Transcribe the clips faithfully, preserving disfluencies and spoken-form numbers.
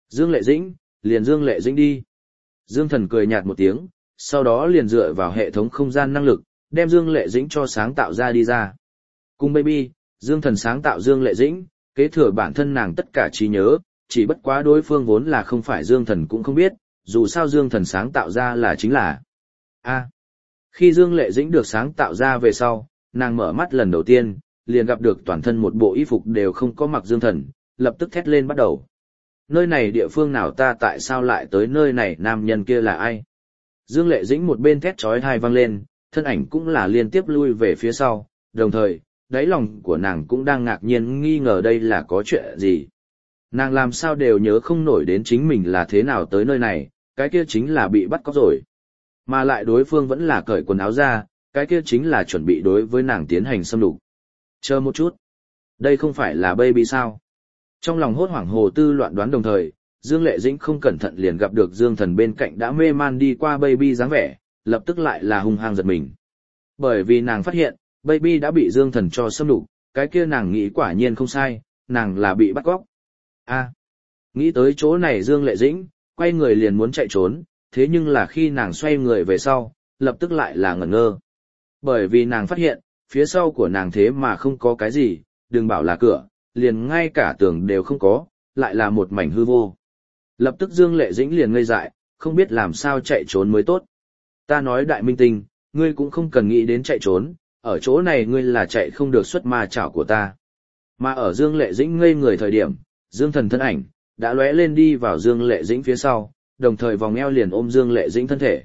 Dương Lệ Dĩnh, liền Dương Lệ Dĩnh đi. Dương Thần cười nhạt một tiếng, sau đó liền dựa vào hệ thống không gian năng lực, đem Dương Lệ Dĩnh cho sáng tạo ra đi ra. Cùng baby, Dương Thần sáng tạo Dương Lệ Dĩnh, kế thừa bản thân nàng tất cả trí nhớ, chỉ bất quá đối phương vốn là không phải Dương Thần cũng không biết, dù sao Dương Thần sáng tạo ra là chính là. A. Khi Dương Lệ Dĩnh được sáng tạo ra về sau, nàng mở mắt lần đầu tiên, liền gặp được toàn thân một bộ y phục đều không có mặc Dương Thần, lập tức thét lên bắt đầu. Nơi này địa phương nào ta tại sao lại tới nơi này, nam nhân kia là ai? Dương Lệ Dĩnh một bên thét chói tai vang lên, thân ảnh cũng là liên tiếp lui về phía sau, đồng thời, đáy lòng của nàng cũng đang ngạc nhiên nghi ngờ đây là có chuyện gì. Nàng làm sao đều nhớ không nổi đến chính mình là thế nào tới nơi này, cái kia chính là bị bắt cóc rồi. Mà lại đối phương vẫn là cởi quần áo ra, cái kia chính là chuẩn bị đối với nàng tiến hành xâm đục. Chờ một chút. Đây không phải là baby sao? Trong lòng hốt hoảng hồ tư loạn đoán đồng thời, Dương Lệ Dĩnh không cẩn thận liền gặp được Dương Thần bên cạnh đã mê man đi qua baby dáng vẻ, lập tức lại là hung hăng giật mình. Bởi vì nàng phát hiện, baby đã bị Dương Thần cho xâm đục, cái kia nàng nghĩ quả nhiên không sai, nàng là bị bắt cóc. A. Nghĩ tới chỗ này Dương Lệ Dĩnh, quay người liền muốn chạy trốn, thế nhưng là khi nàng xoay người về sau, lập tức lại là ngẩn ngơ. Bởi vì nàng phát hiện, phía sau của nàng thế mà không có cái gì, đừng bảo là cửa, liền ngay cả tường đều không có, lại là một mảnh hư vô. Lập tức Dương Lệ Dĩnh liền ngây dại, không biết làm sao chạy trốn mới tốt. Ta nói đại minh tinh, ngươi cũng không cần nghĩ đến chạy trốn, ở chỗ này ngươi là chạy không được xuất ma chảo của ta. Mà ở Dương Lệ Dĩnh ngây người thời điểm, Dương Thần thân ảnh đã lóe lên đi vào Dương Lệ Dĩnh phía sau, đồng thời vòng eo liền ôm Dương Lệ Dĩnh thân thể.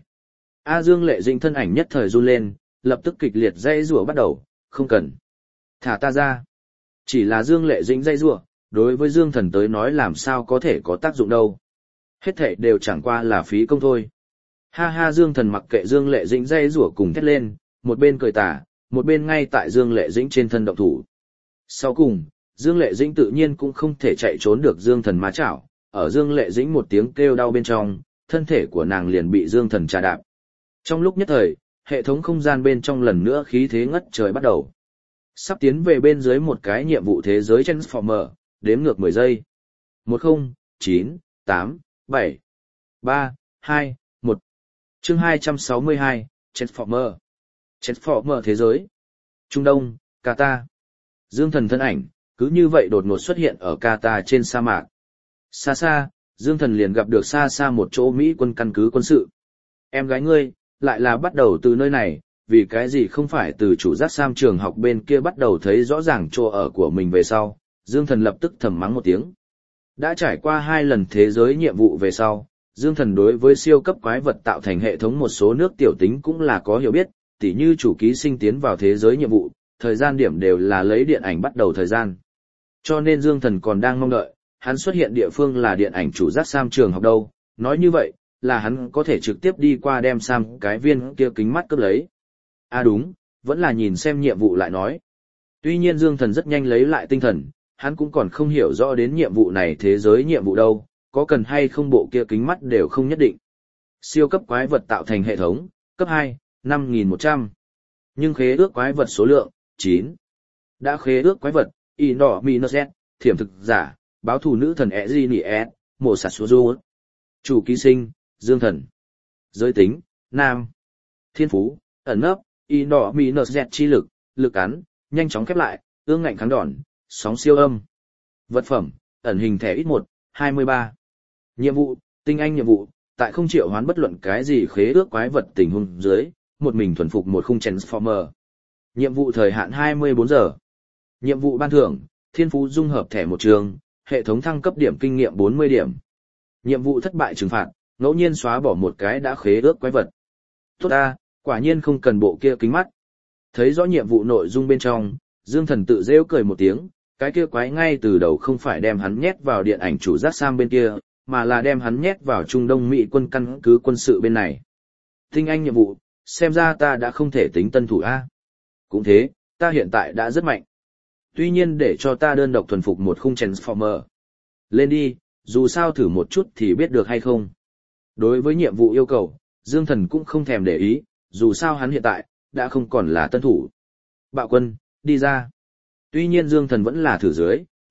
A Dương Lệ Dĩnh thân ảnh nhất thời run lên, lập tức kịch liệt dây rủa bắt đầu, không cần. Thả ta ra. Chỉ là Dương Lệ Dĩnh dây rủa, đối với Dương Thần tới nói làm sao có thể có tác dụng đâu. Hết thảy đều chẳng qua là phí công thôi. Ha ha Dương Thần mặc kệ Dương Lệ Dĩnh dây rủa cùng thét lên, một bên cười tà, một bên ngay tại Dương Lệ Dĩnh trên thân động thủ. Sau cùng, Dương Lệ Dĩnh tự nhiên cũng không thể chạy trốn được Dương Thần ma chảo, ở Dương Lệ Dĩnh một tiếng kêu đau bên trong, thân thể của nàng liền bị Dương Thần trà đạp. Trong lúc nhất thời, hệ thống không gian bên trong lần nữa khí thế ngất trời bắt đầu. Sắp tiến về bên dưới một cái nhiệm vụ thế giới Transformer, đếm ngược mười giây. một không, chín, tám, bảy, ba, hai, một. Chương hai trăm sáu mươi hai, Transformer. Transformer thế giới. Trung Đông, Qatar. Dương Thần thân ảnh, cứ như vậy đột ngột xuất hiện ở Qatar trên sa mạc. Xa xa, Dương Thần liền gặp được xa xa một chỗ Mỹ quân căn cứ quân sự. Em gái ngươi, lại là bắt đầu từ nơi này, vì cái gì không phải từ chủ giác Sam trường học bên kia bắt đầu thấy rõ ràng chỗ ở của mình về sau, Dương Thần lập tức thầm mắng một tiếng. Đã trải qua hai lần thế giới nhiệm vụ về sau, Dương Thần đối với siêu cấp quái vật tạo thành hệ thống một số nước tiểu tính cũng là có hiểu biết, tỉ như chủ ký sinh tiến vào thế giới nhiệm vụ, thời gian điểm đều là lấy điện ảnh bắt đầu thời gian. Cho nên Dương Thần còn đang mong đợi, hắn xuất hiện địa phương là điện ảnh chủ giác Sam trường học đâu, nói như vậy, là hắn có thể trực tiếp đi qua đem Sam cái viên kia kính mắt cướp lấy. À đúng, vẫn là nhìn xem nhiệm vụ lại nói. Tuy nhiên Dương Thần rất nhanh lấy lại tinh thần, hắn cũng còn không hiểu rõ đến nhiệm vụ này thế giới nhiệm vụ đâu, có cần hay không bộ kia kính mắt đều không nhất định. Siêu cấp quái vật tạo thành hệ thống, cấp hai, năm nghìn một trăm. Nhưng khế ước quái vật số lượng, chín. Đã khế ước quái vật, y đỏ minus S, thiểm thực giả, báo thù nữ thần Ezini S, mổ sạt số du. Chủ ký sinh, Dương Thần. Giới tính, nam. Thiên phú, ẩn nấp, y đỏ minus Z chi lực, lực cắn, nhanh chóng khép lại, ương ngạnh kháng đòn, sóng siêu âm. Vật phẩm, ẩn hình thẻ ít một, hai mươi ba. Nhiệm vụ, tinh anh nhiệm vụ, tại không triệu hoán bất luận cái gì khế ước quái vật tình huống dưới, một mình thuần phục một khung Transformer. Nhiệm vụ thời hạn hai mươi bốn giờ. Nhiệm vụ ban thưởng, thiên phú dung hợp thẻ một trường, hệ thống thăng cấp điểm kinh nghiệm bốn mươi điểm. Nhiệm vụ thất bại trừng phạt, ngẫu nhiên xóa bỏ một cái đã khế ước quái vật. Tốt ta, quả nhiên không cần bộ kia kính mắt. Thấy rõ nhiệm vụ nội dung bên trong, Dương Thần tự rêu cười một tiếng, cái kia quái ngay từ đầu không phải đem hắn nhét vào điện ảnh chủ giác Sam bên kia, mà là đem hắn nhét vào Trung Đông Mỹ quân căn cứ quân sự bên này. Tinh anh nhiệm vụ, xem ra ta đã không thể tính tân thủ A. Cũng thế, ta hiện tại đã rất mạnh. Tuy nhiên để cho ta đơn độc thuần phục một khung Transformer. Lên đi, dù sao thử một chút thì biết được hay không. Đối với nhiệm vụ yêu cầu, Dương Thần cũng không thèm để ý, dù sao hắn hiện tại, đã không còn là tân thủ. Bạo quân, đi ra. Tuy nhiên Dương Thần vẫn là thử dưới,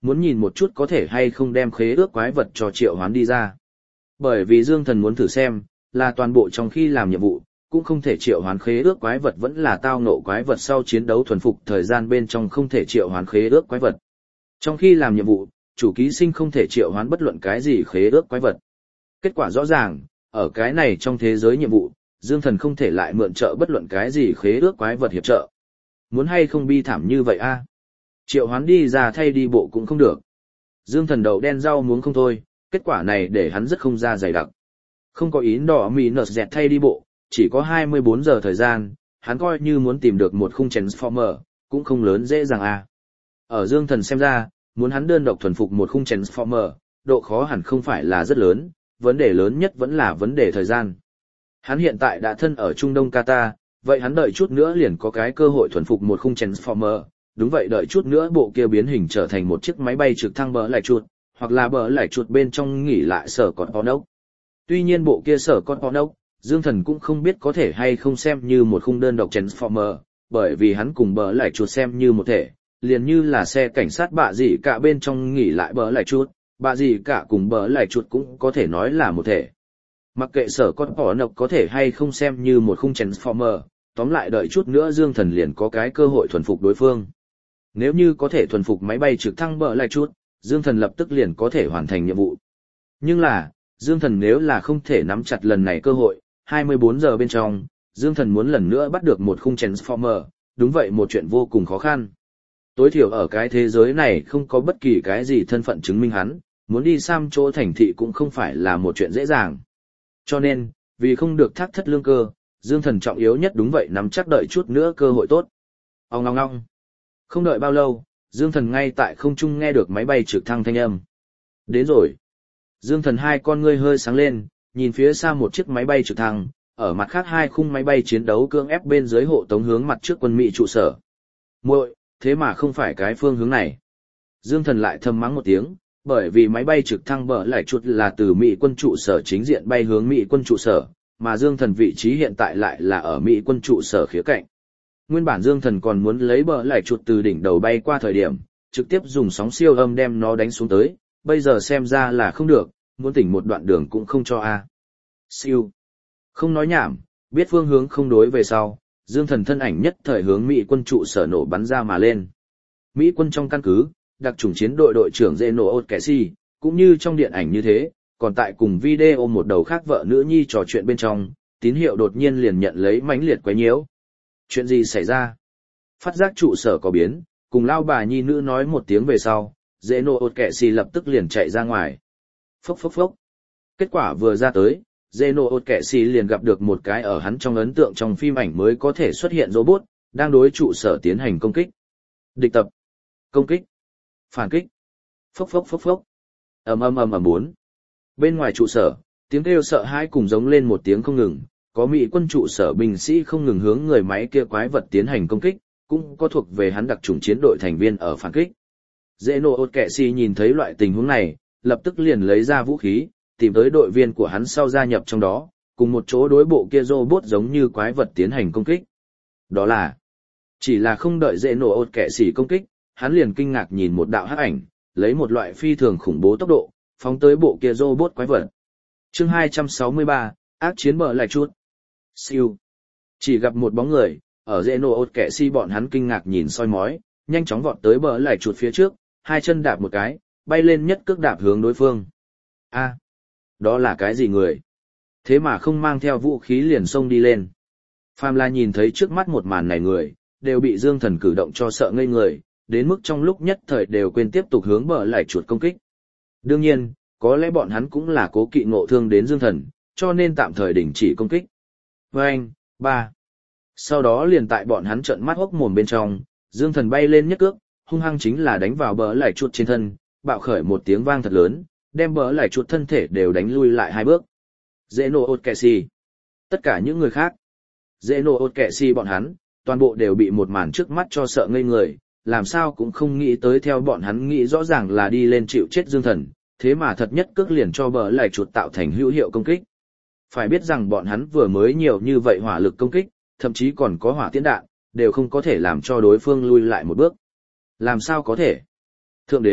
muốn nhìn một chút có thể hay không đem khế ước quái vật cho triệu hoán đi ra. Bởi vì Dương Thần muốn thử xem, là toàn bộ trong khi làm nhiệm vụ, cũng không thể triệu hoán khế ước quái vật vẫn là tao ngộ quái vật sau chiến đấu thuần phục thời gian bên trong không thể triệu hoán khế ước quái vật. Trong khi làm nhiệm vụ, chủ ký sinh không thể triệu hoán bất luận cái gì khế ước quái vật. Kết quả rõ ràng, ở cái này trong thế giới nhiệm vụ, Dương Thần không thể lại mượn trợ bất luận cái gì khế ước quái vật hiệp trợ. Muốn hay không bi thảm như vậy a? Triệu hoán đi ra thay đi bộ cũng không được. Dương Thần đầu đen rau muống không thôi, kết quả này để hắn rất không ra dày đặc. Không có ý đỏ mì nợt dẹt thay đi bộ, chỉ có hai mươi bốn giờ thời gian, hắn coi như muốn tìm được một khung Transformer, cũng không lớn dễ dàng a. Ở Dương Thần xem ra, muốn hắn đơn độc thuần phục một khung Transformer, độ khó hẳn không phải là rất lớn, vấn đề lớn nhất vẫn là vấn đề thời gian. Hắn hiện tại đã thân ở Trung Đông Qatar, vậy hắn đợi chút nữa liền có cái cơ hội thuần phục một khung Transformer, đúng vậy đợi chút nữa bộ kia biến hình trở thành một chiếc máy bay trực thăng bờ lại chuột, hoặc là bờ lại chuột bên trong nghỉ lại sở con ốc. Tuy nhiên bộ kia sở con ốc, Dương Thần cũng không biết có thể hay không xem như một khung đơn độc Transformer, bởi vì hắn cùng bờ lại chuột xem như một thể, liền như là xe cảnh sát bạ gì cả bên trong nghỉ lại bờ lại chuột, bạ gì cả cùng bờ lại chuột cũng có thể nói là một thể. Mặc kệ sở con ốc có thể hay không xem như một khung Transformer, tóm lại đợi chút nữa Dương Thần liền có cái cơ hội thuần phục đối phương. Nếu như có thể thuần phục máy bay trực thăng bờ lại chút, Dương Thần lập tức liền có thể hoàn thành nhiệm vụ. Nhưng là, Dương Thần nếu là không thể nắm chặt lần này cơ hội, hai mươi bốn giờ bên trong, Dương Thần muốn lần nữa bắt được một khung Transformer, đúng vậy một chuyện vô cùng khó khăn. Tối thiểu ở cái thế giới này không có bất kỳ cái gì thân phận chứng minh hắn, muốn đi xăm chỗ thành thị cũng không phải là một chuyện dễ dàng. Cho nên, vì không được thác thất lương cơ, Dương Thần trọng yếu nhất đúng vậy nắm chắc đợi chút nữa cơ hội tốt. Ong ong ong. Không đợi bao lâu, Dương Thần ngay tại không trung nghe được máy bay trực thăng thanh âm. Đến rồi. Dương Thần hai con ngươi hơi sáng lên, nhìn phía xa một chiếc máy bay trực thăng, ở mặt khác hai khung máy bay chiến đấu cưỡng ép bên dưới hộ tống hướng mặt trước quân Mỹ trụ sở. Muội, thế mà không phải cái phương hướng này. Dương Thần lại thầm mắng một tiếng, bởi vì máy bay trực thăng bờ lại chuột là từ Mỹ quân trụ sở chính diện bay hướng Mỹ quân trụ sở, mà Dương Thần vị trí hiện tại lại là ở Mỹ quân trụ sở khía cạnh. Nguyên bản Dương Thần còn muốn lấy bờ lại chuột từ đỉnh đầu bay qua thời điểm, trực tiếp dùng sóng siêu âm đem nó đánh xuống tới, bây giờ xem ra là không được, muốn tỉnh một đoạn đường cũng không cho a. Siêu. Không nói nhảm, biết phương hướng không đối về sau, Dương Thần thân ảnh nhất thời hướng Mỹ quân trụ sở nổ bắn ra mà lên. Mỹ quân trong căn cứ, đặc chủng chiến đội đội trưởng Zeno Otkesi, cũng như trong điện ảnh như thế, còn tại cùng video một đầu khác vợ nữ nhi trò chuyện bên trong, tín hiệu đột nhiên liền nhận lấy mãnh liệt quấy nhiễu. Chuyện gì xảy ra? Phát giác trụ sở có biến, cùng lao bà nhi nữ nói một tiếng về sau, Zeno Otkesi lập tức liền chạy ra ngoài. Phốc phốc phốc. Kết quả vừa ra tới, Zeno Otkesi liền gặp được một cái ở hắn trong ấn tượng trong phim ảnh mới có thể xuất hiện robot, đang đối trụ sở tiến hành công kích. Địch tập. Công kích. Phản kích. Phốc phốc phốc phốc. Ầm ầm ầm ầm bốn. Bên ngoài trụ sở, tiếng kêu sợ hãi cùng giống lên một tiếng không ngừng, có Mỹ quân trụ sở binh sĩ không ngừng hướng người máy kia quái vật tiến hành công kích, cũng có thuộc về hắn đặc chủng chiến đội thành viên ở phản kích. Zeno Otkesi nhìn thấy loại tình huống này, lập tức liền lấy ra vũ khí, tìm tới đội viên của hắn sau gia nhập trong đó, cùng một chỗ đối bộ kia robot giống như quái vật tiến hành công kích. Đó là, chỉ là không đợi Zeno Otkesi công kích, hắn liền kinh ngạc nhìn một đạo hắc ảnh, lấy một loại phi thường khủng bố tốc độ, phóng tới bộ kia robot quái vật. Chương hai trăm sáu mươi ba, ác chiến bờ lại chút. Siêu. Chỉ gặp một bóng người, ở Zeno Otkesi bọn hắn kinh ngạc nhìn soi mói, nhanh chóng vọt tới bờ lại chuột phía trước, hai chân đạp một cái, bay lên nhất cước đạp hướng đối phương. A, đó là cái gì người? Thế mà không mang theo vũ khí liền xông đi lên. Phàm là nhìn thấy trước mắt một màn này người, đều bị Dương Thần cử động cho sợ ngây người, đến mức trong lúc nhất thời đều quên tiếp tục hướng bờ lại chuột công kích. Đương nhiên, có lẽ bọn hắn cũng là cố kỵ ngộ thương đến Dương Thần, cho nên tạm thời đình chỉ công kích. Vâng, ba. Sau đó liền tại bọn hắn trợn mắt hốc mồm bên trong, Dương Thần bay lên nhất cước, hung hăng chính là đánh vào bờ lại chuột trên thân, bạo khởi một tiếng vang thật lớn, đem bờ lại chuột thân thể đều đánh lui lại hai bước. Zeno Otkesi. Tất cả những người khác. Zeno Otkesi bọn hắn, toàn bộ đều bị một màn trước mắt cho sợ ngây người, làm sao cũng không nghĩ tới theo bọn hắn nghĩ rõ ràng là đi lên chịu chết Dương Thần, thế mà thật nhất cước liền cho bờ lại chuột tạo thành hữu hiệu công kích. Phải biết rằng bọn hắn vừa mới nhiều như vậy hỏa lực công kích, thậm chí còn có hỏa tiễn đạn, đều không có thể làm cho đối phương lui lại một bước. Làm sao có thể? Thượng đế,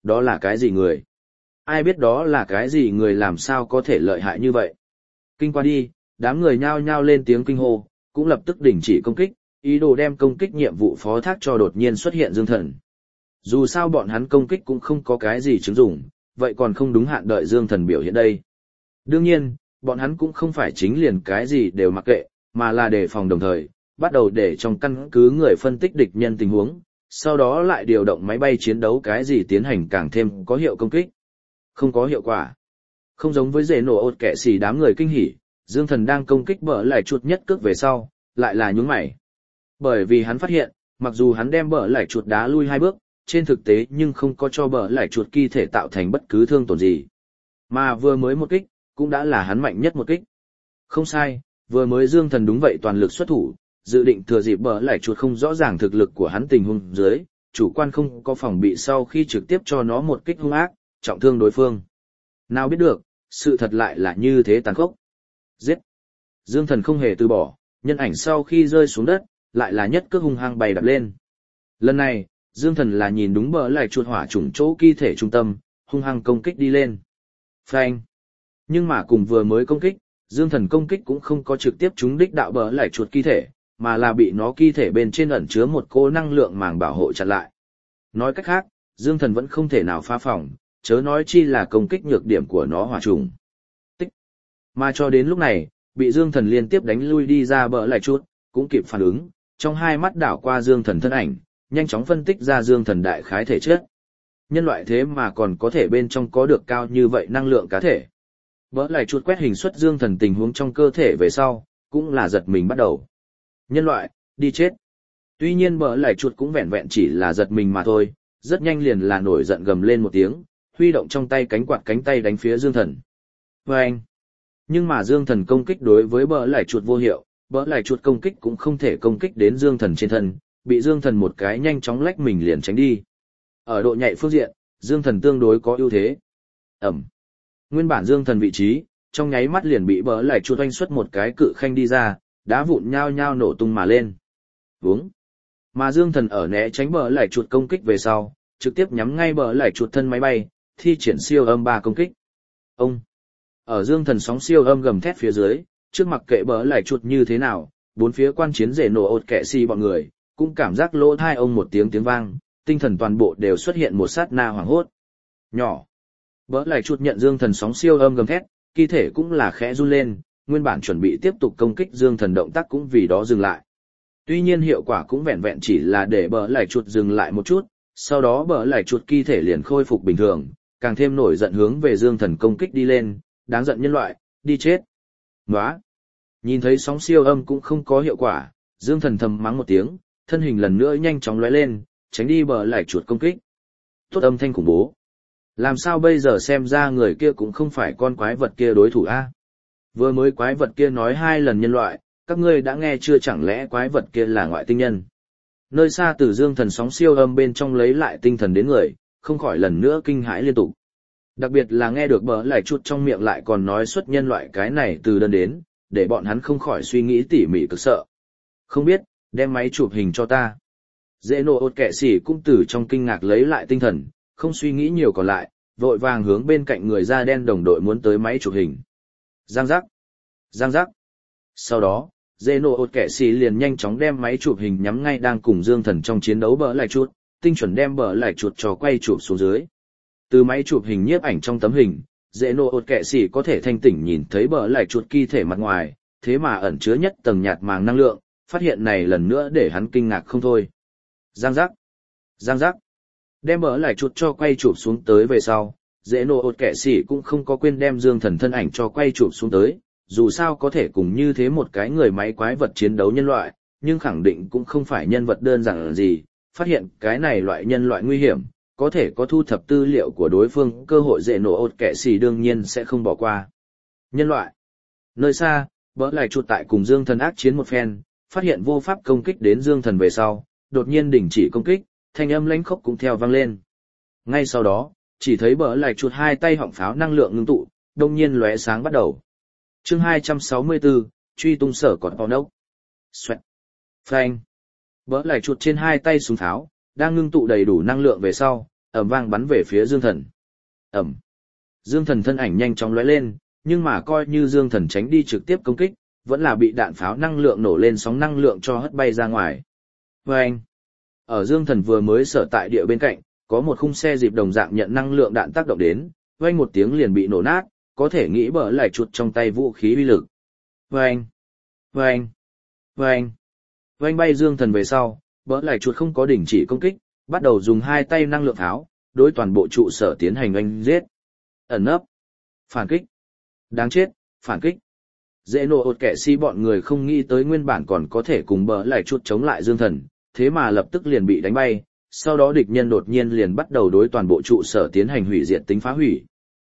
Đó là cái gì người? Ai biết đó là cái gì người làm sao có thể lợi hại như vậy? Kinh qua đi, đám người nhao nhao lên tiếng kinh hô, cũng lập tức đình chỉ công kích, ý đồ đem công kích nhiệm vụ phó thác cho đột nhiên xuất hiện Dương Thần. Dù sao bọn hắn công kích cũng không có cái gì chứng dụng, vậy còn không đúng hạn đợi Dương Thần biểu hiện đây. Đương nhiên, bọn hắn cũng không phải chính liền cái gì đều mặc kệ, mà là đề phòng đồng thời, bắt đầu để trong căn cứ người phân tích địch nhân tình huống, sau đó lại điều động máy bay chiến đấu cái gì tiến hành càng thêm có hiệu công kích. Không có hiệu quả. Không giống với dễ nổ ột kẻ xì đám người kinh hỉ, Dương Thần đang công kích bờ lại chuột nhất cước về sau, lại là nhướng mày. Bởi vì hắn phát hiện, mặc dù hắn đem bờ lại chuột đá lui hai bước, trên thực tế nhưng không có cho bờ lại chuột kỳ thể tạo thành bất cứ thương tổn gì. Mà vừa mới một kích, cũng đã là hắn mạnh nhất một kích. Không sai, vừa mới Dương Thần đúng vậy toàn lực xuất thủ, dự định thừa dịp bờ lại chuột không rõ ràng thực lực của hắn tình huống dưới, chủ quan không có phòng bị sau khi trực tiếp cho nó một kích hung ác, trọng thương đối phương. Nào biết được, sự thật lại là như thế tàn khốc. Giết! Dương Thần không hề từ bỏ, nhân ảnh sau khi rơi xuống đất, lại là nhất cước hung hăng bày đập lên. Lần này, Dương Thần là nhìn đúng bờ lại chuột hỏa trùng chỗ kỳ thể trung tâm, hung hăng công kích đi lên. Phanh! Nhưng mà cùng vừa mới công kích, Dương Thần công kích cũng không có trực tiếp trúng đích đạo bờ lại chuột kỳ thể, mà là bị nó kỳ thể bên trên ẩn chứa một cỗ năng lượng màng bảo hộ chặn lại. Nói cách khác, Dương Thần vẫn không thể nào phá phòng, chớ nói chi là công kích nhược điểm của nó hỏa trùng. Tích. Mà cho đến lúc này, bị Dương Thần liên tiếp đánh lui đi ra bờ lại chuột, cũng kịp phản ứng, trong hai mắt đảo qua Dương Thần thân ảnh, nhanh chóng phân tích ra Dương Thần đại khái thể chất. Nhân loại thế mà còn có thể bên trong có được cao như vậy năng lượng cá thể. Bỡ lại chuột quét hình xuất Dương Thần tình huống trong cơ thể về sau, cũng là giật mình bắt đầu. Nhân loại, đi chết. Tuy nhiên bỡ lại chuột cũng vẹn vẹn chỉ là giật mình mà thôi, rất nhanh liền là nổi giận gầm lên một tiếng, huy động trong tay cánh quạt cánh tay đánh phía Dương Thần. Vâng! Nhưng mà Dương Thần công kích đối với bỡ lại chuột vô hiệu, bỡ lại chuột công kích cũng không thể công kích đến Dương Thần trên thân, bị Dương Thần một cái nhanh chóng lách mình liền tránh đi. Ở độ nhạy phương diện, Dương Thần tương đối có ưu thế. Ẩm! Nguyên bản Dương Thần vị trí, trong nháy mắt liền bị bỡ lại chuột oanh xuất một cái cự khanh đi ra, đá vụn nhao nhao nổ tung mà lên. Vúng! Mà Dương Thần ở né tránh bỡ lại chuột công kích về sau, trực tiếp nhắm ngay bỡ lại chuột thân máy bay, thi triển siêu âm ba công kích. Ông! Ở Dương Thần sóng siêu âm gầm thét phía dưới, trước mặc kệ bỡ lại chuột như thế nào, bốn phía quan chiến rể nổ ột kẹ xì bọn người, cũng cảm giác lỗ thai ông một tiếng tiếng vang, tinh thần toàn bộ đều xuất hiện một sát na hoảng hốt. Nhỏ! Bỡ lại chuột nhận Dương Thần sóng siêu âm gầm thét, kỳ thể cũng là khẽ run lên, nguyên bản chuẩn bị tiếp tục công kích Dương Thần động tác cũng vì đó dừng lại. Tuy nhiên hiệu quả cũng vẹn vẹn chỉ là để bỡ lại chuột dừng lại một chút, sau đó bỡ lại chuột kỳ thể liền khôi phục bình thường, càng thêm nổi giận hướng về Dương Thần công kích đi lên, đáng giận nhân loại, đi chết. Nóa! Nhìn thấy sóng siêu âm cũng không có hiệu quả, Dương Thần thầm mắng một tiếng, thân hình lần nữa nhanh chóng lóe lên, tránh đi bỡ lại chuột công kích. Tốt âm thanh khủng bố. Làm sao bây giờ xem ra người kia cũng không phải con quái vật kia đối thủ a? Vừa mới quái vật kia nói hai lần nhân loại, các ngươi đã nghe chưa, chẳng lẽ quái vật kia là ngoại tinh nhân? Nơi xa từ Dương Thần sóng siêu âm bên trong lấy lại tinh thần đến người, không khỏi lần nữa kinh hãi liên tục. Đặc biệt là nghe được bỡ lại chuột trong miệng lại còn nói xuất nhân loại cái này từ đơn đến, để bọn hắn không khỏi suy nghĩ tỉ mỉ cực sợ. Không biết, đem máy chụp hình cho ta. Dễ nổ ột kẹ xỉ cũng từ trong kinh ngạc lấy lại tinh thần, không suy nghĩ nhiều còn lại, vội vàng hướng bên cạnh người da đen đồng đội muốn tới máy chụp hình. Giang giác! Giang giác! Sau đó, dễ nổ ột kẹ xỉ liền nhanh chóng đem máy chụp hình nhắm ngay đang cùng Dương Thần trong chiến đấu bỡ lại chuột, tinh chuẩn đem bỡ lại chuột cho quay chụp xuống dưới. Từ máy chụp hình nhiếp ảnh trong tấm hình, dễ nổ ột kẹ xỉ có thể thanh tỉnh nhìn thấy bỡ lại chuột kỳ thể mặt ngoài, thế mà ẩn chứa nhất tầng nhạt màng năng lượng, phát hiện này lần nữa để hắn kinh ngạc không thôi. Giang giác! Giang giác! Đem bỡ lại chuột cho quay chụp xuống tới về sau, dễ nổ ột kẹ xỉ cũng không có quên đem Dương Thần thân ảnh cho quay chụp xuống tới, dù sao có thể cùng như thế một cái người máy quái vật chiến đấu nhân loại, nhưng khẳng định cũng không phải nhân vật đơn giản gì, phát hiện cái này loại nhân loại nguy hiểm, có thể có thu thập tư liệu của đối phương, cơ hội dễ nổ ột kẹ xỉ đương nhiên sẽ không bỏ qua. Nhân loại. Nơi xa, bỡ lại chuột tại cùng Dương Thần ác chiến một phen, phát hiện vô pháp công kích đến Dương Thần về sau, đột nhiên đình chỉ công kích, thanh âm lãnh khốc cũng theo vang lên. Ngay sau đó, chỉ thấy bỡ lại chuột hai tay họng pháo năng lượng ngưng tụ, đông nhiên lóe sáng bắt đầu. Chương hai trăm sáu mươi tư, truy tung sở còn bao nốc. Xoẹt. Phanh. Bỡ lại chuột trên hai tay súng pháo, đang ngưng tụ đầy đủ năng lượng về sau, ầm vang bắn về phía Dương Thần. Ầm. Dương Thần thân ảnh nhanh chóng lóe lên, nhưng mà coi như Dương Thần tránh đi trực tiếp công kích, vẫn là bị đạn pháo năng lượng nổ lên sóng năng lượng cho hất bay ra ngoài. Vâng! Ở Dương Thần vừa mới sở tại địa bên cạnh, có một khung xe dịp đồng dạng nhận năng lượng đạn tác động đến, vang một tiếng liền bị nổ nát, có thể nghĩ bở lại chuột trong tay vũ khí uy lực. Vâng! Vâng! Vâng! Vang bay Dương Thần về sau, bở lại chuột không có đình chỉ công kích, bắt đầu dùng hai tay năng lượng pháo, đối toàn bộ trụ sở tiến hành oanh giết. Ẩn nấp! Phản kích! Đáng chết! Phản kích! Dễ nổ ột kẻ si bọn người không nghĩ tới nguyên bản còn có thể cùng bờ lại chút chống lại Dương Thần, thế mà lập tức liền bị đánh bay, sau đó địch nhân đột nhiên liền bắt đầu đối toàn bộ trụ sở tiến hành hủy diệt tính phá hủy.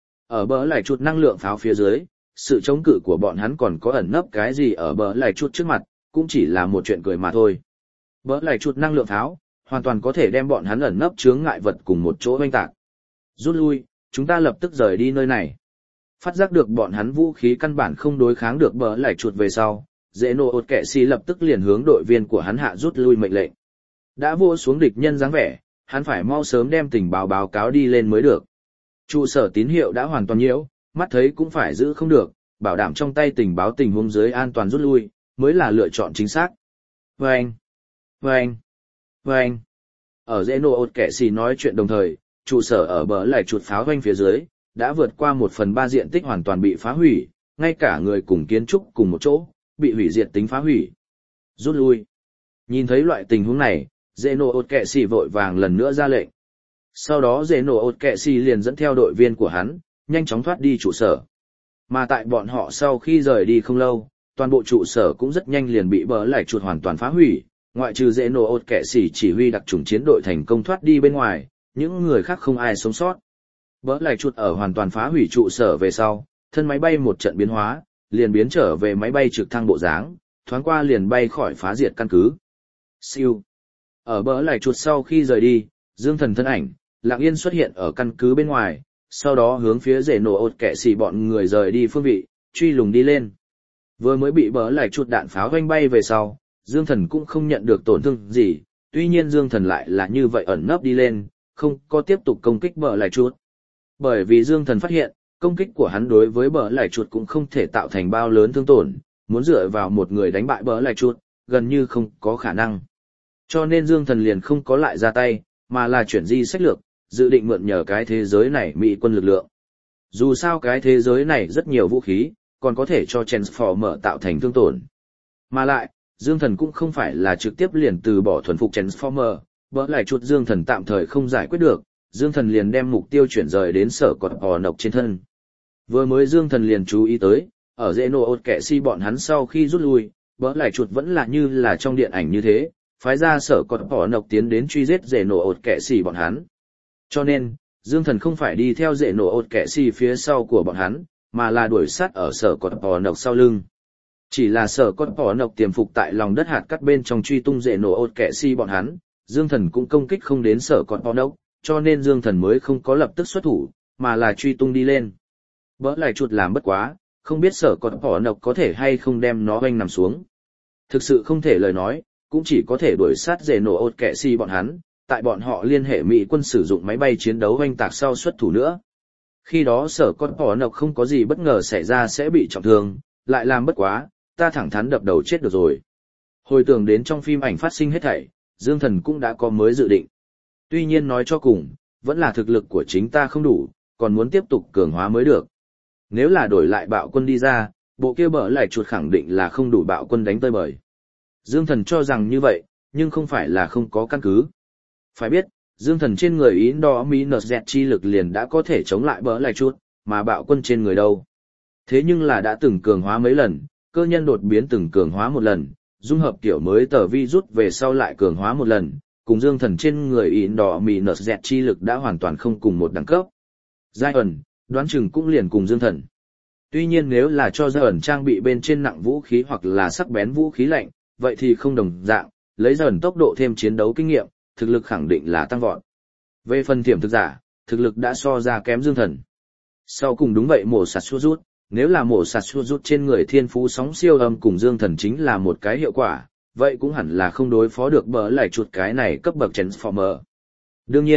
Ở bờ lại chút năng lượng pháo phía dưới, sự chống cự của bọn hắn còn có ẩn nấp cái gì ở bờ lại chút trước mặt, cũng chỉ là một chuyện cười mà thôi. Bờ lại chút năng lượng pháo, hoàn toàn có thể đem bọn hắn ẩn nấp chướng ngại vật cùng một chỗ oanh tạc. Rút lui, chúng ta lập tức rời đi nơi này. Phát giác được bọn hắn vũ khí căn bản không đối kháng được bờ lại chuột về sau, dễ nổ ột kẻ xì lập tức liền hướng đội viên của hắn hạ rút lui mệnh lệnh. Đã vô xuống địch nhân dáng vẻ, hắn phải mau sớm đem tình báo báo cáo đi lên mới được. Trụ sở tín hiệu đã hoàn toàn nhiễu, mắt thấy cũng phải giữ không được, bảo đảm trong tay tình báo tình huống dưới an toàn rút lui, mới là lựa chọn chính xác. Vâng! Vâng! Vâng! Ở dễ nổ ột kẻ xì nói chuyện đồng thời, trụ sở ở bờ lại chuột pháo hoanh phía dưới, đã vượt qua một phần ba diện tích hoàn toàn bị phá hủy, ngay cả người cùng kiến trúc cùng một chỗ, bị hủy diệt tính phá hủy. Rút lui. Nhìn thấy loại tình huống này, dễ nổ ột kẹ xì vội vàng lần nữa ra lệnh. Sau đó dễ nổ ột kẹ xì liền dẫn theo đội viên của hắn, nhanh chóng thoát đi trụ sở. Mà tại bọn họ sau khi rời đi không lâu, toàn bộ trụ sở cũng rất nhanh liền bị bờ lại chuột hoàn toàn phá hủy, ngoại trừ dễ nổ ột kẹ xì chỉ huy đặc chủng chiến đội thành công thoát đi bên ngoài, những người khác không ai sống sót. Bỡ lại chuột ở hoàn toàn phá hủy trụ sở về sau, thân máy bay một trận biến hóa, liền biến trở về máy bay trực thăng bộ dáng, thoáng qua liền bay khỏi phá diệt căn cứ. Siêu. Ở bỡ lại chuột sau khi rời đi, Dương Thần thân ảnh, lặng yên xuất hiện ở căn cứ bên ngoài, sau đó hướng phía rể nổ ột kẻ xì bọn người rời đi phương vị, truy lùng đi lên. Vừa mới bị bỡ lại chuột đạn pháo vanh bay về sau, Dương Thần cũng không nhận được tổn thương gì, tuy nhiên Dương Thần lại là như vậy ẩn nấp đi lên, không có tiếp tục công kích bỡ lại chuột. Bởi vì Dương Thần phát hiện, công kích của hắn đối với bờ lại chuột cũng không thể tạo thành bao lớn thương tổn, muốn dựa vào một người đánh bại bờ lại chuột, gần như không có khả năng. Cho nên Dương Thần liền không có lại ra tay, mà là chuyển di sách lược, dự định mượn nhờ cái thế giới này Mỹ quân lực lượng. Dù sao cái thế giới này rất nhiều vũ khí, còn có thể cho Transformer tạo thành thương tổn. Mà lại, Dương Thần cũng không phải là trực tiếp liền từ bỏ thuần phục Transformer, bờ lại chuột Dương Thần tạm thời không giải quyết được. Dương Thần liền đem mục tiêu chuyển rời đến sở cọt bò nọc trên thân. Vừa mới Dương Thần liền chú ý tới, ở dễ nổ ột kẻ si bọn hắn sau khi rút lui, bỡ lại chuột vẫn là như là trong điện ảnh như thế, phái ra sở cọt bò nọc tiến đến truy giết dễ nổ ột kẻ si bọn hắn. Cho nên, Dương Thần không phải đi theo dễ nổ ột kẻ si phía sau của bọn hắn, mà là đuổi sát ở sở cọt bò nọc sau lưng. Chỉ là sở cọt bò nọc tiềm phục tại lòng đất hạt cắt bên trong truy tung dễ nổ ột kẻ si bọn hắn, Dương Thần cũng công kích không đến sở cọt bò nọc, cho nên Dương Thần mới không có lập tức xuất thủ, mà là truy tung đi lên. Bỡ lại chuột làm bất quá, không biết sở cọt bò nọc có thể hay không đem nó oanh nằm xuống. Thực sự không thể lời nói, cũng chỉ có thể đuổi sát dề nổ ột kẻ si bọn hắn, tại bọn họ liên hệ Mỹ quân sử dụng máy bay chiến đấu oanh tạc sau xuất thủ nữa. Khi đó sở cọt bò nọc không có gì bất ngờ xảy ra sẽ bị trọng thương, lại làm bất quá, ta thẳng thắn đập đầu chết được rồi. Hồi tưởng đến trong phim ảnh phát sinh hết thảy, Dương Thần cũng đã có mới dự định. Tuy nhiên nói cho cùng, vẫn là thực lực của chính ta không đủ, còn muốn tiếp tục cường hóa mới được. Nếu là đổi lại bạo quân đi ra, bộ kia bở lại chuột khẳng định là không đủ bạo quân đánh tơi bời. Dương Thần cho rằng như vậy, nhưng không phải là không có căn cứ. Phải biết, Dương Thần trên người ý đo mỹ nợt dẹt chi lực liền đã có thể chống lại bở lại chuột, mà bạo quân trên người đâu. Thế nhưng là đã từng cường hóa mấy lần, cơ nhân đột biến từng cường hóa một lần, dung hợp kiểu mới tờ vi rút về sau lại cường hóa một lần, cùng Dương Thần trên người ỉn đỏ mì nợt dẹt chi lực đã hoàn toàn không cùng một đẳng cấp. Giai ẩn, đoán chừng cũng liền cùng Dương Thần. Tuy nhiên nếu là cho Giai ẩn trang bị bên trên nặng vũ khí hoặc là sắc bén vũ khí lạnh, vậy thì không đồng dạng, lấy Giai ẩn tốc độ thêm chiến đấu kinh nghiệm, thực lực khẳng định là tăng vọt. Về phần tiềm thực giả, thực lực đã so ra kém Dương Thần. Sau cùng đúng vậy mổ sạt xua rút, nếu là mổ sạt xua rút trên người thiên phú sóng siêu âm cùng Dương Thần chính là một cái hiệu quả, vậy cũng hẳn là không đối phó được bờ lại chuột cái này cấp bậc Transformer. Đương nhiên,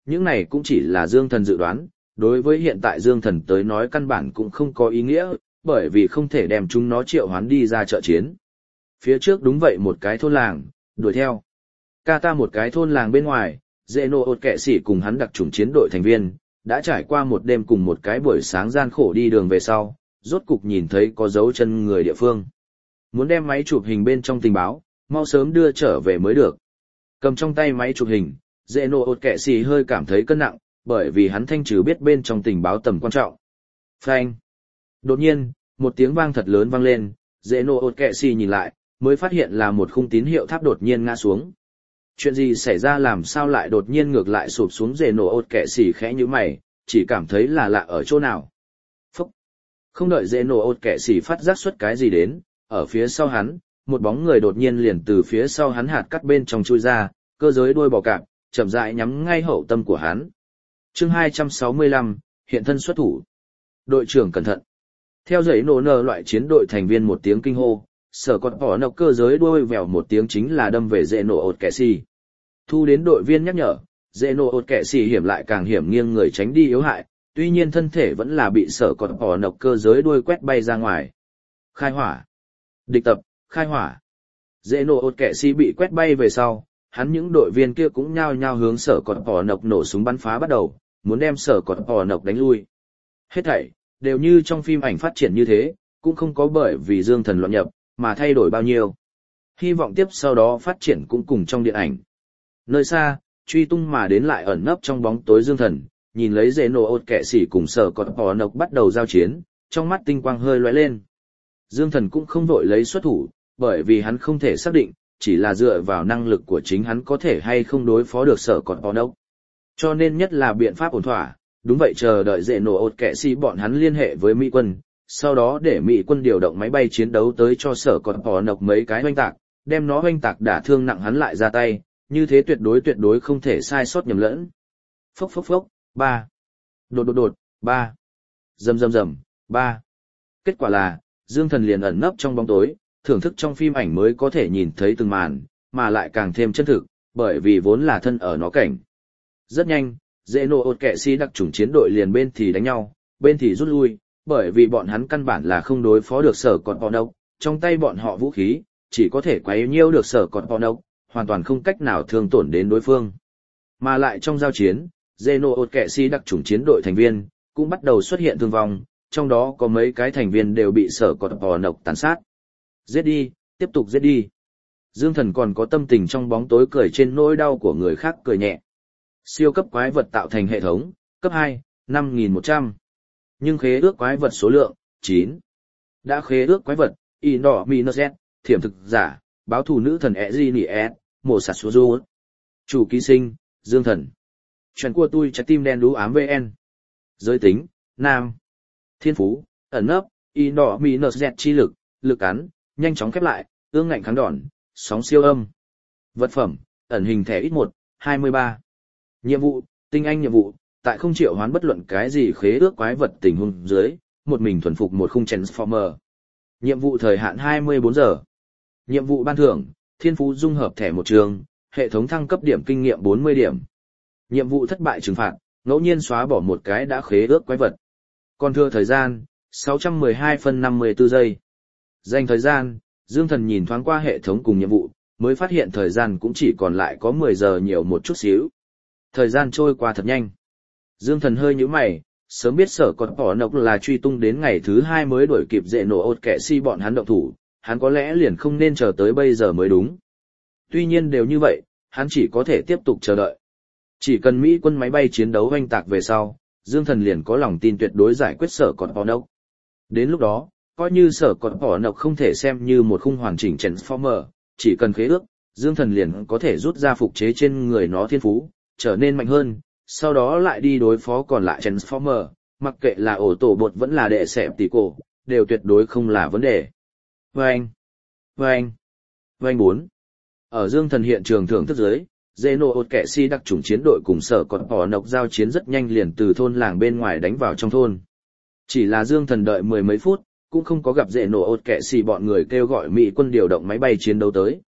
Những này cũng chỉ là Dương Thần dự đoán, đối với hiện tại Dương Thần tới nói căn bản cũng không có ý nghĩa, bởi vì không thể đem chúng nó triệu hoán đi ra trợ chiến. Phía trước đúng vậy một cái thôn làng, đuổi theo. Ca ta một cái thôn làng bên ngoài, Zeno ột kệ sĩ cùng hắn đặc chủng chiến đội thành viên, đã trải qua một đêm cùng một cái buổi sáng gian khổ đi đường về sau, rốt cục nhìn thấy có dấu chân người địa phương. Muốn đem máy chụp hình bên trong tình báo, mau sớm đưa trở về mới được. Cầm trong tay máy chụp hình, Zeno ột kệ sĩ hơi cảm thấy cân nặng, bởi vì hắn thanh trừ biết bên trong tình báo tầm quan trọng. Phanh. Đột nhiên, một tiếng vang thật lớn vang lên, Zeno ột kệ sĩ nhìn lại, mới phát hiện là một khung tín hiệu tháp đột nhiên ngã xuống. Chuyện gì xảy ra làm sao lại đột nhiên ngược lại sụp xuống Zeno ột kệ sĩ khẽ như mày, chỉ cảm thấy là lạ ở chỗ nào. Phúc. Không đợi Zeno ột kệ sĩ phát giác xuất cái gì đến, ở phía sau hắn, một bóng người đột nhiên liền từ phía sau hắn hạt cắt bên trong chui ra, cơ giới đuôi bò cạp, chậm rãi nhắm ngay hậu tâm của hắn. Chương hai trăm sáu mươi lăm, hiện thân xuất thủ. Đội trưởng cẩn thận. Theo dãy nổ nở loại chiến đội thành viên một tiếng kinh hô, sở còn bỏ nọc cơ giới đuôi vèo một tiếng chính là đâm về Zeno ột kệ sĩ. Thu đến đội viên nhắc nhở, Zeno ột kệ sĩ hiểm lại càng hiểm nghiêng người tránh đi yếu hại, tuy nhiên thân thể vẫn là bị sở còn bỏ nọc cơ giới đuôi quét bay ra ngoài. Khai hỏa. Địch tập, khai hỏa. Zeno ột kệ sĩ bị quét bay về sau, hắn những đội viên kia cũng nhao nhao hướng sở còn bỏ nọc nổ súng bắn phá bắt đầu, muốn đem sở còn bỏ nọc đánh lui. Hết thảy, đều như trong phim ảnh phát triển như thế, cũng không có bởi vì Dương Thần loạn nhập, mà thay đổi bao nhiêu. Hy vọng tiếp sau đó phát triển cũng cùng trong điện ảnh. Nơi xa, truy tung mà đến lại ẩn nấp trong bóng tối Dương Thần, nhìn lấy Zeno ột kệ sĩ cùng sở còn bỏ nọc bắt đầu giao chiến, trong mắt tinh quang hơi lóe lên. Dương Thần cũng không vội lấy xuất thủ, bởi vì hắn không thể xác định, chỉ là dựa vào năng lực của chính hắn có thể hay không đối phó được sở còn bỏ nọc. Cho nên nhất là biện pháp ổn thỏa, đúng vậy chờ đợi Zeno ột kệ sĩ bọn hắn liên hệ với Mỹ quân, sau đó để Mỹ quân điều động máy bay chiến đấu tới cho sở còn bỏ nọc mấy cái oanh tạc, đem nó oanh tạc đả thương nặng hắn lại ra tay, như thế tuyệt đối tuyệt đối không thể sai sót nhầm lẫn. Phốc phốc phốc, ba. Đột đột đột, ba. Rầm rầm rầm, ba. Kết quả là, Dương Thần liền ẩn nấp trong bóng tối, thưởng thức trong phim ảnh mới có thể nhìn thấy từng màn, mà lại càng thêm chân thực, bởi vì vốn là thân ở nó cảnh. Rất nhanh, Zeno ột kệ sĩ đặc chủng chiến đội liền bên thì đánh nhau, bên thì rút lui, bởi vì bọn hắn căn bản là không đối phó được sở còn bỏ nọc, trong tay bọn họ vũ khí, chỉ có thể quấy nhiêu được sở còn bỏ nọc, hoàn toàn không cách nào thương tổn đến đối phương. Mà lại trong giao chiến, Zeno ột kệ sĩ đặc chủng chiến đội thành viên, cũng bắt đầu xuất hiện thương vong, trong đó có mấy cái thành viên đều bị sở còn bỏ nọc tàn sát. Giết đi, tiếp tục giết đi. Dương Thần còn có tâm tình trong bóng tối cười trên nỗi đau của người khác cười nhẹ. Siêu cấp quái vật tạo thành hệ thống, cấp hai, năm nghìn một trăm. Nhưng khế ước quái vật số lượng, chín. Đã khế ước quái vật, Indor Minozet, thiểm thực giả, báo thù nữ thần Eziniet, mổ sạt số du. Chủ ký sinh, Dương Thần. Chuyện của tôi trái tim đen đú ám vê en. Giới tính, nam. Thiên phú, ẩn nấp, Indor Minozet chi lực, lực cắn, nhanh chóng khép lại, ương ngạnh kháng đòn, sóng siêu âm. Vật phẩm, ẩn hình thẻ ít một, hai mươi ba. Nhiệm vụ, tinh anh nhiệm vụ, tại không triệu hoán bất luận cái gì khế ước quái vật tình huống dưới, một mình thuần phục một khung Transformer. Nhiệm vụ thời hạn hai mươi bốn giờ. Nhiệm vụ ban thưởng, thiên phú dung hợp thẻ một trường, hệ thống thăng cấp điểm kinh nghiệm bốn mươi điểm. Nhiệm vụ thất bại trừng phạt, ngẫu nhiên xóa bỏ một cái đã khế ước quái vật. Còn thừa thời gian, sáu trăm mười hai phân năm mươi tư giây. Dành thời gian, Dương Thần nhìn thoáng qua hệ thống cùng nhiệm vụ, mới phát hiện thời gian cũng chỉ còn lại có mười giờ nhiều một chút xíu. Thời gian trôi qua thật nhanh. Dương Thần hơi nhíu mày, sớm biết sở còn bỏ nọc là truy tung đến ngày thứ hai mới đuổi kịp Zeno ột kệ sĩ bọn hắn động thủ, hắn có lẽ liền không nên chờ tới bây giờ mới đúng. Tuy nhiên đều như vậy, hắn chỉ có thể tiếp tục chờ đợi. Chỉ cần Mỹ quân máy bay chiến đấu oanh tạc về sau, Dương Thần liền có lòng tin tuyệt đối giải quyết sở còn bỏ nọc. Đến lúc đó, coi như sở còn bỏ nọc không thể xem như một khung hoàn chỉnh Transformer, chỉ cần khế ước, Dương Thần liền có thể rút ra phục chế trên người nó thiên phú, trở nên mạnh hơn, sau đó lại đi đối phó còn lại Transformer, mặc kệ là ổ tổ bột vẫn là đệ xẹp tỷ cổ, đều tuyệt đối không là vấn đề. Vâng! Vâng! Vâng bốn. Ở Dương Thần hiện trường thưởng thức giới, Zeno ột kệ sĩ đặc chủng chiến đội cùng sở còn bỏ nọc giao chiến rất nhanh liền từ thôn làng bên ngoài đánh vào trong thôn. Chỉ là Dương Thần đợi mười mấy phút, cũng không có gặp Zeno ột kệ sĩ bọn người kêu gọi Mỹ quân điều động máy bay chiến đấu tới.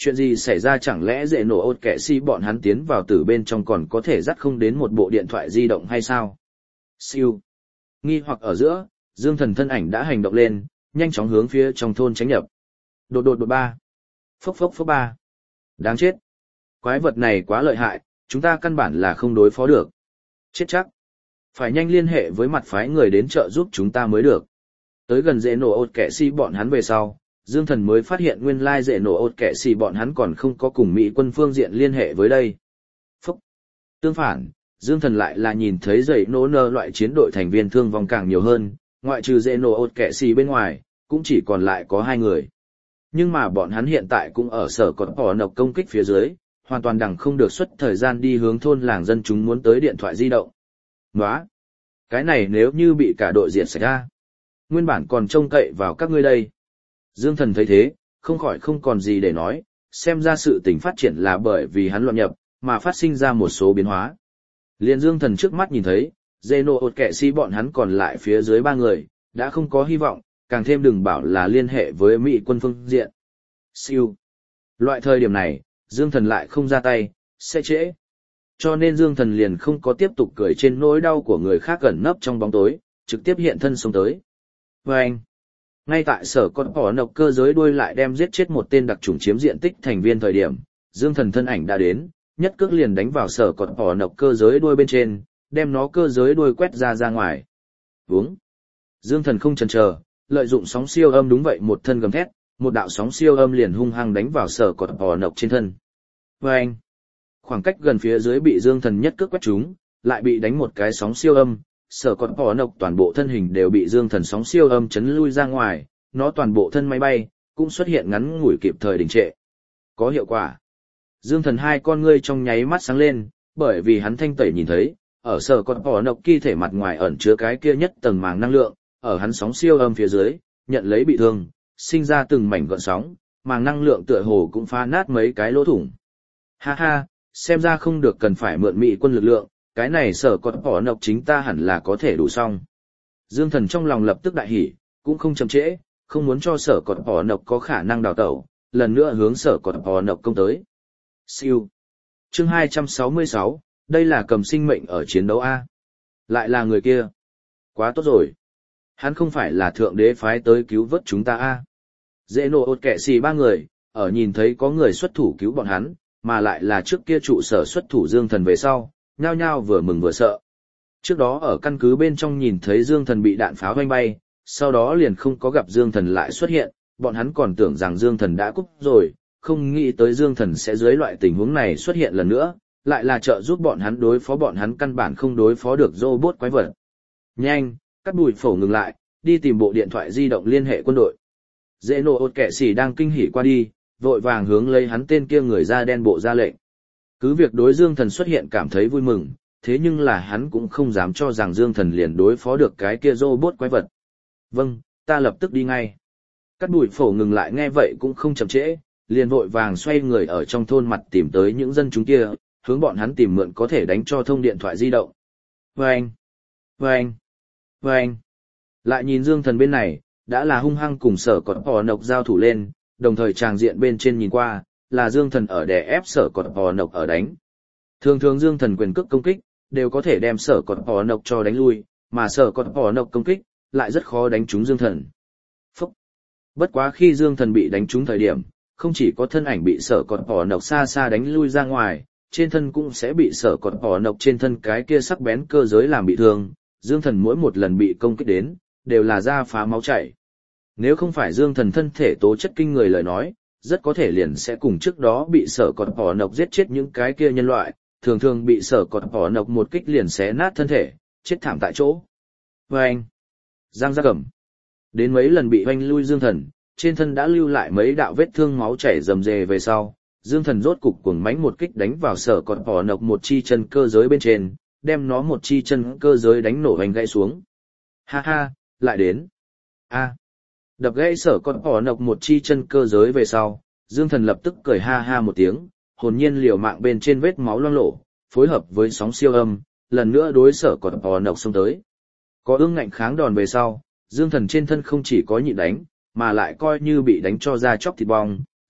Chuyện gì xảy ra, chẳng lẽ dễ nổ ột kẻ si bọn hắn tiến vào từ bên trong còn có thể dắt không đến một bộ điện thoại di động hay sao? Siêu. Nghi hoặc ở giữa, Dương Thần thân ảnh đã hành động lên, nhanh chóng hướng phía trong thôn tránh nhập. Đột đột đột ba. Phốc phốc phốc ba. Đáng chết. Quái vật này quá lợi hại, chúng ta căn bản là không đối phó được. Chết chắc. Phải nhanh liên hệ với mặt phái người đến trợ giúp chúng ta mới được. Tới gần dễ nổ ột kẻ si bọn hắn về sau, Dương Thần mới phát hiện nguyên lai dễ nổ ột kẻ si bọn hắn còn không có cùng Mỹ quân phương diện liên hệ với đây. Phúc. Tương phản, Dương Thần lại là nhìn thấy dãy nổ nơ loại chiến đội thành viên thương vong càng nhiều hơn, ngoại trừ dễ nổ ột kẻ si bên ngoài, cũng chỉ còn lại có hai người. Nhưng mà bọn hắn hiện tại cũng ở sở cột bỏ nọc công kích phía dưới, hoàn toàn đằng không được suất thời gian đi hướng thôn làng dân chúng muốn tới điện thoại di động. Nóa! Cái này nếu như bị cả đội diệt sạch ra, nguyên bản còn trông cậy vào các ngươi đây. Dương Thần thấy thế, không khỏi không còn gì để nói, xem ra sự tình phát triển là bởi vì hắn loạn nhập, mà phát sinh ra một số biến hóa. Liền Dương Thần trước mắt nhìn thấy, Zeno ột kẻ si bọn hắn còn lại phía dưới ba người, đã không có hy vọng, càng thêm đừng bảo là liên hệ với Mỹ quân phương diện. Siêu. Loại thời điểm này, Dương Thần lại không ra tay, sẽ trễ. Cho nên Dương Thần liền không có tiếp tục cười trên nỗi đau của người khác gần nấp trong bóng tối, trực tiếp hiện thân xông tới. Và anh, ngay tại sở con bỏ nọc cơ giới đuôi lại đem giết chết một tên đặc chủng chiếm diện tích thành viên thời điểm, Dương Thần thân ảnh đã đến, nhất cước liền đánh vào sở con bỏ nọc cơ giới đuôi bên trên, đem nó cơ giới đuôi quét ra ra ngoài. Vúng. Dương Thần không chần chờ, lợi dụng sóng siêu âm đúng vậy một thân gầm thét, một đạo sóng siêu âm liền hung hăng đánh vào sở cột bò nọc trên thân. Và anh, khoảng cách gần phía dưới bị Dương Thần nhất cước quét trúng, lại bị đánh một cái sóng siêu âm, sở cột bò nọc toàn bộ thân hình đều bị Dương Thần sóng siêu âm chấn lui ra ngoài, nó toàn bộ thân máy bay cũng xuất hiện ngắn ngủi kịp thời đình trệ. Có hiệu quả. Dương Thần hai con ngươi trong nháy mắt sáng lên, bởi vì hắn thanh tẩy nhìn thấy, ở sở cột bò nọc kỳ thể mặt ngoài ẩn chứa cái kia nhất tầng màng năng lượng, ở hắn sóng siêu âm phía dưới, nhận lấy bị thương, sinh ra từng mảnh gợn sóng, màng năng lượng tựa hồ cũng phá nát mấy cái lỗ thủng. Ha ha, xem ra không được cần phải mượn Mỹ quân lực lượng, cái này sở cột bỏ nọc chính ta hẳn là có thể đủ xong. Dương Thần trong lòng lập tức đại hỉ, cũng không chậm trễ, không muốn cho sở cột bỏ nọc có khả năng đào tẩu, lần nữa hướng sở cột bỏ nọc công tới. Siêu. Chương hai trăm sáu mươi sáu, đây là cầm sinh mệnh ở chiến đấu A. Lại là người kia. Quá tốt rồi. Hắn không phải là thượng đế phái tới cứu vớt chúng ta a? Dễ nổ ột kẻ xì ba người, ở nhìn thấy có người xuất thủ cứu bọn hắn, mà lại là trước kia trụ sở xuất thủ Dương Thần về sau, nhao nhao vừa mừng vừa sợ. Trước đó ở căn cứ bên trong nhìn thấy Dương Thần bị đạn pháo vanh bay, sau đó liền không có gặp Dương Thần lại xuất hiện, bọn hắn còn tưởng rằng Dương Thần đã cúp rồi, không nghĩ tới Dương Thần sẽ dưới loại tình huống này xuất hiện lần nữa, lại là trợ giúp bọn hắn đối phó bọn hắn căn bản không đối phó được robot quái vật. Nhanh! Cắt Bùi Phổ ngừng lại, đi tìm bộ điện thoại di động liên hệ quân đội. Dễ nổ ột kẻ xỉ đang kinh hỉ qua đi, vội vàng hướng lấy hắn tên kia người da đen bộ ra lệnh. Cứ việc đối Dương Thần xuất hiện cảm thấy vui mừng, thế nhưng là hắn cũng không dám cho rằng Dương Thần liền đối phó được cái kia robot quái vật. Vâng, ta lập tức đi ngay. Cắt Bùi Phổ ngừng lại nghe vậy cũng không chậm trễ, liền vội vàng xoay người ở trong thôn mặt tìm tới những dân chúng kia, hướng bọn hắn tìm mượn có thể đánh cho thông điện thoại di động. Vâng! Vâng! Vâng! Lại nhìn Dương Thần bên này, đã là hung hăng cùng sở cọt bò nọc giao thủ lên, đồng thời tràng diện bên trên nhìn qua, là Dương Thần ở đè ép sở cọt bò nọc ở đánh. Thường thường Dương Thần quyền cước công kích, đều có thể đem sở cọt bò nọc cho đánh lui, mà sở cọt bò nọc công kích, lại rất khó đánh trúng Dương Thần. Phúc! Bất quá khi Dương Thần bị đánh trúng thời điểm, không chỉ có thân ảnh bị sở cọt bò nọc xa xa đánh lui ra ngoài, trên thân cũng sẽ bị sở cọt bò nọc trên thân cái kia sắc bén cơ giới làm bị thương. Dương Thần mỗi một lần bị công kích đến, đều là da phá máu chảy. Nếu không phải Dương Thần thân thể tố chất kinh người lời nói, rất có thể liền sẽ cùng trước đó bị sở cọt bò nọc giết chết những cái kia nhân loại, thường thường bị sở cọt bò nọc một kích liền xé nát thân thể, chết thảm tại chỗ. Vâng! Giang ra cầm. Đến mấy lần bị hoanh lui Dương Thần, trên thân đã lưu lại mấy đạo vết thương máu chảy rầm rề về sau, Dương Thần rốt cục cuồng mãnh một kích đánh vào sở cọt bò nọc một chi chân cơ giới bên trên, đem nó một chi chân cơ giới đánh nổ hoành gãy xuống. Ha ha, lại đến. A. Đập gãy sở con bò nọc một chi chân cơ giới về sau, Dương Thần lập tức cười ha ha một tiếng, hồn nhiên liều mạng bên trên vết máu loang lổ, phối hợp với sóng siêu âm, lần nữa đối sở con bò nọc xông tới. Có ương ngạnh kháng đòn về sau, Dương Thần trên thân không chỉ có nhịn đánh, mà lại coi như bị đánh cho ra chóc thịt bong,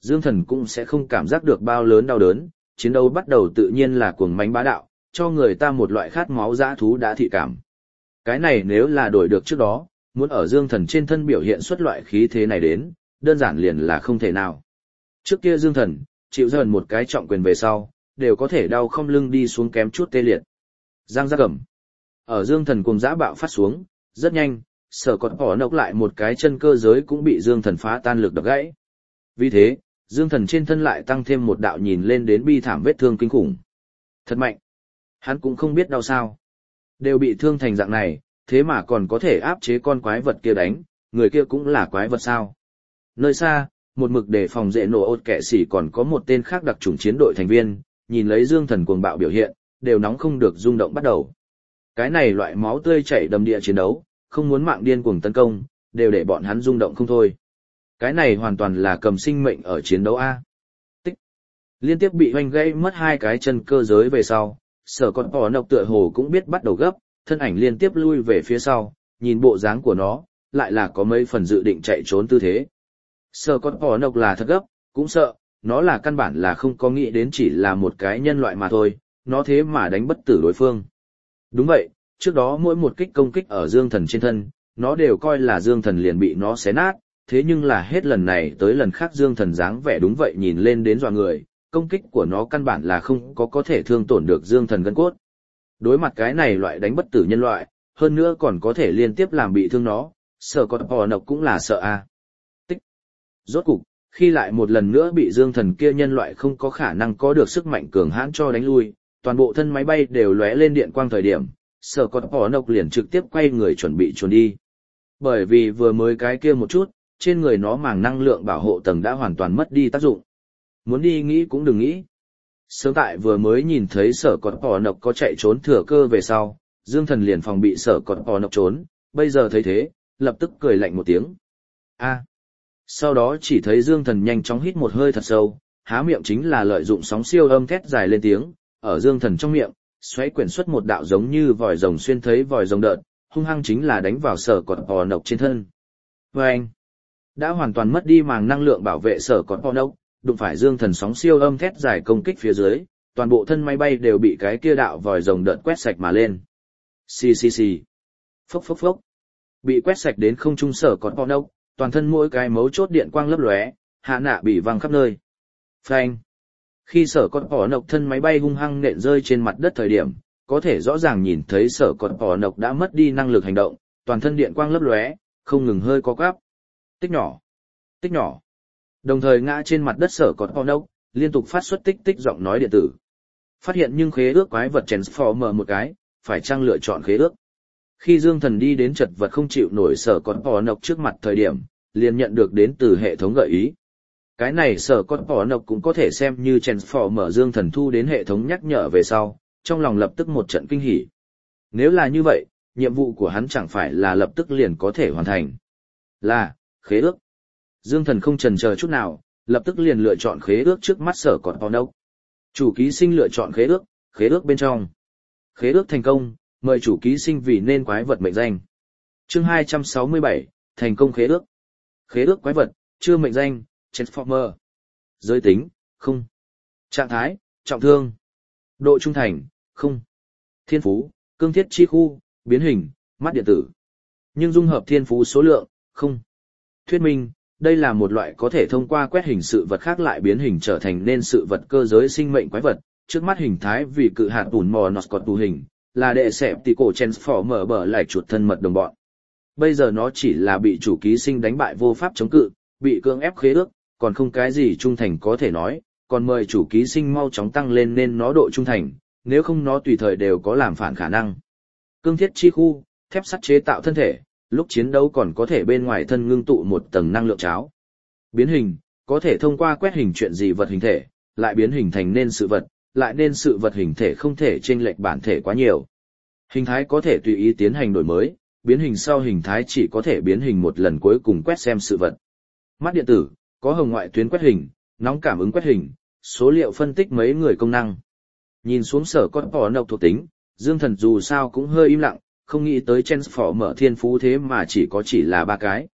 Dương Thần cũng sẽ không cảm giác được bao lớn đau đớn, chiến đấu bắt đầu tự nhiên là cuồng mãnh bá đạo, cho người ta một loại khát máu dã thú đã thị cảm. Cái này nếu là đổi được trước đó, muốn ở Dương Thần trên thân biểu hiện xuất loại khí thế này đến, đơn giản liền là không thể nào. Trước kia Dương Thần, chịu dần một cái trọng quyền về sau, đều có thể đau không lưng đi xuống kém chút tê liệt. Giang giác gầm. Ở Dương Thần cùng dã bạo phát xuống, rất nhanh, Sở Cọt bỏ nốc lại một cái chân cơ giới cũng bị Dương Thần phá tan lực đập gãy. Vì thế, Dương Thần trên thân lại tăng thêm một đạo nhìn lên đến bi thảm vết thương kinh khủng. Thật mạnh. Hắn cũng không biết đau sao. Đều bị thương thành dạng này, thế mà còn có thể áp chế con quái vật kia đánh, người kia cũng là quái vật sao. Nơi xa, một mực để phòng dễ nổ ột kẻ xỉ còn có một tên khác đặc chủng chiến đội thành viên, nhìn lấy Dương Thần cuồng bạo biểu hiện, đều nóng không được rung động bắt đầu. Cái này loại máu tươi chảy đầm địa chiến đấu, không muốn mạng điên cuồng tấn công, đều để bọn hắn rung động không thôi. Cái này hoàn toàn là cầm sinh mệnh ở chiến đấu A. Tích. Liên tiếp bị hoành gãy mất hai cái chân cơ giới về sau, Sở Cọt bỏ nốc tựa hồ cũng biết bắt đầu gấp, thân ảnh liên tiếp lui về phía sau, nhìn bộ dáng của nó, lại là có mấy phần dự định chạy trốn tư thế. Sở Cọt bỏ nốc là thật gấp, cũng sợ, nó là căn bản là không có nghĩ đến chỉ là một cái nhân loại mà thôi, nó thế mà đánh bất tử đối phương. Đúng vậy, trước đó mỗi một kích công kích ở Dương Thần trên thân, nó đều coi là Dương Thần liền bị nó xé nát, thế nhưng là hết lần này tới lần khác Dương Thần dáng vẻ đúng vậy nhìn lên đến dọa người, công kích của nó căn bản là không có có thể thương tổn được Dương Thần gân cốt. Đối mặt cái này loại đánh bất tử nhân loại, hơn nữa còn có thể liên tiếp làm bị thương nó, Sở Cọt bỏ nốc cũng là sợ a. Tích. Rốt cục, khi lại một lần nữa bị Dương Thần kia nhân loại không có khả năng có được sức mạnh cường hãn cho đánh lui, toàn bộ thân máy bay đều lóe lên điện quang thời điểm, Sở Cọt bỏ nốc liền trực tiếp quay người chuẩn bị trốn đi. Bởi vì vừa mới cái kia một chút, trên người nó màng năng lượng bảo hộ tầng đã hoàn toàn mất đi tác dụng. Muốn đi nghĩ cũng đừng nghĩ. Sớm tại vừa mới nhìn thấy Sở Cọt bỏ nốc có chạy trốn thừa cơ về sau, Dương Thần liền phòng bị Sở Cọt bỏ nốc trốn, bây giờ thấy thế, lập tức cười lạnh một tiếng. A. Sau đó chỉ thấy Dương Thần nhanh chóng hít một hơi thật sâu, há miệng chính là lợi dụng sóng siêu âm thét dài lên tiếng, ở Dương Thần trong miệng, xoáy quyển xuất một đạo giống như vòi rồng xuyên thấy vòi rồng đợt, hung hăng chính là đánh vào Sở Cọt bỏ nốc trên thân. Và anh, đã hoàn toàn mất đi màng năng lượng bảo vệ Sở Cọt bỏ nốc, đụng phải Dương Thần sóng siêu âm thét dài công kích phía dưới, toàn bộ thân máy bay đều bị cái kia đạo vòi rồng đợt quét sạch mà lên. Xì xì xì. Phốc phốc phốc. Bị quét sạch đến không trung Sở Cọt bỏ nốc, toàn thân mỗi cái mấu chốt điện quang lấp lóe, hạ nạ bị văng khắp nơi. Phanh. Khi Sở Cọt bỏ nốc thân máy bay hung hăng nện rơi trên mặt đất thời điểm, có thể rõ ràng nhìn thấy Sở Cọt bỏ nốc đã mất đi năng lực hành động, toàn thân điện quang lấp lóe, không ngừng hơi co quắp. Tích nhỏ. Tích nhỏ. Đồng thời ngã trên mặt đất Sở Cọt bỏ nốc, liên tục phát xuất tích tích giọng nói điện tử. Phát hiện nhưng khế ước quái vật Transformer một cái, phải chăng lựa chọn khế ước. Khi Dương Thần đi đến chật vật không chịu nổi Sở Cọt bỏ nốc trước mặt thời điểm, liền nhận được đến từ hệ thống gợi ý. Cái này Sở Cọt bỏ nốc cũng có thể xem như Transformer Dương Thần thu đến hệ thống nhắc nhở về sau, trong lòng lập tức một trận kinh hỉ. Nếu là như vậy, nhiệm vụ của hắn chẳng phải là lập tức liền có thể hoàn thành. Là, khế ước. Dương Thần không chần chờ chút nào, lập tức liền lựa chọn khế ước trước mắt Sở Cọt bỏ nốc. Chủ ký sinh lựa chọn khế ước, khế ước bên trong. Khế ước thành công, mời chủ ký sinh vì nên quái vật mệnh danh. Chương hai trăm sáu mươi bảy, thành công khế ước. Khế ước quái vật, chưa mệnh danh, Transformer. Giới tính, không. Trạng thái, trọng thương. Độ trung thành, không. Thiên phú, cương thiết chi khu, biến hình, mắt điện tử. Nhưng dung hợp thiên phú số lượng, không. Thuyết minh, đây là một loại có thể thông qua quét hình sự vật khác lại biến hình trở thành nên sự vật cơ giới sinh mệnh quái vật, trước mắt hình thái vì cự hạt tùn mò nọt cọt tù hình, là đệ xẹp tỷ cổ Transformer bở lại chuột thân mật đồng bọn. Bây giờ nó chỉ là bị chủ ký sinh đánh bại vô pháp chống cự, bị cưỡng ép khế ước, còn không cái gì trung thành có thể nói, còn mời chủ ký sinh mau chóng tăng lên nên nó độ trung thành, nếu không nó tùy thời đều có làm phản khả năng. Cương thiết chi khu, thép sắt chế tạo thân thể, lúc chiến đấu còn có thể bên ngoài thân ngưng tụ một tầng năng lượng cháo. Biến hình, có thể thông qua quét hình chuyện gì vật hình thể, lại biến hình thành nên sự vật, lại nên sự vật hình thể không thể chênh lệch bản thể quá nhiều. Hình thái có thể tùy ý tiến hành đổi mới, biến hình sau hình thái chỉ có thể biến hình một lần cuối cùng quét xem sự vật. Mắt điện tử, có hồng ngoại tuyến quét hình, nóng cảm ứng quét hình, số liệu phân tích mấy người công năng. Nhìn xuống Sở Cọt bỏ nốc thuộc tính, Dương Thần dù sao cũng hơi im lặng, không nghĩ tới Transformer thiên phú thế mà chỉ có chỉ là ba cái.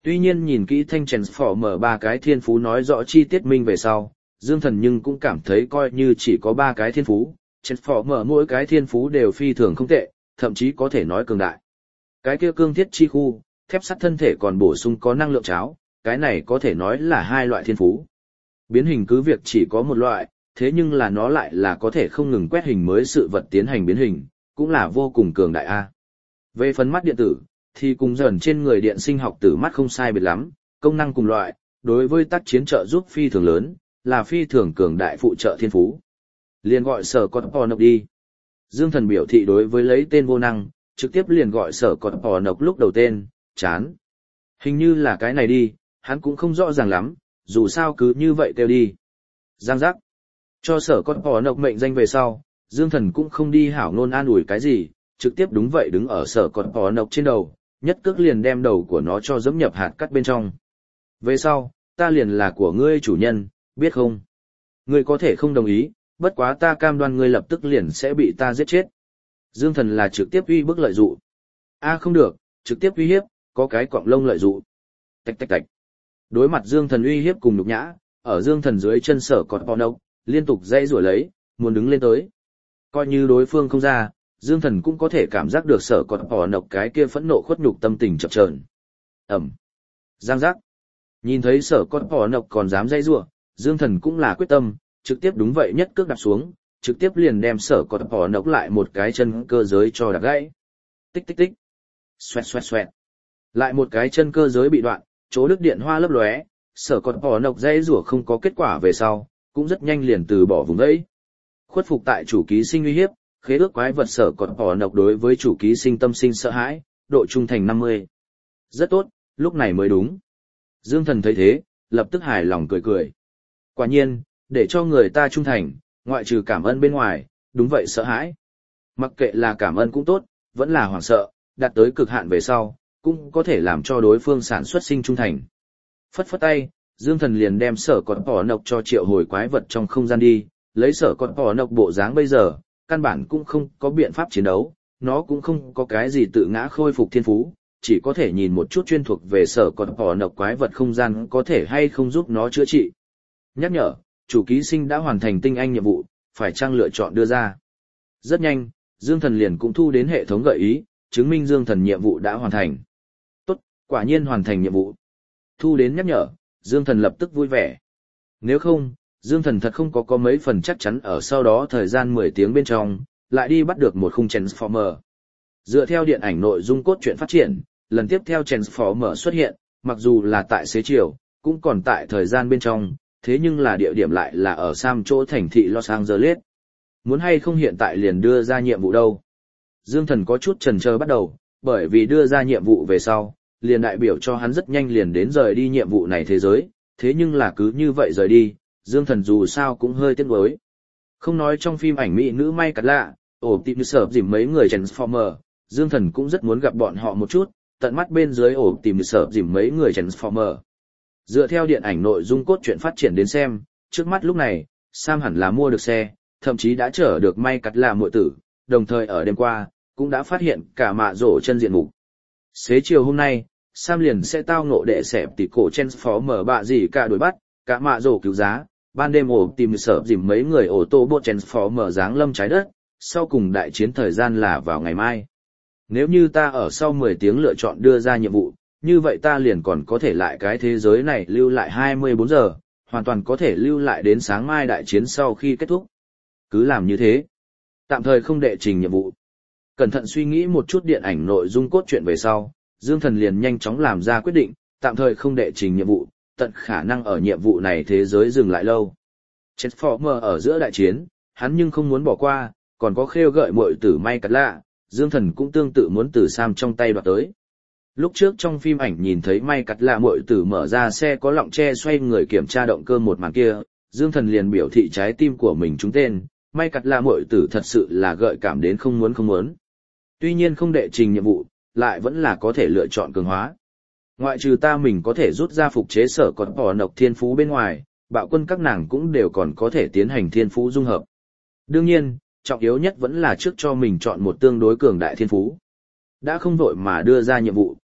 Tuy nhiên nhìn kỹ thanh Transformer ba cái thiên phú nói rõ chi tiết minh về sau, Dương Thần nhưng cũng cảm thấy coi như chỉ có ba cái thiên phú, Transformer mỗi cái thiên phú đều phi thường không tệ, thậm chí có thể nói cường đại. Cái kia cương thiết chi khu, thép sắt thân thể còn bổ sung có năng lượng cháo, cái này có thể nói là hai loại thiên phú. Biến hình cứ việc chỉ có một loại, thế nhưng là nó lại là có thể không ngừng quét hình mới sự vật tiến hành biến hình, cũng là vô cùng cường đại a. Về phần mắt điện tử, thì cùng dần trên người điện sinh học tử mắt không sai biệt lắm, công năng cùng loại, đối với tác chiến trợ giúp phi thường lớn, là phi thường cường đại phụ trợ thiên phú. Liền gọi sở cọt pò nộc đi. Dương Thần biểu thị đối với lấy tên vô năng, trực tiếp liền gọi sở cọt pò nộc lúc đầu tên, chán. Hình như là cái này đi, hắn cũng không rõ ràng lắm, dù sao cứ như vậy kêu đi. Giang giác. Cho sở cọt pò nộc mệnh danh về sau, Dương Thần cũng không đi hảo ngôn an ủi cái gì, trực tiếp đúng vậy đứng ở sở cọt pò nộc trên đầu, nhất cước liền đem đầu của nó cho dẫm nhập hạt cắt bên trong. Về sau, ta liền là của ngươi chủ nhân, biết không? Ngươi có thể không đồng ý, bất quá ta cam đoan ngươi lập tức liền sẽ bị ta giết chết. Dương Thần là trực tiếp uy bức lợi dụ. A không được, trực tiếp uy hiếp, có cái cọng lông lợi dụ. Tạch tạch tạch. Đối mặt Dương Thần uy hiếp cùng nhục nhã, ở Dương Thần dưới chân sở cọt pò nộc, liên tục dây rủa lấy, muốn đứng lên tới. Coi như đối phương không ra, Dương Thần cũng có thể cảm giác được sở cọt pò nộc cái kia phẫn nộ khuất nhục tâm tình chập chờn. Ẩm. Giang giác. Nhìn thấy sở cọt pò nộc còn dám dây rủa, Dương Thần cũng là quyết tâm, trực tiếp đúng vậy nhất cước đạp xuống, trực tiếp liền đem sở cọt pò nộc lại một cái chân cơ giới cho đạp gãy. Tích tích tích. Xoẹt xoẹt xoẹt. Lại một cái chân cơ giới bị đoạn, chỗ đứt điện hoa lấp lóe, sở cọt pò nộc dây rủa không có kết quả về sau, cũng rất nhanh liền từ bỏ vùng ấy. Khuất phục tại chủ ký sinh uy hiếp, khế ước quái vật sở cọt pò nộc đối với chủ ký sinh tâm sinh sợ hãi, độ trung thành năm mươi. Rất tốt, lúc này mới đúng. Dương Thần thấy thế, lập tức hài lòng cười cười. Quả nhiên, để cho người ta trung thành, ngoại trừ cảm ơn bên ngoài, đúng vậy sợ hãi. Mặc kệ là cảm ơn cũng tốt, vẫn là hoảng sợ, đạt tới cực hạn về sau, cũng có thể làm cho đối phương sản xuất sinh trung thành. Phất phất tay, Dương Thần liền đem sở cọt pò nộc cho triệu hồi quái vật trong không gian đi, lấy sở cọt pò nộc bộ dáng bây giờ, căn bản cũng không có biện pháp chiến đấu, nó cũng không có cái gì tự ngã khôi phục thiên phú, chỉ có thể nhìn một chút chuyên thuộc về sở cọt pò nộc quái vật không gian có thể hay không giúp nó chữa trị. Nhắc nhở, chủ ký sinh đã hoàn thành tinh anh nhiệm vụ, phải chăng lựa chọn đưa ra. Rất nhanh, Dương Thần liền cũng thu đến hệ thống gợi ý, chứng minh Dương Thần nhiệm vụ đã hoàn thành. Tốt, quả nhiên hoàn thành nhiệm vụ. Thu đến nhắc nhở, Dương Thần lập tức vui vẻ. Nếu không, Dương Thần thật không có có mấy phần chắc chắn ở sau đó thời gian mười tiếng bên trong, lại đi bắt được một khung Transformer. Dựa theo điện ảnh nội dung cốt truyện phát triển, lần tiếp theo Transformer xuất hiện, mặc dù là tại xế chiều, cũng còn tại thời gian bên trong, thế nhưng là địa điểm lại là ở Sam chỗ thành thị Los Angeles. Muốn hay không hiện tại liền đưa ra nhiệm vụ đâu. Dương Thần có chút chần chờ bắt đầu, bởi vì đưa ra nhiệm vụ về sau, liền đại biểu cho hắn rất nhanh liền đến rời đi nhiệm vụ này thế giới, thế nhưng là cứ như vậy rời đi, Dương Thần dù sao cũng hơi tiếc nuối. Không nói trong phim ảnh mỹ nữ may cắt lạ, ổ tìm sở dìm mấy người Transformer, Dương Thần cũng rất muốn gặp bọn họ một chút, tận mắt bên dưới ổ tìm sở dìm mấy người Transformer. Dựa theo điện ảnh nội dung cốt truyện phát triển đến xem, trước mắt lúc này, Sam hẳn là mua được xe, thậm chí đã chở được may cắt lạ muội tử, đồng thời ở đêm qua, cũng đã phát hiện cả mạ rổ chân diện mục. Xế chiều hôm nay, Sam liền sẽ tao ngộ đệ xẹp tỷ cổ Transformer bạ gì cả đuổi bắt, cả mạ rổ cứu giá, ban đêm ổ tìm sở dìm mấy người ô tô bộ Transformer giáng lâm trái đất, sau cùng đại chiến thời gian là vào ngày mai. Nếu như ta ở sau mười tiếng lựa chọn đưa ra nhiệm vụ, như vậy ta liền còn có thể lại cái thế giới này lưu lại hai mươi bốn giờ, hoàn toàn có thể lưu lại đến sáng mai đại chiến sau khi kết thúc. Cứ làm như thế. Tạm thời không đệ trình nhiệm vụ. Cẩn thận suy nghĩ một chút điện ảnh nội dung cốt truyện về sau, Dương Thần liền nhanh chóng làm ra quyết định, tạm thời không đệ trình nhiệm vụ, tận khả năng ở nhiệm vụ này thế giới dừng lại lâu. Transformer ở giữa đại chiến, hắn nhưng không muốn bỏ qua, còn có khêu gợi muội tử may cắt lạ, Dương Thần cũng tương tự muốn từ Sam trong tay đoạt tới. Lúc trước trong phim ảnh nhìn thấy may cắt lạ muội tử mở ra xe có lọng tre xoay người kiểm tra động cơ một màn kia, Dương Thần liền biểu thị trái tim của mình trúng tên, may cắt lạ muội tử thật sự là gợi cảm đến không muốn không muốn. Tuy nhiên không đệ trình nhiệm vụ, lại vẫn là có thể lựa chọn cường hóa. Ngoại trừ ta mình có thể rút ra phục chế sở cọt pò nộc thiên phú bên ngoài, bạo quân các nàng cũng đều còn có thể tiến hành thiên phú dung hợp. Đương nhiên, trọng yếu nhất vẫn là trước cho mình chọn một tương đối cường đại thiên phú. Đã không vội mà đưa ra nhiệm vụ,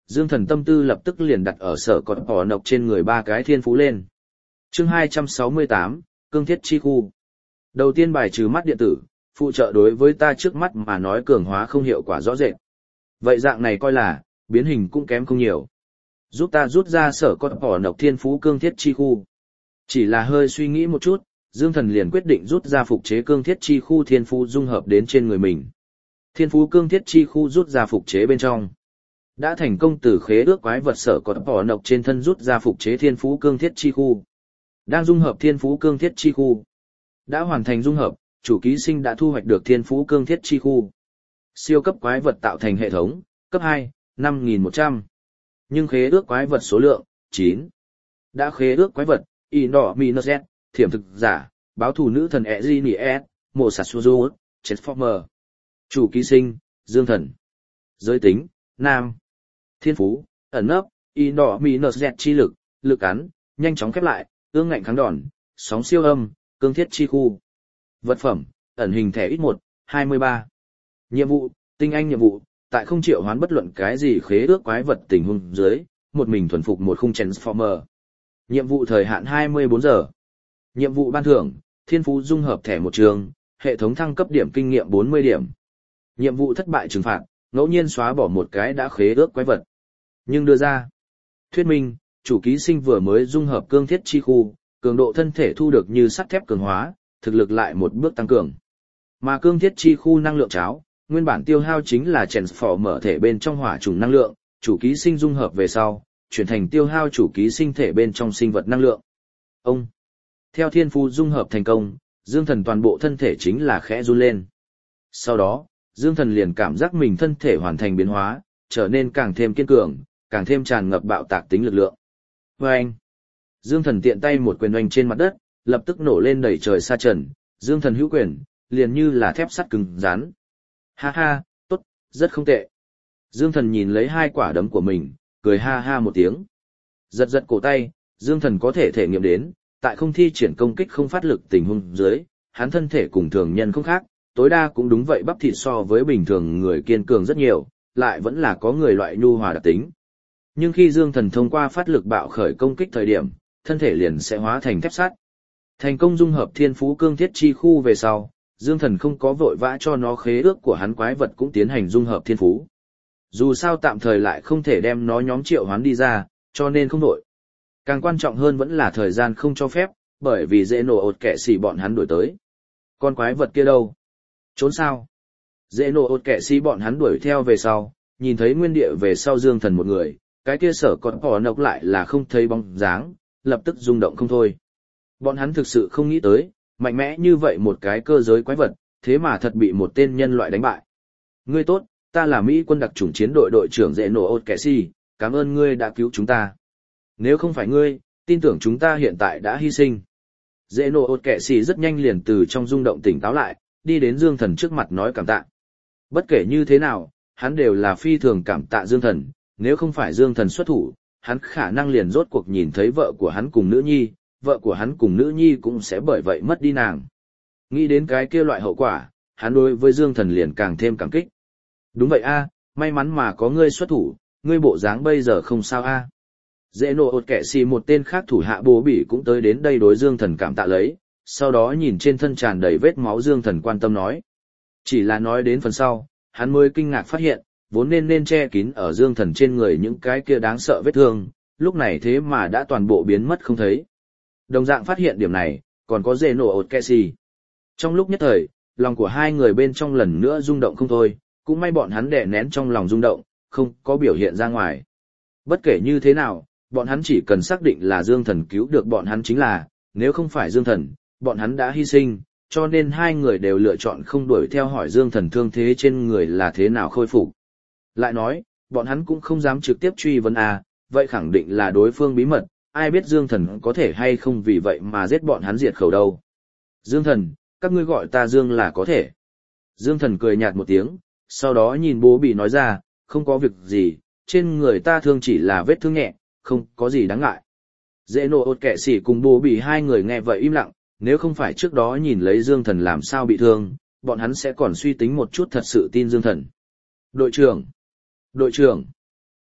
Dương Thần tâm tư lập tức liền đặt ở sở cọt bỏ nọc trên người ba cái thiên phú lên. Chương hai trăm sáu mươi tám, Cương Thiết Chi Khu. Đầu tiên bài trừ mắt điện tử, phụ trợ đối với ta trước mắt mà nói cường hóa không hiệu quả rõ rệt. Vậy dạng này coi là, biến hình cũng kém không nhiều. Giúp ta rút ra sở cọt bỏ nọc thiên phú Cương Thiết Chi Khu. Chỉ là hơi suy nghĩ một chút, Dương Thần liền quyết định rút ra phục chế Cương Thiết Chi Khu thiên phú dung hợp đến trên người mình. Thiên phú Cương Thiết Chi Khu rút ra phục chế bên trong. Đã thành công từ khế ước quái vật sở cọt bỏ nọc trên thân rút ra phục chế thiên phú Cương Thiết Chi Khu. Đang dung hợp thiên phú Cương Thiết Chi Khu. Đã hoàn thành dung hợp, chủ ký sinh đã thu hoạch được thiên phú Cương Thiết Chi Khu. Siêu cấp quái vật tạo thành hệ thống, cấp hai, năm nghìn một trăm. Nhưng khế ước quái vật số lượng, chín. Đã khế ước quái vật, Indominus, thiểm thực giả, báo thù nữ thần Ezinies, Mộ Sasuzu, Transformer. Chủ ký sinh, Dương Thần. Giới tính, nam. Thiên phú, ẩn nấp, Indominus chi lực, lực cắn, nhanh chóng khép lại, ương ngạnh kháng đòn, sóng siêu âm, Cương Thiết Chi Khu. Vật phẩm, ẩn hình thẻ ít một, hai mươi ba. Nhiệm vụ, tinh anh nhiệm vụ, tại không triệu hoán bất luận cái gì khế ước quái vật tình huống dưới, một mình thuần phục một khung Transformer. Nhiệm vụ thời hạn hai mươi bốn giờ. Nhiệm vụ ban thưởng, thiên phú dung hợp thẻ một trường, hệ thống thăng cấp điểm kinh nghiệm bốn mươi điểm. Nhiệm vụ thất bại trừng phạt, ngẫu nhiên xóa bỏ một cái đã khế ước quái vật. Nhưng đưa ra. Thuyết minh, chủ ký sinh vừa mới dung hợp Cương Thiết Chi Khu, cường độ thân thể thu được như sắt thép cường hóa, thực lực lại một bước tăng cường. Mà Cương Thiết Chi Khu năng lượng cháo, nguyên bản tiêu hao chính là Transformer thể bên trong hỏa trùng năng lượng, chủ ký sinh dung hợp về sau, chuyển thành tiêu hao chủ ký sinh thể bên trong sinh vật năng lượng. Ông. Theo thiên phú dung hợp thành công, Dương Thần toàn bộ thân thể chính là khẽ run lên. Sau đó, Dương Thần liền cảm giác mình thân thể hoàn thành biến hóa, trở nên càng thêm kiên cường, càng thêm tràn ngập bạo tạc tính lực lượng. Và anh. Dương Thần tiện tay một quyền oanh trên mặt đất, lập tức nổ lên đầy trời sa trần, Dương Thần hữu quyền, liền như là thép sắt cứng rắn. Ha ha, tốt, rất không tệ. Dương Thần nhìn lấy hai quả đấm của mình, cười ha ha một tiếng. Giật giật cổ tay, Dương Thần có thể thể nghiệm đến, tại không thi triển công kích không phát lực tình huống dưới, hắn thân thể cùng thường nhân không khác, tối đa cũng đúng vậy bắp thịt so với bình thường người kiên cường rất nhiều, lại vẫn là có người loại nhu hòa đặc tính. Nhưng khi Dương Thần thông qua phát lực bạo khởi công kích thời điểm, thân thể liền sẽ hóa thành thép sắt. Thành công dung hợp thiên phú Cương Thiết Chi Khu về sau, Dương Thần không có vội vã cho nó khế ước của hắn quái vật cũng tiến hành dung hợp thiên phú. Dù sao tạm thời lại không thể đem nó nhóm triệu hoán đi ra, cho nên không vội. Càng quan trọng hơn vẫn là thời gian không cho phép, bởi vì dễ nổ ột kẻ xì bọn hắn đuổi tới. Con quái vật kia đâu? Trốn sao? Dễ nổ ột kẻ xì bọn hắn đuổi theo về sau, nhìn thấy nguyên địa về sau Dương Thần một người, cái kia sở còn bỏ nọc lại là không thấy bóng dáng, lập tức rung động không thôi. Bọn hắn thực sự không nghĩ tới, mạnh mẽ như vậy một cái cơ giới quái vật, thế mà thật bị một tên nhân loại đánh bại. Ngươi tốt, ta là Mỹ quân đặc chủng chiến đội đội trưởng dễ nổ ột kẻ xì, cảm ơn ngươi đã cứu chúng ta. Nếu không phải ngươi, tin tưởng chúng ta hiện tại đã hy sinh. Dễ nổ ột kẻ xì rất nhanh liền từ trong rung động tỉnh táo lại, đi đến Dương Thần trước mặt nói cảm tạ. Bất kể như thế nào, hắn đều là phi thường cảm tạ Dương Thần, nếu không phải Dương Thần xuất thủ, hắn khả năng liền rốt cuộc nhìn thấy vợ của hắn cùng nữ nhi, vợ của hắn cùng nữ nhi cũng sẽ bởi vậy mất đi nàng. Nghĩ đến cái kia loại hậu quả, hắn đối với Dương Thần liền càng thêm cảm kích. Đúng vậy a, may mắn mà có ngươi xuất thủ, ngươi bộ dáng bây giờ không sao a. Dễ nổ ột kẻ xì một tên khác thủ hạ bố bỉ cũng tới đến đây đối Dương Thần cảm tạ lấy, sau đó nhìn trên thân tràn đầy vết máu Dương Thần quan tâm nói. Chỉ là nói đến phần sau, hắn mới kinh ngạc phát hiện, vốn nên nên che kín ở Dương Thần trên người những cái kia đáng sợ vết thương, lúc này thế mà đã toàn bộ biến mất không thấy. Đồng dạng phát hiện điểm này, còn có dễ nổ ột kẻ xì. Trong lúc nhất thời, lòng của hai người bên trong lần nữa rung động không thôi, cũng may bọn hắn đè nén trong lòng rung động, không có biểu hiện ra ngoài. Bất kể như thế nào, bọn hắn chỉ cần xác định là Dương Thần cứu được bọn hắn chính là, nếu không phải Dương Thần, bọn hắn đã hy sinh, cho nên hai người đều lựa chọn không đuổi theo hỏi Dương Thần thương thế trên người là thế nào khôi phục. Lại nói, bọn hắn cũng không dám trực tiếp truy vấn à, vậy khẳng định là đối phương bí mật, ai biết Dương Thần có thể hay không vì vậy mà giết bọn hắn diệt khẩu đâu. Dương Thần, các ngươi gọi ta Dương là có thể. Dương Thần cười nhạt một tiếng, sau đó nhìn bố bị nói ra, không có việc gì, trên người ta thương chỉ là vết thương nhẹ, không có gì đáng ngại. Dễ nổ ột kẻ xỉ cùng bố bị hai người nghe vậy im lặng, nếu không phải trước đó nhìn lấy Dương Thần làm sao bị thương, bọn hắn sẽ còn suy tính một chút thật sự tin Dương Thần. Đội trưởng! Đội trưởng!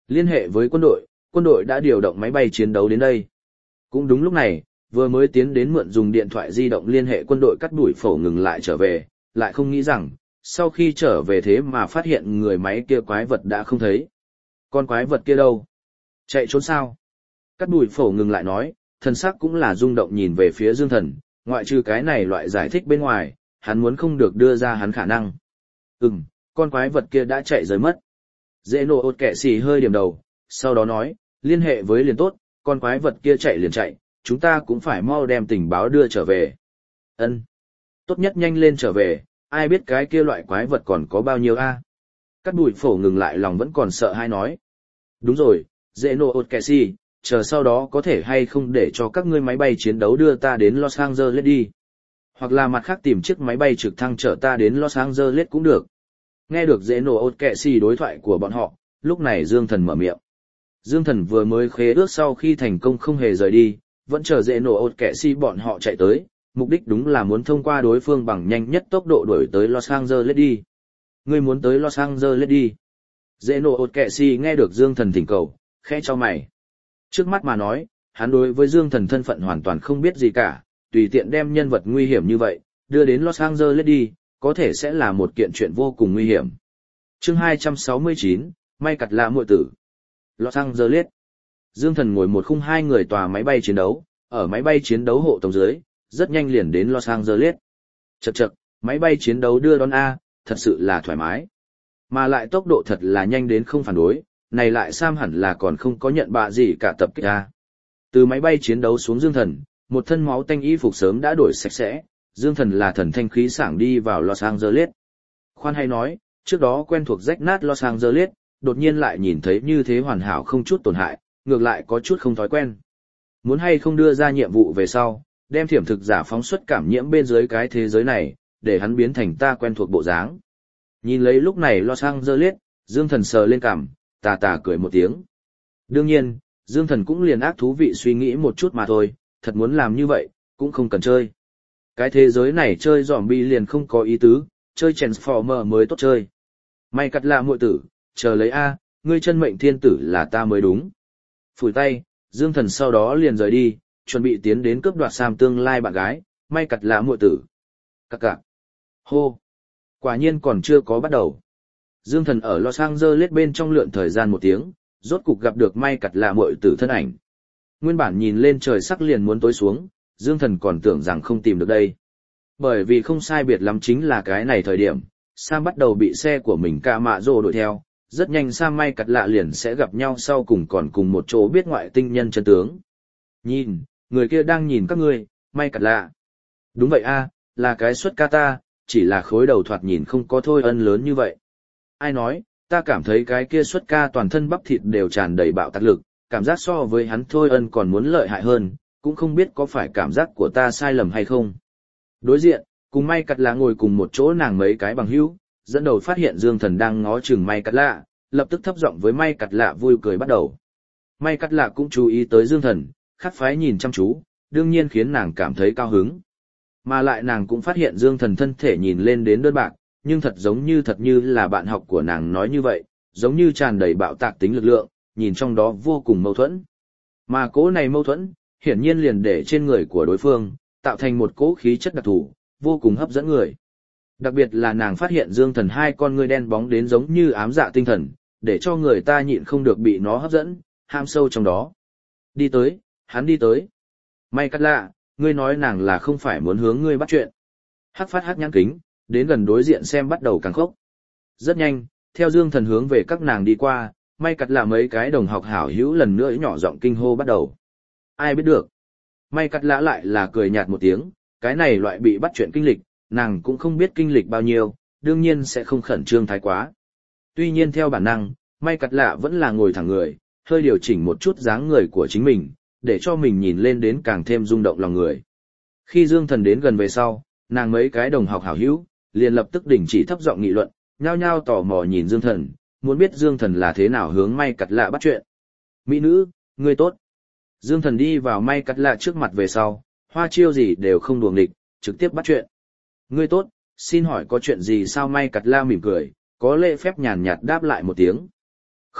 Liên hệ với quân đội, quân đội đã điều động máy bay chiến đấu đến đây. Cũng đúng lúc này, vừa mới tiến đến mượn dùng điện thoại di động liên hệ quân đội cắt đuổi phổ ngừng lại trở về, lại không nghĩ rằng, sau khi trở về thế mà phát hiện người máy kia quái vật đã không thấy. Con quái vật kia đâu? Chạy trốn sao? Cắt đuổi phổ ngừng lại nói, thần sắc cũng là rung động nhìn về phía Dương Thần, ngoại trừ cái này loại giải thích bên ngoài, hắn muốn không được đưa ra hắn khả năng. Ừm, con quái vật kia đã chạy rời mất. Dễ nổ ột kẻ xì hơi điểm đầu, sau đó nói, liên hệ với liền tốt, con quái vật kia chạy liền chạy, chúng ta cũng phải mau đem tình báo đưa trở về. Ân, tốt nhất nhanh lên trở về, ai biết cái kia loại quái vật còn có bao nhiêu a? Cắt đùi phổ ngừng lại lòng vẫn còn sợ hay nói. Đúng rồi, dễ nổ ột kẻ xì, chờ sau đó có thể hay không để cho các ngươi máy bay chiến đấu đưa ta đến Los Angeles đi. Hoặc là mặt khác tìm chiếc máy bay trực thăng chở ta đến Los Angeles cũng được. Nghe được dễ nổ ột kẹ xì đối thoại của bọn họ, lúc này Dương Thần mở miệng. Dương Thần vừa mới khế ước sau khi thành công không hề rời đi, vẫn chờ dễ nổ ột kẹ xì bọn họ chạy tới, mục đích đúng là muốn thông qua đối phương bằng nhanh nhất tốc độ đuổi tới Los Angeles đi. Ngươi muốn tới Los Angeles đi. Dễ nổ ột kẹ xì nghe được Dương Thần thỉnh cầu, khẽ cho mày. Trước mắt mà nói, hắn đối với Dương Thần thân phận hoàn toàn không biết gì cả, tùy tiện đem nhân vật nguy hiểm như vậy, đưa đến Los Angeles đi, có thể sẽ là một kiện chuyện vô cùng nguy hiểm. Chương hai trăm sáu mươi chín, may cặt lạ muội tử. Los Angeles. Dương Thần ngồi một khung hai người tòa máy bay chiến đấu, ở máy bay chiến đấu hộ tống dưới, rất nhanh liền đến Los Angeles. Chậc chậc, máy bay chiến đấu đưa đón A, thật sự là thoải mái. Mà lại tốc độ thật là nhanh đến không phản đối, này lại Sam hẳn là còn không có nhận bạ gì cả tập kích A. Từ máy bay chiến đấu xuống Dương Thần, một thân máu tanh y phục sớm đã đổi sạch sẽ, Dương Thần là thần thanh khí sảng đi vào Los Angeles. Khoan hay nói, trước đó quen thuộc rách nát Los Angeles, đột nhiên lại nhìn thấy như thế hoàn hảo không chút tổn hại, ngược lại có chút không thói quen. Muốn hay không đưa ra nhiệm vụ về sau, đem thiểm thực giả phóng xuất cảm nhiễm bên dưới cái thế giới này, để hắn biến thành ta quen thuộc bộ dáng. Nhìn lấy lúc này Los Angeles, Dương Thần sờ lên cằm, tà tà cười một tiếng. Đương nhiên, Dương Thần cũng liền ác thú vị suy nghĩ một chút mà thôi, thật muốn làm như vậy, cũng không cần chơi. Cái thế giới này chơi zombie liền không có ý tứ, chơi Transformer mới tốt chơi. May cắt lạ muội tử, chờ lấy A, ngươi chân mệnh thiên tử là ta mới đúng. Phủi tay, Dương Thần sau đó liền rời đi, chuẩn bị tiến đến cướp đoạt Sam tương lai bạn gái, may cắt lạ muội tử. Cặc cặc. Hô. Quả nhiên còn chưa có bắt đầu. Dương Thần ở Los Angeles bên trong lượn thời gian một tiếng, rốt cục gặp được may cặt lạ muội tử thân ảnh. Nguyên bản nhìn lên trời sắc liền muốn tối xuống, Dương Thần còn tưởng rằng không tìm được đây. Bởi vì không sai biệt lắm chính là cái này thời điểm, Sam bắt đầu bị xe của mình ca mạ rồ đuổi theo, rất nhanh Sam may cặt lạ liền sẽ gặp nhau sau cùng còn cùng một chỗ biết ngoại tinh nhân chân tướng. Nhìn, người kia đang nhìn các ngươi, may cặt lạ. Đúng vậy a, là cái xuất ca ta, chỉ là khối đầu thoạt nhìn không có thôi ân lớn như vậy. Ai nói, ta cảm thấy cái kia xuất ca toàn thân bắp thịt đều tràn đầy bạo tạc lực, cảm giác so với hắn thôi ân còn muốn lợi hại hơn, cũng không biết có phải cảm giác của ta sai lầm hay không. Đối diện, cùng may cặt lạ ngồi cùng một chỗ nàng mấy cái bằng hữu, dẫn đầu phát hiện Dương Thần đang ngó chừng may cặt lạ, lập tức thấp giọng với may cặt lạ vui cười bắt đầu. May cặt lạ cũng chú ý tới Dương Thần, khắc phái nhìn chăm chú, đương nhiên khiến nàng cảm thấy cao hứng. Mà lại nàng cũng phát hiện Dương Thần thân thể nhìn lên đến đơn bạc, nhưng thật giống như thật như là bạn học của nàng nói như vậy, giống như tràn đầy bạo tạc tính lực lượng, nhìn trong đó vô cùng mâu thuẫn. Mà cỗ này mâu thuẫn, hiển nhiên liền để trên người của đối phương, tạo thành một cỗ khí chất đặc thù, vô cùng hấp dẫn người. Đặc biệt là nàng phát hiện Dương Thần hai con ngươi đen bóng đến giống như ám dạ tinh thần, để cho người ta nhịn không được bị nó hấp dẫn, ham sâu trong đó. Đi tới, hắn đi tới. May cắt lạ, ngươi nói nàng là không phải muốn hướng ngươi bắt chuyện. Hắc phát hắc nhãn kính, đến gần đối diện xem bắt đầu càng khốc. Rất nhanh, theo Dương Thần hướng về các nàng đi qua, may cặt lạ mấy cái đồng học hảo hữu lần nữa nhỏ giọng kinh hô bắt đầu. Ai biết được. May cặt lạ lại là cười nhạt một tiếng, cái này loại bị bắt chuyện kinh lịch, nàng cũng không biết kinh lịch bao nhiêu, đương nhiên sẽ không khẩn trương thái quá. Tuy nhiên theo bản năng, may cặt lạ vẫn là ngồi thẳng người, hơi điều chỉnh một chút dáng người của chính mình, để cho mình nhìn lên đến càng thêm rung động lòng người. Khi Dương Thần đến gần về sau, nàng mấy cái đồng học hảo hữu, liền lập tức đình chỉ thấp giọng nghị luận, nhao nhao tò mò nhìn Dương Thần, muốn biết Dương Thần là thế nào hướng may cặt lạ bắt chuyện. Mỹ nữ, ngươi tốt. Dương Thần đi vào may cặt lạ trước mặt về sau, hoa chiêu gì đều không đùa nghịch, trực tiếp bắt chuyện. Ngươi tốt, xin hỏi có chuyện gì sao may cặt lạ mỉm cười, có lễ phép nhàn nhạt đáp lại một tiếng. Không,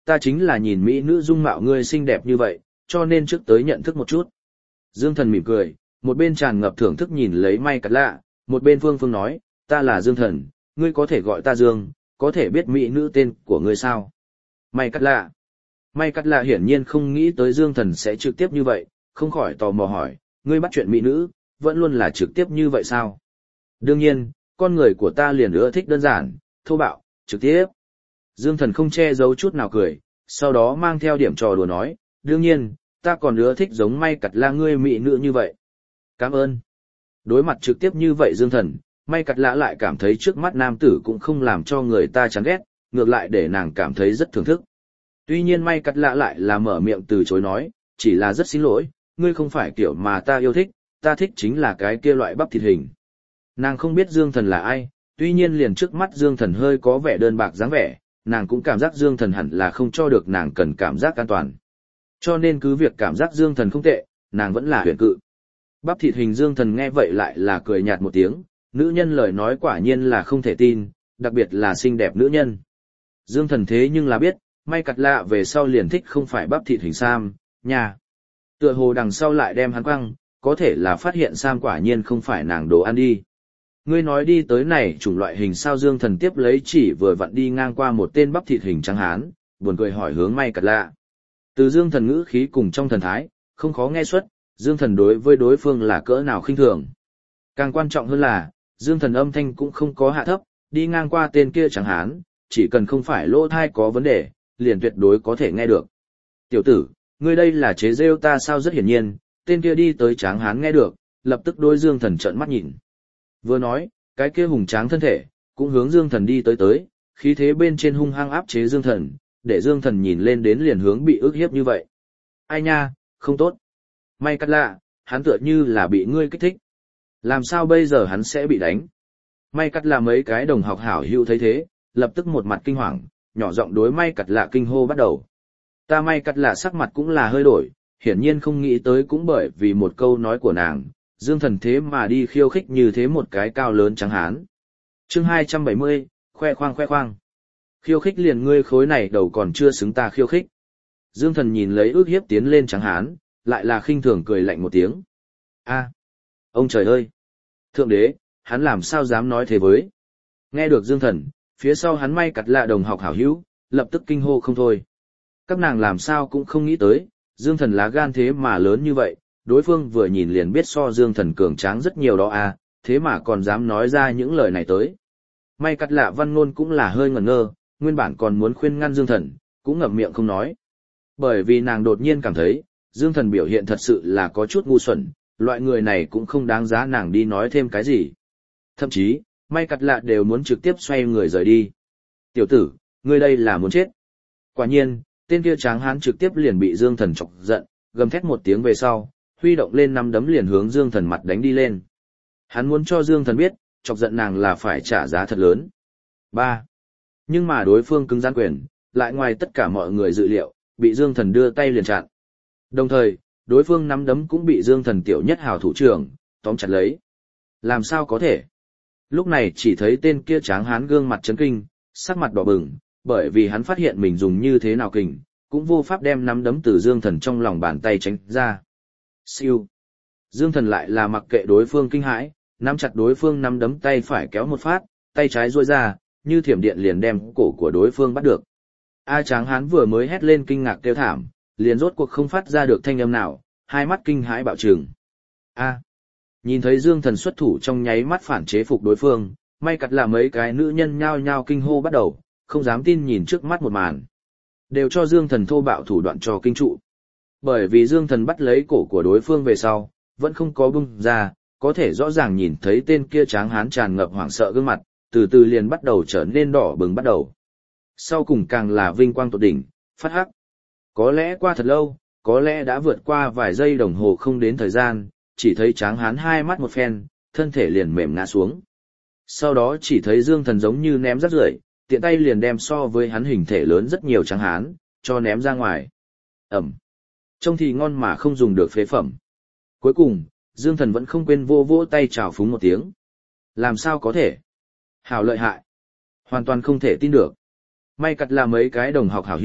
ta chính là nhìn mỹ nữ dung mạo ngươi xinh đẹp như vậy, cho nên trước tới nhận thức một chút. Dương Thần mỉm cười, một bên tràn ngập thưởng thức nhìn lấy May Cắt Lạ, một bên Phương Phương nói, ta là Dương Thần, ngươi có thể gọi ta Dương, có thể biết mỹ nữ tên của ngươi sao? May Cắt Lạ. May Cắt Lạ hiển nhiên không nghĩ tới Dương Thần sẽ trực tiếp như vậy, không khỏi tò mò hỏi, ngươi bắt chuyện mỹ nữ, vẫn luôn là trực tiếp như vậy sao? Đương nhiên, con người của ta liền ưa thích đơn giản, thô bạo, trực tiếp. Dương Thần không che giấu chút nào cười, sau đó mang theo điểm trò đùa nói, đương nhiên, ta còn ưa thích giống May Cắt Lạ ngươi mỹ nữ như vậy. Cảm ơn. Đối mặt trực tiếp như vậy Dương Thần, May Cắt Lạ lại cảm thấy trước mắt nam tử cũng không làm cho người ta chán ghét, ngược lại để nàng cảm thấy rất thưởng thức. Tuy nhiên May Cắt Lạ lại là mở miệng từ chối nói, chỉ là rất xin lỗi, ngươi không phải kiểu mà ta yêu thích, ta thích chính là cái kia loại bắp thịt hình. Nàng không biết Dương Thần là ai, tuy nhiên liền trước mắt Dương Thần hơi có vẻ đơn bạc dáng vẻ, nàng cũng cảm giác Dương Thần hẳn là không cho được nàng cần cảm giác an toàn. Cho nên cứ việc cảm giác Dương Thần không tệ, nàng vẫn là huyền cự. Bắp thịt hình Dương Thần nghe vậy lại là cười nhạt một tiếng, nữ nhân lời nói quả nhiên là không thể tin, đặc biệt là xinh đẹp nữ nhân. Dương Thần thế nhưng là biết, May Cắt Lạ về sau liền thích không phải bắp thịt hình Sam, nhà. Tựa hồ đằng sau lại đem hắn quăng, có thể là phát hiện Sam quả nhiên không phải nàng đồ ăn đi. Ngươi nói đi tới này chủng loại hình sao? Dương Thần tiếp lấy chỉ vừa vặn đi ngang qua một tên bắp thịt hình trắng hán, buồn cười hỏi hướng May Cắt Lạ. Từ Dương Thần ngữ khí cùng trong thần thái, không khó nghe xuất, Dương Thần đối với đối phương là cỡ nào khinh thường. Càng quan trọng hơn là, Dương Thần âm thanh cũng không có hạ thấp, đi ngang qua tên kia trắng hán, chỉ cần không phải lỗ thai có vấn đề, liền tuyệt đối có thể nghe được. Tiểu tử, ngươi đây là chế rêu ta sao? Rất hiển nhiên, tên kia đi tới tráng hán nghe được, lập tức đối Dương Thần trợn mắt nhìn. Vừa nói, cái kia hùng tráng thân thể, cũng hướng Dương Thần đi tới tới, khí thế bên trên hung hăng áp chế Dương Thần, để Dương Thần nhìn lên đến liền hướng bị ức hiếp như vậy. Ai nha, không tốt. May Cắt Lạ, hắn tựa như là bị ngươi kích thích. Làm sao bây giờ hắn sẽ bị đánh? May Cắt Lạ mấy cái đồng học hảo hữu thấy thế, lập tức một mặt kinh hoàng, nhỏ giọng đối May Cắt Lạ kinh hô bắt đầu. Ta May Cắt Lạ sắc mặt cũng là hơi đổi, hiển nhiên không nghĩ tới cũng bởi vì một câu nói của nàng, Dương Thần thế mà đi khiêu khích như thế một cái cao lớn trắng hán. Chương hai trăm bảy mươi, khoe khoang khoe khoang. Khiêu khích liền ngươi khối này đầu còn chưa xứng ta khiêu khích. Dương Thần nhìn lấy ước hiếp tiến lên trắng hán, lại là khinh thường cười lạnh một tiếng. A, ông trời ơi! Thượng đế, hắn làm sao dám nói thế với? Nghe được Dương Thần, phía sau hắn May Cắt Lạ đồng học hảo hữu, lập tức kinh hô không thôi. Các nàng làm sao cũng không nghĩ tới, Dương Thần lá gan thế mà lớn như vậy, đối phương vừa nhìn liền biết so Dương Thần cường tráng rất nhiều đó à, thế mà còn dám nói ra những lời này tới. May Cắt Lạ văn ngôn cũng là hơi ngẩn ngơ, nguyên bản còn muốn khuyên ngăn Dương Thần, cũng ngậm miệng không nói. Bởi vì nàng đột nhiên cảm thấy, Dương Thần biểu hiện thật sự là có chút ngu xuẩn, loại người này cũng không đáng giá nàng đi nói thêm cái gì. Thậm chí, May Cắt Lạ đều muốn trực tiếp xoay người rời đi. Tiểu tử, ngươi đây là muốn chết. Quả nhiên, tên kia tráng hán trực tiếp liền bị Dương Thần chọc giận, gầm thét một tiếng về sau, huy động lên nắm đấm liền hướng Dương Thần mặt đánh đi lên. Hắn muốn cho Dương Thần biết, chọc giận nàng là phải trả giá thật lớn. ba. Nhưng mà đối phương cứng rắn quyền, lại ngoài tất cả mọi người dự liệu, bị Dương Thần đưa tay liền chặn. Đồng thời, đối phương nắm đấm cũng bị Dương Thần tiểu nhất hào thủ trưởng tóm chặt lấy. Làm sao có thể? Lúc này chỉ thấy tên kia tráng hán gương mặt chấn kinh, sắc mặt đỏ bừng, bởi vì hắn phát hiện mình dùng như thế nào kình, cũng vô pháp đem nắm đấm từ Dương Thần trong lòng bàn tay tránh ra. Siêu. Dương Thần lại là mặc kệ đối phương kinh hãi, nắm chặt đối phương nắm đấm tay phải kéo một phát, tay trái duỗi ra, như thiểm điện liền đem cổ của đối phương bắt được. A tráng hán vừa mới hét lên kinh ngạc kêu thảm, liền rốt cuộc không phát ra được thanh âm nào, hai mắt kinh hãi bạo trừng. A. Nhìn thấy Dương Thần xuất thủ trong nháy mắt phản chế phục đối phương, May Cắt Lạ mấy cái nữ nhân nhao nhao kinh hô bắt đầu, không dám tin nhìn trước mắt một màn. Đều cho Dương Thần thô bạo thủ đoạn cho kinh trụ. Bởi vì Dương Thần bắt lấy cổ của đối phương về sau, vẫn không có bung ra, có thể rõ ràng nhìn thấy tên kia tráng hán tràn ngập hoảng sợ gương mặt, từ từ liền bắt đầu trở nên đỏ bừng bắt đầu. Sau cùng càng là vinh quang tột đỉnh, phát hắc. Có lẽ qua thật lâu, có lẽ đã vượt qua vài giây đồng hồ không đến thời gian, chỉ thấy tráng hán hai mắt một phen, thân thể liền mềm ngã xuống. Sau đó chỉ thấy Dương Thần giống như ném rác rưởi, tiện tay liền đem so với hắn hình thể lớn rất nhiều tráng hán, cho ném ra ngoài. Ẩm. Trông thì ngon mà không dùng được phế phẩm. Cuối cùng, Dương Thần vẫn không quên vô vỗ tay chào phúng một tiếng. Làm sao có thể? Hảo lợi hại. Hoàn toàn không thể tin được. May Cắt Lạ mấy cái đồng học hảo hữu,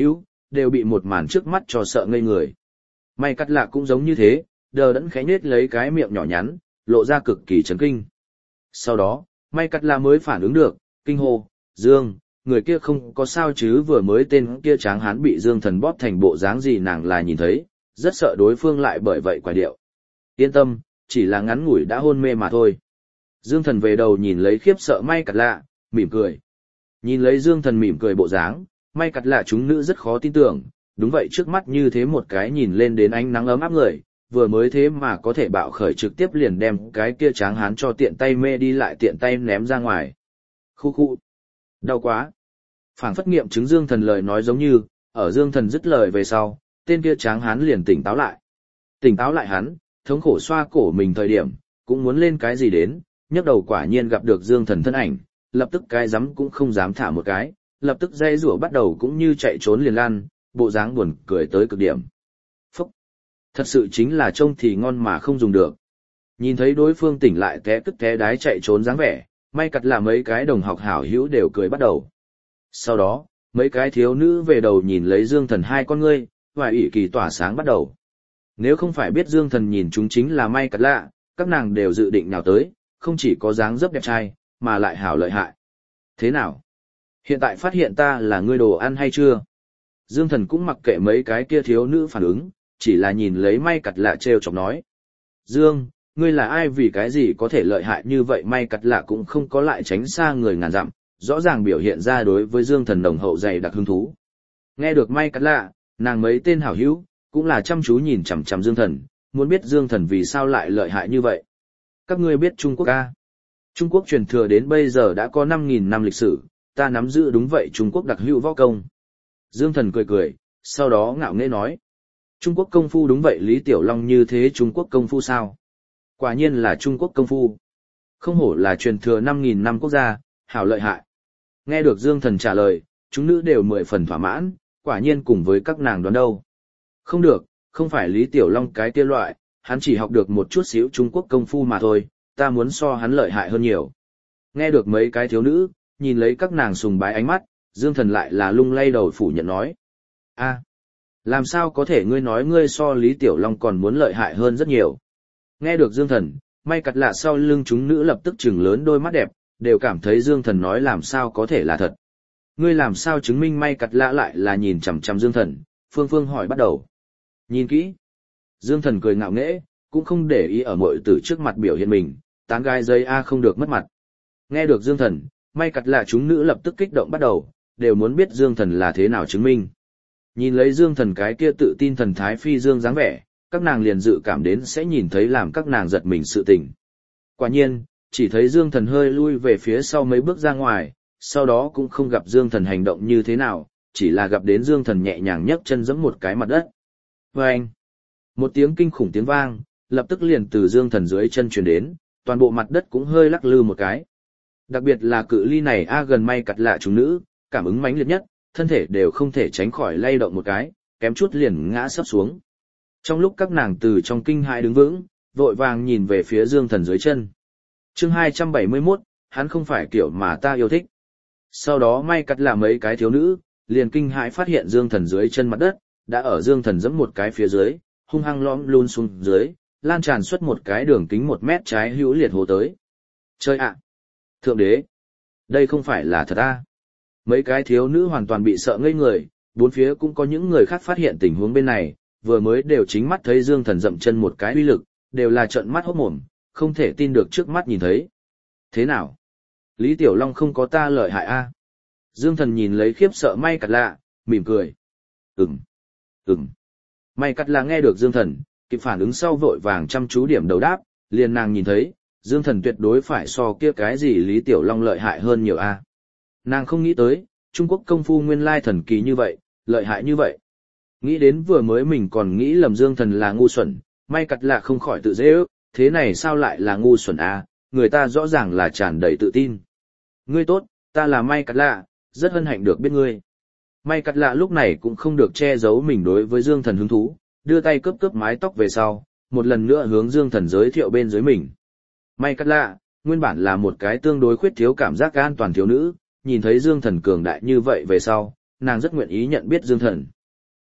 đều bị một màn trước mắt cho sợ ngây người. May Cắt Lạ cũng giống như thế, đờ đẫn khẽ nết lấy cái miệng nhỏ nhắn, lộ ra cực kỳ chấn kinh. Sau đó, May Cắt Lạ mới phản ứng được, kinh hô, Dương, người kia không có sao chứ, vừa mới tên kia tráng hán bị Dương Thần bóp thành bộ dáng gì nàng là nhìn thấy, rất sợ đối phương lại bởi vậy quái điệu. Yên tâm, chỉ là ngắn ngủi đã hôn mê mà thôi. Dương Thần về đầu nhìn lấy khiếp sợ May Cắt Lạ, mỉm cười. Nhìn lấy Dương Thần mỉm cười bộ dáng, May Cắt Lạ chúng nữ rất khó tin tưởng, đúng vậy trước mắt như thế một cái nhìn lên đến ánh nắng ấm áp người, vừa mới thế mà có thể bạo khởi trực tiếp liền đem cái kia tráng hán cho tiện tay mê đi lại tiện tay ném ra ngoài. Khu khu. Đau quá. Phảng phất nghiệm chứng Dương Thần lời nói giống như, ở Dương Thần dứt lời về sau, tên kia tráng hán liền tỉnh táo lại. Tỉnh táo lại hắn, thống khổ xoa cổ mình thời điểm, cũng muốn lên cái gì đến, nhấc đầu quả nhiên gặp được Dương Thần thân ảnh, lập tức cái rắm cũng không dám thả một cái, lập tức dây rủa bắt đầu cũng như chạy trốn liền lan, bộ dáng buồn cười tới cực điểm. Phúc! Thật sự chính là trông thì ngon mà không dùng được. Nhìn thấy đối phương tỉnh lại té tức té đái chạy trốn dáng vẻ, May Cắt Lạ mấy cái đồng học hảo hữu đều cười bắt đầu. Sau đó, mấy cái thiếu nữ về đầu nhìn lấy Dương Thần hai con ngươi, hoài ủy kỳ tỏa sáng bắt đầu. Nếu không phải biết Dương Thần nhìn chúng chính là May Cắt Lạ, các nàng đều dự định nào tới, không chỉ có dáng dấp đẹp trai, mà lại hảo lợi hại. Thế nào? Hiện tại phát hiện ta là ngươi đồ ăn hay chưa? Dương Thần cũng mặc kệ mấy cái kia thiếu nữ phản ứng, chỉ là nhìn lấy May Cắt Lạ trêu chọc nói. Dương, ngươi là ai vì cái gì có thể lợi hại như vậy? May Cắt Lạ cũng không có lại tránh xa người ngàn dặm, rõ ràng biểu hiện ra đối với Dương Thần đồng hậu dày đặc hứng thú. Nghe được May Cắt Lạ, nàng mấy tên hảo hữu, cũng là chăm chú nhìn chằm chằm Dương Thần, muốn biết Dương Thần vì sao lại lợi hại như vậy. Các ngươi biết Trung Quốc ca? Trung Quốc truyền thừa đến bây giờ đã có năm nghìn năm lịch sử, ta nắm giữ đúng vậy Trung Quốc đặc hữu võ công. Dương Thần cười cười, sau đó ngạo nghễ nói. Trung Quốc công phu đúng vậy Lý Tiểu Long như thế Trung Quốc công phu sao? Quả nhiên là Trung Quốc công phu. Không hổ là truyền thừa năm nghìn năm quốc gia, hảo lợi hại. Nghe được Dương Thần trả lời, chúng nữ đều mười phần thỏa mãn, quả nhiên cùng với các nàng đoán đâu. Không được, không phải Lý Tiểu Long cái kia loại, hắn chỉ học được một chút xíu Trung Quốc công phu mà thôi, ta muốn so hắn lợi hại hơn nhiều. Nghe được mấy cái thiếu nữ, nhìn lấy các nàng sùng bái ánh mắt, Dương Thần lại là lung lay đầu phủ nhận nói. A, làm sao có thể ngươi nói ngươi so Lý Tiểu Long còn muốn lợi hại hơn rất nhiều. Nghe được Dương Thần, May Cắt Lạ sau lưng chúng nữ lập tức trừng lớn đôi mắt đẹp, đều cảm thấy Dương Thần nói làm sao có thể là thật. Ngươi làm sao chứng minh? May Cắt Lạ lại là nhìn chằm chằm Dương Thần, Phương Phương hỏi bắt đầu. Nhìn kỹ. Dương Thần cười ngạo nghễ, cũng không để ý ở muội tử trước mặt biểu hiện mình, tán gái dây A không được mất mặt. Nghe được Dương Thần, May Cắt Lạ chúng nữ lập tức kích động bắt đầu, đều muốn biết Dương Thần là thế nào chứng minh. Nhìn lấy Dương Thần cái kia tự tin thần thái phi dương dáng vẻ, các nàng liền dự cảm đến sẽ nhìn thấy làm các nàng giật mình sự tình. Quả nhiên, chỉ thấy Dương Thần hơi lui về phía sau mấy bước ra ngoài, sau đó cũng không gặp Dương Thần hành động như thế nào, chỉ là gặp đến Dương Thần nhẹ nhàng nhấc chân giẫm một cái mặt đất. Vâng! Một tiếng kinh khủng tiếng vang, lập tức liền từ Dương Thần dưới chân truyền đến, toàn bộ mặt đất cũng hơi lắc lư một cái. Đặc biệt là cự ly này a gần May Cắt Lạ chúng nữ, cảm ứng mãnh liệt nhất, thân thể đều không thể tránh khỏi lay động một cái, kém chút liền ngã sấp xuống. Trong lúc các nàng từ trong kinh hãi đứng vững, vội vàng nhìn về phía Dương Thần dưới chân. Chương hai trăm bảy mươi mốt, hắn không phải kiểu mà ta yêu thích. Sau đó May Cắt Lạ mấy cái thiếu nữ, liền kinh hãi phát hiện Dương Thần dưới chân mặt đất, đã ở Dương Thần giẫm một cái phía dưới, hung hăng lõm luôn xuống dưới, lan tràn xuất một cái đường kính một mét trái hữu liệt hồ tới. Chơi ạ! Thượng đế! Đây không phải là thật à? Mấy cái thiếu nữ hoàn toàn bị sợ ngây người, bốn phía cũng có những người khác phát hiện tình huống bên này, vừa mới đều chính mắt thấy Dương Thần dậm chân một cái uy lực, đều là trợn mắt hốt mồm, không thể tin được trước mắt nhìn thấy. Thế nào? Lý Tiểu Long không có ta lợi hại a? À? Dương Thần nhìn lấy khiếp sợ May Cắt Lạ, mỉm cười. Ừm, ừm. May Cắt Lạ nghe được Dương Thần, kịp phản ứng sau vội vàng chăm chú điểm đầu đáp, liền nàng nhìn thấy, Dương Thần tuyệt đối phải so kia cái gì Lý Tiểu Long lợi hại hơn nhiều a. À? Nàng không nghĩ tới, Trung Quốc công phu nguyên lai thần kỳ như vậy, lợi hại như vậy. Nghĩ đến vừa mới mình còn nghĩ lầm Dương Thần là ngu xuẩn, May Cắt Lạ không khỏi tự dễ ước, thế này sao lại là ngu xuẩn à, người ta rõ ràng là tràn đầy tự tin. Ngươi tốt, ta là May Cắt Lạ, rất hân hạnh được biết ngươi. May Cắt Lạ lúc này cũng không được che giấu mình đối với Dương Thần hứng thú, đưa tay cướp cướp mái tóc về sau, một lần nữa hướng Dương Thần giới thiệu bên dưới mình. May Cắt Lạ, nguyên bản là một cái tương đối khuyết thiếu cảm giác an toàn thiếu nữ, nhìn thấy Dương Thần cường đại như vậy về sau, nàng rất nguyện ý nhận biết Dương Thần.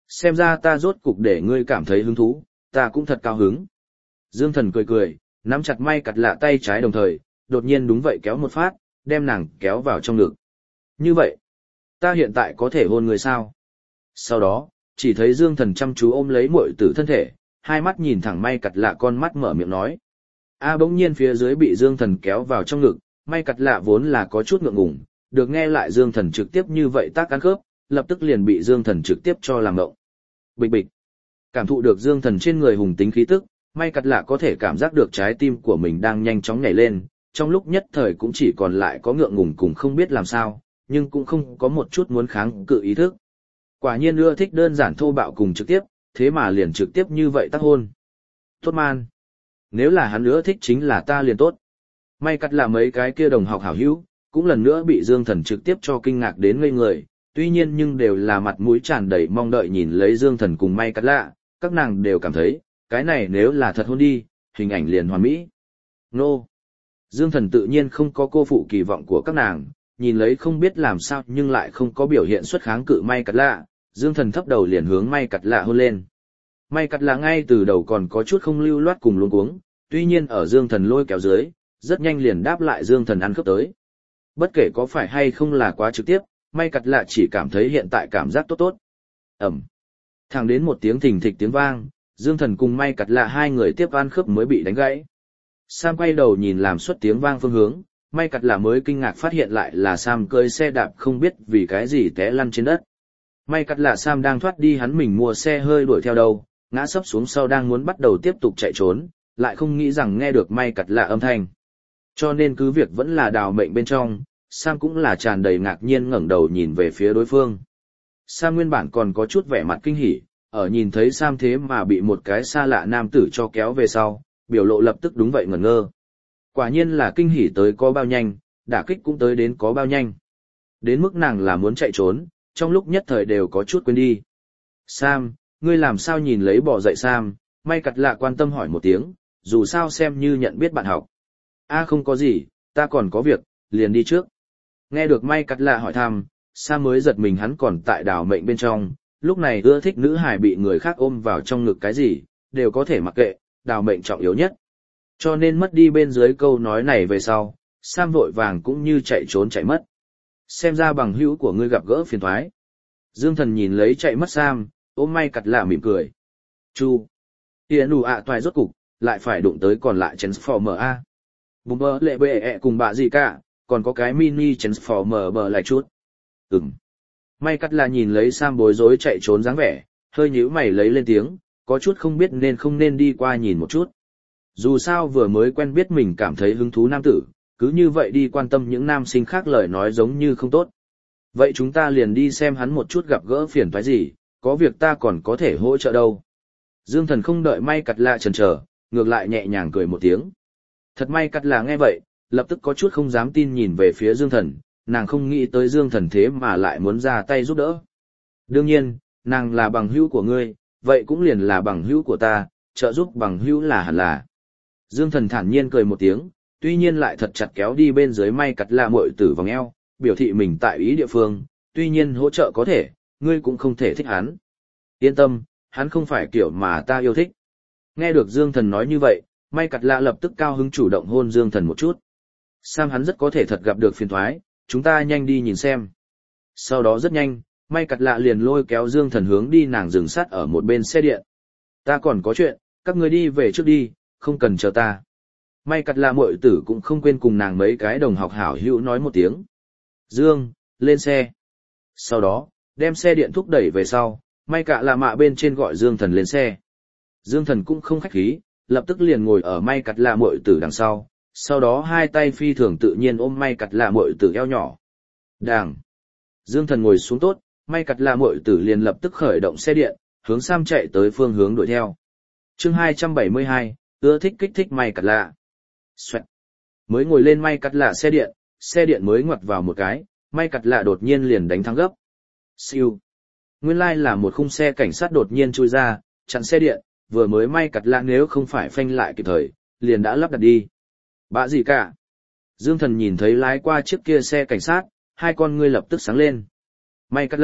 Xem ra ta rốt cục để ngươi cảm thấy hứng thú, ta cũng thật cao hứng. Dương Thần cười cười, nắm chặt May Cật Lạ tay trái đồng thời, đột nhiên đúng vậy kéo một phát, đem nàng kéo vào trong ngực. Như vậy, ta hiện tại có thể hôn người sao? Sau đó, chỉ thấy Dương Thần chăm chú ôm lấy muội tử thân thể, hai mắt nhìn thẳng May Cật Lạ con mắt mở miệng nói. A bỗng nhiên phía dưới bị Dương Thần kéo vào trong ngực, May Cật Lạ vốn là có chút ngượng ngùng, được nghe lại Dương Thần trực tiếp như vậy tác ăn khớp, lập tức liền bị Dương Thần trực tiếp cho làm ngộng. Bịch bịch. Cảm thụ được Dương Thần trên người hùng tính khí tức, May Cật Lạ có thể cảm giác được trái tim của mình đang nhanh chóng nhảy lên, trong lúc nhất thời cũng chỉ còn lại có ngượng ngùng cùng không biết làm sao, nhưng cũng không có một chút muốn kháng cự ý thức. Quả nhiên ưa thích đơn giản thô bạo cùng trực tiếp, thế mà liền trực tiếp như vậy tác hôn. Tốt man. Nếu là hắn ưa thích chính là ta liền tốt. May Cật Lạ mấy cái kia đồng học hảo hữu, cũng lần nữa bị Dương Thần trực tiếp cho kinh ngạc đến ngây người, tuy nhiên nhưng đều là mặt mũi tràn đầy mong đợi nhìn lấy Dương Thần cùng May Cật Lạ, các nàng đều cảm thấy, cái này nếu là thật hôn đi, hình ảnh liền hoàn mỹ. Nô! Dương Thần tự nhiên không có cô phụ kỳ vọng của các nàng, nhìn lấy không biết làm sao nhưng lại không có biểu hiện xuất kháng cự May Cật Lạ, Dương Thần thấp đầu liền hướng May Cật Lạ hôn lên. May Cật Lạ ngay từ đầu còn có chút không lưu loát cùng luống cuống, tuy nhiên ở Dương Thần lôi kéo dưới, rất nhanh liền đáp lại Dương Thần ăn khớp tới. Bất kể có phải hay không là quá trực tiếp, May Cật Lạ chỉ cảm thấy hiện tại cảm giác tốt tốt. Ẩm. Thẳng đến một tiếng thình thịch tiếng vang, Dương Thần cùng May Cật Lạ hai người tiếp ăn khớp mới bị đánh gãy. Sam quay đầu nhìn làm xuất tiếng vang phương hướng, May Cật Lạ mới kinh ngạc phát hiện lại là Sam cưỡi xe đạp không biết vì cái gì té lăn trên đất. May Cật Lạ Sam đang thoát đi hắn mình mua xe hơi đuổi theo đâu, ngã sấp xuống sau đang muốn bắt đầu tiếp tục chạy trốn, lại không nghĩ rằng nghe được May Cật Lạ âm thanh. Cho nên cứ việc vẫn là đào mệnh bên trong, Sam cũng là tràn đầy ngạc nhiên ngẩng đầu nhìn về phía đối phương. Sam nguyên bản còn có chút vẻ mặt kinh hỉ, ở nhìn thấy Sam thế mà bị một cái xa lạ nam tử cho kéo về sau, biểu lộ lập tức đúng vậy ngẩn ngơ. Quả nhiên là kinh hỉ tới có bao nhanh, đả kích cũng tới đến có bao nhanh. Đến mức nàng là muốn chạy trốn, trong lúc nhất thời đều có chút quên đi. Sam, ngươi làm sao nhìn lấy bỏ dậy Sam, May Cật Lạ quan tâm hỏi một tiếng, dù sao xem như nhận biết bạn học. A không có gì, ta còn có việc, liền đi trước. Nghe được May Cật Lạ hỏi thăm, Sam mới giật mình hắn còn tại đảo mệnh bên trong, lúc này ưa thích nữ hài bị người khác ôm vào trong ngực cái gì, đều có thể mặc kệ, đảo mệnh trọng yếu nhất. Cho nên mất đi bên dưới câu nói này về sau, Sam vội vàng cũng như chạy trốn chạy mất. Xem ra bằng hữu của ngươi gặp gỡ phiền toái. Dương Thần nhìn lấy chạy mất Sam, ôm May Cật Lạ mỉm cười. Chu, Tiễn đủ ạ toài rốt cục, lại phải đụng tới còn lại Transformer A. Bùm bơ lệ bệ ẹ cùng bạ gì cả, còn có cái mini Transformer bờ lại chút. Ừm. May Cật Lạ nhìn lấy Sam bối rối chạy trốn dáng vẻ, hơi nhíu mày lấy lên tiếng, có chút không biết nên không nên đi qua nhìn một chút. Dù sao vừa mới quen biết mình cảm thấy hứng thú nam tử, cứ như vậy đi quan tâm những nam sinh khác lời nói giống như không tốt. Vậy chúng ta liền đi xem hắn một chút gặp gỡ phiền toái gì, có việc ta còn có thể hỗ trợ đâu. Dương Thần không đợi May Cật Lạ chần chờ, ngược lại nhẹ nhàng cười một tiếng. Thật May Cật Lạ nghe vậy, lập tức có chút không dám tin nhìn về phía Dương Thần, nàng không nghĩ tới Dương Thần thế mà lại muốn ra tay giúp đỡ. Đương nhiên, nàng là bằng hữu của ngươi, vậy cũng liền là bằng hữu của ta, trợ giúp bằng hữu là hẳn là. Dương Thần thản nhiên cười một tiếng, tuy nhiên lại thật chặt kéo đi bên dưới May Cật Lạ muội tử vòng eo, biểu thị mình tại ý địa phương, tuy nhiên hỗ trợ có thể, ngươi cũng không thể thích hắn. Yên tâm, hắn không phải kiểu mà ta yêu thích. Nghe được Dương Thần nói như vậy, May Cật Lạ lập tức cao hứng chủ động hôn Dương Thần một chút. Sam hắn rất có thể thật gặp được phiền toái, chúng ta nhanh đi nhìn xem. Sau đó rất nhanh, May Cật Lạ liền lôi kéo Dương Thần hướng đi nàng dừng sát ở một bên xe điện. Ta còn có chuyện, các ngươi đi về trước đi, không cần chờ ta. May Cật Lạ muội tử cũng không quên cùng nàng mấy cái đồng học hảo hữu nói một tiếng. Dương, lên xe. Sau đó, đem xe điện thúc đẩy về sau, May Cật Lạ mạ bên trên gọi Dương Thần lên xe. Dương Thần cũng không khách khí, lập tức liền ngồi ở May Cật Lạ muội tử đằng sau, sau đó hai tay phi thường tự nhiên ôm May Cật Lạ muội tử eo nhỏ. Đàng. Dương Thần ngồi xuống tốt, May Cật Lạ muội tử liền lập tức khởi động xe điện, hướng Sam chạy tới phương hướng đuổi theo. Chương hai trăm bảy mươi hai, ưa thích kích thích May Cật Lạ. Xoẹt. Mới ngồi lên May Cật Lạ xe điện, xe điện mới ngoặt vào một cái, May Cật Lạ đột nhiên liền đánh thắng gấp. Siêu. Nguyên lai là một khung xe cảnh sát đột nhiên chui ra, chặn xe điện, vừa mới May Cật Lạ nếu không phải phanh lại kịp thời, liền đã lắp đặt đi. Bạ gì cả? Dương Thần nhìn thấy lái qua chiếc kia xe cảnh sát, hai con ngươi lập tức sáng lên. May Cật Lạ,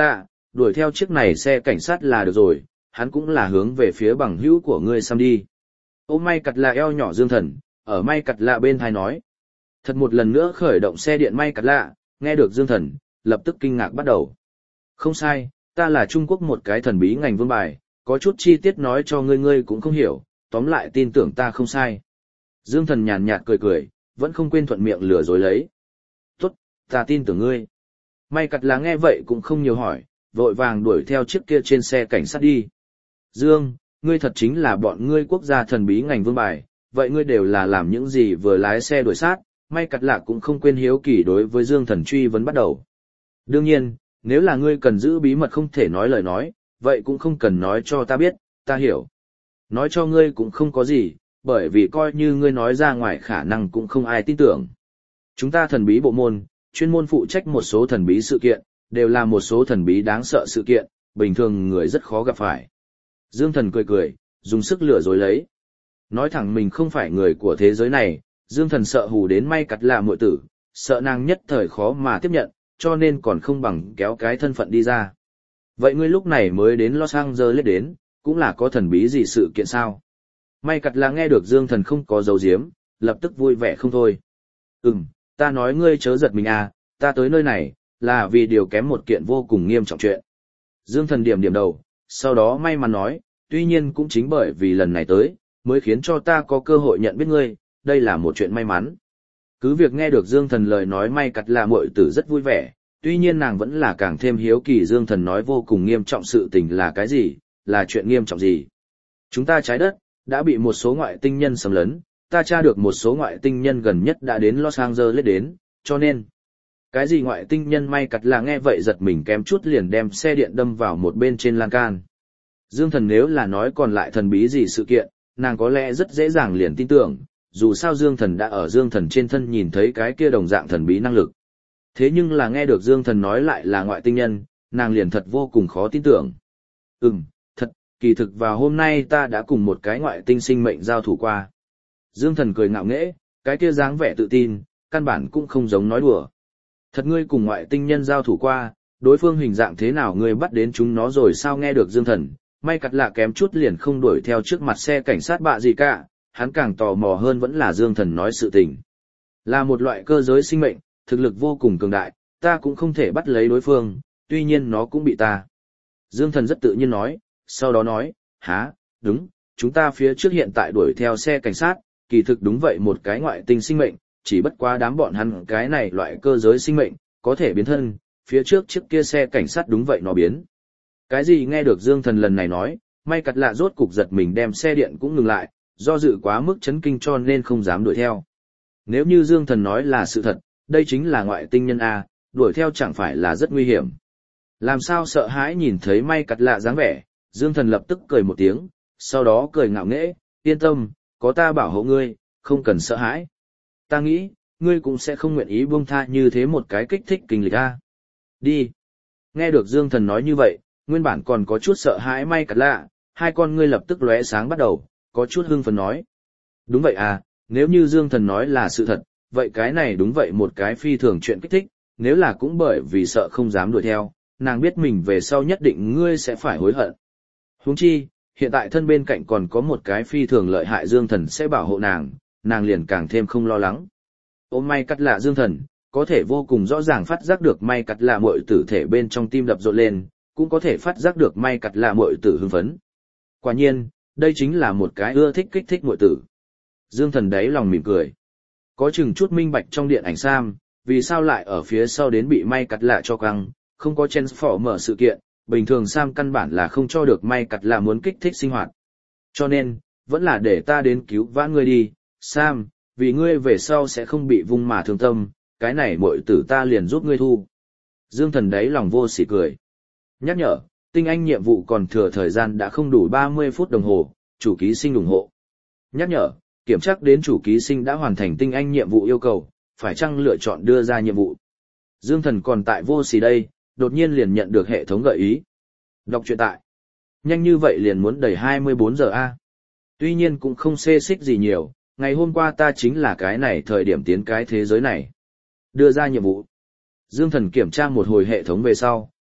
đuổi theo chiếc này xe cảnh sát là được rồi, hắn cũng là hướng về phía bằng hữu của ngươi Sam đi. Ôm May Cặt Lạ eo nhỏ Dương Thần, ở May Cặt Lạ bên thai nói. Thật một lần nữa khởi động xe điện May Cặt Lạ, nghe được Dương Thần, lập tức kinh ngạc bắt đầu. Không sai, ta là Trung Quốc một cái thần bí ngành vương bài, có chút chi tiết nói cho ngươi ngươi cũng không hiểu, tóm lại tin tưởng ta không sai. Dương Thần nhàn nhạt cười cười, vẫn không quên thuận miệng lừa dối lấy. Tốt, ta tin tưởng ngươi. May Cặt Lạ nghe vậy cũng không nhiều hỏi, vội vàng đuổi theo chiếc kia trên xe cảnh sát đi. Dương, ngươi thật chính là bọn ngươi quốc gia thần bí ngành vương bài, vậy ngươi đều là làm những gì vừa lái xe đuổi sát? May Cặt Lạ cũng không quên hiếu kỳ đối với Dương Thần truy vấn bắt đầu. Đương nhiên, nếu là ngươi cần giữ bí mật không thể nói lời nói, vậy cũng không cần nói cho ta biết, ta hiểu. Nói cho ngươi cũng không có gì, bởi vì coi như ngươi nói ra ngoài khả năng cũng không ai tin tưởng. Chúng ta thần bí bộ môn, chuyên môn phụ trách một số thần bí sự kiện, đều là một số thần bí đáng sợ sự kiện, bình thường người rất khó gặp phải. Dương Thần cười cười, dùng sức lừa dối lấy. Nói thẳng mình không phải người của thế giới này, Dương Thần sợ hù đến May Cặt Lạ muội tử, sợ nàng nhất thời khó mà tiếp nhận, cho nên còn không bằng kéo cái thân phận đi ra. Vậy ngươi lúc này mới đến Los Angeles đến, cũng là có thần bí gì sự kiện sao? May Cặt Lạ nghe được Dương Thần không có dấu diếm, lập tức vui vẻ không thôi. Ừm, ta nói ngươi chớ giật mình à, ta tới nơi này, là vì điều kém một kiện vô cùng nghiêm trọng chuyện. Dương Thần điểm điểm đầu, sau đó may mắn nói, tuy nhiên cũng chính bởi vì lần này tới, mới khiến cho ta có cơ hội nhận biết ngươi, đây là một chuyện may mắn. Cứ việc nghe được Dương Thần lời nói May Cặt Lạ muội tử rất vui vẻ, tuy nhiên nàng vẫn là càng thêm hiếu kỳ Dương Thần nói vô cùng nghiêm trọng sự tình là cái gì, là chuyện nghiêm trọng gì. Chúng ta trái đất, đã bị một số ngoại tinh nhân xâm lấn, ta tra được một số ngoại tinh nhân gần nhất đã đến Los Angeles đến, cho nên... Cái gì ngoại tinh nhân? May Cặt Lạ nghe vậy giật mình kém chút liền đem xe điện đâm vào một bên trên lan can. Dương Thần nếu là nói còn lại thần bí gì sự kiện, nàng có lẽ rất dễ dàng liền tin tưởng, dù sao Dương Thần đã ở Dương Thần trên thân nhìn thấy cái kia đồng dạng thần bí năng lực. Thế nhưng là nghe được Dương Thần nói lại là ngoại tinh nhân, nàng liền thật vô cùng khó tin tưởng. Ừm, thật, kỳ thực vào hôm nay ta đã cùng một cái ngoại tinh sinh mệnh giao thủ qua. Dương Thần cười ngạo nghễ, cái kia dáng vẻ tự tin, căn bản cũng không giống nói đùa. Thật ngươi cùng ngoại tinh nhân giao thủ qua, đối phương hình dạng thế nào ngươi bắt đến chúng nó rồi sao? Nghe được Dương Thần, May Cặt Lạ kém chút liền không đuổi theo trước mặt xe cảnh sát bạ gì cả, hắn càng tò mò hơn vẫn là Dương Thần nói sự tình. Là một loại cơ giới sinh mệnh, thực lực vô cùng cường đại, ta cũng không thể bắt lấy đối phương, tuy nhiên nó cũng bị ta. Dương Thần rất tự nhiên nói, sau đó nói, há, đúng, chúng ta phía trước hiện tại đuổi theo xe cảnh sát, kỳ thực đúng vậy một cái ngoại tinh sinh mệnh, chỉ bất quá đám bọn hắn cái này loại cơ giới sinh mệnh, có thể biến thân, phía trước chiếc kia xe cảnh sát đúng vậy nó biến. Cái gì? Nghe được Dương Thần lần này nói, May Cặt Lạ rốt cục giật mình đem xe điện cũng ngừng lại, do dự quá mức chấn kinh cho nên không dám đuổi theo. Nếu như Dương Thần nói là sự thật, đây chính là ngoại tinh nhân A, đuổi theo chẳng phải là rất nguy hiểm. Làm sao sợ hãi nhìn thấy May Cặt Lạ dáng vẻ, Dương Thần lập tức cười một tiếng, sau đó cười ngạo nghễ, yên tâm, có ta bảo hộ ngươi, không cần sợ hãi. Ta nghĩ, ngươi cũng sẽ không nguyện ý buông tha như thế một cái kích thích kinh lịch A. Đi. Nghe được Dương Thần nói như vậy, nguyên bản còn có chút sợ hãi May Cặt Lạ, hai con ngươi lập tức lóe sáng bắt đầu, có chút hưng phấn nói. Đúng vậy à, nếu như Dương Thần nói là sự thật, vậy cái này đúng vậy một cái phi thường chuyện kích thích, nếu là cũng bởi vì sợ không dám đuổi theo, nàng biết mình về sau nhất định ngươi sẽ phải hối hận. Huống chi, hiện tại thân bên cạnh còn có một cái phi thường lợi hại Dương Thần sẽ bảo hộ nàng, nàng liền càng thêm không lo lắng. Ôm May Cặt Lạ Dương Thần, có thể vô cùng rõ ràng phát giác được May Cặt Lạ muội tử thể bên trong tim đập rộn lên, cũng có thể phát giác được May Cặt Lạ muội tử hưng phấn. Quả nhiên, đây chính là một cái ưa thích kích thích muội tử. Dương Thần đáy lòng mỉm cười. Có chừng chút minh bạch trong điện ảnh Sam, vì sao lại ở phía sau đến bị May Cặt Lạ cho căng, không có Transformer sự kiện, bình thường Sam căn bản là không cho được May Cặt Lạ muốn kích thích sinh hoạt. Cho nên, vẫn là để ta đến cứu vãn ngươi đi, Sam, vì ngươi về sau sẽ không bị vung mà thương tâm, cái này muội tử ta liền giúp ngươi thu. Dương Thần đáy lòng vô sỉ cười. Nhắc nhở, tinh anh nhiệm vụ còn thừa thời gian đã không đủ ba mươi phút đồng hồ, chủ ký sinh ủng hộ. Nhắc nhở, kiểm tra đến chủ ký sinh đã hoàn thành tinh anh nhiệm vụ yêu cầu, phải chăng lựa chọn đưa ra nhiệm vụ. Dương Thần còn tại vô sỉ đây, đột nhiên liền nhận được hệ thống gợi ý. Đọc truyện tại. Nhanh như vậy liền muốn đầy hai mươi bốn giờ a. Tuy nhiên cũng không xê xích gì nhiều, ngày hôm qua ta chính là cái này thời điểm tiến cái thế giới này. Đưa ra nhiệm vụ. Dương Thần kiểm tra một hồi hệ thống về sau,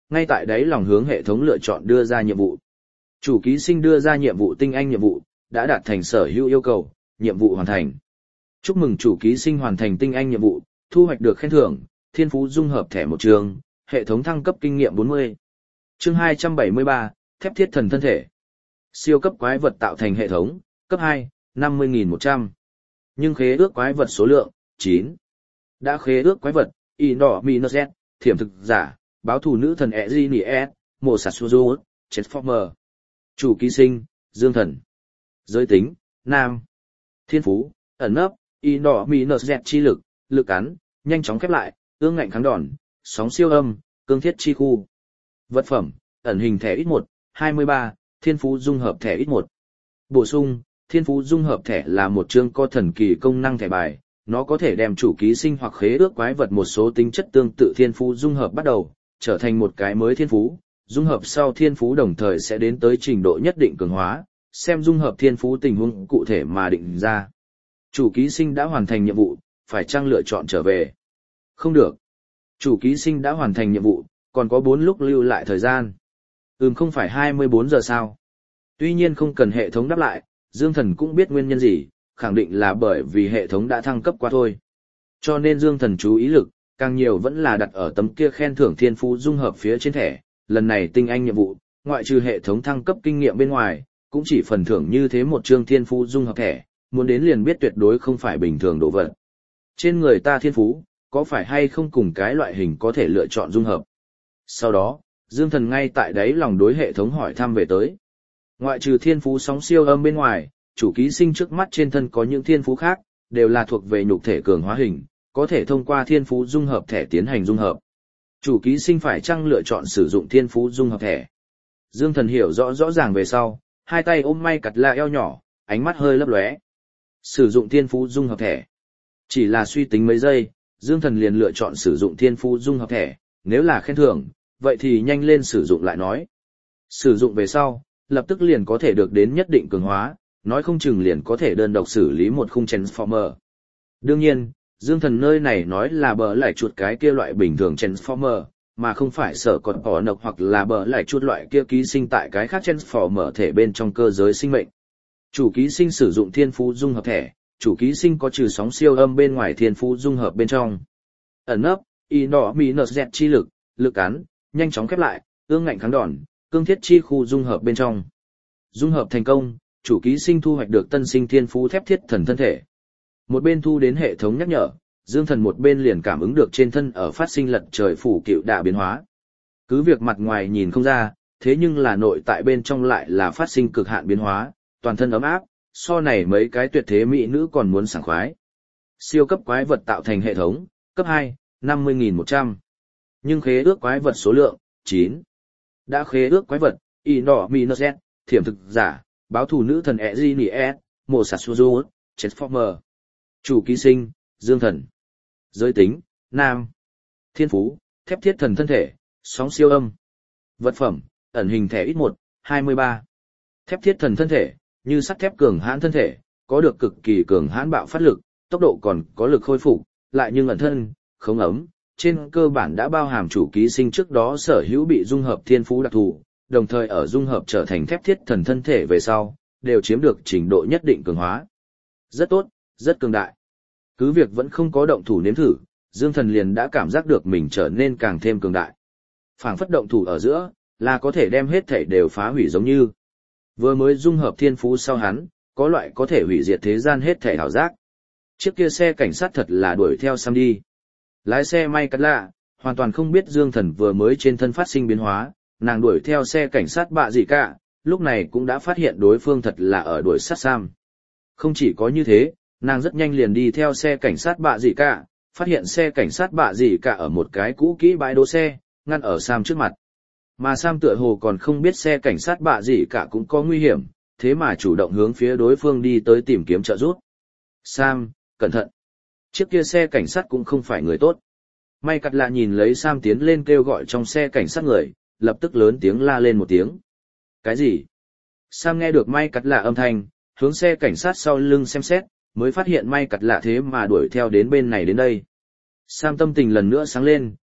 ngay tại đấy lòng hướng hệ thống lựa chọn đưa ra nhiệm vụ. Chủ ký sinh đưa ra nhiệm vụ tinh anh nhiệm vụ, đã đạt thành sở hữu yêu cầu, nhiệm vụ hoàn thành. Chúc mừng chủ ký sinh hoàn thành tinh anh nhiệm vụ, thu hoạch được khen thưởng, thiên phú dung hợp thẻ một trường, hệ thống thăng cấp kinh nghiệm bốn mươi. Chương hai trăm bảy mươi ba, thép thiết thần thân thể. Siêu cấp quái vật tạo thành hệ thống, cấp hai, năm mươi nghìn một trăm. Nhưng khế ước quái vật số lượng, chín. Đã khế ước quái vật, Indominus, thiểm thực giả, báo thù nữ thần Ezinies, Mosasuzu, Transformer. Chủ ký sinh, Dương Thần. Giới tính, nam. Thiên phú, ẩn nấp, Indominus chi lực, lực cắn, nhanh chóng khép lại, ương ngạnh kháng đòn, sóng siêu âm, cương thiết chi khu. Vật phẩm, ẩn hình thẻ ít một, hai mươi ba, thiên phú dung hợp thẻ ít một. Bổ sung, thiên phú dung hợp thẻ là một chương có thần kỳ công năng thẻ bài, nó có thể đem chủ ký sinh hoặc khế ước quái vật một số tính chất tương tự thiên phú dung hợp bắt đầu, trở thành một cái mới thiên phú. Dung hợp sau thiên phú đồng thời sẽ đến tới trình độ nhất định cường hóa, xem dung hợp thiên phú tình huống cụ thể mà định ra. Chủ ký sinh đã hoàn thành nhiệm vụ, phải chăng lựa chọn trở về? Không được. Chủ ký sinh đã hoàn thành nhiệm vụ, còn có bốn lúc lưu lại thời gian. Ừm không phải hai mươi bốn giờ sao? Tuy nhiên không cần hệ thống đáp lại, Dương Thần cũng biết nguyên nhân gì, khẳng định là bởi vì hệ thống đã thăng cấp qua thôi. Cho nên Dương Thần chú ý lực, càng nhiều vẫn là đặt ở tấm kia khen thưởng thiên phú dung hợp phía trên thẻ. Lần này tinh anh nhiệm vụ, ngoại trừ hệ thống thăng cấp kinh nghiệm bên ngoài, cũng chỉ phần thưởng như thế một chương thiên phú dung hợp thẻ, muốn đến liền biết tuyệt đối không phải bình thường độ vật. Trên người ta thiên phú, có phải hay không cùng cái loại hình có thể lựa chọn dung hợp? Sau đó, Dương Thần ngay tại đấy lòng đối hệ thống hỏi thăm về tới. Ngoại trừ thiên phú sóng siêu âm bên ngoài, chủ ký sinh trước mắt trên thân có những thiên phú khác, đều là thuộc về nhục thể cường hóa hình, có thể thông qua thiên phú dung hợp thẻ tiến hành dung hợp. Chủ ký sinh phải chăng lựa chọn sử dụng thiên phú dung hợp thẻ? Dương Thần hiểu rõ rõ ràng về sau, hai tay ôm may cặt la eo nhỏ, ánh mắt hơi lấp lóe. Sử dụng thiên phú dung hợp thẻ. Chỉ là suy tính mấy giây, Dương Thần liền lựa chọn sử dụng thiên phú dung hợp thẻ, nếu là khen thưởng, vậy thì nhanh lên sử dụng lại nói. Sử dụng về sau, lập tức liền có thể được đến nhất định cường hóa, nói không chừng liền có thể đơn độc xử lý một khung Transformer. Đương nhiên, Dương Thần nơi này nói là bờ lại chuột cái kia loại bình thường Transformer, mà không phải sở còn bỏ nộc hoặc là bờ lại chuột loại kia ký sinh tại cái khác Transformer thể bên trong cơ giới sinh mệnh. Chủ ký sinh sử dụng thiên phú dung hợp thẻ, chủ ký sinh có trừ sóng siêu âm bên ngoài thiên phú dung hợp bên trong. Ẩn nấp, Indominus chi lực, lực cắn, nhanh chóng khép lại, ương ngạnh kháng đòn, cương thiết chi khu dung hợp bên trong. Dung hợp thành công, chủ ký sinh thu hoạch được tân sinh thiên phú thép thiết thần thân thể. Một bên thu đến hệ thống nhắc nhở, Dương Thần một bên liền cảm ứng được trên thân ở phát sinh lật trời phủ cựu đạ biến hóa. Cứ việc mặt ngoài nhìn không ra, thế nhưng là nội tại bên trong lại là phát sinh cực hạn biến hóa, toàn thân ấm áp, so này mấy cái tuyệt thế mỹ nữ còn muốn sảng khoái. Siêu cấp quái vật tạo thành hệ thống, cấp hai, năm mươi nghìn một trăm. Nhưng khế ước quái vật số lượng, chín. Đã khế ước quái vật, Indominus, thiểm thực giả, báo thù nữ thần Ezinies, Mosasuzu, Transformer. Chủ ký sinh, Dương Thần. Giới tính, nam. Thiên phú, thép thiết thần thân thể, sóng siêu âm. Vật phẩm, ẩn hình thẻ ít một, hai mươi ba. Thép thiết thần thân thể, như sắt thép cường hãn thân thể, có được cực kỳ cường hãn bạo phát lực, tốc độ còn có lực khôi phục, lại nhưng ẩn thân, không ấm, trên cơ bản đã bao hàm chủ ký sinh trước đó sở hữu bị dung hợp thiên phú đặc thù, đồng thời ở dung hợp trở thành thép thiết thần thân thể về sau, đều chiếm được trình độ nhất định cường hóa. Rất tốt, rất cường đại. Cứ việc vẫn không có động thủ nếm thử, Dương Thần liền đã cảm giác được mình trở nên càng thêm cường đại. Phảng phất động thủ ở giữa, là có thể đem hết thảy đều phá hủy giống như. Vừa mới dung hợp thiên phú sau hắn, có loại có thể hủy diệt thế gian hết thảy hảo giác. Chiếc kia xe cảnh sát thật là đuổi theo Sam đi. Lái xe may cắt lạ, hoàn toàn không biết Dương Thần vừa mới trên thân phát sinh biến hóa, nàng đuổi theo xe cảnh sát bạ gì cả, lúc này cũng đã phát hiện đối phương thật là ở đuổi sát Sam. Không chỉ có như thế, nàng rất nhanh liền đi theo xe cảnh sát bạ gì cả, phát hiện xe cảnh sát bạ gì cả ở một cái cũ kỹ bãi đỗ xe, ngăn ở Sam trước mặt. Mà Sam tựa hồ còn không biết xe cảnh sát bạ gì cả cũng có nguy hiểm, thế mà chủ động hướng phía đối phương đi tới tìm kiếm trợ giúp. Sam, cẩn thận. Chiếc kia xe cảnh sát cũng không phải người tốt. May cắt lạ nhìn lấy Sam tiến lên kêu gọi trong xe cảnh sát người, lập tức lớn tiếng la lên một tiếng. Cái gì? Sam nghe được may cắt lạ âm thanh, hướng xe cảnh sát sau lưng xem xét, mới phát hiện may cắt lạ thế mà đuổi theo đến bên này đến đây. Sam tâm tình lần nữa sáng lên,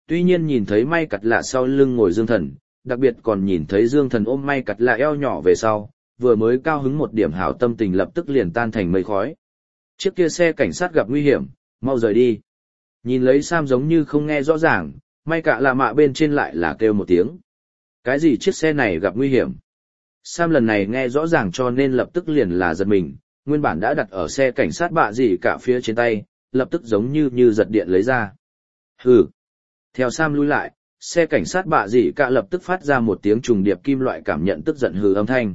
tuy nhiên nhìn thấy may cặt lạ sau lưng ngồi Dương Thần, đặc biệt còn nhìn thấy Dương Thần ôm may cặt lạ eo nhỏ về sau, vừa mới cao hứng một điểm hảo tâm tình lập tức liền tan thành mây khói. Chiếc kia xe cảnh sát gặp nguy hiểm, mau rời đi. Nhìn lấy Sam giống như không nghe rõ ràng, may cả lạ mạ bên trên lại là kêu một tiếng. Cái gì chiếc xe này gặp nguy hiểm? Sam lần này nghe rõ ràng cho nên lập tức liền là giật mình, nguyên bản đã đặt ở xe cảnh sát bạ gì cả phía trên tay, lập tức giống như như giật điện lấy ra. Hừ. Theo Sam lui lại, xe cảnh sát bạ gì cả lập tức phát ra một tiếng trùng điệp kim loại cảm nhận tức giận hừ âm thanh.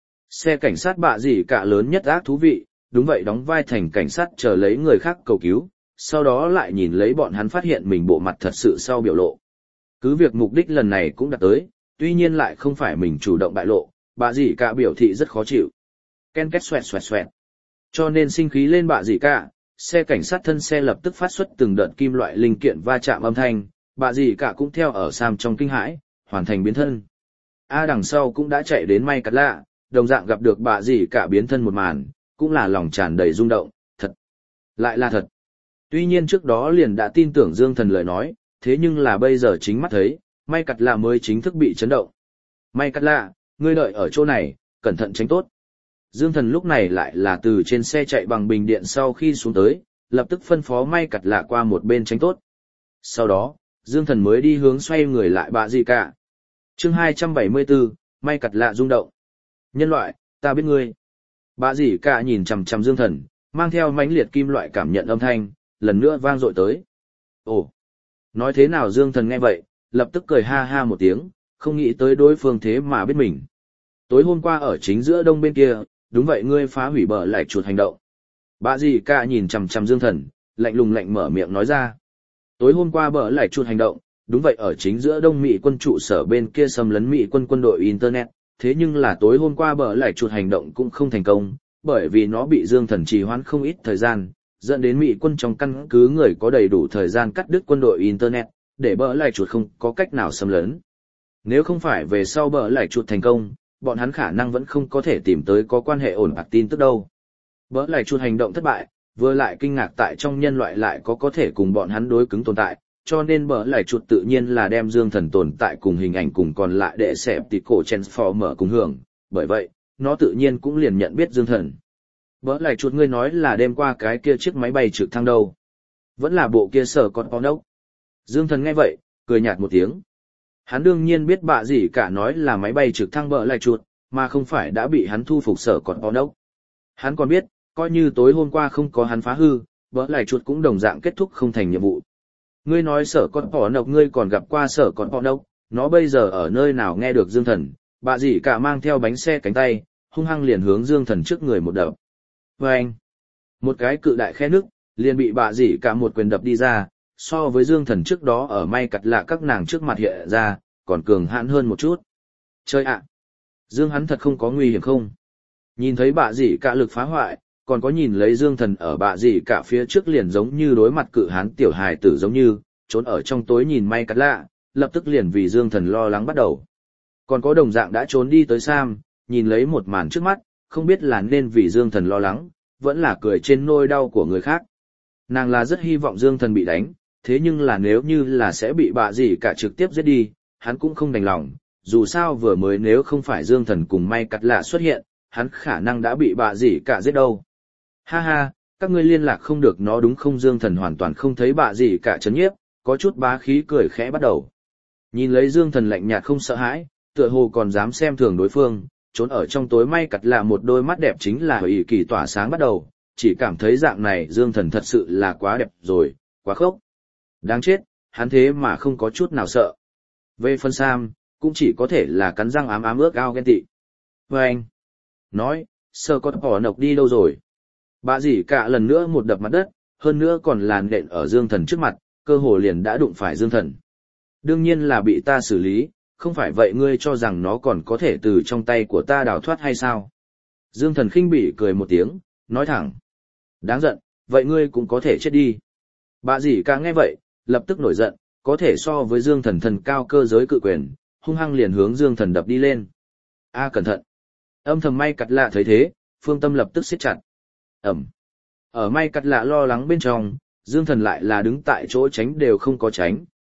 Xe cảnh sát bạ gì cả lớn nhất ác thú vị, đúng vậy đóng vai thành cảnh sát chờ lấy người khác cầu cứu, sau đó lại nhìn lấy bọn hắn phát hiện mình bộ mặt thật sự sau biểu lộ. Cứ việc mục đích lần này cũng đạt tới, tuy nhiên lại không phải mình chủ động bại lộ, bạ gì cả biểu thị rất khó chịu. Ken két xoẹt xoẹt xoẹt. Cho nên sinh khí lên bạ gì cả, xe cảnh sát thân xe lập tức phát xuất từng đợt kim loại linh kiện va chạm âm thanh, bạ gì cả cũng theo ở Sam trong kinh hãi, hoàn thành biến thân. A đằng sau cũng đã chạy đến may cắt lạ, đồng dạng gặp được bạ gì cả biến thân một màn, cũng là lòng tràn đầy rung động, thật, lại là thật. Tuy nhiên trước đó liền đã tin tưởng Dương Thần lời nói, thế nhưng là bây giờ chính mắt thấy, may cắt lạ mới chính thức bị chấn động. May cắt lạ, ngươi đợi ở chỗ này, cẩn thận tránh tốt. Dương Thần lúc này lại là từ trên xe chạy bằng bình điện sau khi xuống tới, lập tức phân phó may cắt lạ qua một bên tránh tốt. Sau đó, Dương Thần mới đi hướng xoay người lại bạ gì cả. Chương hai trăm bảy mươi tư, may cắt lạ rung động. Nhân loại, ta biết ngươi. Bạ gì cả nhìn chằm chằm Dương Thần, mang theo mãnh liệt kim loại cảm nhận âm thanh, lần nữa vang dội tới. Ồ, nói thế nào Dương Thần nghe vậy, lập tức cười ha ha một tiếng, không nghĩ tới đối phương thế mà biết mình. Tối hôm qua ở chính giữa đông bên kia, đúng vậy ngươi phá hủy bờ lại chuột hành động. Bạ gì cả nhìn chằm chằm Dương Thần, lạnh lùng lạnh mở miệng nói ra. Tối hôm qua bờ lại chuột hành động, đúng vậy ở chính giữa đông Mỹ quân trụ sở bên kia xâm lấn Mỹ quân quân đội Internet, thế nhưng là tối hôm qua bờ lại chuột hành động cũng không thành công, bởi vì nó bị Dương Thần trì hoãn không ít thời gian, dẫn đến Mỹ quân trong căn cứ người có đầy đủ thời gian cắt đứt quân đội Internet, để bờ lại chuột không có cách nào xâm lấn. Nếu không phải về sau bờ lại chuột thành công, bọn hắn khả năng vẫn không có thể tìm tới có quan hệ ổn bạc tin tức đâu. Bờ lại chuột hành động thất bại, vừa lại kinh ngạc tại trong nhân loại lại có có thể cùng bọn hắn đối cứng tồn tại, cho nên bờ lại chuột tự nhiên là đem Dương Thần tồn tại cùng hình ảnh cùng còn lại để xẹp tỉ cổ Transformer cùng hưởng, bởi vậy, nó tự nhiên cũng liền nhận biết Dương Thần. Bờ lại chuột ngươi nói là đêm qua cái kia chiếc máy bay trực thăng đâu? Vẫn là bộ kia sở con con ốc. Dương Thần nghe vậy, cười nhạt một tiếng. Hắn đương nhiên biết bạ gì cả nói là máy bay trực thăng bờ lại chuột, mà không phải đã bị hắn thu phục sở con con ốc. Hắn còn biết, coi như tối hôm qua không có hắn phá hư, bờ lại chuột cũng đồng dạng kết thúc không thành nhiệm vụ. Ngươi nói sở con bò nộc ngươi còn gặp qua sở con bò nộc, nó bây giờ ở nơi nào nghe được Dương Thần, bạ gì cả mang theo bánh xe cánh tay, hung hăng liền hướng Dương Thần trước người một đập. Vâng! Một cái cự đại khe nước, liền bị bạ gì cả một quyền đập đi ra, so với Dương Thần trước đó ở may cặt lạ các nàng trước mặt hiện ra, còn cường hãn hơn một chút. Chơi ạ! Dương hắn thật không có nguy hiểm không? Nhìn thấy bạ gì cả lực phá hoại, còn có nhìn lấy Dương Thần ở bạ gì cả phía trước liền giống như đối mặt cự hán tiểu hài tử giống như, trốn ở trong tối nhìn may cắt lạ, lập tức liền vì Dương Thần lo lắng bắt đầu. Còn có đồng dạng đã trốn đi tới Sam, nhìn lấy một màn trước mắt, không biết là nên vì Dương Thần lo lắng, vẫn là cười trên nỗi đau của người khác. Nàng là rất hy vọng Dương Thần bị đánh, thế nhưng là nếu như là sẽ bị bạ gì cả trực tiếp giết đi, hắn cũng không đành lòng, dù sao vừa mới nếu không phải Dương Thần cùng may cắt lạ xuất hiện, hắn khả năng đã bị bạ gì cả giết đâu. Ha ha, các ngươi liên lạc không được nó đúng không? Dương Thần hoàn toàn không thấy bạ gì cả chấn nhiếp, có chút bá khí cười khẽ bắt đầu. Nhìn lấy Dương Thần lạnh nhạt không sợ hãi, tựa hồ còn dám xem thường đối phương, trốn ở trong tối may cặt là một đôi mắt đẹp chính là ủy kỳ tỏa sáng bắt đầu, chỉ cảm thấy dạng này Dương Thần thật sự là quá đẹp rồi, quá khốc. Đáng chết, hắn thế mà không có chút nào sợ. Về phân Sam, cũng chỉ có thể là cắn răng ám ám ước ao ghen tị. Và anh nói, sơ con bỏ nộc đi đâu rồi? Bạ gì cả lần nữa một đập mặt đất, hơn nữa còn làn nện ở Dương Thần trước mặt, cơ hồ liền đã đụng phải Dương Thần. Đương nhiên là bị ta xử lý, không phải vậy ngươi cho rằng nó còn có thể từ trong tay của ta đào thoát hay sao? Dương Thần khinh bỉ cười một tiếng, nói thẳng. Đáng giận, vậy ngươi cũng có thể chết đi. Bạ gì cả nghe vậy, lập tức nổi giận, có thể so với Dương Thần thần cao cơ giới cự quyền, hung hăng liền hướng Dương Thần đập đi lên. A cẩn thận. Âm thầm may cặt lạ thấy thế, phương tâm lập tức siết chặt. Ẩm. Ở may cặt lạ lo lắng bên trong, Dương Thần lại là đứng tại chỗ tránh đều không có tránh,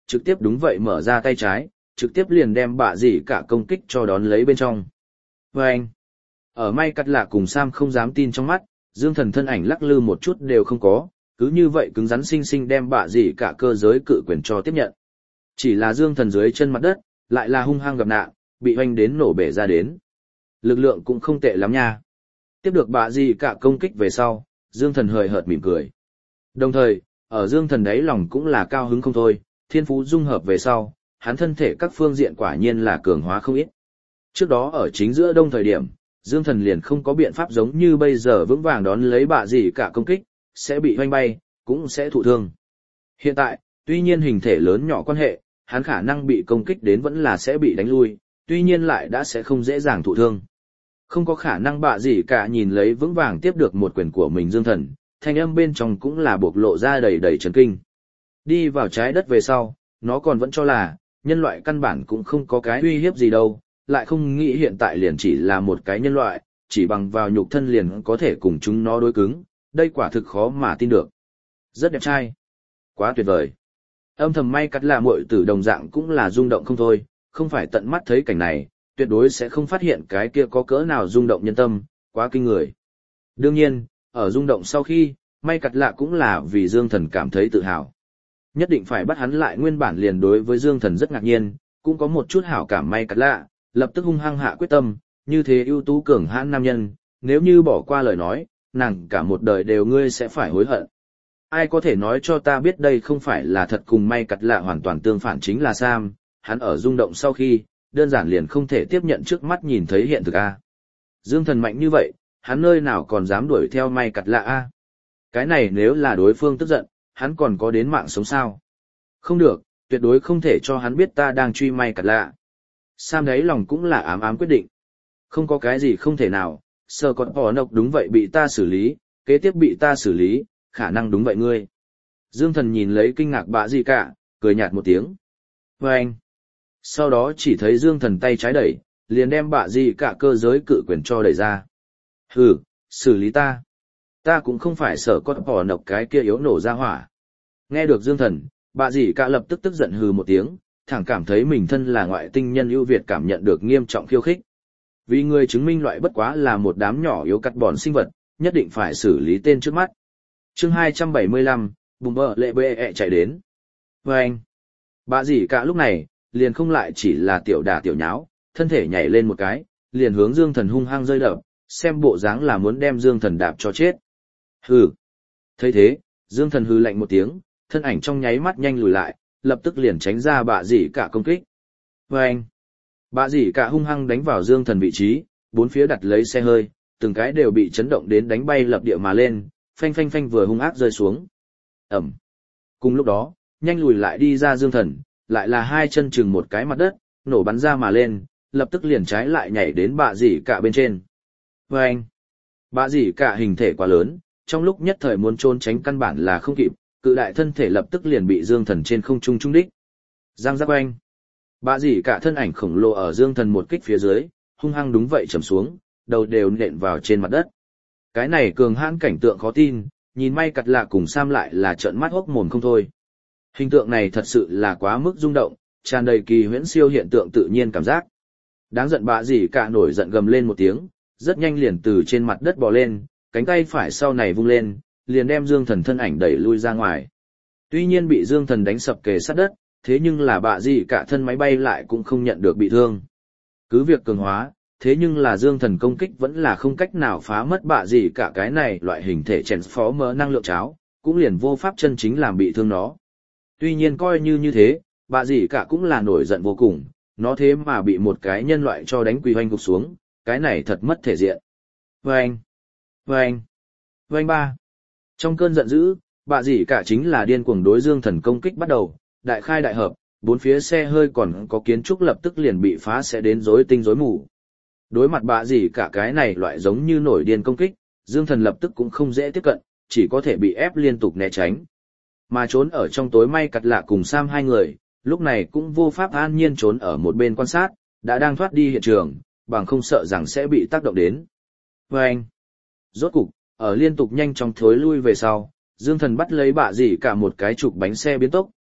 trực tiếp đúng vậy mở ra tay trái, trực tiếp liền đem bạ gì cả công kích cho đón lấy bên trong. Và anh, ở may cắt lạ cùng Sam không dám tin trong mắt, Dương Thần thân ảnh lắc lư một chút đều không có, cứ như vậy cứng rắn xinh xinh đem bạ gì cả cơ giới cự quyền cho tiếp nhận. Chỉ là Dương Thần dưới chân mặt đất, lại là hung hăng gặp nạn, bị hoành đến nổ bể ra đến. Lực lượng cũng không tệ lắm nha. Tiếp được bạ gì cả công kích về sau, Dương Thần hời hợt mỉm cười. Đồng thời, ở Dương Thần đáy lòng cũng là cao hứng không thôi, thiên phú dung hợp về sau, hắn thân thể các phương diện quả nhiên là cường hóa không ít. Trước đó ở chính giữa đông thời điểm, Dương Thần liền không có biện pháp giống như bây giờ vững vàng đón lấy bạ gì cả công kích, sẽ bị hoanh bay, cũng sẽ thụ thương. Hiện tại, tuy nhiên hình thể lớn nhỏ quan hệ, hắn khả năng bị công kích đến vẫn là sẽ bị đánh lui, tuy nhiên lại đã sẽ không dễ dàng thụ thương. Không có khả năng bạ gì cả nhìn lấy vững vàng tiếp được một quyền của mình Dương Thần, thanh âm bên trong cũng là bộc lộ ra đầy đầy chấn kinh. Đi vào trái đất về sau, nó còn vẫn cho là, nhân loại căn bản cũng không có cái uy hiếp gì đâu, lại không nghĩ hiện tại liền chỉ là một cái nhân loại, chỉ bằng vào nhục thân liền có thể cùng chúng nó đối cứng, đây quả thực khó mà tin được. Rất đẹp trai. Quá tuyệt vời. Âm thầm may cắt là muội tử đồng dạng cũng là rung động không thôi, không phải tận mắt thấy cảnh này, tuyệt đối sẽ không phát hiện cái kia có cỡ nào rung động nhân tâm, quá kinh người. Đương nhiên, ở rung động sau khi, may cắt lạ cũng là vì Dương Thần cảm thấy tự hào. Nhất định phải bắt hắn lại nguyên bản liền đối với Dương Thần rất ngạc nhiên, cũng có một chút hảo cảm may cắt lạ, lập tức hung hăng hạ quyết tâm, như thế ưu tú cường hãn nam nhân, nếu như bỏ qua lời nói, nàng cả một đời đều ngươi sẽ phải hối hận. Ai có thể nói cho ta biết đây không phải là thật cùng may cắt lạ hoàn toàn tương phản chính là Sam, hắn ở rung động sau khi, đơn giản liền không thể tiếp nhận trước mắt nhìn thấy hiện thực a. Dương Thần mạnh như vậy, hắn nơi nào còn dám đuổi theo may cắt lạ a? Cái này nếu là đối phương tức giận, hắn còn có đến mạng sống sao? Không được, tuyệt đối không thể cho hắn biết ta đang truy may cắt lạ. Sam đấy lòng cũng là ám ám quyết định. Không có cái gì không thể nào, sờ còn bỏ nộc đúng vậy bị ta xử lý, kế tiếp bị ta xử lý, khả năng đúng vậy ngươi. Dương Thần nhìn lấy kinh ngạc bạ gì cả, cười nhạt một tiếng. Và anh. Sau đó chỉ thấy Dương Thần tay trái đẩy, liền đem bạ gì cả cơ giới cự quyền cho đẩy ra. Hừ, xử lý ta. Ta cũng không phải sở con bỏ nộc cái kia yếu nổ ra hỏa. Nghe được Dương Thần, bạ gì cả lập tức tức giận hừ một tiếng, thẳng cảm thấy mình thân là ngoại tinh nhân ưu việt cảm nhận được nghiêm trọng khiêu khích. Vì người chứng minh loại bất quá là một đám nhỏ yếu cắt bòn sinh vật, nhất định phải xử lý tên trước mắt. Chương hai trăm bảy mươi lăm, bùm bờ lệ bê ẹ chạy đến. Và anh, bà dì cả lúc này, liền không lại chỉ là tiểu đả tiểu nháo, thân thể nhảy lên một cái, liền hướng Dương Thần hung hăng rơi đập, xem bộ dáng là muốn đem Dương Thần đạp cho chết. Hừ. Thấy thế, Dương Thần hừ lạnh một tiếng, thân ảnh trong nháy mắt nhanh lùi lại, lập tức liền tránh ra bà dì cả công kích. Và anh, bà dì cả hung hăng đánh vào Dương Thần vị trí, bốn phía đặt lấy xe hơi, từng cái đều bị chấn động đến đánh bay lập địa mà lên, phanh phanh phanh vừa hung ác rơi xuống. Ẩm. Cùng lúc đó, nhanh lùi lại đi ra Dương Thần, lại là hai chân chừng một cái mặt đất, nổ bắn ra mà lên, lập tức liền trái lại nhảy đến bà dì cả bên trên. Và anh, bà dì cả hình thể quá lớn, trong lúc nhất thời muốn trốn tránh căn bản là không kịp, cự đại thân thể lập tức liền bị Dương Thần trên không trung trung đích. Giang giáp anh. Bà dì cả thân ảnh khổng lồ ở Dương Thần một kích phía dưới, hung hăng đúng vậy trầm xuống, đầu đều nện vào trên mặt đất. Cái này cường hãn cảnh tượng khó tin, nhìn may cặt lạ cùng Sam lại là trợn mắt hốc mồm không thôi. Hình tượng này thật sự là quá mức rung động, tràn đầy kỳ huyễn siêu hiện tượng tự nhiên cảm giác. Đáng giận bà dì cả nổi giận gầm lên một tiếng, rất nhanh liền từ trên mặt đất bò lên, cánh tay phải sau này vung lên, liền đem Dương Thần thân ảnh đẩy lui ra ngoài. Tuy nhiên bị Dương Thần đánh sập kề sát đất, thế nhưng là bà dì cả thân máy bay lại cũng không nhận được bị thương. Cứ việc cường hóa, thế nhưng là Dương Thần công kích vẫn là không cách nào phá mất bạ gì cả cái này loại hình thể transformer năng lượng cháo, cũng liền vô pháp chân chính làm bị thương nó. Tuy nhiên coi như như thế, bạ gì cả cũng là nổi giận vô cùng, nó thế mà bị một cái nhân loại cho đánh quỳ hoanh gục xuống, cái này thật mất thể diện. Vâng! Vâng! Vâng ba! Trong cơn giận dữ, bạ gì cả chính là điên cuồng đối Dương Thần công kích bắt đầu, đại khai đại hợp, bốn phía xe hơi còn có kiến trúc lập tức liền bị phá sẽ đến rối tinh rối mù. Đối mặt bạ gì cả cái này loại giống như nổi điên công kích, Dương Thần lập tức cũng không dễ tiếp cận, chỉ có thể bị ép liên tục né tránh. Mà trốn ở trong tối may cặt lạ cùng Sam hai người, lúc này cũng vô pháp an nhiên trốn ở một bên quan sát, đã đang thoát đi hiện trường, bằng không sợ rằng sẽ bị tác động đến. Và anh, rốt cục, ở liên tục nhanh chóng thối lui về sau, Dương Thần bắt lấy bạ gì cả một cái trục bánh xe biến tốc,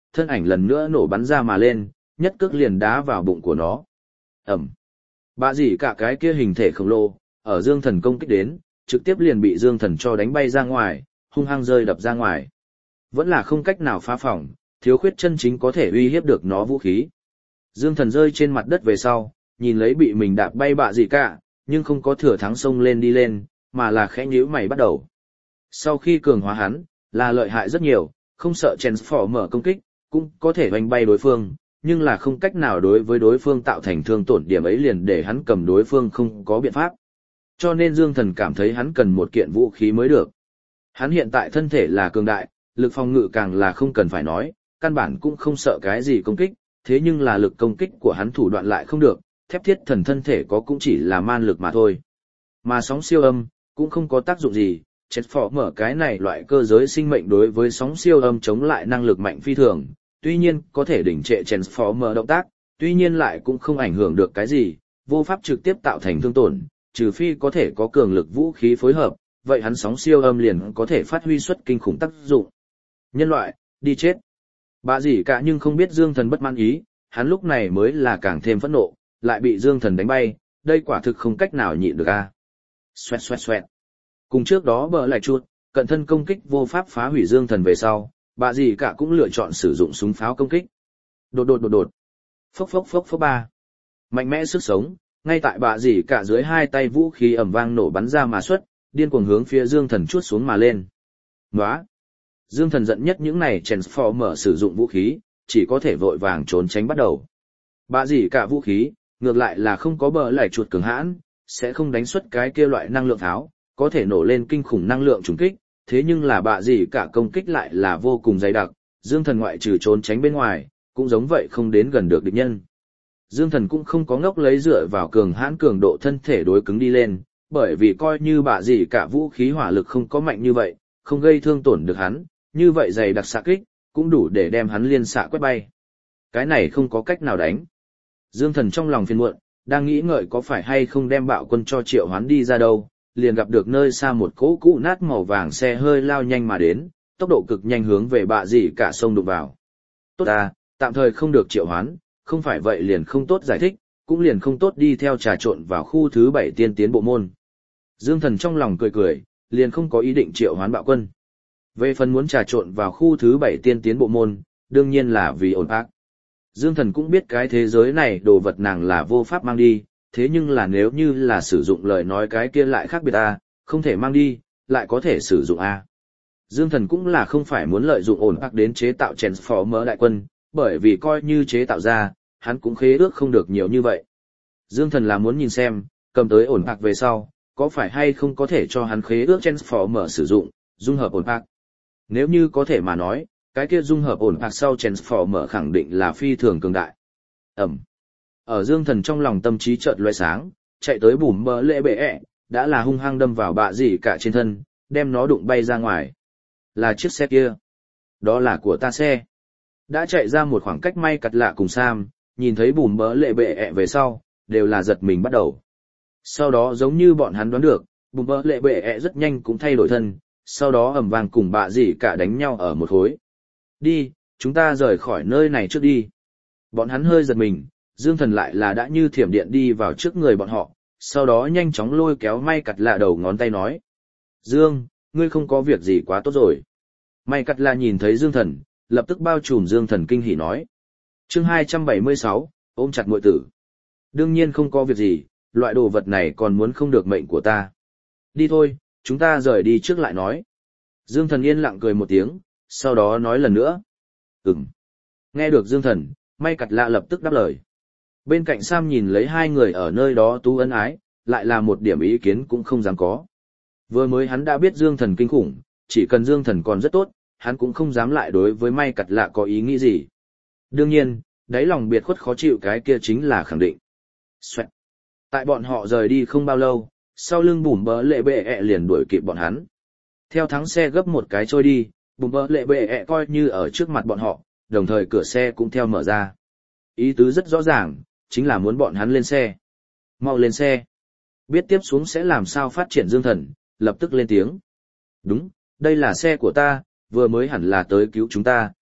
thân ảnh lần nữa nổ bắn ra mà lên, nhất cước liền đá vào bụng của nó. Ẩm. Bạ gì cả cái kia hình thể khổng lồ, ở Dương Thần công kích đến, trực tiếp liền bị Dương Thần cho đánh bay ra ngoài, hung hăng rơi đập ra ngoài. Vẫn là không cách nào phá phỏng, thiếu khuyết chân chính có thể uy hiếp được nó vũ khí. Dương Thần rơi trên mặt đất về sau, nhìn lấy bị mình đạp bay bạ gì cả, nhưng không có thừa thắng xông lên đi lên, mà là khẽ nhíu mày bắt đầu. Sau khi cường hóa hắn, là lợi hại rất nhiều, không sợ Transformer công kích, cũng có thể hoành bay đối phương, nhưng là không cách nào đối với đối phương tạo thành thương tổn điểm ấy liền để hắn cầm đối phương không có biện pháp. Cho nên Dương Thần cảm thấy hắn cần một kiện vũ khí mới được. Hắn hiện tại thân thể là cường đại, lực phòng ngự càng là không cần phải nói, căn bản cũng không sợ cái gì công kích, thế nhưng là lực công kích của hắn thủ đoạn lại không được, thép thiết thần thân thể có cũng chỉ là man lực mà thôi. Mà sóng siêu âm, cũng không có tác dụng gì, chết phỏ mở cái này loại cơ giới sinh mệnh đối với sóng siêu âm chống lại năng lực mạnh phi thường, tuy nhiên có thể đỉnh trệ Transformer động tác, tuy nhiên lại cũng không ảnh hưởng được cái gì, vô pháp trực tiếp tạo thành thương tổn, trừ phi có thể có cường lực vũ khí phối hợp, vậy hắn sóng siêu âm liền có thể phát huy xuất kinh khủng tác dụng. Nhân loại, đi chết. Bà gì cả nhưng không biết Dương Thần bất mãn ý, hắn lúc này mới là càng thêm phẫn nộ, lại bị Dương Thần đánh bay, đây quả thực không cách nào nhịn được a. À. Xoẹt xoẹt xoẹt. Cùng trước đó bờ lại chuột, cận thân công kích vô pháp phá hủy Dương Thần về sau, bà gì cả cũng lựa chọn sử dụng súng pháo công kích. Đột đột đột đột. Phốc phốc phốc phốc ba. Mạnh mẽ sức sống, ngay tại bà gì cả dưới hai tay vũ khí ầm vang nổ bắn ra mà xuất, điên cuồng hướng phía Dương Thần chuốt xuống mà lên. Nóa. Dương Thần giận nhất những này Transformer sử dụng vũ khí, chỉ có thể vội vàng trốn tránh bắt đầu. Bà gì cả vũ khí, ngược lại là không có bờ lại chuột cường hãn, sẽ không đánh xuất cái kia loại năng lượng tháo, có thể nổ lên kinh khủng năng lượng trùng kích, thế nhưng là bạ gì cả công kích lại là vô cùng dày đặc, Dương Thần ngoại trừ trốn tránh bên ngoài, cũng giống vậy không đến gần được địch nhân. Dương Thần cũng không có ngốc lấy dựa vào cường hãn cường độ thân thể đối cứng đi lên, bởi vì coi như bạ gì cả vũ khí hỏa lực không có mạnh như vậy, không gây thương tổn được hắn, như vậy dày đặc xạ kích, cũng đủ để đem hắn liên xạ quét bay. Cái này không có cách nào đánh. Dương Thần trong lòng phiền muộn, đang nghĩ ngợi có phải hay không đem bạo quân cho triệu hoán đi ra đâu, liền gặp được nơi xa một cỗ cũ nát màu vàng xe hơi lao nhanh mà đến, tốc độ cực nhanh hướng về bạ gì cả sông đụng vào. Tốt à, tạm thời không được triệu hoán, không phải vậy liền không tốt giải thích, cũng liền không tốt đi theo trà trộn vào khu thứ bảy tiên tiến bộ môn. Dương Thần trong lòng cười cười, liền không có ý định triệu hoán bạo quân. Về phần muốn trà trộn vào khu thứ bảy tiên tiến bộ môn, đương nhiên là vì ổn ác. Dương Thần cũng biết cái thế giới này đồ vật nàng là vô pháp mang đi, thế nhưng là nếu như là sử dụng lời nói cái kia lại khác biệt a, không thể mang đi, lại có thể sử dụng a. Dương Thần cũng là không phải muốn lợi dụng ổn ác đến chế tạo Transformer đại quân, bởi vì coi như chế tạo ra, hắn cũng khế ước không được nhiều như vậy. Dương Thần là muốn nhìn xem, cầm tới ổn ác về sau, có phải hay không có thể cho hắn khế ước Transformer sử dụng, dung hợp ổn ác. Nếu như có thể mà nói, cái kia dung hợp ổn ác sau Transformer khẳng định là phi thường cường đại. Ẩm. Ở Dương Thần trong lòng tâm trí chợt lóe sáng, chạy tới bùm bờ lệ bệ ẹ, đã là hung hăng đâm vào bạ gì cả trên thân, đem nó đụng bay ra ngoài. Là chiếc xe kia. Đó là của ta xe. Đã chạy ra một khoảng cách may cặt lạ cùng Sam, nhìn thấy bùm bờ lệ bệ ẹ về sau, đều là giật mình bắt đầu. Sau đó giống như bọn hắn đoán được, bùm bờ lệ bệ ẹ rất nhanh cũng thay đổi thân, sau đó ầm vang cùng bạ gì cả đánh nhau ở một khối. Đi, chúng ta rời khỏi nơi này trước đi. Bọn hắn hơi giật mình, Dương Thần lại là đã như thiểm điện đi vào trước người bọn họ, sau đó nhanh chóng lôi kéo may cặt lạ đầu ngón tay nói. Dương, ngươi không có việc gì quá tốt rồi. May cặt lạ nhìn thấy Dương Thần, lập tức bao trùm Dương Thần kinh hỉ nói. Chương hai trăm bảy mươi sáu, ôm chặt muội tử. Đương nhiên không có việc gì, loại đồ vật này còn muốn không được mệnh của ta. Đi thôi, chúng ta rời đi trước lại nói. Dương Thần yên lặng cười một tiếng, sau đó nói lần nữa. Ừm. Nghe được Dương Thần, may cặt lạ lập tức đáp lời. Bên cạnh Sam nhìn lấy hai người ở nơi đó tú ân ái, lại là một điểm ý kiến cũng không dám có. Vừa mới hắn đã biết Dương Thần kinh khủng, chỉ cần Dương Thần còn rất tốt, hắn cũng không dám lại đối với may cặt lạ có ý nghĩ gì. Đương nhiên, đáy lòng biệt khuất khó chịu cái kia chính là khẳng định. Xoẹt. Tại bọn họ rời đi không bao lâu, sau lưng bùm bờ lệ bệ ẹ liền đuổi kịp bọn hắn. Theo thắng xe gấp một cái trôi đi, bùm bờ lệ bệ ẹ coi như ở trước mặt bọn họ, đồng thời cửa xe cũng theo mở ra. Ý tứ rất rõ ràng, chính là muốn bọn hắn lên xe. Mau lên xe. Biết tiếp xuống sẽ làm sao phát triển Dương Thần, lập tức lên tiếng. Đúng, đây là xe của ta, vừa mới hẳn là tới cứu chúng ta,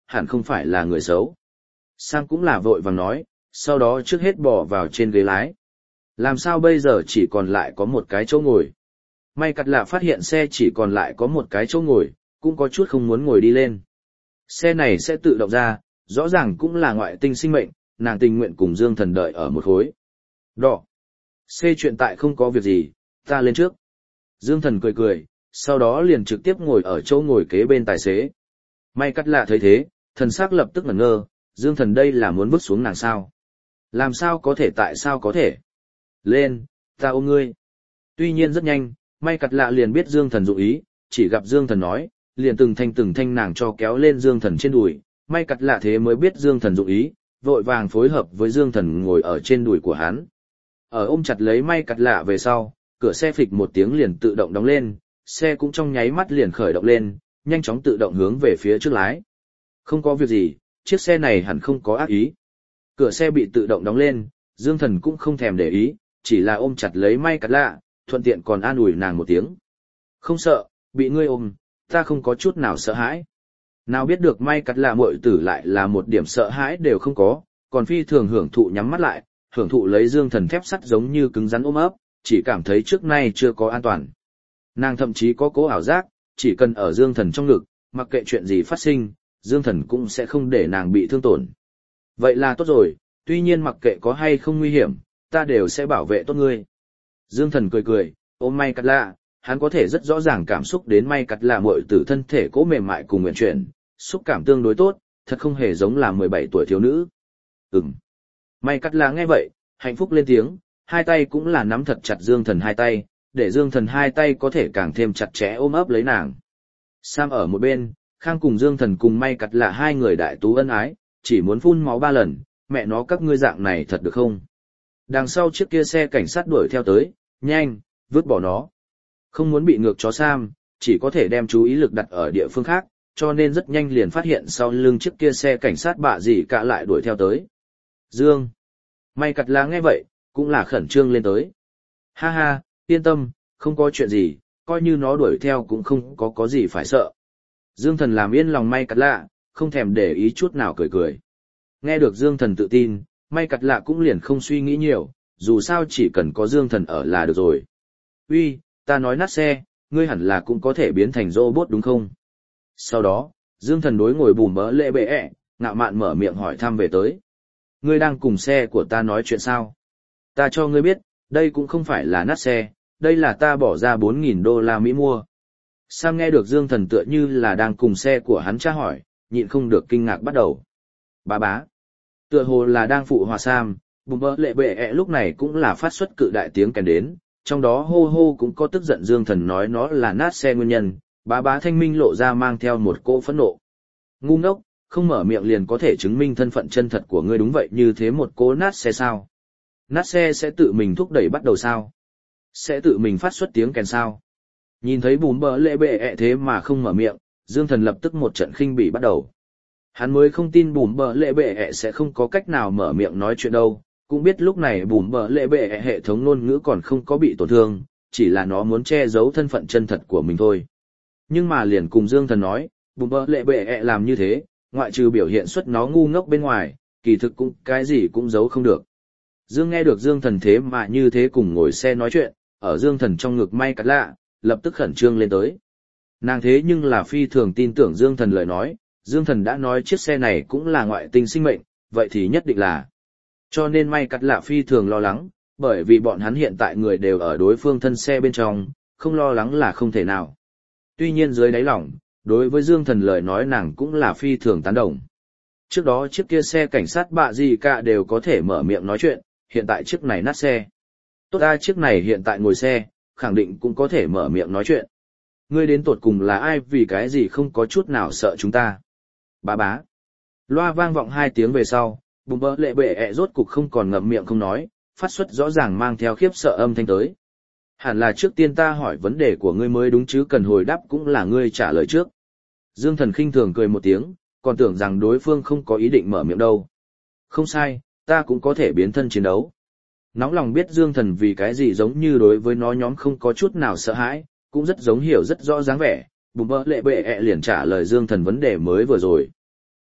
hẳn không phải là người xấu. Sam cũng là vội vàng nói, sau đó trước hết bỏ vào trên ghế lái. Làm sao bây giờ chỉ còn lại có một cái chỗ ngồi? May cắt lạ phát hiện xe chỉ còn lại có một cái chỗ ngồi, cũng có chút không muốn ngồi đi lên. Xe này sẽ tự động ra, rõ ràng cũng là ngoại tinh sinh mệnh, nàng tình nguyện cùng Dương Thần đợi ở một khối. Đỏ. C chuyện tại không có việc gì, ta lên trước. Dương Thần cười cười, sau đó liền trực tiếp ngồi ở chỗ ngồi kế bên tài xế. May cắt lạ thấy thế, thần sắc lập tức ngẩn ngơ, Dương Thần đây là muốn vứt xuống nàng sao? Làm sao có thể tại sao có thể? Lên, ta ôm ngươi. Tuy nhiên rất nhanh, May cắt lạ liền biết Dương Thần dụng ý, chỉ gặp Dương Thần nói, liền từng thanh từng thanh nàng cho kéo lên Dương Thần trên đùi. May cắt lạ thế mới biết Dương Thần dụng ý, vội vàng phối hợp với Dương Thần ngồi ở trên đùi của hắn. Ở ôm chặt lấy May cắt lạ về sau, cửa xe phịch một tiếng liền tự động đóng lên, xe cũng trong nháy mắt liền khởi động lên, nhanh chóng tự động hướng về phía trước lái. Không có việc gì, chiếc xe này hẳn không có ác ý. Cửa xe bị tự động đóng lên, Dương Thần cũng không thèm để ý, chỉ là ôm chặt lấy May cắt lạ, thuận tiện còn an ủi nàng một tiếng. Không sợ, bị ngươi ôm, ta không có chút nào sợ hãi. Nào biết được May cắt lạ muội tử lại là một điểm sợ hãi đều không có, còn phi thường hưởng thụ nhắm mắt lại, hưởng thụ lấy Dương Thần thép sắt giống như cứng rắn ôm ấp, chỉ cảm thấy trước nay chưa có an toàn. Nàng thậm chí có cố ảo giác, chỉ cần ở Dương Thần trong ngực, mặc kệ chuyện gì phát sinh, Dương Thần cũng sẽ không để nàng bị thương tổn. Vậy là tốt rồi, tuy nhiên mặc kệ có hay không nguy hiểm, ta đều sẽ bảo vệ tốt ngươi. Dương Thần cười cười, ôm May cắt lạ, hắn có thể rất rõ ràng cảm xúc đến May cắt lạ muội tử thân thể cố mềm mại cùng nguyện chuyển, xúc cảm tương đối tốt, thật không hề giống là mười bảy tuổi thiếu nữ. Ừm. May cắt lạ nghe vậy, hạnh phúc lên tiếng, hai tay cũng là nắm thật chặt Dương Thần hai tay, để Dương Thần hai tay có thể càng thêm chặt chẽ ôm ấp lấy nàng. Sam ở một bên, Khang cùng Dương Thần cùng May cắt lạ hai người đại tú ân ái, chỉ muốn phun máu ba lần, mẹ nó các ngươi dạng này thật được không? Đằng sau chiếc kia xe cảnh sát đuổi theo tới, nhanh, vứt bỏ nó. Không muốn bị ngược chó Sam, chỉ có thể đem chú ý lực đặt ở địa phương khác, cho nên rất nhanh liền phát hiện sau lưng chiếc kia xe cảnh sát bạ gì cả lại đuổi theo tới. Dương. May cắt lạ nghe vậy, cũng là khẩn trương lên tới. Ha ha, yên tâm, không có chuyện gì, coi như nó đuổi theo cũng không có có gì phải sợ. Dương Thần làm yên lòng May cắt lạ, không thèm để ý chút nào cười cười. Nghe được Dương Thần tự tin, May cắt lạ cũng liền không suy nghĩ nhiều, dù sao chỉ cần có Dương Thần ở là được rồi. Uy, ta nói nát xe, ngươi hẳn là cũng có thể biến thành robot đúng không? Sau đó, Dương Thần đối ngồi bùm bỡ lệ bệ ẹ, ngạo mạn mở miệng hỏi thăm về tới. Ngươi đang cùng xe của ta nói chuyện sao? Ta cho ngươi biết, đây cũng không phải là nát xe, đây là ta bỏ ra bốn nghìn đô la Mỹ mua. Sam nghe được Dương Thần tựa như là đang cùng xe của hắn tra hỏi, nhịn không được kinh ngạc bắt đầu. Bá bá. Tựa hồ là đang phụ hòa Sam, bùm bỡ lệ bệ ẹ lúc này cũng là phát xuất cự đại tiếng kèn đến, trong đó hô hô cũng có tức giận Dương Thần nói nó là nát xe nguyên nhân, bá bá thanh minh lộ ra mang theo một cỗ phẫn nộ. Ngu ngốc, không mở miệng liền có thể chứng minh thân phận chân thật của ngươi đúng vậy như thế một cỗ nát xe sao? Nát xe sẽ tự mình thúc đẩy bắt đầu sao? Sẽ tự mình phát xuất tiếng kèn sao? Nhìn thấy bùm bỡ lệ bệ ẹ thế mà không mở miệng, Dương Thần lập tức một trận khinh bỉ bắt đầu. Hắn mới không tin bùm bỡ lệ bệ ẹ sẽ không có cách nào mở miệng nói chuyện đâu, cũng biết lúc này bùm bỡ lệ bệ ẹ hệ thống ngôn ngữ còn không có bị tổn thương, chỉ là nó muốn che giấu thân phận chân thật của mình thôi. Nhưng mà liền cùng Dương Thần nói, bùm bỡ lệ bệ ẹ làm như thế, ngoại trừ biểu hiện xuất nó ngu ngốc bên ngoài, kỳ thực cũng cái gì cũng giấu không được. Dương nghe được Dương Thần thế mà như thế cùng ngồi xe nói chuyện, ở Dương Thần trong ngực May cắt lạ, lập tức khẩn trương lên tới. Nàng thế nhưng là phi thường tin tưởng Dương Thần lời nói, Dương Thần đã nói chiếc xe này cũng là ngoại tinh sinh mệnh, vậy thì nhất định là. Cho nên May cắt lạ phi thường lo lắng, bởi vì bọn hắn hiện tại người đều ở đối phương thân xe bên trong, không lo lắng là không thể nào. Tuy nhiên dưới đáy lòng, đối với Dương Thần lời nói nàng cũng là phi thường tán đồng. Trước đó chiếc kia xe cảnh sát bạ gì cả đều có thể mở miệng nói chuyện, hiện tại chiếc này nát xe. Tốt ra chiếc này hiện tại ngồi xe, khẳng định cũng có thể mở miệng nói chuyện. Ngươi đến tột cùng là ai vì cái gì không có chút nào sợ chúng ta? Bá bá. Loa vang vọng hai tiếng về sau, bùm bỡ lệ bệ ẹ rốt cục không còn ngậm miệng không nói, phát xuất rõ ràng mang theo khiếp sợ âm thanh tới. Hẳn là trước tiên ta hỏi vấn đề của ngươi mới đúng chứ cần hồi đáp cũng là ngươi trả lời trước. Dương Thần khinh thường cười một tiếng, còn tưởng rằng đối phương không có ý định mở miệng đâu. Không sai, ta cũng có thể biến thân chiến đấu. Nóng lòng biết Dương Thần vì cái gì giống như đối với nó nhóm không có chút nào sợ hãi, cũng rất giống hiểu rất rõ dáng vẻ, bùm bỡ lệ bệ ẹ liền trả lời Dương Thần vấn đề mới vừa rồi.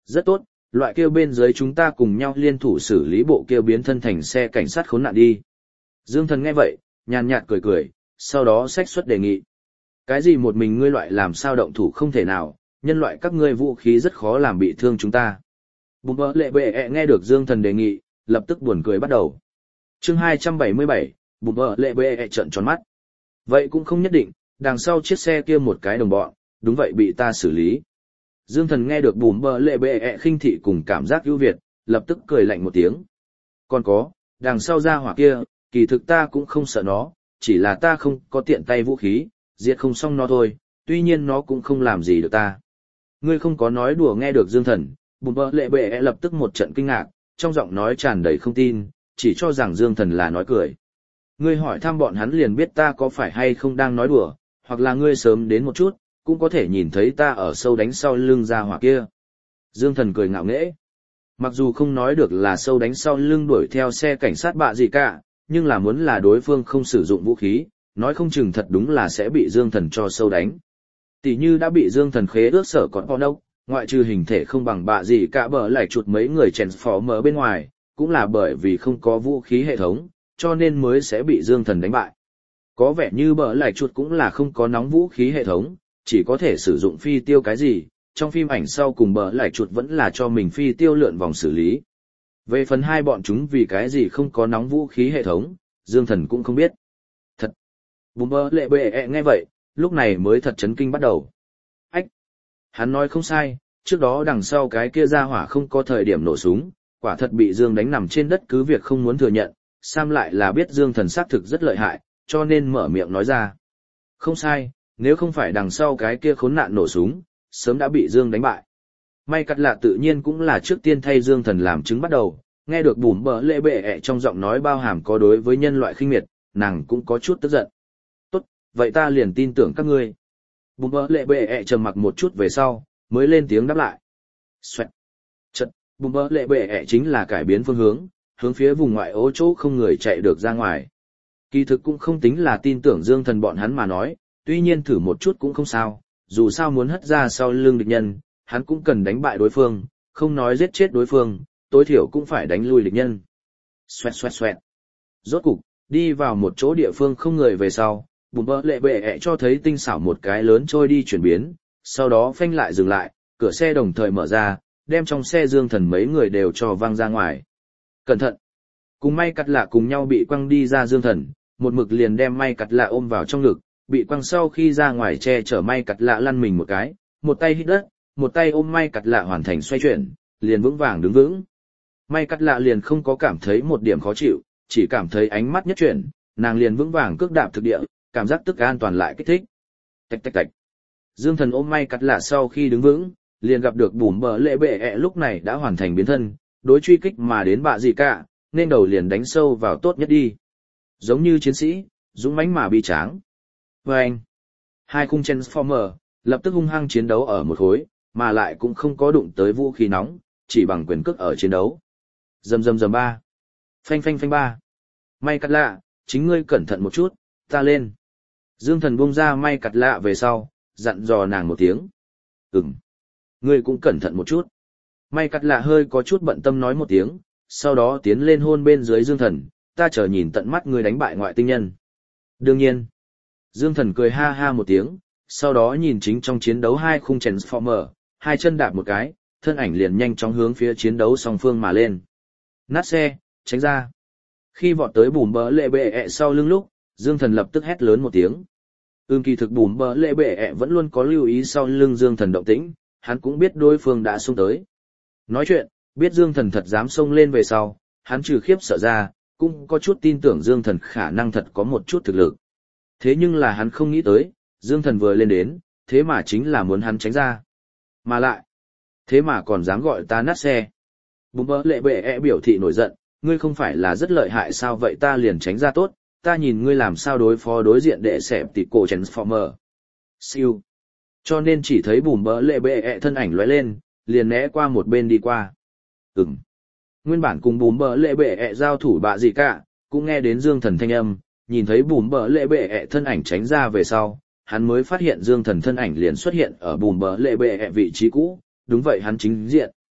Rất tốt, loại kêu bên dưới chúng ta cùng nhau liên thủ xử lý bộ kêu biến thân thành xe cảnh sát khốn nạn đi. Dương Thần nghe vậy, nhàn nhạt cười cười, sau đó xách xuất đề nghị. Cái gì một mình ngươi loại làm sao động thủ không thể nào, nhân loại các ngươi vũ khí rất khó làm bị thương chúng ta. Bùm bơ lệ bệ ẹ nghe được Dương Thần đề nghị, lập tức buồn cười bắt đầu. Chương hai trăm bảy mươi bảy, bùm bơ lệ bệ ẹ trợn tròn mắt. Vậy cũng không nhất định, đằng sau chiếc xe kia một cái đồng bọn, đúng vậy bị ta xử lý. Dương Thần nghe được bùm bơ lệ bệ ẹ khinh thị cùng cảm giác ưu việt, lập tức cười lạnh một tiếng. Còn có, đằng sau ra hỏa kia, kỳ thực ta cũng không sợ nó, chỉ là ta không có tiện tay vũ khí, diệt không xong nó thôi, tuy nhiên nó cũng không làm gì được ta. Ngươi không có nói đùa nghe được Dương Thần, bùm bơ lệ bệ ẹ lập tức một trận kinh ngạc, trong giọng nói tràn đầy không tin, chỉ cho rằng Dương Thần là nói cười. Ngươi hỏi thăm bọn hắn liền biết ta có phải hay không đang nói đùa, hoặc là ngươi sớm đến một chút, cũng có thể nhìn thấy ta ở sâu đánh sau lưng ra hỏa kia. Dương Thần cười ngạo nghễ. Mặc dù không nói được là sâu đánh sau lưng đuổi theo xe cảnh sát bạ gì cả, nhưng là muốn là đối phương không sử dụng vũ khí, nói không chừng thật đúng là sẽ bị Dương Thần cho sâu đánh. Tỷ như đã bị Dương Thần khế ước sở còn con đâu, ngoại trừ hình thể không bằng bạ gì cả bở lại chuột mấy người Transformer bên ngoài, cũng là bởi vì không có vũ khí hệ thống, cho nên mới sẽ bị Dương Thần đánh bại. Có vẻ như bở lại chuột cũng là không có nóng vũ khí hệ thống, chỉ có thể sử dụng phi tiêu cái gì, trong phim ảnh sau cùng bở lại chuột vẫn là cho mình phi tiêu lượn vòng xử lý. Về phần hai bọn chúng vì cái gì không có nóng vũ khí hệ thống, Dương Thần cũng không biết. Thật! Bùm bơ lệ bệ ẹ nghe vậy, lúc này mới thật chấn kinh bắt đầu. Ách! Hắn nói không sai, trước đó đằng sau cái kia ra hỏa không có thời điểm nổ súng, quả thật bị Dương đánh nằm trên đất cứ việc không muốn thừa nhận, Sam lại là biết Dương Thần xác thực rất lợi hại, cho nên mở miệng nói ra. Không sai, nếu không phải đằng sau cái kia khốn nạn nổ súng, sớm đã bị Dương đánh bại. May cắt lạ tự nhiên cũng là trước tiên thay Dương Thần làm chứng bắt đầu, nghe được bùm bờ lệ bệ ẹ trong giọng nói bao hàm có đối với nhân loại khinh miệt, nàng cũng có chút tức giận. Tốt, vậy ta liền tin tưởng các ngươi. Bùm bờ lệ bệ ẹ trầm mặc một chút về sau, mới lên tiếng đáp lại. Xoẹt. Chật, bùm bờ lệ bệ ẹ chính là cải biến phương hướng, hướng phía vùng ngoại ô chỗ không người chạy được ra ngoài. Kỳ thực cũng không tính là tin tưởng Dương Thần bọn hắn mà nói, tuy nhiên thử một chút cũng không sao, dù sao muốn hất ra sau lưng địch nhân, hắn cũng cần đánh bại đối phương, không nói giết chết đối phương, tối thiểu cũng phải đánh lui địch nhân. Xoẹt xoẹt xoẹt. Rốt cục, đi vào một chỗ địa phương không người về sau, bùm bơ lệ bệ ẹ cho thấy tinh xảo một cái lớn trôi đi chuyển biến, sau đó phanh lại dừng lại, cửa xe đồng thời mở ra, đem trong xe Dương Thần mấy người đều cho văng ra ngoài. Cẩn thận! Cùng May Cắt Lạ cùng nhau bị quăng đi ra Dương Thần, một mực liền đem May Cắt Lạ ôm vào trong ngực, bị quăng sau khi ra ngoài che chở May Cắt Lạ lăn mình một cái, một tay hít đất, một tay ôm May Cắt Lạ hoàn thành xoay chuyển, liền vững vàng đứng vững. May Cắt Lạ liền không có cảm thấy một điểm khó chịu, chỉ cảm thấy ánh mắt nhất chuyển, nàng liền vững vàng cước đạp thực địa, cảm giác tức an toàn lại kích thích. Tạch tạch tạch. Dương Thần ôm May Cắt Lạ sau khi đứng vững, liền gặp được bùm bờ lệ bệ ẹ lúc này đã hoàn thành biến thân, đối truy kích mà đến bạ gì cả, nên đầu liền đánh sâu vào tốt nhất đi. Giống như chiến sĩ, dũng mãnh mà bi tráng. Vâng! Hai khung Transformer, lập tức hung hăng chiến đấu ở một khối, mà lại cũng không có đụng tới vũ khí nóng, chỉ bằng quyền cước ở chiến đấu. Rầm rầm rầm ba. Phanh phanh phanh ba. May Cắt Lạ, chính ngươi cẩn thận một chút, ta lên. Dương Thần buông ra May Cắt Lạ về sau, dặn dò nàng một tiếng. Ừm. Ngươi cũng cẩn thận một chút. May Cắt Lạ hơi có chút bận tâm nói một tiếng, sau đó tiến lên hôn bên dưới Dương Thần, ta chờ nhìn tận mắt ngươi đánh bại ngoại tinh nhân. Đương nhiên. Dương Thần cười ha ha một tiếng, sau đó nhìn chính trong chiến đấu hai khung Transformer, hai chân đạp một cái, thân ảnh liền nhanh chóng hướng phía chiến đấu song phương mà lên. Nát xe, tránh ra. Khi vọt tới bùm bờ lệ bệ ẹ sau lưng lúc, Dương Thần lập tức hét lớn một tiếng. Ưm kỳ thực bùm bờ lệ bệ ẹ vẫn luôn có lưu ý sau lưng Dương Thần động tĩnh, hắn cũng biết đối phương đã xông tới. Nói chuyện, biết Dương Thần thật dám xông lên về sau, hắn trừ khiếp sợ ra, cũng có chút tin tưởng Dương Thần khả năng thật có một chút thực lực. Thế nhưng là hắn không nghĩ tới, Dương Thần vừa lên đến, thế mà chính là muốn hắn tránh ra. Mà lại, thế mà còn dám gọi ta nát xe. Bùm bơ lệ bệ ẹ biểu thị nổi giận, ngươi không phải là rất lợi hại sao vậy ta liền tránh ra tốt, ta nhìn ngươi làm sao đối phó đối diện đệ xẹp tỉ cổ Transformer. Siêu. Cho nên chỉ thấy bùm bơ lệ bệ ẹ thân ảnh lóe lên, liền né qua một bên đi qua. Ừm. Nguyên bản cùng bùm bơ lệ bệ ẹ giao thủ bạ gì cả, cũng nghe đến Dương Thần thanh âm, nhìn thấy bùm bơ lệ bệ ẹ thân ảnh tránh ra về sau, hắn mới phát hiện Dương Thần thân ảnh liền xuất hiện ở bùm bơ lệ bệ ẹ vị trí cũ, đúng vậy hắn chính diện.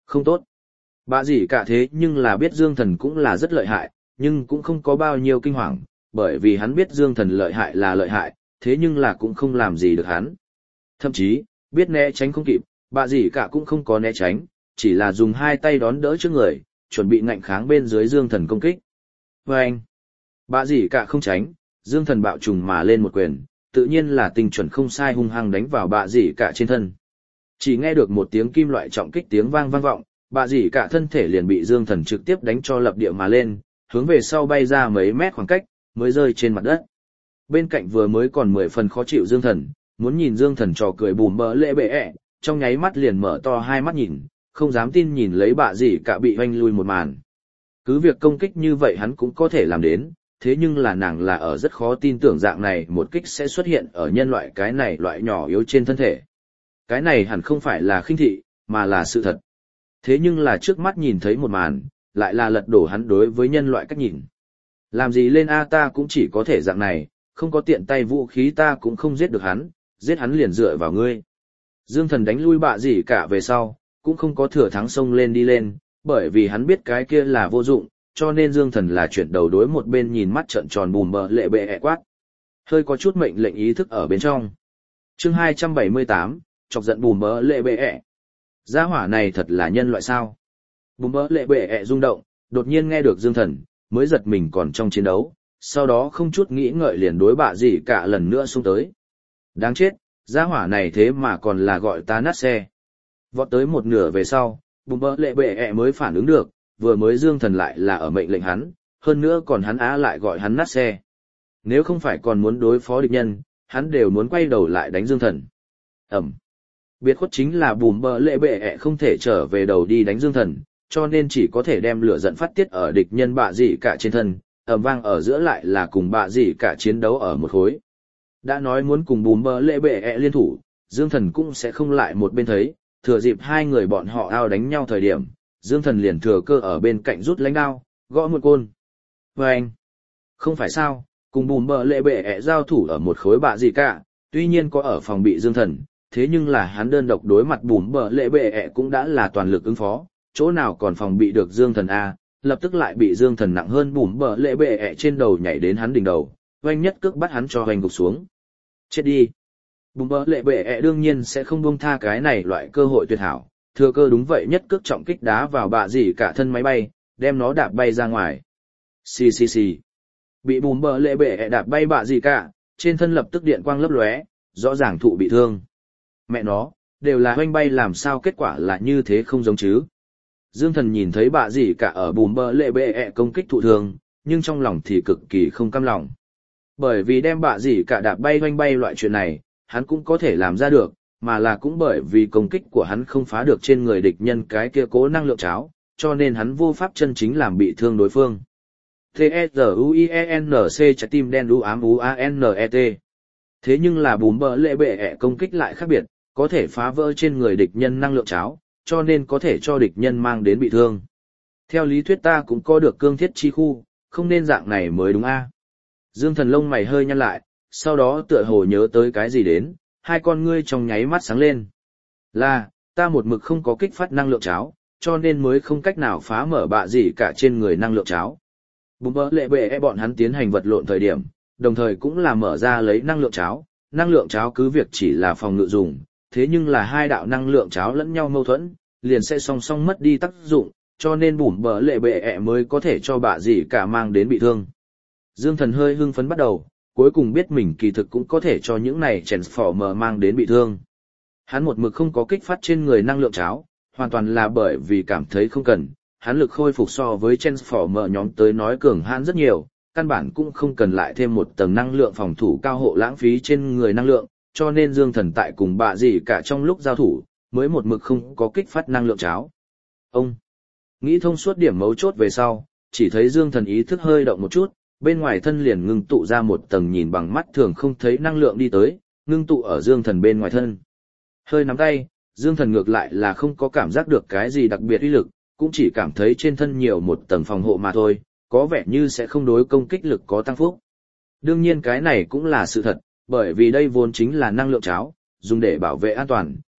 Không tốt. Bạ gì cả thế nhưng là biết Dương Thần cũng là rất lợi hại, nhưng cũng không có bao nhiêu kinh hoàng, bởi vì hắn biết Dương Thần lợi hại là lợi hại, thế nhưng là cũng không làm gì được hắn. Thậm chí, biết né tránh không kịp, bạ gì cả cũng không có né tránh, chỉ là dùng hai tay đón đỡ trước người, chuẩn bị ngạnh kháng bên dưới Dương Thần công kích. Và anh, bạ gì cả không tránh, Dương Thần bạo trùng mà lên một quyền, tự nhiên là tình chuẩn không sai hung hăng đánh vào bạ gì cả trên thân. Chỉ nghe được một tiếng kim loại trọng kích tiếng vang vang vọng, bạ gì cả thân thể liền bị Dương Thần trực tiếp đánh cho lập địa mà lên, hướng về sau bay ra mấy mét khoảng cách, mới rơi trên mặt đất. Bên cạnh vừa mới còn mười phần khó chịu Dương Thần, muốn nhìn Dương Thần trò cười bùm bỡ lệ bệ ẹ, trong nháy mắt liền mở to hai mắt nhìn, không dám tin nhìn lấy bạ gì cả bị hoanh lui một màn. Cứ việc công kích như vậy hắn cũng có thể làm đến, thế nhưng là nàng là ở rất khó tin tưởng dạng này một kích sẽ xuất hiện ở nhân loại cái này loại nhỏ yếu trên thân thể. Cái này hẳn không phải là khinh thị, mà là sự thật. Thế nhưng là trước mắt nhìn thấy một màn, lại là lật đổ hắn đối với nhân loại cách nhìn. Làm gì lên A ta cũng chỉ có thể dạng này, không có tiện tay vũ khí ta cũng không giết được hắn, giết hắn liền dựa vào ngươi. Dương Thần đánh lui bạ gì cả về sau, cũng không có thừa thắng xông lên đi lên, bởi vì hắn biết cái kia là vô dụng, cho nên Dương Thần là chuyển đầu đối một bên nhìn mắt trợn tròn bùm bờ lệ bệ ẹ quát. Hơi có chút mệnh lệnh ý thức ở bên trong. Chương hai trăm bảy mươi tám, chọc giận bùm bờ lệ bệ ẹ. Gia hỏa này thật là nhân loại sao? Bùm bờ lệ bệ ẹ rung động, đột nhiên nghe được Dương Thần, mới giật mình còn trong chiến đấu, sau đó không chút nghĩ ngợi liền đối bạ gì cả lần nữa xung tới. Đáng chết, gia hỏa này thế mà còn là gọi ta nát xe. Vọt tới một nửa về sau, bùm bờ lệ bệ ẹ mới phản ứng được, vừa mới Dương Thần lại là ở mệnh lệnh hắn, hơn nữa còn hắn á lại gọi hắn nát xe. Nếu không phải còn muốn đối phó địch nhân, hắn đều muốn quay đầu lại đánh Dương Thần. Ẩm. Biệt khuất chính là bùm bờ lệ bệ ẹ không thể trở về đầu đi đánh Dương Thần, cho nên chỉ có thể đem lửa giận phát tiết ở địch nhân bạ gì cả trên thân, ầm vang ở giữa lại là cùng bạ gì cả chiến đấu ở một khối. Đã nói muốn cùng bùm bờ lệ bệ ẹ liên thủ, Dương Thần cũng sẽ không lại một bên thấy, thừa dịp hai người bọn họ ao đánh nhau thời điểm, Dương Thần liền thừa cơ ở bên cạnh rút lãnh đao, gõ một côn. Và anh, không phải sao, cùng bùm bờ lệ bệ ẹ giao thủ ở một khối bạ gì cả, tuy nhiên có ở phòng bị Dương Thần, thế nhưng là hắn đơn độc đối mặt bùm bờ lệ bệ ẹ cũng đã là toàn lực ứng phó, chỗ nào còn phòng bị được Dương Thần A, lập tức lại bị Dương Thần nặng hơn bùm bờ lệ bệ ẹ trên đầu nhảy đến hắn đỉnh đầu, oanh nhất cước bắt hắn cho hoành gục xuống. Chết đi! Bùm bờ lệ bệ ẹ đương nhiên sẽ không buông tha cái này loại cơ hội tuyệt hảo, thừa cơ đúng vậy nhất cước trọng kích đá vào bạ gì cả thân máy bay, đem nó đạp bay ra ngoài. Xì xì xì. Bị bùm bờ lệ bệ ẹ đạp bay bạ gì cả, trên thân lập tức điện quang lấp lóe, rõ ràng thụ bị thương. Mẹ nó, đều là hoanh bay làm sao kết quả là như thế không giống chứ. Dương Thần nhìn thấy bạ gì cả ở bùm bờ lệ bệ ẹ công kích thụ thương, nhưng trong lòng thì cực kỳ không cam lòng. Bởi vì đem bạ gì cả đạp bay hoanh bay loại chuyện này, hắn cũng có thể làm ra được, mà là cũng bởi vì công kích của hắn không phá được trên người địch nhân cái kia cố năng lượng cháo, cho nên hắn vô pháp chân chính làm bị thương đối phương. T-E-Z-U-I-E-N-C trái tim đen u ám U-A-N-E-T. Thế nhưng là bùm bờ lệ bệ ẹ công kích lại khác biệt, có thể phá vỡ trên người địch nhân năng lượng cháo, cho nên có thể cho địch nhân mang đến bị thương. Theo lý thuyết ta cũng có được cương thiết chi khu, không nên dạng này mới đúng a. Dương Thần lông mày hơi nhăn lại, sau đó tựa hồ nhớ tới cái gì đến, hai con ngươi trong nháy mắt sáng lên. Là, ta một mực không có kích phát năng lượng cháo, cho nên mới không cách nào phá mở bạ gì cả trên người năng lượng cháo. Bùm bờ lệ bệ e bọn hắn tiến hành vật lộn thời điểm, đồng thời cũng là mở ra lấy năng lượng cháo, năng lượng cháo cứ việc chỉ là phòng ngự dùng, thế nhưng là hai đạo năng lượng cháo lẫn nhau mâu thuẫn, liền sẽ song song mất đi tác dụng, cho nên bùm bờ lệ bệ ẹ mới có thể cho bạ gì cả mang đến bị thương. Dương Thần hơi hưng phấn bắt đầu, cuối cùng biết mình kỳ thực cũng có thể cho những này Transformer mang đến bị thương. Hắn một mực không có kích phát trên người năng lượng cháo, hoàn toàn là bởi vì cảm thấy không cần, hắn lực khôi phục so với Transformer nhóm tới nói cường hãn rất nhiều, căn bản cũng không cần lại thêm một tầng năng lượng phòng thủ cao hộ lãng phí trên người năng lượng, cho nên Dương Thần tại cùng bạ gì cả trong lúc giao thủ, mới một mực không có kích phát năng lượng cháo. Ông nghĩ thông suốt điểm mấu chốt về sau, chỉ thấy Dương Thần ý thức hơi động một chút, bên ngoài thân liền ngưng tụ ra một tầng nhìn bằng mắt thường không thấy năng lượng đi tới, ngưng tụ ở Dương Thần bên ngoài thân. Hơi nắm tay, Dương Thần ngược lại là không có cảm giác được cái gì đặc biệt uy lực, cũng chỉ cảm thấy trên thân nhiều một tầng phòng hộ mà thôi, có vẻ như sẽ không đối công kích lực có tăng phúc. Đương nhiên cái này cũng là sự thật, bởi vì đây vốn chính là năng lượng cháo, dùng để bảo vệ an toàn,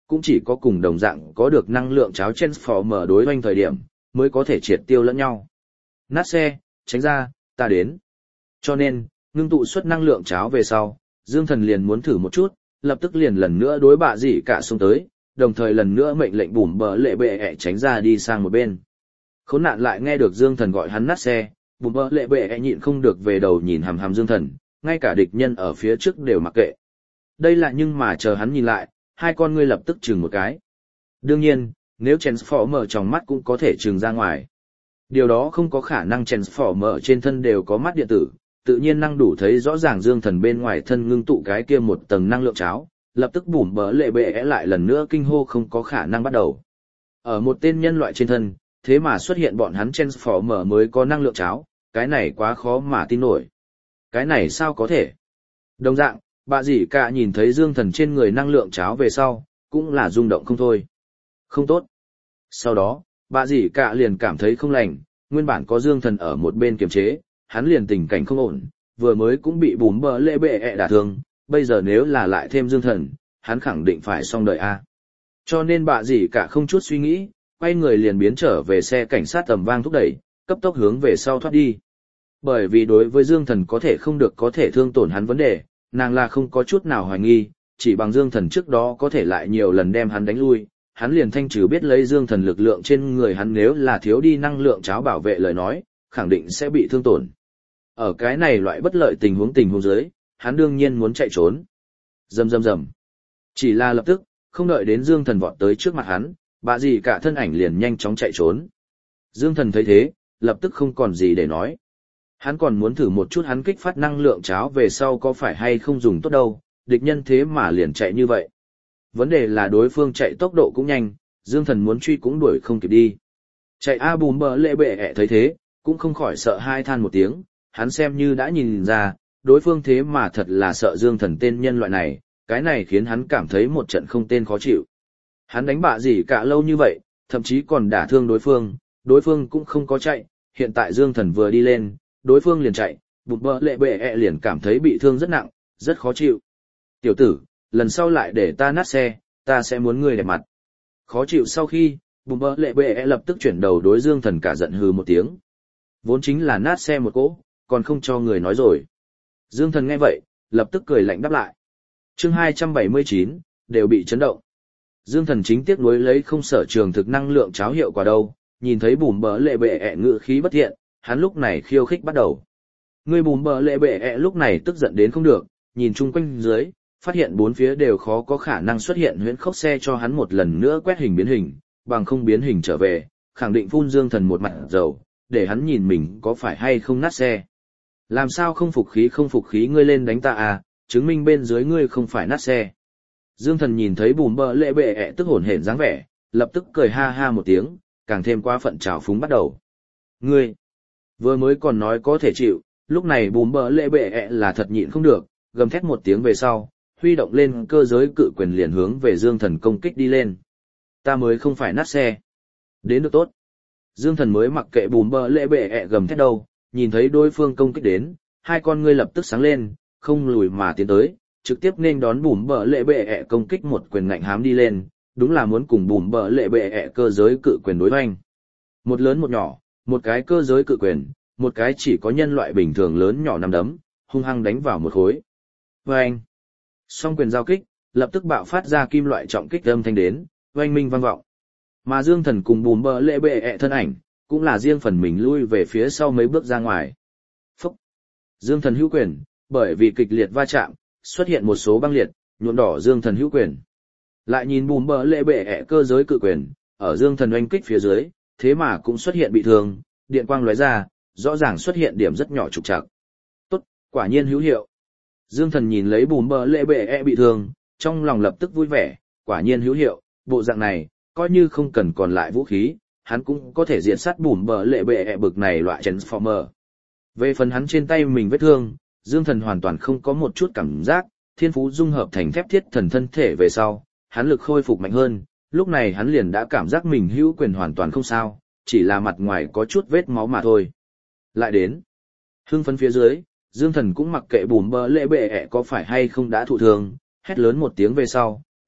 cũng chỉ có cùng đồng dạng có được năng lượng cháo Transformer đối hoành thời điểm, mới có thể triệt tiêu lẫn nhau. Nát xe, tránh ra, ta đến. Cho nên, ngưng tụ xuất năng lượng cháo về sau, Dương Thần liền muốn thử một chút, lập tức liền lần nữa đối bạ gì cả xông tới, đồng thời lần nữa mệnh lệnh bùm bờ lệ bệ ẹ tránh ra đi sang một bên. Khốn nạn lại nghe được Dương Thần gọi hắn nát xe, bùm bờ lệ bệ ẹ nhịn không được về đầu nhìn hằm hằm Dương Thần, ngay cả địch nhân ở phía trước đều mặc kệ. Đây là nhưng mà chờ hắn nhìn lại, hai con ngươi lập tức chừng một cái. Đương nhiên, nếu Transformer trong mắt cũng có thể chừng ra ngoài. Điều đó không có khả năng Transformer trên thân đều có mắt điện tử, tự nhiên năng đủ thấy rõ ràng Dương Thần bên ngoài thân ngưng tụ cái kia một tầng năng lượng cháo, lập tức bùm bờ lệ bệ ẽ lại lần nữa kinh hô không có khả năng bắt đầu. Ở một tên nhân loại trên thân, thế mà xuất hiện bọn hắn Transformer mới có năng lượng cháo, cái này quá khó mà tin nổi. Cái này sao có thể? Đồng dạng, bà dì cả nhìn thấy Dương Thần trên người năng lượng cháo về sau, cũng là rung động không thôi. Không tốt. Sau đó, bà dì cả liền cảm thấy không lành, nguyên bản có Dương Thần ở một bên kiềm chế, hắn liền tình cảnh không ổn, vừa mới cũng bị bùm bờ lệ bệ ẹ đả thương, bây giờ nếu là lại thêm Dương Thần, hắn khẳng định phải xong đời a. Cho nên bà dì cả không chút suy nghĩ, quay người liền biến trở về xe cảnh sát tầm vang thúc đẩy, cấp tốc hướng về sau thoát đi. Bởi vì đối với Dương Thần có thể không được có thể thương tổn hắn vấn đề, nàng là không có chút nào hoài nghi, chỉ bằng Dương Thần trước đó có thể lại nhiều lần đem hắn đánh lui, hắn liền thanh trừ biết lấy Dương Thần lực lượng trên người hắn nếu là thiếu đi năng lượng cháo bảo vệ lời nói, khẳng định sẽ bị thương tổn. Ở cái này loại bất lợi tình huống tình huống dưới, hắn đương nhiên muốn chạy trốn. Rầm rầm rầm. Chỉ là lập tức, không đợi đến Dương Thần vọt tới trước mặt hắn, bà dì cả thân ảnh liền nhanh chóng chạy trốn. Dương Thần thấy thế, lập tức không còn gì để nói. Hắn còn muốn thử một chút hắn kích phát năng lượng cháo về sau có phải hay không dùng tốt đâu, địch nhân thế mà liền chạy như vậy. Vấn đề là đối phương chạy tốc độ cũng nhanh, Dương Thần muốn truy cũng đuổi không kịp đi. Chạy A bùm bờ lệ bệ ẹ thấy thế, cũng không khỏi sợ hai than một tiếng, hắn xem như đã nhìn ra, đối phương thế mà thật là sợ Dương Thần tên nhân loại này, cái này khiến hắn cảm thấy một trận không tên khó chịu. Hắn đánh bạ gì cả lâu như vậy, thậm chí còn đả thương đối phương, đối phương cũng không có chạy, hiện tại Dương Thần vừa đi lên, đối phương liền chạy, bụt bờ lệ bệ ẹ liền cảm thấy bị thương rất nặng, rất khó chịu. Tiểu tử, lần sau lại để ta nát xe, ta sẽ muốn ngươi đẹp mặt. Khó chịu sau khi, bụt bờ lệ bệ ẹ lập tức chuyển đầu đối Dương Thần cả giận hừ một tiếng. Vốn chính là nát xe một cỗ, còn không cho người nói rồi. Dương Thần nghe vậy, lập tức cười lạnh đáp lại. Chương hai trăm bảy mươi chín, đều bị chấn động. Dương Thần chính tiếc nuối lấy không sở trường thực năng lượng cháo hiệu quả đâu, nhìn thấy bùm bờ lệ bệ ẹ ngự khí bất thiện, hắn lúc này khiêu khích bắt đầu. Người bùm bờ lệ bệ ẹ lúc này tức giận đến không được, nhìn chung quanh dưới, phát hiện bốn phía đều khó có khả năng xuất hiện huyễn khốc xe cho hắn một lần nữa quét hình biến hình, bằng không biến hình trở về, khẳng định phun Dương Thần một mặt dầu, để hắn nhìn mình có phải hay không nát xe. Làm sao không phục khí không phục khí ngươi lên đánh ta à, chứng minh bên dưới ngươi không phải nát xe. Dương Thần nhìn thấy bùm bờ lệ bệ ẹ tức hổn hển dáng vẻ, lập tức cười ha ha một tiếng, càng thêm quá phận trào phúng bắt đầu. Ngươi, vừa mới còn nói có thể chịu, lúc này bùm bờ lệ bệ ẹ là thật nhịn không được, gầm thét một tiếng về sau, huy động lên cơ giới cự quyền liền hướng về Dương Thần công kích đi lên. Ta mới không phải nát xe. Đến được tốt. Dương Thần mới mặc kệ bùm bờ lệ bệ ẹ gầm thét đâu, nhìn thấy đối phương công kích đến, hai con ngươi lập tức sáng lên, không lùi mà tiến tới, trực tiếp nên đón bùm bờ lệ bệ ẹ công kích một quyền ngạnh hám đi lên, đúng là muốn cùng bùm bờ lệ bệ ẹ cơ giới cự quyền đối hoành. Một lớn một nhỏ, một cái cơ giới cự quyền, một cái chỉ có nhân loại bình thường lớn nhỏ nắm đấm, hung hăng đánh vào một khối. Vâng! Song quyền giao kích, lập tức bạo phát ra kim loại trọng kích âm thanh đến, oanh minh vang vọng. Mà Dương Thần cùng bùm bờ lệ bệ ẹ thân ảnh, cũng là riêng phần mình lui về phía sau mấy bước ra ngoài. Phúc! Dương Thần hữu quyền, bởi vì kịch liệt va chạm, xuất hiện một số băng liệt, nhuộm đỏ Dương Thần hữu quyền. Lại nhìn bùm bờ lệ bệ ẹ cơ giới cự quyền, ở Dương Thần oanh kích phía dưới, thế mà cũng xuất hiện bị thương, điện quang lóe ra, rõ ràng xuất hiện điểm rất nhỏ trục trặc. Tốt, quả nhiên hữu hiệu. Dương Thần nhìn lấy bùm bờ lệ bệ ẹ bị thương, trong lòng lập tức vui vẻ, quả nhiên hữu hiệu, bộ dạng này, coi như không cần còn lại vũ khí, hắn cũng có thể diện sát bùm bờ lệ bệ ẹ bực này loại Transformer. Về phần hắn trên tay mình vết thương, Dương Thần hoàn toàn không có một chút cảm giác, thiên phú dung hợp thành thép thiết thần thân thể về sau, hắn lực khôi phục mạnh hơn, lúc này hắn liền đã cảm giác mình hữu quyền hoàn toàn không sao, chỉ là mặt ngoài có chút vết máu mà thôi. Lại đến, hưng phấn phía dưới, Dương Thần cũng mặc kệ bùm bờ lệ bệ ẹ có phải hay không đã thụ thương, hét lớn một tiếng về sau,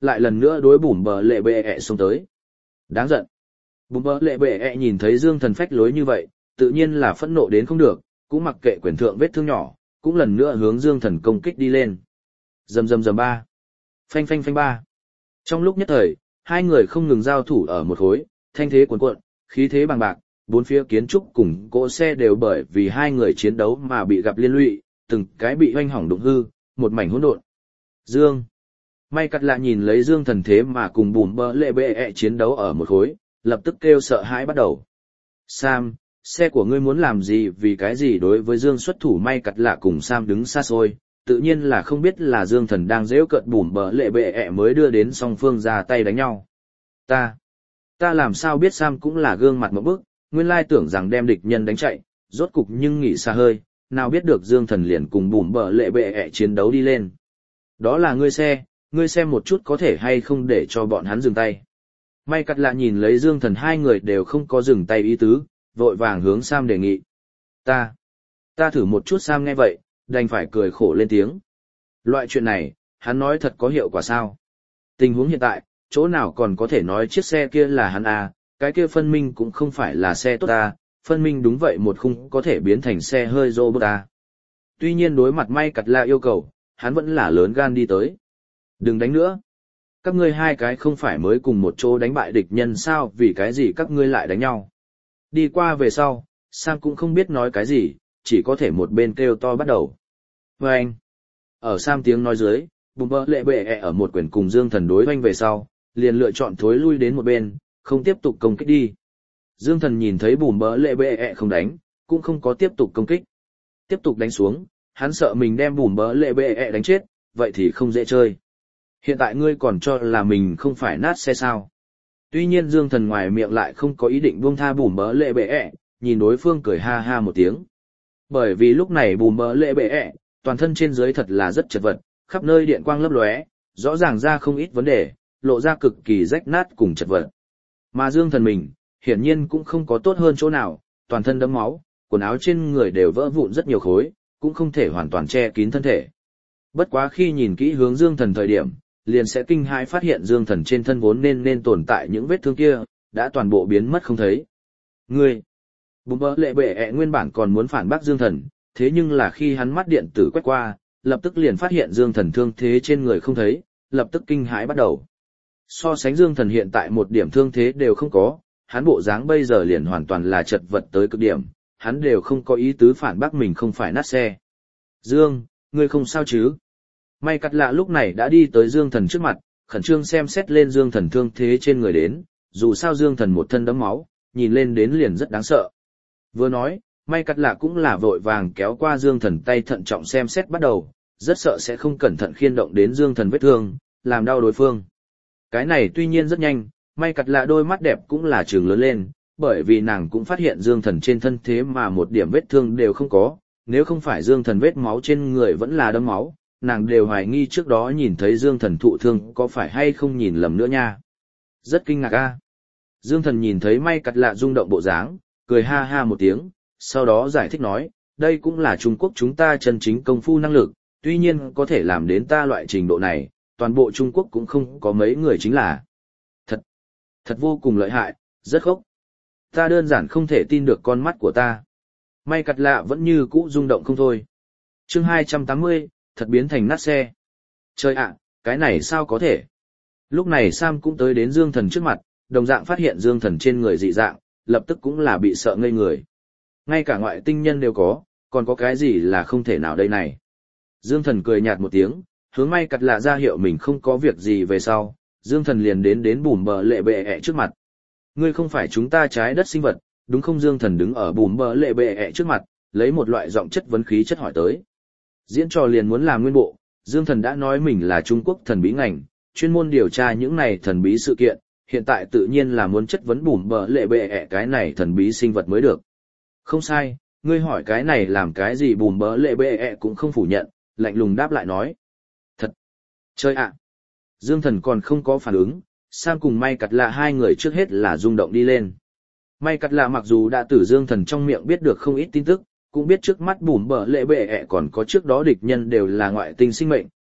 lại lần nữa đối bùm bờ lệ bệ ẹ xông tới. Đáng giận. Bùm bờ lệ bệ ẹ nhìn thấy Dương Thần phách lối như vậy, tự nhiên là phẫn nộ đến không được, cũng mặc kệ quyền thượng vết thương nhỏ, cũng lần nữa hướng Dương Thần công kích đi lên. Rầm rầm rầm ba. Phanh phanh phanh ba. Trong lúc nhất thời, hai người không ngừng giao thủ ở một khối, thanh thế cuồn cuộn, khí thế bằng bạc, bốn phía kiến trúc cùng cỗ xe đều bởi vì hai người chiến đấu mà bị gặp liên lụy, từng cái bị hoanh hỏng đụng hư, một mảnh hỗn độn. Dương. May cắt lạ nhìn lấy Dương Thần thế mà cùng bùm bờ lệ bệ ẹ chiến đấu ở một khối, lập tức kêu sợ hãi bắt đầu. Sam, xe của ngươi muốn làm gì vì cái gì đối với Dương xuất thủ May cắt lạ cùng Sam đứng xa xôi, tự nhiên là không biết là Dương Thần đang giễu cợt bùm bờ lệ bệ ẹ mới đưa đến song phương ra tay đánh nhau. Ta, ta làm sao biết Sam cũng là gương mặt một bức, nguyên lai tưởng rằng đem địch nhân đánh chạy, rốt cục nhưng nghỉ xa hơi, nào biết được Dương Thần liền cùng bùm bờ lệ bệ ẹ chiến đấu đi lên. Đó là ngươi xe, ngươi xem một chút có thể hay không để cho bọn hắn dừng tay. May cắt lạ nhìn lấy Dương Thần hai người đều không có dừng tay ý tứ, vội vàng hướng Sam đề nghị. Ta, ta thử một chút. Sam nghe vậy, đành phải cười khổ lên tiếng. Loại chuyện này, hắn nói thật có hiệu quả sao? Tình huống hiện tại, chỗ nào còn có thể nói chiếc xe kia là hắn à, cái kia phân minh cũng không phải là xe tốt à, phân minh đúng vậy một khung có thể biến thành xe hơi robot à. Tuy nhiên đối mặt May cắt lạ yêu cầu, hắn vẫn là lớn gan đi tới. Đừng đánh nữa. Các ngươi hai cái không phải mới cùng một chỗ đánh bại địch nhân sao, vì cái gì các ngươi lại đánh nhau. Đi qua về sau, Sam cũng không biết nói cái gì, chỉ có thể một bên kêu to bắt đầu. Và anh, ở Sam tiếng nói dưới, bùm bờ lệ bệ ẹ ở một quyển cùng Dương Thần đối hoanh về sau, liền lựa chọn thối lui đến một bên, không tiếp tục công kích đi. Dương Thần nhìn thấy bùm bờ lệ bệ ẹ không đánh, cũng không có tiếp tục công kích. Tiếp tục đánh xuống, hắn sợ mình đem bùm bờ lệ bệ ẹ đánh chết, vậy thì không dễ chơi. Hiện tại ngươi còn cho là mình không phải nát xe sao. Tuy nhiên Dương Thần ngoài miệng lại không có ý định buông tha bùm bờ lệ bệ ẹ, nhìn đối phương cười ha ha một tiếng. Bởi vì lúc này bùm bờ lệ bệ ẹ, toàn thân trên dưới thật là rất chật vật, khắp nơi điện quang lấp lóe, rõ ràng ra không ít vấn đề, lộ ra cực kỳ rách nát cùng chật vật. Mà Dương Thần mình, hiển nhiên cũng không có tốt hơn chỗ nào, toàn thân đẫm máu, quần áo trên người đều vỡ vụn rất nhiều khối, cũng không thể hoàn toàn che kín thân thể. Bất quá khi nhìn kỹ hướng Dương Thần thời điểm, liền sẽ kinh hãi phát hiện Dương Thần trên thân vốn nên nên tồn tại những vết thương kia, đã toàn bộ biến mất không thấy. Ngươi! Bùm bờ lệ bệ ẹ nguyên bản còn muốn phản bác Dương Thần, thế nhưng là khi hắn mắt điện tử quét qua, lập tức liền phát hiện Dương Thần thương thế trên người không thấy, lập tức kinh hãi bắt đầu. So sánh Dương Thần hiện tại một điểm thương thế đều không có, hắn bộ dáng bây giờ liền hoàn toàn là chật vật tới cực điểm, hắn đều không có ý tứ phản bác mình không phải nát xe. Dương, ngươi không sao chứ? May cắt lạ lúc này đã đi tới Dương Thần trước mặt, khẩn trương xem xét lên Dương Thần thương thế trên người đến, dù sao Dương Thần một thân đẫm máu, nhìn lên đến liền rất đáng sợ. Vừa nói, May cắt lạ cũng là vội vàng kéo qua Dương Thần tay thận trọng xem xét bắt đầu, rất sợ sẽ không cẩn thận khiên động đến Dương Thần vết thương, làm đau đối phương. Cái này tuy nhiên rất nhanh, May cắt lạ đôi mắt đẹp cũng là trừng lớn lên, bởi vì nàng cũng phát hiện Dương Thần trên thân thế mà một điểm vết thương đều không có, nếu không phải Dương Thần vết máu trên người vẫn là đẫm máu, nàng đều hoài nghi trước đó nhìn thấy Dương Thần thụ thương có phải hay không nhìn lầm nữa nha. Rất kinh ngạc a. Dương Thần nhìn thấy May cắt lạ rung động bộ dáng, cười ha ha một tiếng, sau đó giải thích nói, đây cũng là Trung Quốc chúng ta chân chính công phu năng lực, tuy nhiên có thể làm đến ta loại trình độ này, toàn bộ Trung Quốc cũng không có mấy người chính là. Thật, thật vô cùng lợi hại, rất khốc. Ta đơn giản không thể tin được con mắt của ta. May cắt lạ vẫn như cũ rung động không thôi. Chương hai trăm tám mươi, thật biến thành nát xe. Trời ạ, cái này sao có thể? Lúc này Sam cũng tới đến Dương Thần trước mặt, đồng dạng phát hiện Dương Thần trên người dị dạng, lập tức cũng là bị sợ ngây người. Ngay cả ngoại tinh nhân đều có, còn có cái gì là không thể nào đây này? Dương Thần cười nhạt một tiếng, hướng May cắt lạ ra hiệu mình không có việc gì về sau, Dương Thần liền đến đến bùm bờ lệ bệ ẹ trước mặt. Ngươi không phải chúng ta trái đất sinh vật, đúng không? Dương Thần đứng ở bùm bờ lệ bệ ẹ trước mặt, lấy một loại giọng chất vấn khí chất hỏi tới. Diễn trò liền muốn làm nguyên bộ, Dương Thần đã nói mình là Trung Quốc thần bí ngành, chuyên môn điều tra những này thần bí sự kiện, hiện tại tự nhiên là muốn chất vấn bùm bờ lệ bệ ẹ cái này thần bí sinh vật mới được. Không sai, ngươi hỏi cái này làm cái gì? Bùm bờ lệ bệ ẹ cũng không phủ nhận, lạnh lùng đáp lại nói. Thật! Chơi ạ! Dương Thần còn không có phản ứng, Sam cùng May cắt lạ hai người trước hết là rung động đi lên. May cắt lạ mặc dù đã từ Dương Thần trong miệng biết được không ít tin tức, cũng biết trước mắt bùm bờ lệ bệ ẹ còn có trước đó địch nhân đều là ngoại tinh sinh mệnh,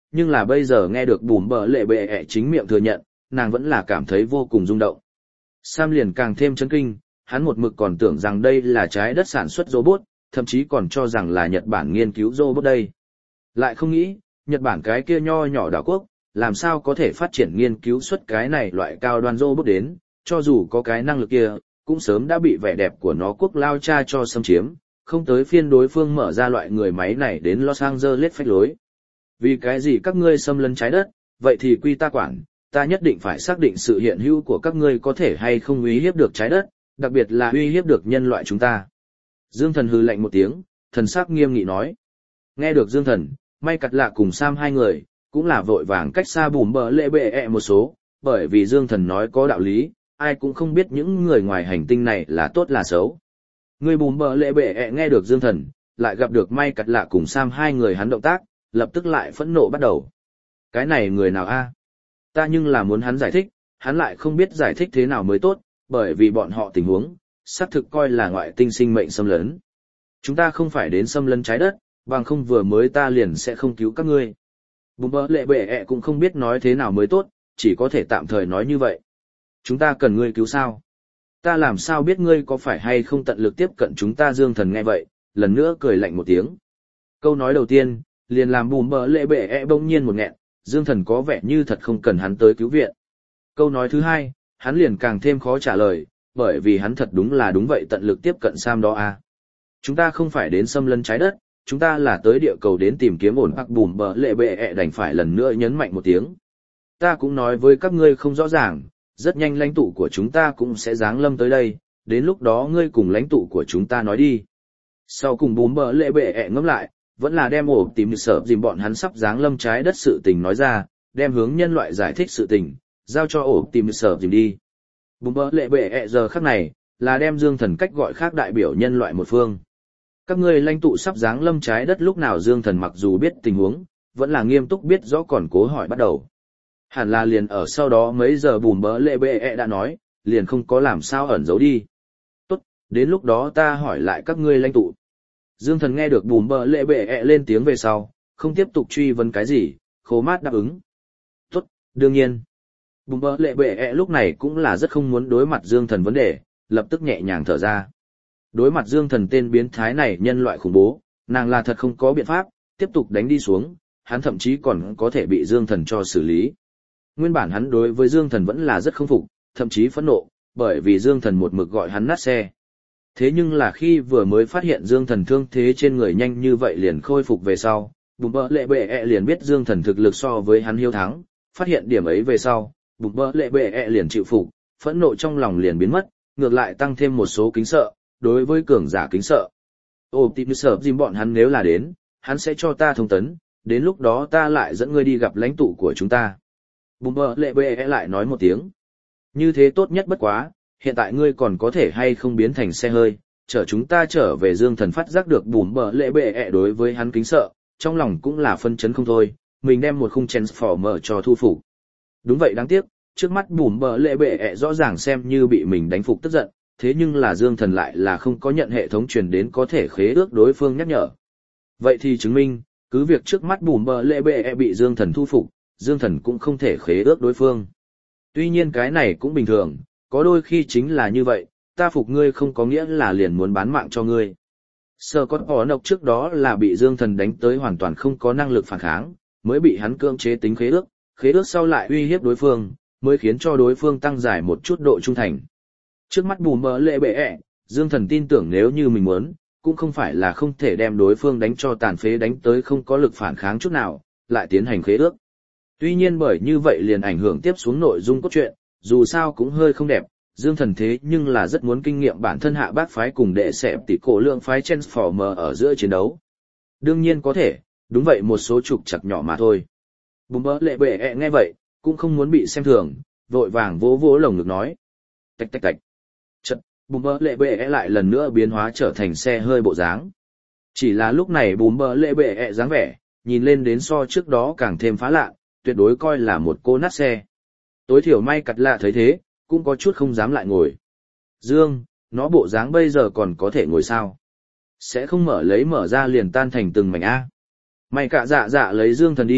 nhưng là bây giờ nghe được bùm bờ lệ bệ ẹ chính miệng thừa nhận, nàng vẫn là cảm thấy vô cùng rung động. Sam liền càng thêm chấn kinh, hắn một mực còn tưởng rằng đây là trái đất sản xuất robot, thậm chí còn cho rằng là Nhật Bản nghiên cứu robot đây. Lại không nghĩ, Nhật Bản cái kia nho nhỏ đảo quốc, làm sao có thể phát triển nghiên cứu xuất cái này loại cao đoan robot đến, cho dù có cái năng lực kia, cũng sớm đã bị vẻ đẹp của nó quốc lao cha cho xâm chiếm, không tới phiên đối phương mở ra loại người máy này đến Los Angeles phách lối. Vì cái gì các ngươi xâm lấn trái đất, vậy thì quy ta quản, ta nhất định phải xác định sự hiện hữu của các ngươi có thể hay không uy hiếp được trái đất, đặc biệt là uy hiếp được nhân loại chúng ta. Dương Thần hừ lạnh một tiếng, thần sắc nghiêm nghị nói. Nghe được Dương Thần, May Cặt Lạ cùng Sam hai người, cũng là vội vàng cách xa bùm bờ lệ bệ ẹ một số, bởi vì Dương Thần nói có đạo lý, ai cũng không biết những người ngoài hành tinh này là tốt là xấu. Người bùm bờ lệ bệ ẹ nghe được Dương Thần, lại gặp được May Cặt Lạ cùng Sam hai người hắn động tác, lập tức lại phẫn nộ bắt đầu. Cái này người nào a? Ta nhưng là muốn hắn giải thích, hắn lại không biết giải thích thế nào mới tốt, bởi vì bọn họ tình huống, xác thực coi là ngoại tinh sinh mệnh xâm lấn. Chúng ta không phải đến xâm lấn trái đất, bằng không vừa mới ta liền sẽ không cứu các ngươi. Bùm bờ lệ bệ ẹ cũng không biết nói thế nào mới tốt, chỉ có thể tạm thời nói như vậy. Chúng ta cần ngươi cứu sao? Ta làm sao biết ngươi có phải hay không tận lực tiếp cận chúng ta? Dương Thần nghe vậy, lần nữa cười lạnh một tiếng. Câu nói đầu tiên, liền làm bùm bờ lệ bệ ẹ bỗng nhiên một nghẹn, Dương Thần có vẻ như thật không cần hắn tới cứu viện. Câu nói thứ hai, hắn liền càng thêm khó trả lời, bởi vì hắn thật đúng là đúng vậy tận lực tiếp cận Sam đó à. Chúng ta không phải đến xâm lấn trái đất, chúng ta là tới địa cầu đến tìm kiếm ổn hoặc bùm bờ lệ bệ ẹ đành phải lần nữa nhấn mạnh một tiếng. Ta cũng nói với các ngươi không rõ ràng, rất nhanh lãnh tụ của chúng ta cũng sẽ giáng lâm tới đây, đến lúc đó ngươi cùng lãnh tụ của chúng ta nói đi. Sau cùng bùm bờ lệ bệ ẹ ngẫm lại, vẫn là đem ổ tìm sợ dìm bọn hắn sắp giáng lâm trái đất sự tình nói ra, đem hướng nhân loại giải thích sự tình, giao cho ổ tìm sợ dìm đi. Bùm bờ lệ bệ ẹ giờ khắc này, là đem Dương Thần cách gọi khác đại biểu nhân loại một phương. Các ngươi lãnh tụ sắp giáng lâm trái đất lúc nào? Dương Thần mặc dù biết tình huống, vẫn là nghiêm túc biết rõ còn cố hỏi bắt đầu. Hẳn là liền ở sau đó mấy giờ bùm bờ lệ bệ ẹ đã nói, liền không có làm sao ẩn giấu đi. Tốt, đến lúc đó ta hỏi lại các ngươi lãnh tụ. Dương Thần nghe được bùm bờ lệ bệ ẹ lên tiếng về sau, không tiếp tục truy vấn cái gì, khô mát đáp ứng. Tốt, đương nhiên. Bùm bờ lệ bệ ẹ lúc này cũng là rất không muốn đối mặt Dương Thần vấn đề, lập tức nhẹ nhàng thở ra. Đối mặt Dương Thần tên biến thái này nhân loại khủng bố, nàng là thật không có biện pháp, tiếp tục đánh đi xuống, hắn thậm chí còn có thể bị Dương Thần cho xử lý. Nguyên bản hắn đối với Dương Thần vẫn là rất không phục, thậm chí phẫn nộ, bởi vì Dương Thần một mực gọi hắn nát xe. Thế nhưng là khi vừa mới phát hiện Dương Thần thương thế trên người nhanh như vậy liền khôi phục về sau, bùm bờ lệ bệ ẹ liền biết Dương Thần thực lực so với hắn hiếu thắng, phát hiện điểm ấy về sau, bùm bờ lệ bệ ẹ liền chịu phục, phẫn nộ trong lòng liền biến mất, ngược lại tăng thêm một số kính sợ, đối với cường giả kính sợ. Ô tìm sợ dìm bọn hắn nếu là đến, hắn sẽ cho ta thông tấn, đến lúc đó ta lại dẫn ngươi đi gặp lãnh tụ của chúng ta. Bùm bờ lệ bệ ẹ lại nói một tiếng. Như thế tốt nhất bất quá, hiện tại ngươi còn có thể hay không biến thành xe hơi, chở chúng ta trở về. Dương Thần phát giác được bùm bờ lệ bệ ẹ đối với hắn kính sợ, trong lòng cũng là phân chấn không thôi, mình đem một khung Transformer cho thu phục. Đúng vậy đáng tiếc, trước mắt bùm bờ lệ bệ ẹ rõ ràng xem như bị mình đánh phục tức giận, thế nhưng là Dương Thần lại là không có nhận hệ thống truyền đến có thể khế ước đối phương nhắc nhở. Vậy thì chứng minh, cứ việc trước mắt bùm bờ lệ bệ ẹ bị Dương Thần thu phục, Dương Thần cũng không thể khế ước đối phương. Tuy nhiên cái này cũng bình thường, có đôi khi chính là như vậy, ta phục ngươi không có nghĩa là liền muốn bán mạng cho ngươi. Sở Cốt Bỏ Nộc trước đó là bị Dương Thần đánh tới hoàn toàn không có năng lực phản kháng, mới bị hắn cưỡng chế tính khế ước, khế ước sau lại uy hiếp đối phương, mới khiến cho đối phương tăng giải một chút độ trung thành. Trước mắt bùm bờ lệ bệ ẹ, Dương Thần tin tưởng nếu như mình muốn, cũng không phải là không thể đem đối phương đánh cho tàn phế đánh tới không có lực phản kháng chút nào, lại tiến hành khế ước. Tuy nhiên bởi như vậy liền ảnh hưởng tiếp xuống nội dung cốt truyện, dù sao cũng hơi không đẹp, Dương Thần thế nhưng là rất muốn kinh nghiệm bản thân hạ bác phái cùng đệ sẹp tỷ cổ lượng phái Transformer ở giữa chiến đấu. Đương nhiên có thể, đúng vậy một số trục chặt nhỏ mà thôi. Bùm bờ lệ bệ ẹ nghe vậy, cũng không muốn bị xem thường, vội vàng vỗ vỗ lồng ngực nói. Tạch tạch tạch. Chật, bùm bờ lệ bệ ẹ lại lần nữa biến hóa trở thành xe hơi bộ dáng. Chỉ là lúc này bùm bờ lệ bệ ẹ dáng vẻ, nhìn lên đến so trước đó càng thêm phá lạ, tuyệt đối coi là một cô nát xe. Tối thiểu May Cặt Lạ thấy thế, cũng có chút không dám lại ngồi. Dương, nó bộ dáng bây giờ còn có thể ngồi sao? Sẽ không mở lấy mở ra liền tan thành từng mảnh A. May Cạ Dạ Dạ lấy Dương Thần đi,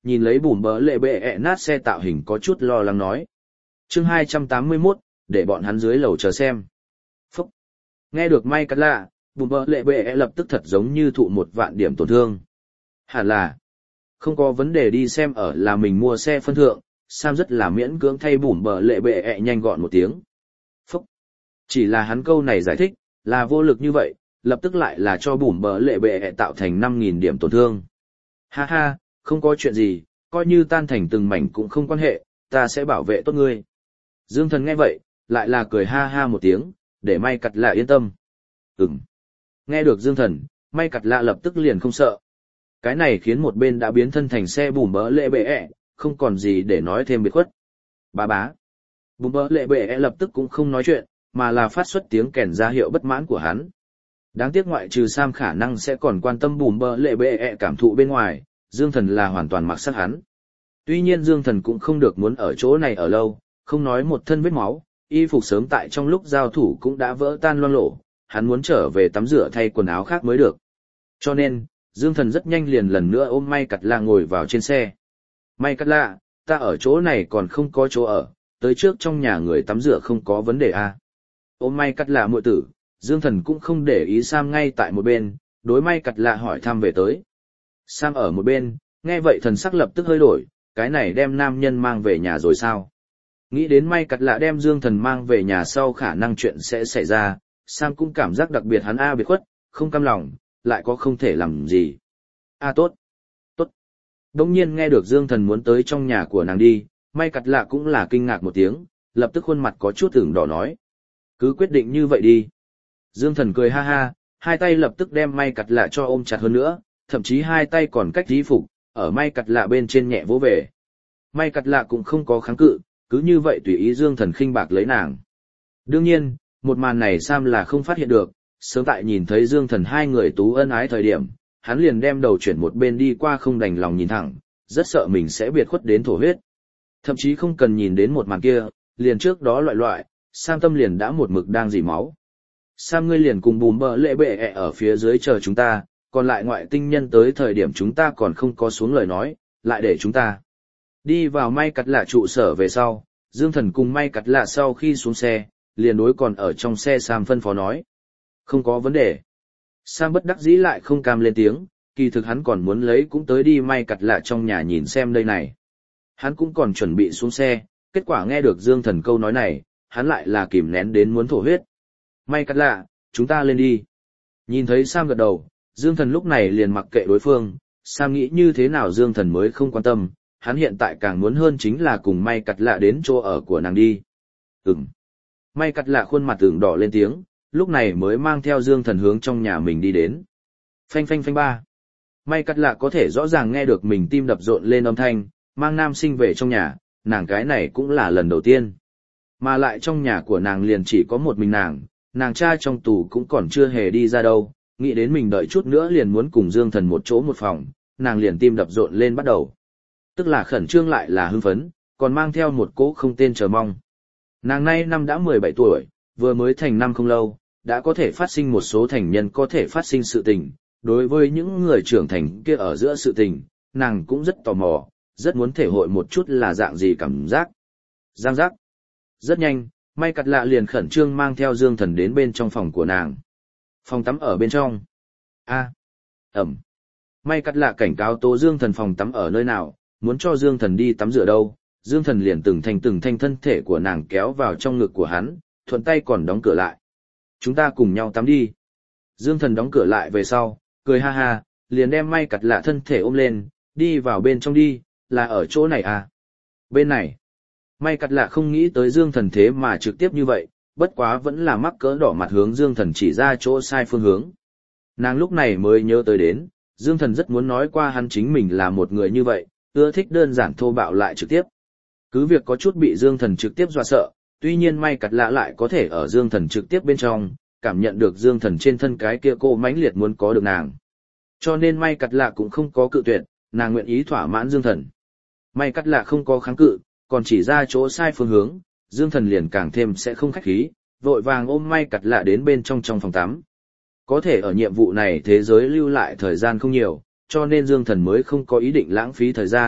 nhìn lấy bùm bỡ lệ bệ ẹ nát xe tạo hình có chút lo lắng nói. Chương hai trăm tám mươi mốt, để bọn hắn dưới lầu chờ xem. Phúc! Nghe được May Cắt Lạ, bùm bỡ lệ bệ ẹ lập tức thật giống như thụ một vạn điểm tổn thương. Hẳn là không có vấn đề, đi xem ở là mình mua xe phân thượng, Sam rất là miễn cưỡng thay bùm bỡ lệ bệ ẹ nhanh gọn một tiếng. Phúc! Chỉ là hắn câu này giải thích, là vô lực như vậy, lập tức lại là cho bùm bỡ lệ bệ ẹ tạo thành năm nghìn điểm tổn thương. Ha ha, không có chuyện gì, coi như tan thành từng mảnh cũng không quan hệ, ta sẽ bảo vệ tốt ngươi. Dương Thần nghe vậy, lại là cười ha ha một tiếng, để May Cắt Lạ yên tâm. Ừm. Nghe được Dương Thần, May Cắt Lạ lập tức liền không sợ. Cái này khiến một bên đã biến thân thành xe bùm bỡ lệ bệ ẹ, không còn gì để nói thêm biệt khuất. Bá bá. Bùm bỡ lệ bệ ẹ lập tức cũng không nói chuyện, mà là phát xuất tiếng kèn ra hiệu bất mãn của hắn. Đáng tiếc ngoại trừ Sam khả năng sẽ còn quan tâm bùm bỡ lệ bệ ẹ cảm thụ bên ngoài, Dương Thần là hoàn toàn mặc sắc hắn. Tuy nhiên Dương Thần cũng không được muốn ở chỗ này ở lâu, không nói một thân vết máu, y phục sớm tại trong lúc giao thủ cũng đã vỡ tan loang lổ, hắn muốn trở về tắm rửa thay quần áo khác mới được. Cho nên, Dương Thần rất nhanh liền lần nữa ôm May Cắt Lạ ngồi vào trên xe. May Cắt Lạ, ta ở chỗ này còn không có chỗ ở, tới trước trong nhà người tắm rửa không có vấn đề à. Ôm May Cắt Lạ muội tử, Dương Thần cũng không để ý Sam ngay tại một bên, đối May Cắt Lạ hỏi thăm về tới. Sam ở một bên, nghe vậy thần sắc lập tức hơi đổi, cái này đem nam nhân mang về nhà rồi sao? Nghĩ đến May Cắt Lạ đem Dương Thần mang về nhà sau khả năng chuyện sẽ xảy ra, Sam cũng cảm giác đặc biệt hắn a biệt khuất, không cam lòng, lại có không thể làm gì. A tốt, tốt. Đông nhiên nghe được Dương Thần muốn tới trong nhà của nàng đi, May Cắt Lạ cũng là kinh ngạc một tiếng, lập tức khuôn mặt có chút ửng đỏ nói. Cứ quyết định như vậy đi. Dương Thần cười ha ha, hai tay lập tức đem May Cắt Lạ cho ôm chặt hơn nữa, thậm chí hai tay còn cách y phục, ở May Cắt Lạ bên trên nhẹ vỗ về. May Cắt Lạ cũng không có kháng cự, cứ như vậy tùy ý Dương Thần khinh bạc lấy nàng. Đương nhiên, một màn này Sam là không phát hiện được, sớm tại nhìn thấy Dương Thần hai người tú ân ái thời điểm, hắn liền đem đầu chuyển một bên đi qua không đành lòng nhìn thẳng, rất sợ mình sẽ biệt khuất đến thổ huyết. Thậm chí không cần nhìn đến một màn kia, liền trước đó loại loại, Sam tâm liền đã một mực đang dỉ máu. Sam ngươi liền cùng bùm bỡ lệ bệ ẹ ở phía dưới chờ chúng ta, còn lại ngoại tinh nhân tới thời điểm chúng ta còn không có xuống lời nói, lại để chúng ta đi vào May Cắt Lạ trụ sở về sau. Dương Thần cùng May Cắt Lạ sau khi xuống xe, liền đối còn ở trong xe Sam phân phó nói. Không có vấn đề. Sam bất đắc dĩ lại không cam lên tiếng, kỳ thực hắn còn muốn lấy cũng tới đi May Cắt Lạ trong nhà nhìn xem đây này. Hắn cũng còn chuẩn bị xuống xe, kết quả nghe được Dương Thần câu nói này, hắn lại là kìm nén đến muốn thổ huyết. May Cắt Lạ, chúng ta lên đi. Nhìn thấy Sam gật đầu, Dương Thần lúc này liền mặc kệ đối phương, Sam nghĩ như thế nào Dương Thần mới không quan tâm, hắn hiện tại càng muốn hơn chính là cùng May Cắt Lạ đến chỗ ở của nàng đi. Ừm. May Cắt Lạ khuôn mặt ửng đỏ lên tiếng, lúc này mới mang theo Dương Thần hướng trong nhà mình đi đến. Phanh phanh phanh ba. May Cắt Lạ có thể rõ ràng nghe được mình tim đập rộn lên âm thanh, mang nam sinh về trong nhà, nàng cái này cũng là lần đầu tiên. Mà lại trong nhà của nàng liền chỉ có một mình nàng, nàng cha trong tù cũng còn chưa hề đi ra đâu, nghĩ đến mình đợi chút nữa liền muốn cùng Dương Thần một chỗ một phòng, nàng liền tim đập rộn lên bắt đầu. Tức là khẩn trương lại là hưng phấn, còn mang theo một cỗ không tên chờ mong. Nàng nay năm đã mười bảy tuổi, vừa mới thành năm không lâu, đã có thể phát sinh một số thành nhân có thể phát sinh sự tình. Đối với những người trưởng thành kia ở giữa sự tình, nàng cũng rất tò mò, rất muốn thể hội một chút là dạng gì cảm giác. Giang giác. Rất nhanh, May Cắt Lạ liền khẩn trương mang theo Dương Thần đến bên trong phòng của nàng. Phòng tắm ở bên trong. A. Ẩm. May Cắt Lạ cảnh cáo tố Dương Thần phòng tắm ở nơi nào, muốn cho Dương Thần đi tắm rửa đâu. Dương Thần liền từng thanh từng thanh thân thể của nàng kéo vào trong ngực của hắn, thuận tay còn đóng cửa lại. Chúng ta cùng nhau tắm đi. Dương Thần đóng cửa lại về sau, cười ha ha, liền đem May Cắt Lạ thân thể ôm lên, đi vào bên trong đi, là ở chỗ này à? Bên này. May Cắt Lạ không nghĩ tới Dương Thần thế mà trực tiếp như vậy, bất quá vẫn là mắc cỡ đỏ mặt hướng Dương Thần chỉ ra chỗ sai phương hướng. Nàng lúc này mới nhớ tới đến, Dương Thần rất muốn nói qua hắn chính mình là một người như vậy, ưa thích đơn giản thô bạo lại trực tiếp. Cứ việc có chút bị Dương Thần trực tiếp dọa sợ, tuy nhiên May Cắt Lạ lại có thể ở Dương Thần trực tiếp bên trong, cảm nhận được Dương Thần trên thân cái kia cô mãnh liệt muốn có được nàng. Cho nên May Cắt Lạ cũng không có cự tuyệt, nàng nguyện ý thỏa mãn Dương Thần. May Cắt Lạ không có kháng cự, còn chỉ ra chỗ sai phương hướng, Dương Thần liền càng thêm sẽ không khách khí, vội vàng ôm May Cắt Lạ đến bên trong trong phòng tắm. Có thể ở nhiệm vụ này thế giới lưu lại thời gian không nhiều, cho nên Dương Thần mới không có ý định lãng phí thời gian,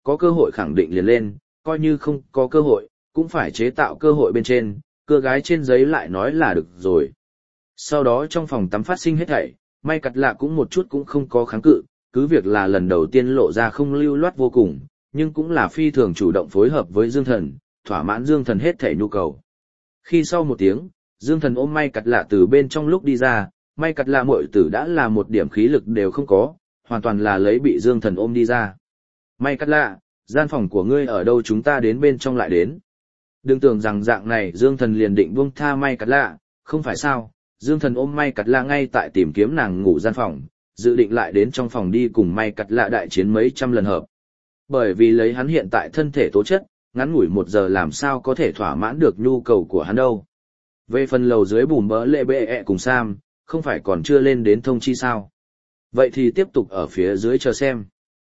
có cơ hội khẳng định liền lên, coi như không có cơ hội, cũng phải chế tạo cơ hội bên trên, cưa gái trên giấy lại nói là được rồi. Sau đó trong phòng tắm phát sinh hết thảy, May Cắt Lạ cũng một chút cũng không có kháng cự, cứ việc là lần đầu tiên lộ ra không lưu loát vô cùng, nhưng cũng là phi thường chủ động phối hợp với Dương Thần, thỏa mãn Dương Thần hết thảy nhu cầu. Khi sau một tiếng, Dương Thần ôm May Cắt Lạ từ bên trong lúc đi ra, May Cắt Lạ muội tử đã là một điểm khí lực đều không có, hoàn toàn là lấy bị Dương Thần ôm đi ra. May Cắt Lạ, gian phòng của ngươi ở đâu chúng ta đến bên trong lại đến. Đừng tưởng rằng dạng này Dương Thần liền định buông tha May Cắt Lạ, không phải sao, Dương Thần ôm May Cắt Lạ ngay tại tìm kiếm nàng ngủ gian phòng, dự định lại đến trong phòng đi cùng May Cắt Lạ đại chiến mấy trăm lần hợp. Bởi vì lấy hắn hiện tại thân thể tố chất, ngắn ngủi một giờ làm sao có thể thỏa mãn được nhu cầu của hắn đâu. Về phần lầu dưới bùm bỡ lệ bệ ẹ cùng Sam, không phải còn chưa lên đến thông chi sao. Vậy thì tiếp tục ở phía dưới chờ xem.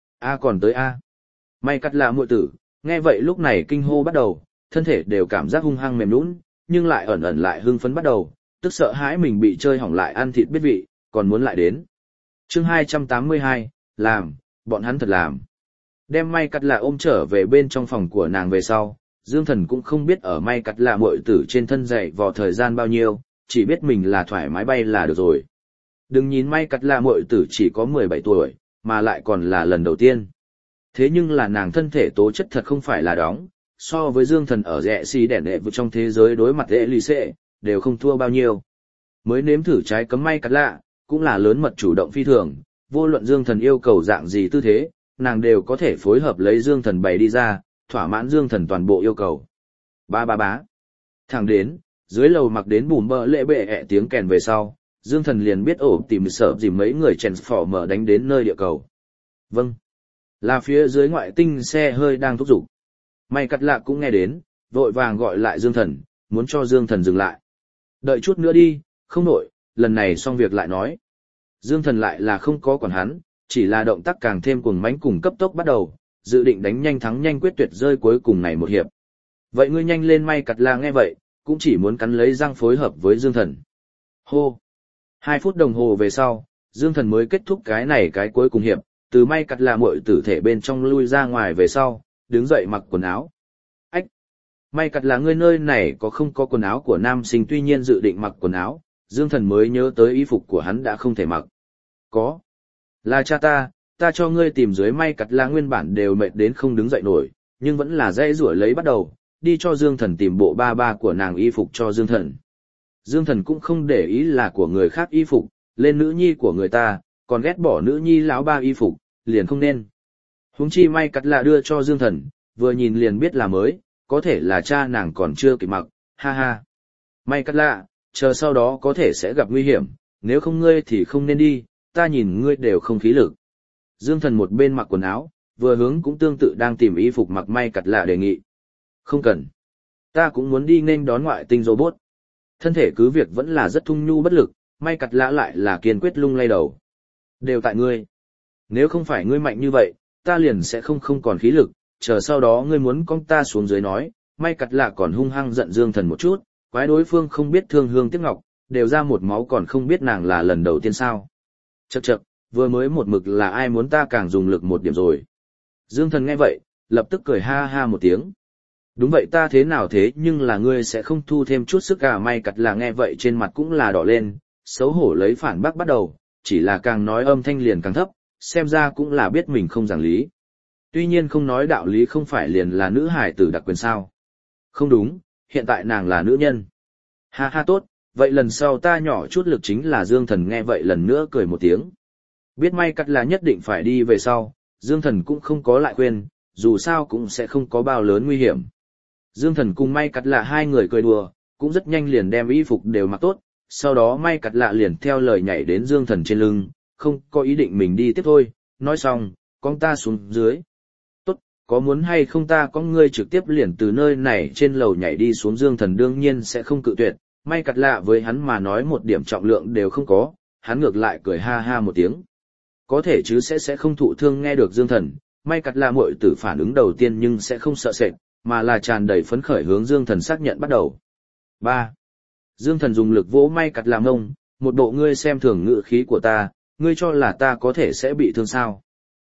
A còn tới A. May Cắt Lạ muội tử, nghe vậy lúc này kinh hô bắt đầu, thân thể đều cảm giác hung hăng mềm nhũn, nhưng lại ẩn ẩn lại hưng phấn bắt đầu, tức sợ hãi mình bị chơi hỏng lại ăn thịt biết vị, còn muốn lại đến. Chương hai trăm tám mươi hai, làm, bọn hắn thật làm. Đem May Cắt Lạ ôm trở về bên trong phòng của nàng về sau, Dương Thần cũng không biết ở May Cắt Lạ muội tử trên thân dậy vò thời gian bao nhiêu, chỉ biết mình là thoải mái bay là được rồi. Đừng nhìn May Cắt Lạ muội tử chỉ có mười bảy tuổi, mà lại còn là lần đầu tiên. Thế nhưng là nàng thân thể tố chất thật không phải là đóng, so với Dương Thần ở rẻ xì đẻn đệ vực trong thế giới đối mặt đệ lì xệ, đều không thua bao nhiêu. Mới nếm thử trái cấm May Cắt Lạ, cũng là lớn mật chủ động phi thường, vô luận Dương Thần yêu cầu dạng gì tư thế, nàng đều có thể phối hợp lấy Dương Thần bày đi ra, thỏa mãn Dương Thần toàn bộ yêu cầu. Ba ba bá. Thẳng đến, dưới lầu mặc đến bùm bơ lệ bệ ẹ tiếng kèn về sau, Dương Thần liền biết ổ tìm sợ gì mấy người Transformer đánh đến nơi địa cầu. Vâng. Là phía dưới ngoại tinh xe hơi đang thúc giục. May Cắt Lạ cũng nghe đến, vội vàng gọi lại Dương Thần, muốn cho Dương Thần dừng lại. Đợi chút nữa đi, không nổi, lần này xong việc lại nói. Dương Thần lại là không có quản hắn, chỉ là động tác càng thêm cuồng mãnh cùng cấp tốc bắt đầu, dự định đánh nhanh thắng nhanh quyết tuyệt rơi cuối cùng này một hiệp. Vậy ngươi nhanh lên. May Cắt Lạ nghe vậy, cũng chỉ muốn cắn lấy răng phối hợp với Dương Thần. Hô! Hai phút đồng hồ về sau, Dương Thần mới kết thúc cái này cái cuối cùng hiệp, từ May Cắt Lạ muội tử thể bên trong lui ra ngoài về sau, đứng dậy mặc quần áo. Ách! May Cắt Lạ ngươi nơi này có không có quần áo của nam sinh, tuy nhiên dự định mặc quần áo, Dương Thần mới nhớ tới y phục của hắn đã không thể mặc. Có! Là cha ta, ta cho ngươi tìm dưới. May Cắt Lạ nguyên bản đều mệt đến không đứng dậy nổi, nhưng vẫn là dãy rủa lấy bắt đầu, đi cho Dương Thần tìm bộ ba ba của nàng y phục cho Dương Thần. Dương Thần cũng không để ý là của người khác y phục, lên nữ nhi của người ta, còn ghét bỏ nữ nhi lão ba y phục, liền không nên. Huống chi May Cắt Lạ đưa cho Dương Thần, vừa nhìn liền biết là mới, có thể là cha nàng còn chưa kịp mặc, ha ha. May Cắt Lạ, chờ sau đó có thể sẽ gặp nguy hiểm, nếu không ngươi thì không nên đi, ta nhìn ngươi đều không khí lực. Dương Thần một bên mặc quần áo, vừa hướng cũng tương tự đang tìm y phục mặc. May Cắt Lạ đề nghị. Không cần. Ta cũng muốn đi nên đón ngoại tinh robot. Thân thể cứ việc vẫn là rất thung nhu bất lực, May Cắt Lạ lại là kiên quyết lung lay đầu. Đều tại ngươi. Nếu không phải ngươi mạnh như vậy, ta liền sẽ không không còn khí lực, chờ sau đó ngươi muốn con ta xuống dưới nói. May Cắt Lạ còn hung hăng giận Dương Thần một chút, quái đối phương không biết thương hương tiếc ngọc, đều ra một máu còn không biết nàng là lần đầu tiên sao. Chậc chậc, vừa mới một mực là ai muốn ta càng dùng lực một điểm rồi. Dương Thần nghe vậy, lập tức cười ha ha một tiếng. Đúng vậy, ta thế nào thế nhưng là ngươi sẽ không thu thêm chút sức à. May Cắt Lạ nghe vậy trên mặt cũng là đỏ lên, xấu hổ lấy phản bác bắt đầu, chỉ là càng nói âm thanh liền càng thấp, xem ra cũng là biết mình không giảng lý. Tuy nhiên không nói đạo lý không phải liền là nữ hải tử đặc quyền sao. Không đúng, hiện tại nàng là nữ nhân. Ha ha tốt, vậy lần sau ta nhỏ chút lực chính là. Dương Thần nghe vậy lần nữa cười một tiếng. Biết May Cắt Lạ nhất định phải đi về sau, Dương Thần cũng không có lại khuyên, dù sao cũng sẽ không có bao lớn nguy hiểm. Dương Thần cùng May Cắt Lạ hai người cười đùa, cũng rất nhanh liền đem y phục đều mặc tốt, sau đó May Cắt Lạ liền theo lời nhảy đến Dương Thần trên lưng, không có ý định mình đi tiếp thôi, nói xong, con ta xuống dưới. Tốt, có muốn hay không ta có ngươi trực tiếp liền từ nơi này trên lầu nhảy đi xuống. Dương Thần đương nhiên sẽ không cự tuyệt, May Cắt Lạ với hắn mà nói một điểm trọng lượng đều không có, hắn ngược lại cười ha ha một tiếng. Có thể chứ sẽ sẽ không thụ thương. Nghe được Dương Thần, May Cắt Lạ muội tử phản ứng đầu tiên nhưng sẽ không sợ sệt, mà là tràn đầy phấn khởi hướng Dương Thần xác nhận bắt đầu. ba. Dương Thần dùng lực vỗ May Cắt Lạ ngông, một bộ ngươi xem thường ngữ khí của ta, ngươi cho là ta có thể sẽ bị thương sao.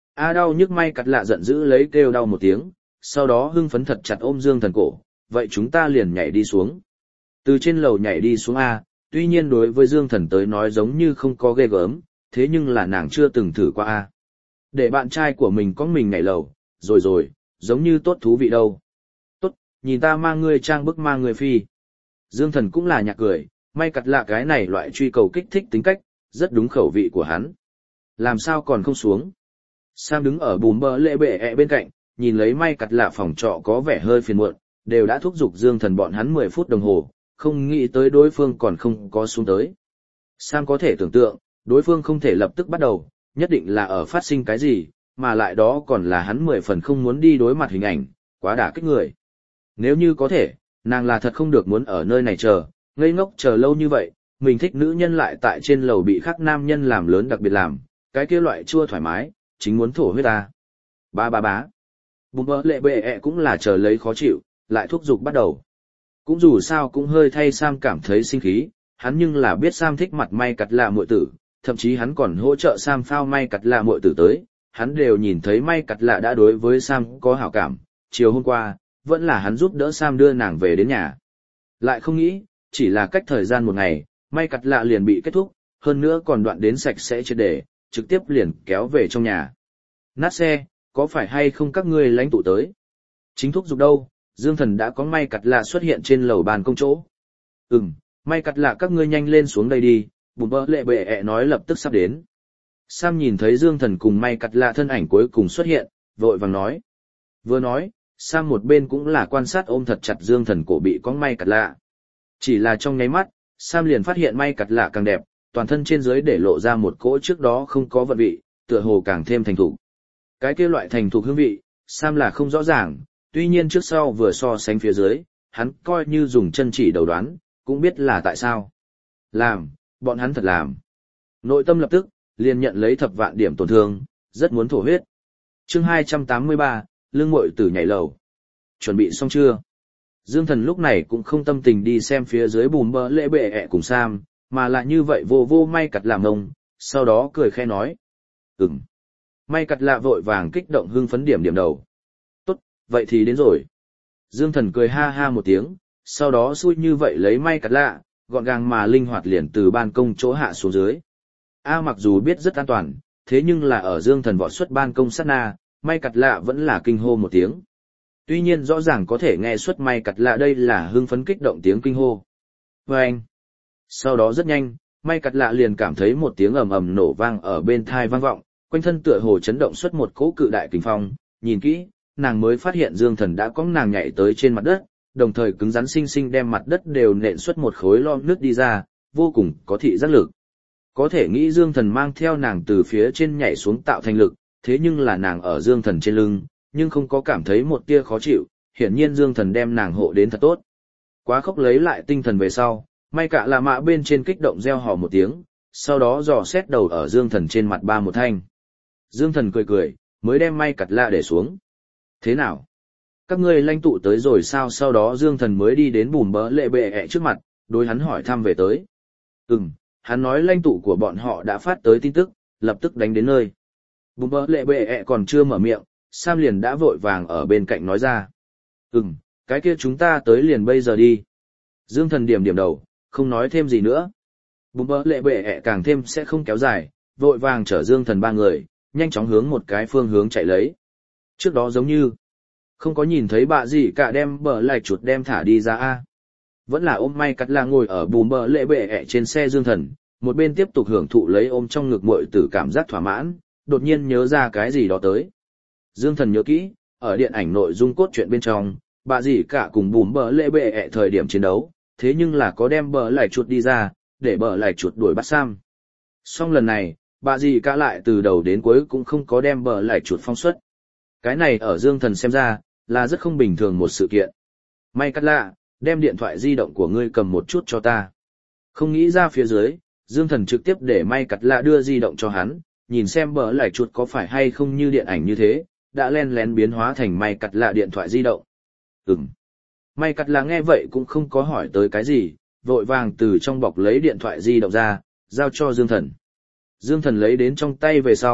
A đau nhức may cắt lạ giận dữ lấy kêu đau một tiếng, sau đó hưng phấn thật chặt ôm Dương Thần cổ, vậy chúng ta liền nhảy đi xuống. Từ trên lầu nhảy đi xuống A, tuy nhiên đối với Dương Thần tới nói giống như không có ghê gớm, thế nhưng là nàng chưa từng thử qua A. Để bạn trai của mình có mình nhảy lầu, rồi rồi, giống như tốt thú vị đâu. Tốt, nhìn ta mang ngươi trang bức mang ngươi phi. Dương Thần cũng là nhạc cười, may cặt lạ cái này loại truy cầu kích thích tính cách, rất đúng khẩu vị của hắn. Làm sao còn không xuống? Sam đứng ở bùm bơ lệ bệ ẹ bên cạnh, nhìn lấy may cặt lạ phòng trọ có vẻ hơi phiền muộn, đều đã thúc giục Dương Thần bọn hắn mười phút đồng hồ, không nghĩ tới đối phương còn không có xuống tới. Sam có thể tưởng tượng, đối phương không thể lập tức bắt đầu, nhất định là ở phát sinh cái gì, mà lại đó còn là hắn mười phần không muốn đi đối mặt hình ảnh, quá đả kích người. Nếu như có thể, nàng là thật không được muốn ở nơi này chờ, ngây ngốc chờ lâu như vậy, mình thích nữ nhân lại tại trên lầu bị khác nam nhân làm lớn đặc biệt làm, cái kia loại chua thoải mái, chính muốn thổ huyết ta. Ba ba bá. Bùm bơ lệ bệ ẹ cũng là chờ lấy khó chịu, lại thúc giục bắt đầu. Cũng dù sao cũng hơi thay Sam cảm thấy sinh khí, hắn nhưng là biết Sam thích mặt may cặt lạ muội tử, thậm chí hắn còn hỗ trợ Sam phao may cặt lạ muội tử tới, hắn đều nhìn thấy may cặt lạ đã đối với Sam có hảo cảm, chiều hôm qua, vẫn là hắn giúp đỡ Sam đưa nàng về đến nhà. Lại không nghĩ, chỉ là cách thời gian một ngày, may cặt lạ liền bị kết thúc, hơn nữa còn đoạn đến sạch sẽ triệt để, trực tiếp liền kéo về trong nhà. Nát xe, có phải hay không các ngươi lãnh tụ tới? Chính thúc giục đâu, Dương Thần đã có may cặt lạ xuất hiện trên lầu bàn công chỗ. Ừm, may cặt lạ các ngươi nhanh lên xuống đây đi, bùm bơ lệ bệ ẹ nói lập tức sắp đến. Sam nhìn thấy Dương Thần cùng may cặt lạ thân ảnh cuối cùng xuất hiện, vội vàng nói. Vừa nói, Sam một bên cũng là quan sát ôm thật chặt Dương Thần cổ bị có may cặt lạ. Chỉ là trong nháy mắt, Sam liền phát hiện may cặt lạ càng đẹp, toàn thân trên dưới để lộ ra một cỗ trước đó không có vận vị, tựa hồ càng thêm thành thục. Cái kia loại thành thục hương vị, Sam là không rõ ràng, tuy nhiên trước sau vừa so sánh phía dưới, hắn coi như dùng chân chỉ đầu đoán, cũng biết là tại sao. Làm, bọn hắn thật làm. Nội tâm lập tức, liền nhận lấy thập vạn điểm tổn thương, rất muốn thổ huyết. Chương hai trăm tám mươi ba, lưng muội tử nhảy lầu. Chuẩn bị xong chưa? Dương Thần lúc này cũng không tâm tình đi xem phía dưới bùm bơ lễ bệ ẹ cùng Sam, mà là như vậy vô vô may cặt làm ông, sau đó cười khẽ nói. Ừm. May cặt lạ vội vàng kích động hưng phấn điểm điểm đầu. Tốt, vậy thì đến rồi. Dương Thần cười ha ha một tiếng, sau đó xui như vậy lấy may cặt lạ, gọn gàng mà linh hoạt liền từ ban công chỗ hạ xuống dưới. A mặc dù biết rất an toàn, thế nhưng là ở Dương Thần vọt xuất ban công sát na, may cặt lạ vẫn là kinh hô một tiếng. Tuy nhiên rõ ràng có thể nghe xuất may cặt lạ đây là hưng phấn kích động tiếng kinh hô. Và anh. Sau đó rất nhanh, may cặt lạ liền cảm thấy một tiếng ầm ầm nổ vang ở bên thai vang vọng, quanh thân tựa hồ chấn động xuất một cỗ cự đại kình phong, nhìn kỹ, nàng mới phát hiện Dương Thần đã có nàng nhảy tới trên mặt đất, đồng thời cứng rắn xinh xinh đem mặt đất đều nện xuất một khối lom nước đi ra, vô cùng có thị giác lực. Có thể nghĩ Dương Thần mang theo nàng từ phía trên nhảy xuống tạo thành lực, thế nhưng là nàng ở Dương Thần trên lưng, nhưng không có cảm thấy một tia khó chịu, hiển nhiên Dương Thần đem nàng hộ đến thật tốt. Quá khốc lấy lại tinh thần về sau, may cả là mạ bên trên kích động reo hò một tiếng, sau đó dò xét đầu ở Dương Thần trên mặt ba một thanh. Dương Thần cười cười, mới đem may cặt lạ để xuống. Thế nào? Các ngươi lãnh tụ tới rồi sao? Sau đó Dương Thần mới đi đến bùm bỡ lệ bệ ẹ trước mặt, đối hắn hỏi thăm về tới. Ừm, hắn nói lãnh tụ của bọn họ đã phát tới tin tức, lập tức đánh đến nơi. Bùm bỡ lệ bệ ẹ còn chưa mở miệng, Sam liền đã vội vàng ở bên cạnh nói ra. Ừm, cái kia chúng ta tới liền bây giờ đi. Dương Thần điểm điểm đầu, không nói thêm gì nữa. Bùm bỡ lệ bệ ẹ càng thêm sẽ không kéo dài, vội vàng chở Dương Thần ba người, nhanh chóng hướng một cái phương hướng chạy lấy. Trước đó giống như, không có nhìn thấy bạ gì cả đem bờ lại chuột đem thả đi ra a. Vẫn là ôm may cắt là ngồi ở bùm bờ lệ bệ ẹ trên xe Dương Thần, một bên tiếp tục hưởng thụ lấy ôm trong ngực muội tử cảm giác thỏa mãn, đột nhiên nhớ ra cái gì đó tới. Dương Thần nhớ kỹ, ở điện ảnh nội dung cốt truyện bên trong, bạ gì cả cùng bùm bờ lệ bệ ẹ thời điểm chiến đấu, thế nhưng là có đem bờ lại chuột đi ra, để bờ lại chuột đuổi bắt Sam. Song lần này, bà gì cả lại từ đầu đến cuối cũng không có đem bờ lại chuột phong xuất. Cái này ở Dương Thần xem ra, là rất không bình thường một sự kiện. May cắt lạ, đem điện thoại di động của ngươi cầm một chút cho ta. Không nghĩ ra phía dưới, Dương Thần trực tiếp để may cắt lạ đưa di động cho hắn, nhìn xem bờ lại chuột có phải hay không như điện ảnh như thế, đã len lén biến hóa thành may cắt lạ điện thoại di động. Ừm. May cắt lạ nghe vậy cũng không có hỏi tới cái gì, vội vàng từ trong bọc lấy điện thoại di động ra, giao cho Dương Thần. Dương Thần lấy đến trong tay về sau,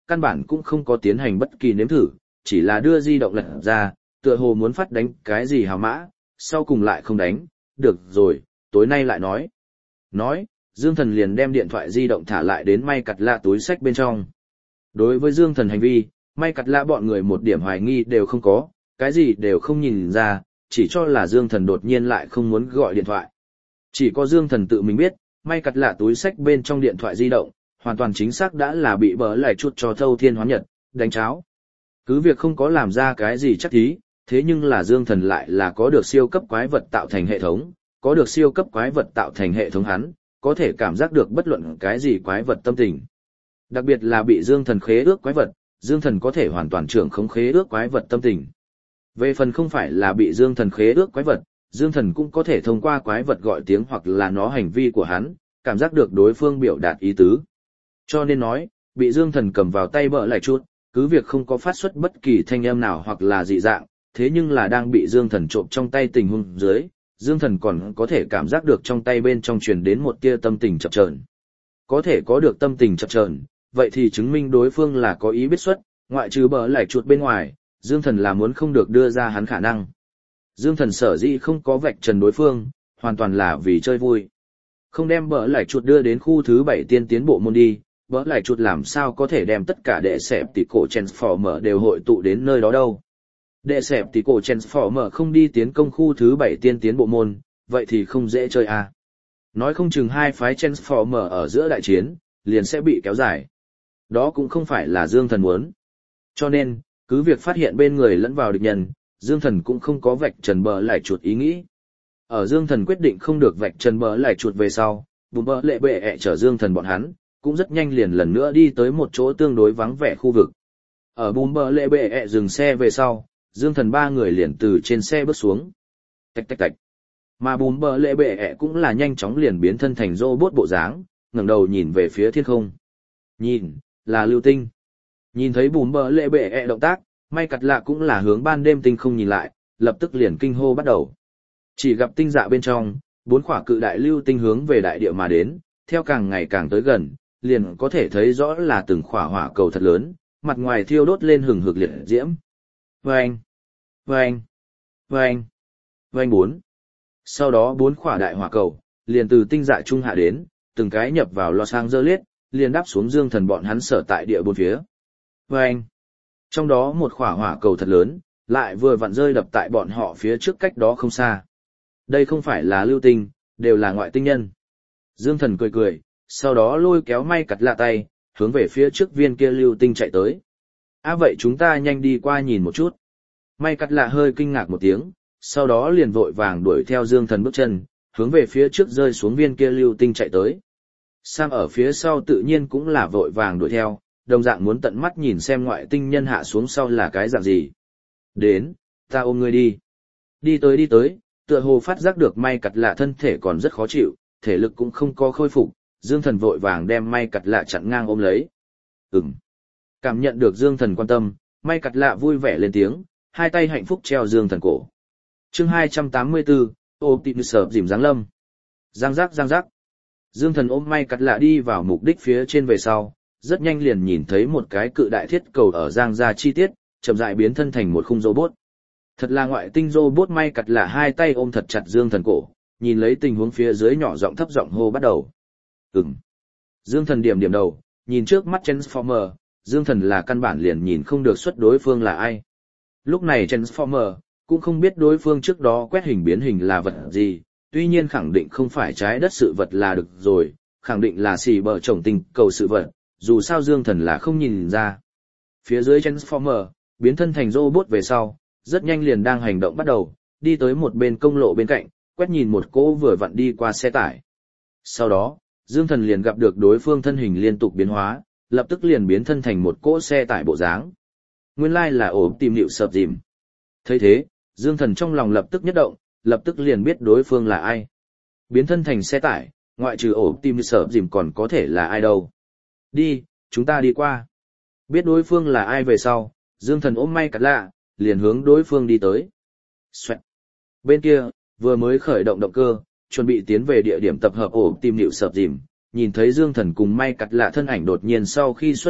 căn bản cũng không có tiến hành bất kỳ nếm thử, chỉ là đưa di động lật ra, tựa hồ muốn phát đánh cái gì hào mã, sau cùng lại không đánh, được rồi, tối nay lại nói. Nói, Dương Thần liền đem điện thoại di động thả lại đến May Cắt Lạ túi sách bên trong. Đối với Dương Thần hành vi, May Cắt Lạ bọn người một điểm hoài nghi đều không có, cái gì đều không nhìn ra, chỉ cho là Dương Thần đột nhiên lại không muốn gọi điện thoại. Chỉ có Dương Thần tự mình biết, May Cắt Lạ túi sách bên trong điện thoại di động, hoàn toàn chính xác đã là bị bỡ lại chút cho thâu thiên hoán nhật, đánh cháo. Cứ việc không có làm ra cái gì chắc thí, thế nhưng là Dương Thần lại là có được siêu cấp quái vật tạo thành hệ thống, có được siêu cấp quái vật tạo thành hệ thống hắn, có thể cảm giác được bất luận cái gì quái vật tâm tình. Đặc biệt là bị Dương Thần khế ước quái vật, Dương Thần có thể hoàn toàn trưởng không khế ước quái vật tâm tình. Về phần không phải là bị Dương Thần khế ước quái vật, Dương Thần cũng có thể thông qua quái vật gọi tiếng hoặc là nó hành vi của hắn, cảm giác được đối phương biểu đạt ý tứ. Cho nên nói, bị Dương Thần cầm vào tay bỡ lại chút, cứ việc không có phát xuất bất kỳ thanh âm nào hoặc là dị dạng, thế nhưng là đang bị Dương Thần trộm trong tay tình huống dưới, Dương Thần còn có thể cảm giác được trong tay bên trong truyền đến một tia tâm tình chập chờn. Có thể có được tâm tình chập chờn, vậy thì chứng minh đối phương là có ý biết xuất, ngoại trừ bỡ lại chuột bên ngoài, Dương Thần là muốn không được đưa ra hắn khả năng. Dương Thần sở dĩ không có vạch trần đối phương, hoàn toàn là vì chơi vui. Không đem bỡ lại chuột đưa đến khu thứ bảy tiên tiến bộ môn đi, bỡ lại chuột làm sao có thể đem tất cả đệ sẹp tỷ cổ Transformer đều hội tụ đến nơi đó đâu. Đệ sẹp tỷ cổ Transformer không đi tiến công khu thứ bảy tiên tiến bộ môn, vậy thì không dễ chơi à. Nói không chừng hai phái Transformer ở giữa đại chiến, liền sẽ bị kéo dài. Đó cũng không phải là Dương Thần muốn. Cho nên, cứ việc phát hiện bên người lẫn vào địch nhân, Dương Thần cũng không có vạch trần bỡ lại chuột ý nghĩ. Ở Dương Thần quyết định không được vạch trần bỡ lại chuột về sau, bùm bỡ lệ bệ ẹ chở Dương Thần bọn hắn, cũng rất nhanh liền lần nữa đi tới một chỗ tương đối vắng vẻ khu vực. Ở bùm bỡ lệ bệ ẹ dừng xe về sau, Dương Thần ba người liền từ trên xe bước xuống. Tạch tạch tạch. Mà bùm bỡ lệ bệ ẹ cũng là nhanh chóng liền biến thân thành robot bộ dáng, ngẩng đầu nhìn về phía thiên không. Nhìn, là lưu tinh. Nhìn thấy bùm bỡ lệ bệ ẹ động tác, May Cắt Lạ cũng là hướng ban đêm tinh không nhìn lại, lập tức liền kinh hô bắt đầu. Chỉ gặp tinh dạ bên trong, bốn quả cự đại lưu tinh hướng về đại địa mà đến, theo càng ngày càng tới gần, liền có thể thấy rõ là từng quả hỏa cầu thật lớn, mặt ngoài thiêu đốt lên hừng hực liệt diễm. Vâng, vâng, vâng, vâng bốn. Sau đó bốn quả đại hỏa cầu, liền từ tinh dạ trung hạ đến, từng cái nhập vào Los Angeles, liền đáp xuống Dương Thần bọn hắn sở tại địa bốn phía. Vâng. Trong đó một quả hỏa cầu thật lớn, lại vừa vặn rơi đập tại bọn họ phía trước cách đó không xa. Đây không phải là lưu tinh, đều là ngoại tinh nhân. Dương Thần cười cười, sau đó lôi kéo May Cắt Lạ tay, hướng về phía trước viên kia lưu tinh chạy tới. À vậy chúng ta nhanh đi qua nhìn một chút. May Cắt Lạ hơi kinh ngạc một tiếng, sau đó liền vội vàng đuổi theo Dương Thần bước chân, hướng về phía trước rơi xuống viên kia lưu tinh chạy tới. Sam ở phía sau tự nhiên cũng là vội vàng đuổi theo, đồng dạng muốn tận mắt nhìn xem ngoại tinh nhân hạ xuống sau là cái dạng gì. Đến, ta ôm ngươi đi. Đi tới đi tới, tựa hồ phát giác được May Cắt Lạ thân thể còn rất khó chịu, thể lực cũng không có khôi phục, Dương Thần vội vàng đem May Cắt Lạ chặn ngang ôm lấy. Ừm. Cảm nhận được Dương Thần quan tâm, May Cắt Lạ vui vẻ lên tiếng, hai tay hạnh phúc treo Dương Thần cổ. Chương hai trăm tám mươi tư, Optimus dìm giáng lâm. Giang giác giang giác. Dương Thần ôm May Cắt Lạ đi vào mục đích phía trên về sau, rất nhanh liền nhìn thấy một cái cự đại thiết cầu ở giang ra chi tiết, chậm rãi biến thân thành một khung robot. Thật là ngoại tinh robot. May Cắt Lạ hai tay ôm thật chặt Dương Thần cổ, nhìn lấy tình huống phía dưới nhỏ giọng thấp giọng hô bắt đầu. Ừm. Dương Thần điểm điểm đầu, nhìn trước mắt Transformer, Dương Thần là căn bản liền nhìn không được xuất đối phương là ai. Lúc này Transformer cũng không biết đối phương trước đó quét hình biến hình là vật gì, tuy nhiên khẳng định không phải trái đất sự vật là được rồi, khẳng định là xì bờ trồng tình cầu sự vật, dù sao Dương Thần là không nhìn ra. Phía dưới Transformer, biến thân thành robot về sau, rất nhanh liền đang hành động bắt đầu, đi tới một bên công lộ bên cạnh, quét nhìn một cỗ vừa vặn đi qua xe tải. Sau đó, Dương Thần liền gặp được đối phương thân hình liên tục biến hóa, lập tức liền biến thân thành một cỗ xe tải bộ dáng. Nguyên lai là ổ tìm liệu sập dìm. Thấy thế, Dương Thần trong lòng lập tức nhất động, lập tức liền biết đối phương là ai. Biến thân thành xe tải, ngoại trừ ổ tìm sợp dìm còn có thể là ai đâu. Đi, chúng ta đi qua. Biết đối phương là ai về sau, Dương Thần ôm May Cắt Lạ, liền hướng đối phương đi tới. Xoẹt. Bên kia, vừa mới khởi động động cơ, chuẩn bị tiến về địa điểm tập hợp ổ tìm liệu sợp dìm, nhìn thấy Dương Thần cùng May Cắt Lạ thân ảnh đột nhiên sau khi xuất hiện,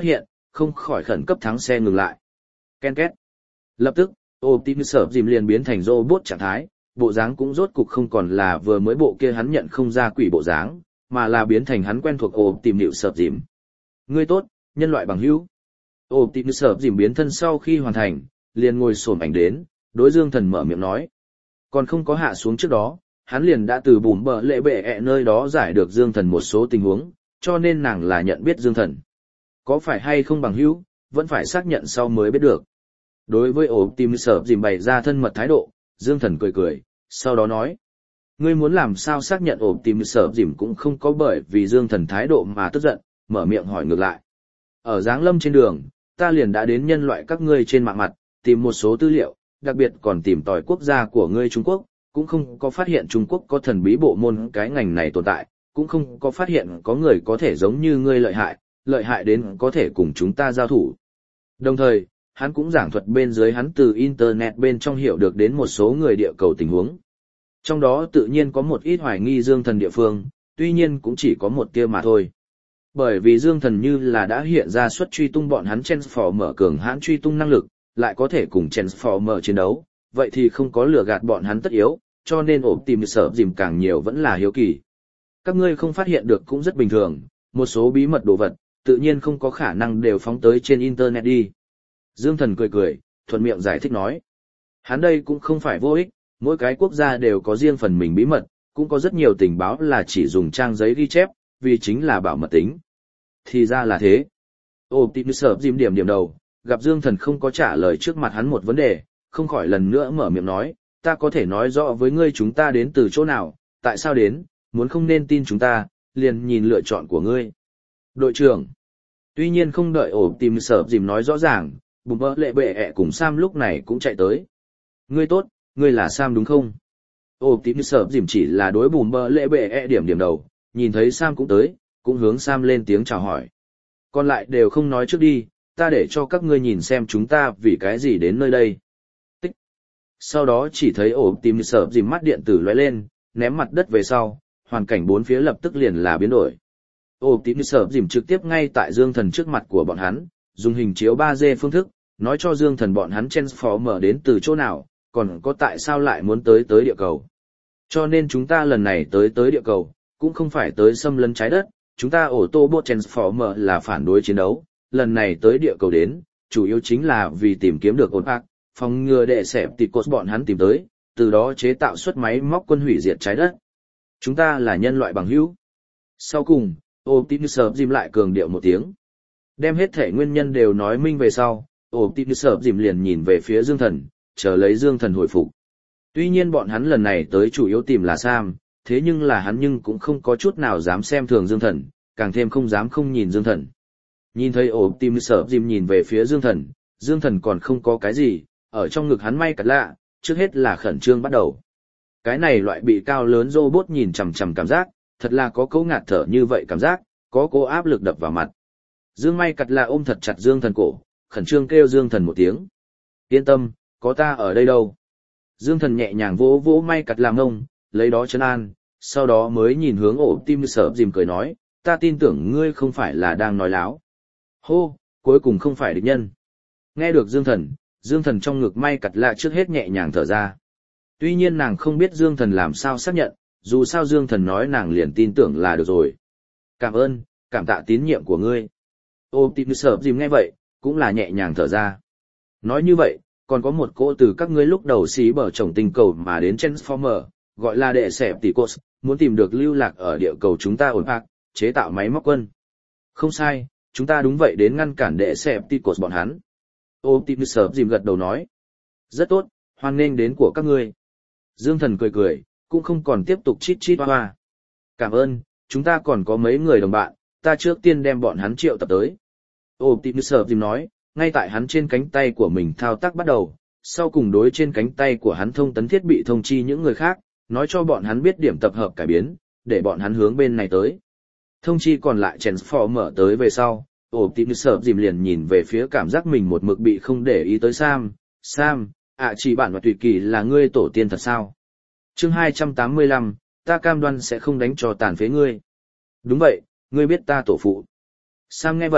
không khỏi khẩn cấp thắng xe ngừng lại. Ken két. Lập tức, Optimus Prime liền biến thành robot trạng thái, bộ dáng cũng rốt cục không còn là vừa mới bộ kia hắn nhận không ra quỷ bộ dáng, mà là biến thành hắn quen thuộc Optimus Prime. Ngươi tốt, nhân loại bằng hữu. Optimus Prime biến thân sau khi hoàn thành, liền ngồi xổm ảnh đến, đối Dương Thần mở miệng nói. Còn không có hạ xuống trước đó, hắn liền đã từ bùm bờ lệ bệ ẹ nơi đó giải được Dương Thần một số tình huống, cho nên nàng là nhận biết Dương Thần. Có phải hay không bằng hữu, vẫn phải xác nhận sau mới biết được. Đối với Optimus Prime bày ra thân mật thái độ, Dương Thần cười cười, sau đó nói. Ngươi muốn làm sao xác nhận Optimus Prime cũng không có bởi vì Dương Thần thái độ mà tức giận, mở miệng hỏi ngược lại. Ở Giáng Lâm trên đường, ta liền đã đến nhân loại các ngươi trên mạng mặt, tìm một số tư liệu, đặc biệt còn tìm tòi quốc gia của ngươi Trung Quốc, cũng không có phát hiện Trung Quốc có thần bí bộ môn cái ngành này tồn tại, cũng không có phát hiện có người có thể giống như ngươi lợi hại, lợi hại đến có thể cùng chúng ta giao thủ. Đồng thời, hắn cũng giảng thuật bên dưới hắn từ Internet bên trong hiểu được đến một số người địa cầu tình huống. Trong đó tự nhiên có một ít hoài nghi Dương Thần địa phương, tuy nhiên cũng chỉ có một tia mà thôi. Bởi vì Dương Thần như là đã hiện ra suất truy tung bọn hắn Transformer cường hãn truy tung năng lực, lại có thể cùng Transformer chiến đấu, vậy thì không có lừa gạt bọn hắn tất yếu, cho nên ổ tìm sở dìm càng nhiều vẫn là hiếu kỳ. Các ngươi không phát hiện được cũng rất bình thường, một số bí mật đồ vật, tự nhiên không có khả năng đều phóng tới trên Internet đi. Dương Thần cười cười, thuận miệng giải thích nói. Hắn đây cũng không phải vô ích, mỗi cái quốc gia đều có riêng phần mình bí mật, cũng có rất nhiều tình báo là chỉ dùng trang giấy ghi chép, vì chính là bảo mật tính. Thì ra là thế. Optimus Prime điểm điểm đầu, gặp Dương Thần không có trả lời trước mặt hắn một vấn đề, không khỏi lần nữa mở miệng nói, ta có thể nói rõ với ngươi chúng ta đến từ chỗ nào, tại sao đến, muốn không nên tin chúng ta, liền nhìn lựa chọn của ngươi. Đội trưởng. Tuy nhiên không đợi Optimus Prime nói rõ ràng, bùm bơ lệ bệ ẹ cùng Sam lúc này cũng chạy tới. Ngươi tốt, ngươi là Sam đúng không? Optimus Prime chỉ là đối bùm bơ lệ bệ ẹ điểm điểm đầu, nhìn thấy Sam cũng tới, cũng hướng Sam lên tiếng chào hỏi. Còn lại đều không nói trước đi, ta để cho các ngươi nhìn xem chúng ta vì cái gì đến nơi đây. Tích. Sau đó chỉ thấy Optimus Prime mắt điện tử lóe lên, ném mặt đất về sau, hoàn cảnh bốn phía lập tức liền là biến đổi. Optimus Prime trực tiếp ngay tại Dương Thần trước mặt của bọn hắn, dùng hình chiếu ba D phương thức, nói cho Dương Thần bọn hắn Transformer đến từ chỗ nào, còn có tại sao lại muốn tới tới địa cầu. Cho nên chúng ta lần này tới tới địa cầu, cũng không phải tới xâm lấn trái đất, chúng ta Autobot Transformer là phản đối chiến đấu, lần này tới địa cầu đến, chủ yếu chính là vì tìm kiếm được ổn ác, phòng ngừa đệ xẹp tịt cốt bọn hắn tìm tới, từ đó chế tạo xuất máy móc quân hủy diệt trái đất. Chúng ta là nhân loại bằng hữu. Sau cùng, Optimus Prime lại cường điệu một tiếng. Đem hết thể nguyên nhân đều nói minh về sau, Optimus Prime liền nhìn về phía Dương Thần, chờ lấy Dương Thần hồi phục. Tuy nhiên bọn hắn lần này tới chủ yếu tìm là Sam, thế nhưng là hắn nhưng cũng không có chút nào dám xem thường Dương Thần, càng thêm không dám không nhìn Dương Thần. Nhìn thấy Optimus Prime nhìn về phía Dương Thần, Dương Thần còn không có cái gì, ở trong ngực hắn may cặt lạ, trước hết là khẩn trương bắt đầu. Cái này loại bị cao lớn robot nhìn chằm chằm cảm giác, thật là có cấu ngạt thở như vậy cảm giác, có cố áp lực đập vào mặt. Dương may cặt lạ ôm thật chặt Dương Thần cổ, khẩn trương kêu Dương Thần một tiếng. Yên tâm, có ta ở đây đâu. Dương Thần nhẹ nhàng vỗ vỗ may cặt lạ ngông, lấy đó trấn an, sau đó mới nhìn hướng Optimus Prime cười nói, ta tin tưởng ngươi không phải là đang nói láo. Hô, cuối cùng không phải địch nhân. Nghe được Dương Thần, Dương Thần trong ngực may cặt lạ trước hết nhẹ nhàng thở ra. Tuy nhiên nàng không biết Dương Thần làm sao xác nhận, dù sao Dương Thần nói nàng liền tin tưởng là được rồi. Cảm ơn, cảm tạ tín nhiệm của ngươi. Optimus Prime nghe vậy, cũng là nhẹ nhàng thở ra. Nói như vậy, còn có một cỗ từ các ngươi lúc đầu xí bờ trồng tinh cầu mà đến Transformer, gọi là đệ sẹp tỷ cốt, muốn tìm được lưu lạc ở địa cầu chúng ta ổn ác, chế tạo máy móc quân. Không sai, chúng ta đúng vậy đến ngăn cản đệ sẹp tỷ cốt bọn hắn. Optimus Prime gật đầu nói. Rất tốt, hoan nghênh đến của các ngươi. Dương Thần cười cười, cũng không còn tiếp tục chít chít hoa hoa. Cảm ơn, chúng ta còn có mấy người đồng bạn, ta trước tiên đem bọn hắn triệu tập tới. Optimus Prime nói, ngay tại hắn trên cánh tay của mình thao tác bắt đầu, sau cùng đối trên cánh tay của hắn thông tấn thiết bị thông chi những người khác, nói cho bọn hắn biết điểm tập hợp cải biến, để bọn hắn hướng bên này tới. Thông chi còn lại Transformer tới về sau, Optimus Prime liền nhìn về phía cảm giác mình một mực bị không để ý tới Sam. Sam, ạ chỉ bạn và Tùy Kỳ là ngươi tổ tiên thật sao? Chương hai trăm tám mươi lăm, ta cam đoan sẽ không đánh cho tàn phế ngươi. Đúng vậy, ngươi biết ta tổ phụ. Sam nghe vậy,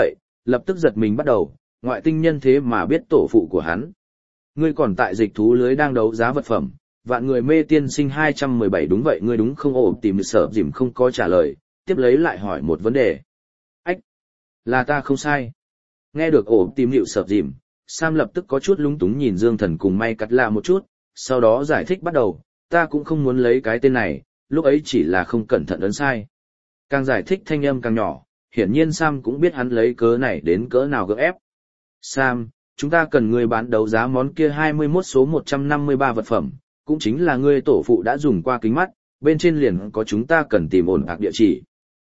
lập tức giật mình bắt đầu, ngoại tinh nhân thế mà biết tổ phụ của hắn. Ngươi còn tại dịch thú lưới đang đấu giá vật phẩm, vạn người mê tiên sinh hai trăm mười bảy đúng vậy ngươi đúng không? Ổ tìm sợ dìm không có trả lời, tiếp lấy lại hỏi một vấn đề. Ách! Là ta không sai. Nghe được ổ tìm hiệu sợ dìm, Sam lập tức có chút lúng túng nhìn Dương Thần cùng May Cắt Lạ một chút, sau đó giải thích bắt đầu, ta cũng không muốn lấy cái tên này, lúc ấy chỉ là không cẩn thận ấn sai. Càng giải thích thanh âm càng nhỏ, hiển nhiên Sam cũng biết hắn lấy cớ này đến cỡ nào gượng ép. Sam, chúng ta cần ngươi bán đấu giá món kia hai mươi mốt số một trăm năm mươi ba vật phẩm, cũng chính là ngươi tổ phụ đã dùng qua kính mắt, bên trên liền có chúng ta cần tìm ổn ạc địa chỉ.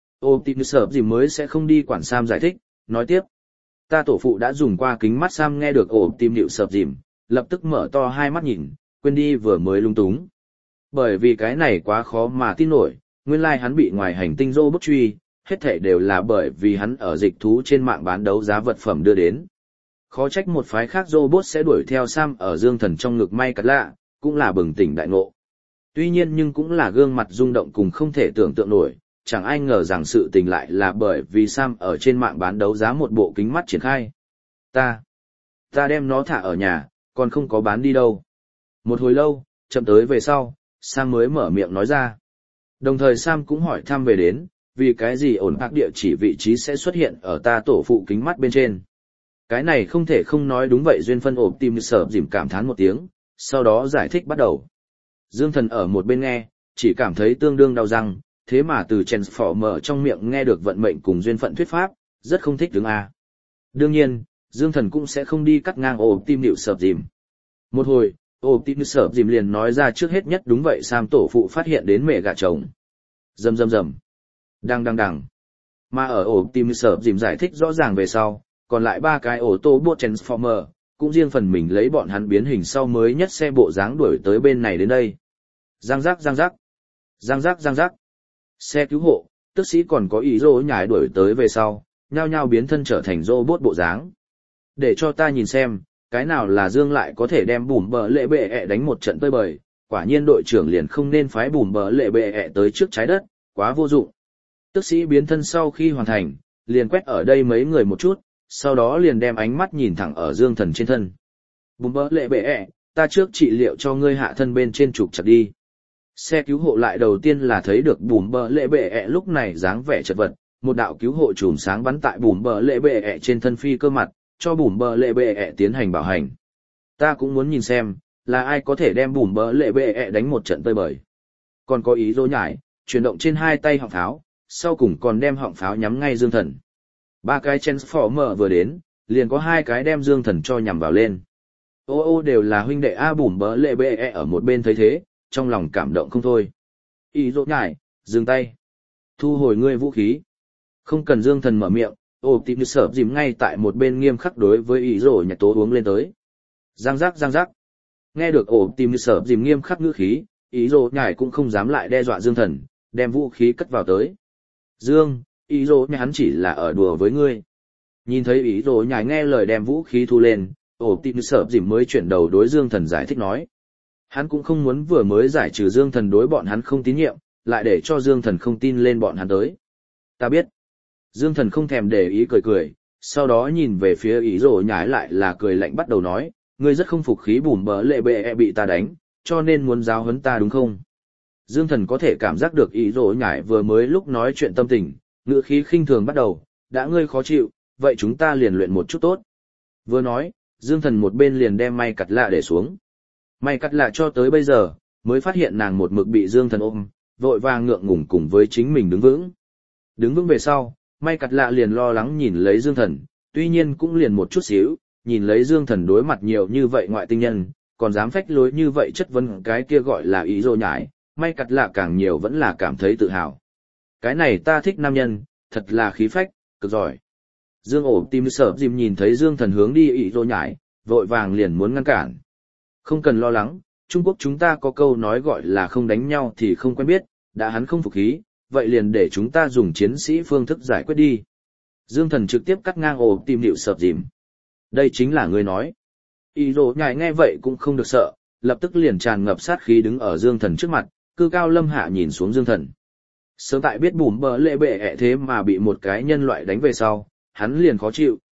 Ô tìm sợ gì mới sẽ không đi quản Sam giải thích, nói tiếp. Ta tổ phụ đã dùng qua kính mắt. Sam nghe được ổ tìm điệu sợp dìm, lập tức mở to hai mắt nhìn, quên đi vừa mới lung túng. Bởi vì cái này quá khó mà tin nổi, nguyên lai like hắn bị ngoài hành tinh robot truy, hết thảy đều là bởi vì hắn ở dịch thú trên mạng bán đấu giá vật phẩm đưa đến. Khó trách một phái khác robot sẽ đuổi theo Sam ở Dương Thần trong ngực May Cắt Lạ, cũng là bừng tỉnh đại ngộ. Tuy nhiên nhưng cũng là gương mặt rung động cùng không thể tưởng tượng nổi, chẳng ai ngờ rằng sự tình lại là bởi vì Sam ở trên mạng bán đấu giá một bộ kính mắt triển khai. Ta, ta đem nó thả ở nhà, còn không có bán đi đâu. Một hồi lâu, chậm tới về sau, Sam mới mở miệng nói ra. Đồng thời Sam cũng hỏi thăm về đến, vì cái gì ổn ạc địa chỉ vị trí sẽ xuất hiện ở ta tổ phụ kính mắt bên trên. Cái này không thể không nói đúng vậy. Duyên phân ổn tìm sợ dìm cảm thán một tiếng, sau đó giải thích bắt đầu. Dương Thần ở một bên nghe, chỉ cảm thấy tương đương đau răng, thế mà từ Transformer trong miệng nghe được vận mệnh cùng duyên phận thuyết pháp, rất không thích đứng A. Đương nhiên, Dương Thần cũng sẽ không đi cắt ngang ổ tim điệu sợp dìm. Một hồi, ổ tim sợp dìm liền nói ra trước hết nhất đúng vậy Sam tổ phụ phát hiện đến mẹ gà chồng. Rầm rầm rầm. Đằng đằng đằng. Mà ở ổ tim sợp dìm giải thích rõ ràng về sau, còn lại ba cái ổ tô bot Transformer, cũng riêng phần mình lấy bọn hắn biến hình sau mới nhất xe bộ dáng đuổi tới bên này đến đây. Giang giác giang giác. Giang giác giang giác. Xe cứu hộ, tức sĩ còn có ý rô nhảy đuổi tới về sau, nhao nhao biến thân trở thành robot bộ dáng. Để cho ta nhìn xem, cái nào là Dương lại có thể đem bùm bờ lệ bệ ẹ đánh một trận tơi bời, quả nhiên đội trưởng liền không nên phái bùm bờ lệ bệ ẹ tới trước trái đất, quá vô dụng. Tức sĩ biến thân sau khi hoàn thành, liền quét ở đây mấy người một chút, sau đó liền đem ánh mắt nhìn thẳng ở Dương Thần trên thân. Bùm bờ lệ bệ ẹ, ta trước trị liệu cho ngươi hạ thân bên trên trục chặt đi. Xe cứu hộ lại đầu tiên là thấy được bùm bờ lệ bệ ẹ lúc này dáng vẻ chật vật, một đạo cứu hộ chùm sáng bắn tại bùm bờ lệ bệ ẹ trên thân phi cơ mặt, cho bùm bờ lệ bệ ẹ tiến hành bảo hành. Ta cũng muốn nhìn xem, là ai có thể đem bùm bờ lệ bệ ẹ đánh một trận tơi bời. Còn có ý dô nhải, chuyển động trên hai tay họng pháo, sau cùng còn đem họng pháo nhắm ngay Dương Thần. Ba cái Transformer vừa đến, liền có hai cái đem Dương Thần cho nhằm vào lên. Ô ô đều là huynh đệ A. Bùm bờ lệ bệ ẹ ở một bên thấy thế, trong lòng cảm động không thôi. Ý dỗ nhải, dừng tay. Thu hồi ngươi vũ khí. Không cần Dương Thần mở miệng, ô tìm sở dìm ngay tại một bên nghiêm khắc đối với ý dỗ nhặt tố uống lên tới. Giang giác giang giác. Nghe được ổ tìm sở dìm nghiêm khắc ngữ khí, ý dỗ nhải cũng không dám lại đe dọa Dương Thần, đem vũ khí cất vào tới. Dương, ý dỗ nhải hắn chỉ là ở đùa với ngươi. Nhìn thấy ý dỗ nhải nghe lời đem vũ khí thu lên, ổ tìm sở dìm mới chuyển đầu đối Dương Thần giải thích nói. Hắn cũng không muốn vừa mới giải trừ Dương Thần đối bọn hắn không tín nhiệm, lại để cho Dương Thần không tin lên bọn hắn tới. Ta biết. Dương Thần không thèm để ý cười cười, sau đó nhìn về phía ý rồ nhái lại là cười lạnh bắt đầu nói, ngươi rất không phục khí bùm bờ lệ bệ bị ta đánh, cho nên muốn giáo huấn ta đúng không? Dương Thần có thể cảm giác được ý rồ nhái vừa mới lúc nói chuyện tâm tình, ngữ khí khinh thường bắt đầu, đã ngươi khó chịu, vậy chúng ta liền luyện một chút tốt. Vừa nói, Dương Thần một bên liền đem May Cắt Lạ để xuống. May Cắt Lạ cho tới bây giờ, mới phát hiện nàng một mực bị Dương Thần ôm, vội vàng ngượng ngùng cùng với chính mình đứng vững. Đứng vững về sau, May Cắt Lạ liền lo lắng nhìn lấy Dương Thần, tuy nhiên cũng liền một chút xíu, nhìn lấy Dương Thần đối mặt nhiều như vậy ngoại tinh nhân, còn dám phách lối như vậy chất vấn cái kia gọi là ý rồ nhải, May Cắt Lạ càng nhiều vẫn là cảm thấy tự hào. Cái này ta thích nam nhân, thật là khí phách, cực giỏi. Dương ổ tim sợ dìm nhìn thấy Dương Thần hướng đi ý rồ nhải, vội vàng liền muốn ngăn cản. Không cần lo lắng, Trung Quốc chúng ta có câu nói gọi là không đánh nhau thì không quen biết, đã hắn không phục khí, vậy liền để chúng ta dùng chiến sĩ phương thức giải quyết đi. Dương Thần trực tiếp cắt ngang ổ tim điệu sợp dìm. Đây chính là ngươi nói. Ý rồ nhải nghe vậy cũng không được sợ, lập tức liền tràn ngập sát khí đứng ở Dương Thần trước mặt, cư cao lâm hạ nhìn xuống Dương Thần. Sớm tại biết bùm bờ lệ bệ ẹ thế mà bị một cái nhân loại đánh về sau, hắn liền khó chịu,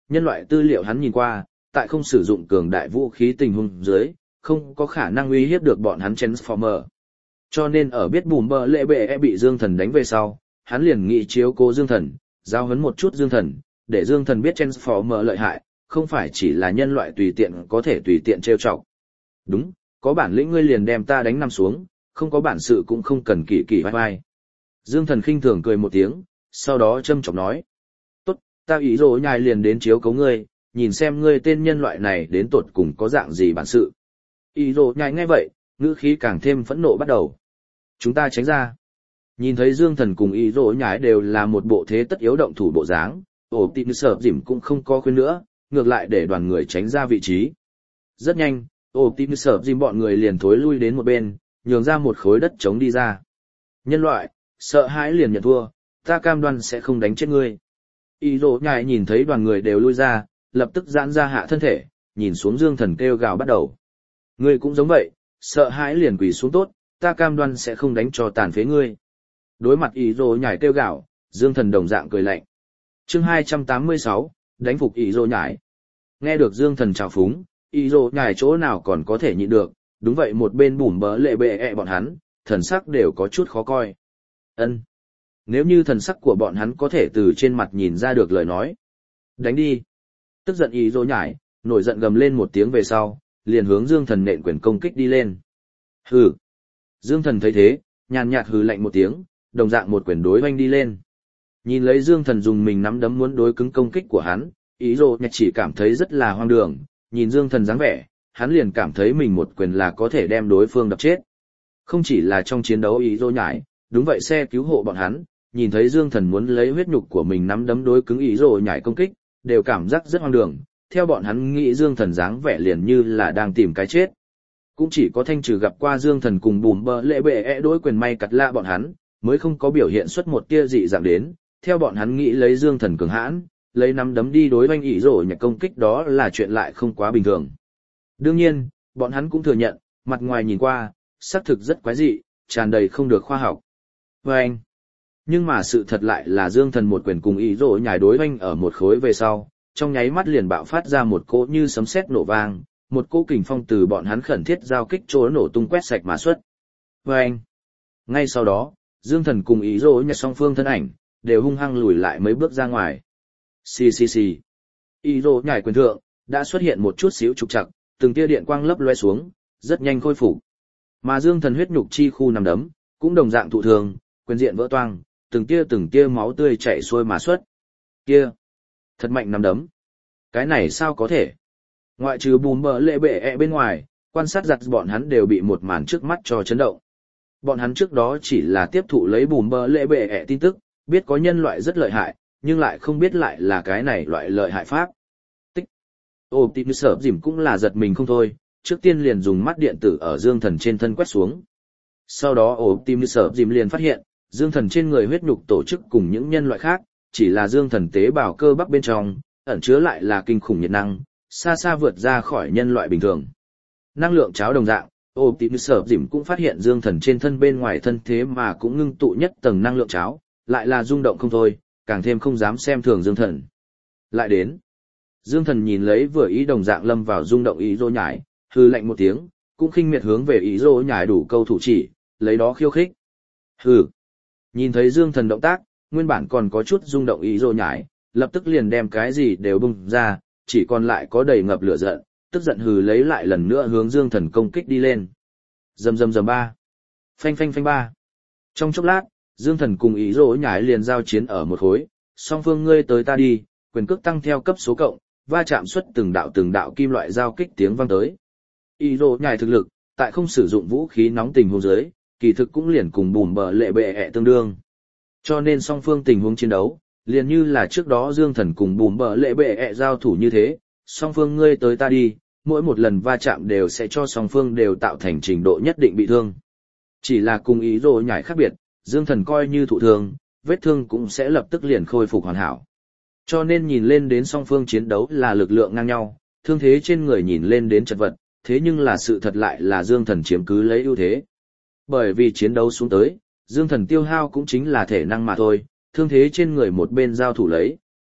Nhân loại tư liệu hắn nhìn qua, tại không sử dụng cường đại vũ khí tình huống dưới, không có khả năng uy hiếp được bọn hắn Transformer. Cho nên ở biết bùm bờ lệ bệ bị Dương Thần đánh về sau, hắn liền nghị chiếu cố Dương Thần, giao huấn một chút Dương Thần, để Dương Thần biết Transformer lợi hại, không phải chỉ là nhân loại tùy tiện có thể tùy tiện trêu chọc. Đúng, có bản lĩnh ngươi liền đem ta đánh nằm xuống, không có bản sự cũng không cần kỳ kỳ vai vai. Dương Thần khinh thường cười một tiếng, sau đó châm chọc nói. Tốt, ta ý rồi nhài liền đến chiếu cấu ngươi, nhìn xem ngươi tên nhân loại này đến tột cùng có dạng gì bản sự. Ý rồi nhài nghe vậy, ngữ khí càng thêm phẫn nộ bắt đầu. Chúng ta tránh ra. Nhìn thấy Dương Thần cùng ý rồi nhài đều là một bộ thế tất yếu động thủ bộ dáng, ổ tịp sợ dìm cũng không có khuyên nữa, ngược lại để đoàn người tránh ra vị trí. Rất nhanh, ổ tịp sợ dìm bọn người liền thối lui đến một bên, nhường ra một khối đất trống đi ra. Nhân loại, sợ hãi liền nhận thua, ta cam đoan sẽ không đánh chết ngươi. Ý rỗ nhài nhìn thấy đoàn người đều lui ra, lập tức giãn ra hạ thân thể, nhìn xuống Dương Thần kêu gào bắt đầu. Ngươi cũng giống vậy, sợ hãi liền quỳ xuống tốt, ta cam đoan sẽ không đánh cho tàn phế ngươi. Đối mặt ý rỗ nhài kêu gào, Dương Thần đồng dạng cười lạnh. Chương hai trăm tám mươi sáu, đánh phục ý rỗ nhài. Nghe được Dương Thần chào phúng, ý rỗ nhài chỗ nào còn có thể nhịn được, đúng vậy một bên bùm bỡ lệ bệ ẹ bọn hắn, thần sắc đều có chút khó coi. Ân, nếu như thần sắc của bọn hắn có thể từ trên mặt nhìn ra được lời nói. Đánh đi. Tức giận ý rỗ nhải, nổi giận gầm lên một tiếng về sau, liền hướng Dương Thần nện quyền công kích đi lên. Hừ. Dương Thần thấy thế, nhàn nhạt hừ lạnh một tiếng, đồng dạng một quyền đối oanh đi lên. Nhìn lấy Dương Thần dùng mình nắm đấm muốn đối cứng công kích của hắn, ý rỗ nhải chỉ cảm thấy rất là hoang đường, nhìn Dương Thần dáng vẻ, hắn liền cảm thấy mình một quyền là có thể đem đối phương đập chết. Không chỉ là trong chiến đấu ý rỗ nhải, đúng vậy xe cứu hộ bọn hắn, nhìn thấy Dương Thần muốn lấy huyết nhục của mình nắm đấm đối cứng ý rỗ nhải công kích, đều cảm giác rất hoang đường, theo bọn hắn nghĩ Dương Thần dáng vẻ liền như là đang tìm cái chết. Cũng chỉ có Thanh Trừ gặp qua Dương Thần cùng bùm bờ lệ bệ ẹ đối quyền may cặt lạ bọn hắn, mới không có biểu hiện xuất một tia dị dạng đến, theo bọn hắn nghĩ lấy Dương Thần cường hãn, lấy nắm đấm đi đối oanh ý rỗ nhải công kích đó là chuyện lại không quá bình thường. Đương nhiên, bọn hắn cũng thừa nhận, mặt ngoài nhìn qua, xác thực rất quái dị, tràn đầy không được khoa học. Và anh, nhưng mà sự thật lại là Dương Thần một quyền cùng ý rỗ nhải đối oanh ở một khối về sau, trong nháy mắt liền bạo phát ra một cỗ như sấm sét nổ vang, một cỗ kình phong từ bọn hắn khẩn thiết giao kích chỗ nổ tung quét sạch mà xuất. Và anh, ngay sau đó, Dương Thần cùng ý rỗ nhải song phương thân ảnh, đều hung hăng lùi lại mấy bước ra ngoài. Xì xì xì, ý rỗ nhải quyền thượng, đã xuất hiện một chút xíu trục trặc, từng tia điện quang lấp loe xuống, rất nhanh khôi phục. Mà Dương Thần huyết nhục chi khu nằm đấm, cũng đồng dạng thụ thường, quyền diện vỡ toang, từng tia từng tia máu tươi chảy xuôi mà xuất. Kia, thật mạnh nằm đấm. Cái này sao có thể? Ngoại trừ bùm bờ lệ bệ ẹ bên ngoài, quan sát giặt bọn hắn đều bị một màn trước mắt cho chấn động. Bọn hắn trước đó chỉ là tiếp thụ lấy bùm bờ lệ bệ ẹ tin tức, biết có nhân loại rất lợi hại, nhưng lại không biết lại là cái này loại lợi hại pháp. Ô tịp sợ dìm cũng là giật mình không thôi, trước tiên liền dùng mắt điện tử ở Dương Thần trên thân quét xuống. Sau đó ổ tịp sợ dìm liền phát hiện, Dương Thần trên người huyết nhục tổ chức cùng những nhân loại khác, chỉ là Dương Thần tế bào cơ bắp bên trong, ẩn chứa lại là kinh khủng nhiệt năng, xa xa vượt ra khỏi nhân loại bình thường. Năng lượng cháo đồng dạng, ổ tịp sợ dìm cũng phát hiện Dương Thần trên thân bên ngoài thân thế mà cũng ngưng tụ nhất tầng năng lượng cháo, lại là rung động không thôi, càng thêm không dám xem thường Dương Thần. Lại đến. Dương Thần nhìn lấy vừa ý đồng dạng lâm vào rung động ý rỗ nhải, hư lạnh một tiếng, cũng khinh miệt hướng về ý rỗ nhải đủ câu thủ chỉ, lấy đó khiêu khích. Hừ. Nhìn thấy Dương Thần động tác, nguyên bản còn có chút rung động ý rỗ nhải, lập tức liền đem cái gì đều bung ra, chỉ còn lại có đầy ngập lửa giận, tức giận hừ lấy lại lần nữa hướng Dương Thần công kích đi lên. Rầm rầm rầm ba. Phanh phanh phanh ba. Trong chốc lát, Dương Thần cùng ý rỗ nhải liền giao chiến ở một khối, song phương ngươi tới ta đi, quyền cước tăng theo cấp số cộng, va chạm xuất từng đạo từng đạo kim loại giao kích tiếng vang tới. Ý rỗ nhải thực lực, tại không sử dụng vũ khí nóng tình huống dưới, kỳ thực cũng liền cùng bùm bờ lệ bệ ẹ tương đương. Cho nên song phương tình huống chiến đấu, liền như là trước đó Dương Thần cùng bùm bờ lệ bệ ẹ giao thủ như thế, song phương ngươi tới ta đi, mỗi một lần va chạm đều sẽ cho song phương đều tạo thành trình độ nhất định bị thương. Chỉ là cùng ý rỗ nhải khác biệt, Dương Thần coi như thụ thương, vết thương cũng sẽ lập tức liền khôi phục hoàn hảo. Cho nên nhìn lên đến song phương chiến đấu là lực lượng ngang nhau, thương thế trên người nhìn lên đến chật vật, thế nhưng là sự thật lại là Dương Thần chiếm cứ lấy ưu thế. Bởi vì chiến đấu xuống tới, Dương Thần tiêu hao cũng chính là thể năng mà thôi, thương thế trên người một bên giao thủ lấy,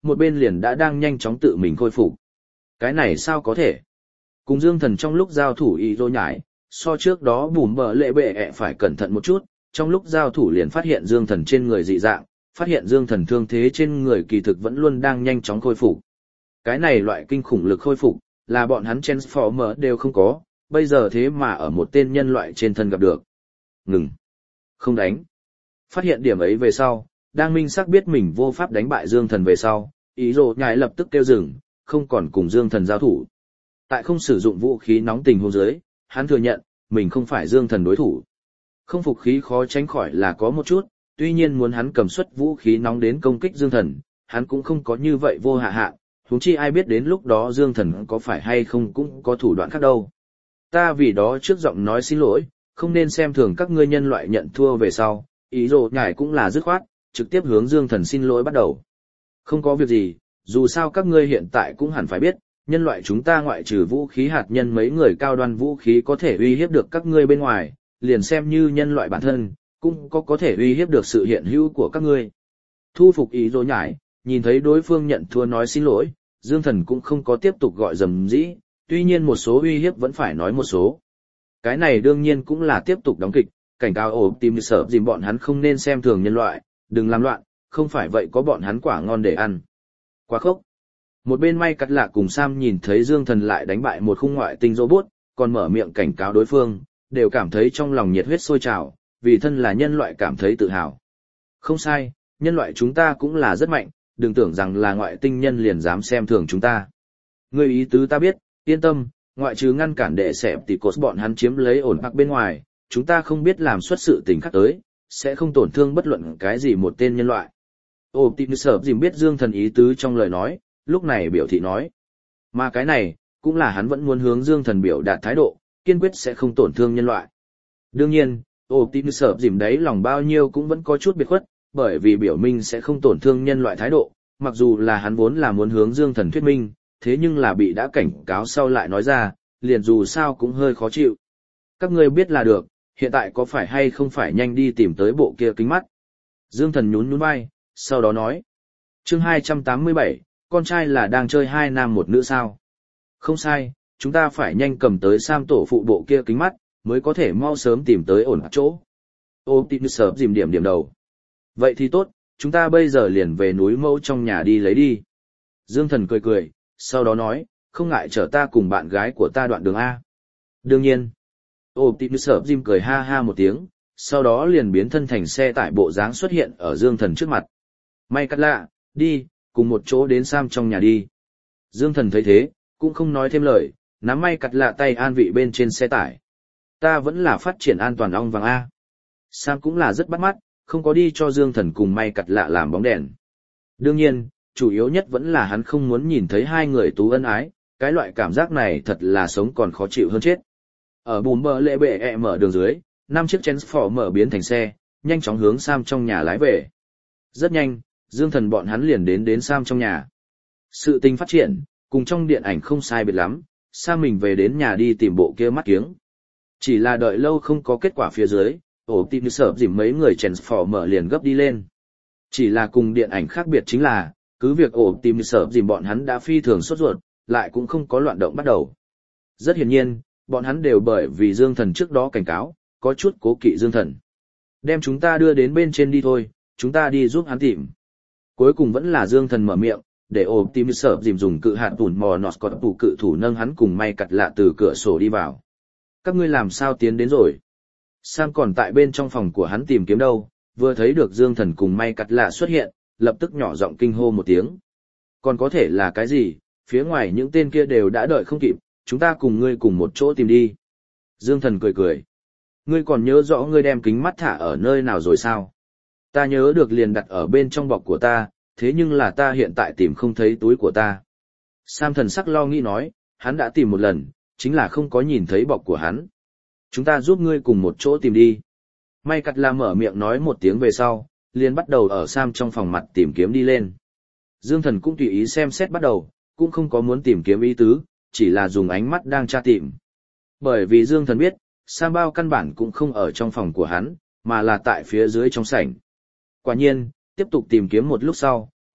một bên liền đã đang nhanh chóng tự mình khôi phục. Cái này sao có thể? Cùng Dương Thần trong lúc giao thủ y rô nhải, so trước đó bùm bờ lệ bệ ẹ phải cẩn thận một chút, trong lúc giao thủ liền phát hiện Dương Thần trên người dị dạng, phát hiện Dương Thần thương thế trên người kỳ thực vẫn luôn đang nhanh chóng khôi phục. Cái này loại kinh khủng lực khôi phục, là bọn hắn Transformer đều không có, bây giờ thế mà ở một tên nhân loại trên thân gặp được. Ngừng. Không đánh. Phát hiện điểm ấy về sau, đang minh xác biết mình vô pháp đánh bại Dương Thần về sau, ý rồ nhải lập tức kêu dừng, không còn cùng Dương Thần giao thủ. Tại không sử dụng vũ khí nóng tình huống dưới, hắn thừa nhận, mình không phải Dương Thần đối thủ. Không phục khí khó tránh khỏi là có một chút, tuy nhiên muốn hắn cầm xuất vũ khí nóng đến công kích Dương Thần, hắn cũng không có như vậy vô hạ hạn, huống chi ai biết đến lúc đó Dương Thần có phải hay không cũng có thủ đoạn khác đâu. Ta vì đó trước giọng nói xin lỗi, không nên xem thường các ngươi nhân loại nhận thua về sau, ý rồ nhải cũng là dứt khoát, trực tiếp hướng Dương Thần xin lỗi bắt đầu. Không có việc gì, dù sao các ngươi hiện tại cũng hẳn phải biết, nhân loại chúng ta ngoại trừ vũ khí hạt nhân mấy người cao đoan vũ khí có thể uy hiếp được các ngươi bên ngoài, liền xem như nhân loại bản thân, cũng có có thể uy hiếp được sự hiện hữu của các ngươi. Thu phục ý rồ nhải, nhìn thấy đối phương nhận thua nói xin lỗi, Dương Thần cũng không có tiếp tục gọi dầm dĩ, tuy nhiên một số uy hiếp vẫn phải nói một số. Cái này đương nhiên cũng là tiếp tục đóng kịch, cảnh cáo ổ tìm sợ dìm bọn hắn không nên xem thường nhân loại, đừng làm loạn, không phải vậy có bọn hắn quả ngon để ăn. Quá khốc. Một bên may cắt lạ cùng Sam nhìn thấy Dương Thần lại đánh bại một khung ngoại tinh robot, còn mở miệng cảnh cáo đối phương, đều cảm thấy trong lòng nhiệt huyết sôi trào, vì thân là nhân loại cảm thấy tự hào. Không sai, nhân loại chúng ta cũng là rất mạnh, đừng tưởng rằng là ngoại tinh nhân liền dám xem thường chúng ta. Ngươi ý tứ ta biết, yên tâm, ngoại trừ ngăn cản đệ xẹp thì cột bọn hắn chiếm lấy ổn ắc bên ngoài, chúng ta không biết làm xuất sự tình khác tới, sẽ không tổn thương bất luận cái gì một tên nhân loại. Ô tìm sở dìm biết Dương Thần ý tứ trong lời nói, lúc này biểu thị nói. Mà cái này, cũng là hắn vẫn muốn hướng Dương Thần biểu đạt thái độ, kiên quyết sẽ không tổn thương nhân loại. Đương nhiên, ô tìm sở dìm đấy lòng bao nhiêu cũng vẫn có chút biệt khuất, bởi vì biểu minh sẽ không tổn thương nhân loại thái độ, mặc dù là hắn vốn là muốn hướng Dương Thần thuyết minh, thế nhưng là bị đã cảnh cáo sau lại nói ra, liền dù sao cũng hơi khó chịu. Các ngươi biết là được, hiện tại có phải hay không phải nhanh đi tìm tới bộ kia kính mắt. Dương Thần nhún nhún vai, sau đó nói. Chương hai trăm tám mươi bảy, con trai là đang chơi hai nam một nữ sao? Không sai, chúng ta phải nhanh cầm tới Sam tổ phụ bộ kia kính mắt, mới có thể mau sớm tìm tới ổn chỗ. Ô tìm sớm dìm điểm điểm đầu. Vậy thì tốt, chúng ta bây giờ liền về núi mẫu trong nhà đi lấy đi. Dương Thần cười cười, sau đó nói, không ngại chở ta cùng bạn gái của ta đoạn đường A. Đương nhiên. Ô tìm sớm dìm cười ha ha một tiếng, sau đó liền biến thân thành xe tải bộ dáng xuất hiện ở Dương Thần trước mặt. May cắt lạ, đi, cùng một chỗ đến Sam trong nhà đi. Dương Thần thấy thế, cũng không nói thêm lời, nắm may cắt lạ tay an vị bên trên xe tải. Ta vẫn là phát triển an toàn ong vàng A. Sam cũng là rất bắt mắt, không có đi cho Dương Thần cùng may cắt lạ làm bóng đèn. Đương nhiên, chủ yếu nhất vẫn là hắn không muốn nhìn thấy hai người tú ân ái, cái loại cảm giác này thật là sống còn khó chịu hơn chết. Ở bùm bờ lệ bệ ẹ mở đường dưới, năm chiếc Transformer biến thành xe, nhanh chóng hướng Sam trong nhà lái về. Rất nhanh, Dương Thần bọn hắn liền đến đến Sam trong nhà. Sự tình phát triển, cùng trong điện ảnh không sai biệt lắm, Sam mình về đến nhà đi tìm bộ kia mắt kiếng. Chỉ là đợi lâu không có kết quả phía dưới, ổ tìm sợ dìm mấy người Transformer liền gấp đi lên. Chỉ là cùng điện ảnh khác biệt chính là, cứ việc ổ tìm sợ dìm bọn hắn đã phi thường sốt ruột, lại cũng không có loạn động bắt đầu. Rất hiển nhiên, bọn hắn đều bởi vì Dương Thần trước đó cảnh cáo, có chút cố kỵ Dương Thần. Đem chúng ta đưa đến bên trên đi thôi, chúng ta đi giúp hắn tìm. Cuối cùng vẫn là Dương Thần mở miệng, để ổ tìm sợ dìm dùng cự hạt tủn mò nọt cọt tủ cự thủ nâng hắn cùng may cặt lạ từ cửa sổ đi vào. Các ngươi làm sao tiến đến rồi? Sam còn tại bên trong phòng của hắn tìm kiếm đâu, vừa thấy được Dương Thần cùng may cặt lạ xuất hiện, lập tức nhỏ giọng kinh hô một tiếng. Còn có thể là cái gì, phía ngoài những tên kia đều đã đợi không kịp, chúng ta cùng ngươi cùng một chỗ tìm đi. Dương Thần cười cười. Ngươi còn nhớ rõ ngươi đem kính mắt thả ở nơi nào rồi sao? Ta nhớ được liền đặt ở bên trong bọc của ta, thế nhưng là ta hiện tại tìm không thấy túi của ta. Sam thần sắc lo nghĩ nói, hắn đã tìm một lần, chính là không có nhìn thấy bọc của hắn. Chúng ta giúp ngươi cùng một chỗ tìm đi. May cắt là mở miệng nói một tiếng về sau, liền bắt đầu ở Sam trong phòng mặt tìm kiếm đi lên. Dương Thần cũng tùy ý xem xét bắt đầu, cũng không có muốn tìm kiếm ý tứ, chỉ là dùng ánh mắt đang tra tìm. Bởi vì Dương Thần biết, Sam bao căn bản cũng không ở trong phòng của hắn, mà là tại phía dưới trong sảnh. Quả nhiên, tiếp tục tìm kiếm một lúc sau,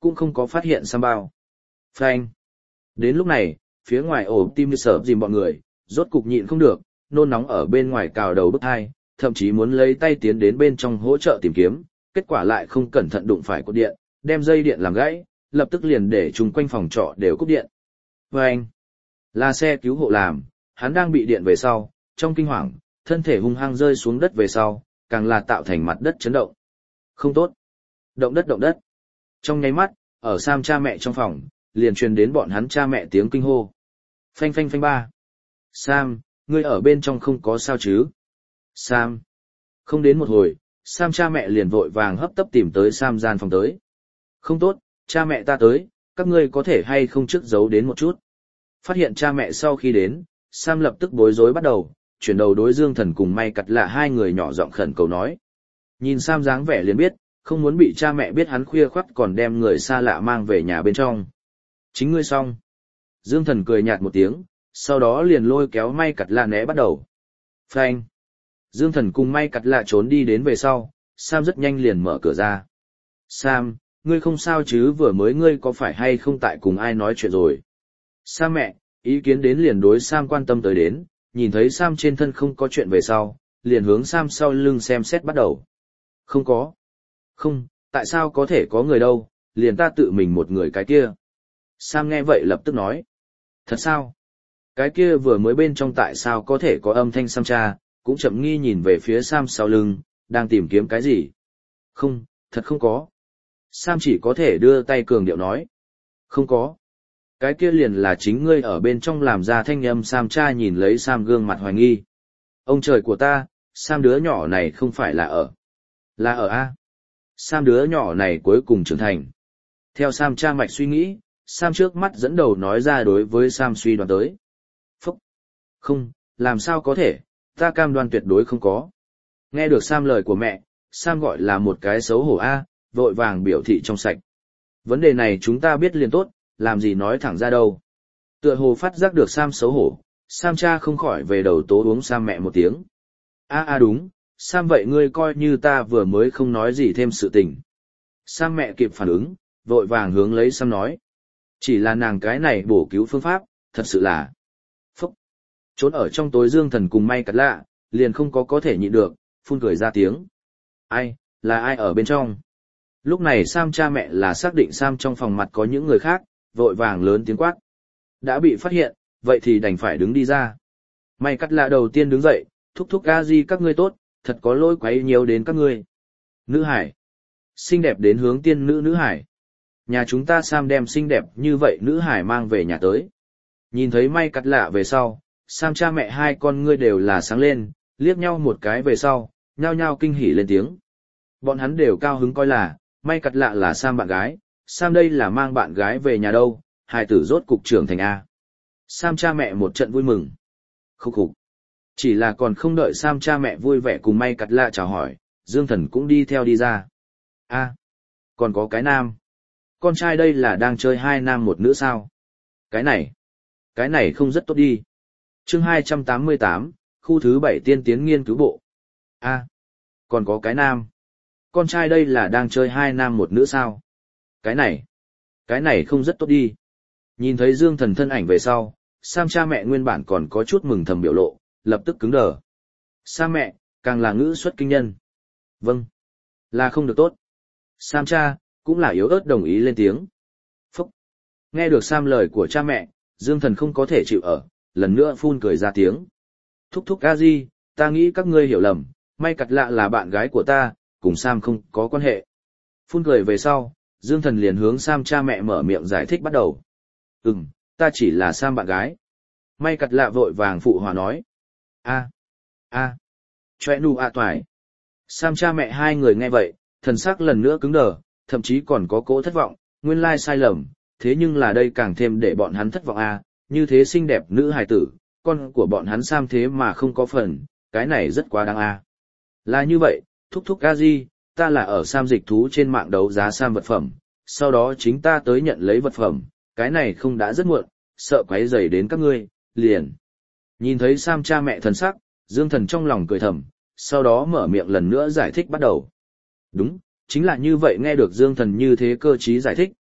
cũng không có phát hiện Sam bao. Phanh. Đến lúc này, phía ngoài ổ tim như sợ dìm bọn người, rốt cục nhịn không được, nôn nóng ở bên ngoài cào đầu bức hai, thậm chí muốn lấy tay tiến đến bên trong hỗ trợ tìm kiếm, kết quả lại không cẩn thận đụng phải cột điện, đem dây điện làm gãy, lập tức liền để chung quanh phòng trọ đều cúp điện. Phanh. Là xe cứu hộ làm, hắn đang bị điện về sau, trong kinh hoàng, thân thể hung hăng rơi xuống đất về sau, càng là tạo thành mặt đất chấn động. Không tốt. Động đất động đất. Trong nháy mắt, ở Sam cha mẹ trong phòng, liền truyền đến bọn hắn cha mẹ tiếng kinh hô. Phanh phanh phanh ba. Sam, ngươi ở bên trong không có sao chứ? Sam. Không đến một hồi, Sam cha mẹ liền vội vàng hấp tấp tìm tới Sam gian phòng tới. Không tốt, cha mẹ ta tới, các ngươi có thể hay không trước giấu đến một chút. Phát hiện cha mẹ sau khi đến, Sam lập tức bối rối bắt đầu, chuyển đầu đối Dương Thần cùng May Cặt Lạ hai người nhỏ giọng khẩn cầu nói. Nhìn Sam dáng vẻ liền biết, không muốn bị cha mẹ biết hắn khuya khoắt còn đem người xa lạ mang về nhà bên trong. Chính ngươi xong. Dương Thần cười nhạt một tiếng, sau đó liền lôi kéo May Cặt Lạ né bắt đầu. Phanh. Dương Thần cùng May Cặt Lạ trốn đi đến về sau, Sam rất nhanh liền mở cửa ra. Sam, ngươi không sao chứ, vừa mới ngươi có phải hay không tại cùng ai nói chuyện rồi? Sam mẹ, ý kiến đến liền đối Sam quan tâm tới đến, nhìn thấy Sam trên thân không có chuyện về sau, liền hướng Sam sau lưng xem xét bắt đầu. Không có. Không, tại sao có thể có người đâu, liền ta tự mình một người cái kia. Sam nghe vậy lập tức nói. Thật sao? Cái kia vừa mới bên trong tại sao có thể có âm thanh Sam cha, cũng chậm nghi nhìn về phía Sam sau lưng, đang tìm kiếm cái gì? Không, thật không có. Sam chỉ có thể đưa tay cường điệu nói. Không có. Cái kia liền là chính ngươi ở bên trong làm ra thanh âm. Sam cha nhìn lấy Sam gương mặt hoài nghi. Ông trời của ta, Sam đứa nhỏ này không phải là ở. Là ở A. Sam đứa nhỏ này cuối cùng trưởng thành. Theo Sam cha mạch suy nghĩ, Sam trước mắt dẫn đầu nói ra đối với Sam suy đoán tới. Phúc! Không, làm sao có thể, ta cam đoan tuyệt đối không có. Nghe được Sam lời của mẹ, Sam gọi là một cái xấu hổ A, vội vàng biểu thị trong sạch. Vấn đề này chúng ta biết liền tốt, làm gì nói thẳng ra đâu. Tựa hồ phát giác được Sam xấu hổ, Sam cha không khỏi về đầu tố uống Sam mẹ một tiếng. A a đúng, Sam vậy ngươi coi như ta vừa mới không nói gì thêm sự tình. Sam mẹ kịp phản ứng, vội vàng hướng lấy Sam nói. Chỉ là nàng cái này bổ cứu phương pháp, thật sự là. Phúc! Trốn ở trong tối Dương Thần cùng May Cặt Lạ, liền không có có thể nhịn được, phun cười ra tiếng. Ai, là ai ở bên trong? Lúc này Sam cha mẹ là xác định Sam trong phòng mặt có những người khác, vội vàng lớn tiếng quát. Đã bị phát hiện, vậy thì đành phải đứng đi ra. May Cặt Lạ đầu tiên đứng dậy, thúc thúc a di các ngươi tốt, thật có lỗi quấy nhiều đến các ngươi. Nữ hải. Xinh đẹp đến hướng tiên nữ nữ hải. Nhà chúng ta Sam đem xinh đẹp như vậy nữ hải mang về nhà tới. Nhìn thấy May Cặt Lạ về sau, Sam cha mẹ hai con ngươi đều là sáng lên, liếc nhau một cái về sau, nhao nhao kinh hỉ lên tiếng. Bọn hắn đều cao hứng coi là, May Cặt Lạ là Sam bạn gái, Sam đây là mang bạn gái về nhà đâu, hài tử rốt cục trưởng thành A. Sam cha mẹ một trận vui mừng. Khúc khục. Chỉ là còn không đợi Sam cha mẹ vui vẻ cùng May Cặt Lạ chào hỏi, Dương Thần cũng đi theo đi ra. A, còn có cái nam. Con trai đây là đang chơi hai nam một nữ sao? Cái này, cái này không rất tốt đi. Chương hai trăm tám mươi tám, khu thứ bảy tiên tiến nghiên cứu bộ. A, còn có cái nam. Con trai đây là đang chơi hai nam một nữ sao? Cái này, cái này không rất tốt đi. Nhìn thấy Dương Thần thân ảnh về sau, Sam cha mẹ nguyên bản còn có chút mừng thầm biểu lộ, lập tức cứng đờ. Sam mẹ, càng là ngữ xuất kinh nhân. Vâng, là không được tốt. Sam cha, cũng là yếu ớt đồng ý lên tiếng. Phúc. Nghe được Sam lời của cha mẹ, Dương Thần không có thể chịu ở, lần nữa phun cười ra tiếng. Thúc thúc a di, ta nghĩ các ngươi hiểu lầm, May Cặt Lạ là bạn gái của ta, cùng Sam không có quan hệ. Phun cười về sau, Dương Thần liền hướng Sam cha mẹ mở miệng giải thích bắt đầu. Ừm, ta chỉ là Sam bạn gái. May Cặt Lạ vội vàng phụ hòa nói. A, a, choẹ nụ a toài. Sam cha mẹ hai người nghe vậy, thần sắc lần nữa cứng đờ, thậm chí còn có cỗ thất vọng, nguyên lai sai lầm, thế nhưng là đây càng thêm để bọn hắn thất vọng a, như thế xinh đẹp nữ hài tử, con của bọn hắn Sam thế mà không có phần, cái này rất quá đáng a. Là như vậy, thúc thúc a di, ta là ở Sam dịch thú trên mạng đấu giá Sam vật phẩm, sau đó chính ta tới nhận lấy vật phẩm, cái này không đã rất muộn, sợ quấy rầy đến các ngươi, liền. Nhìn thấy Sam cha mẹ thần sắc, Dương Thần trong lòng cười thầm, sau đó mở miệng lần nữa giải thích bắt đầu. Đúng, chính là như vậy. Nghe được Dương Thần như thế cơ trí giải thích,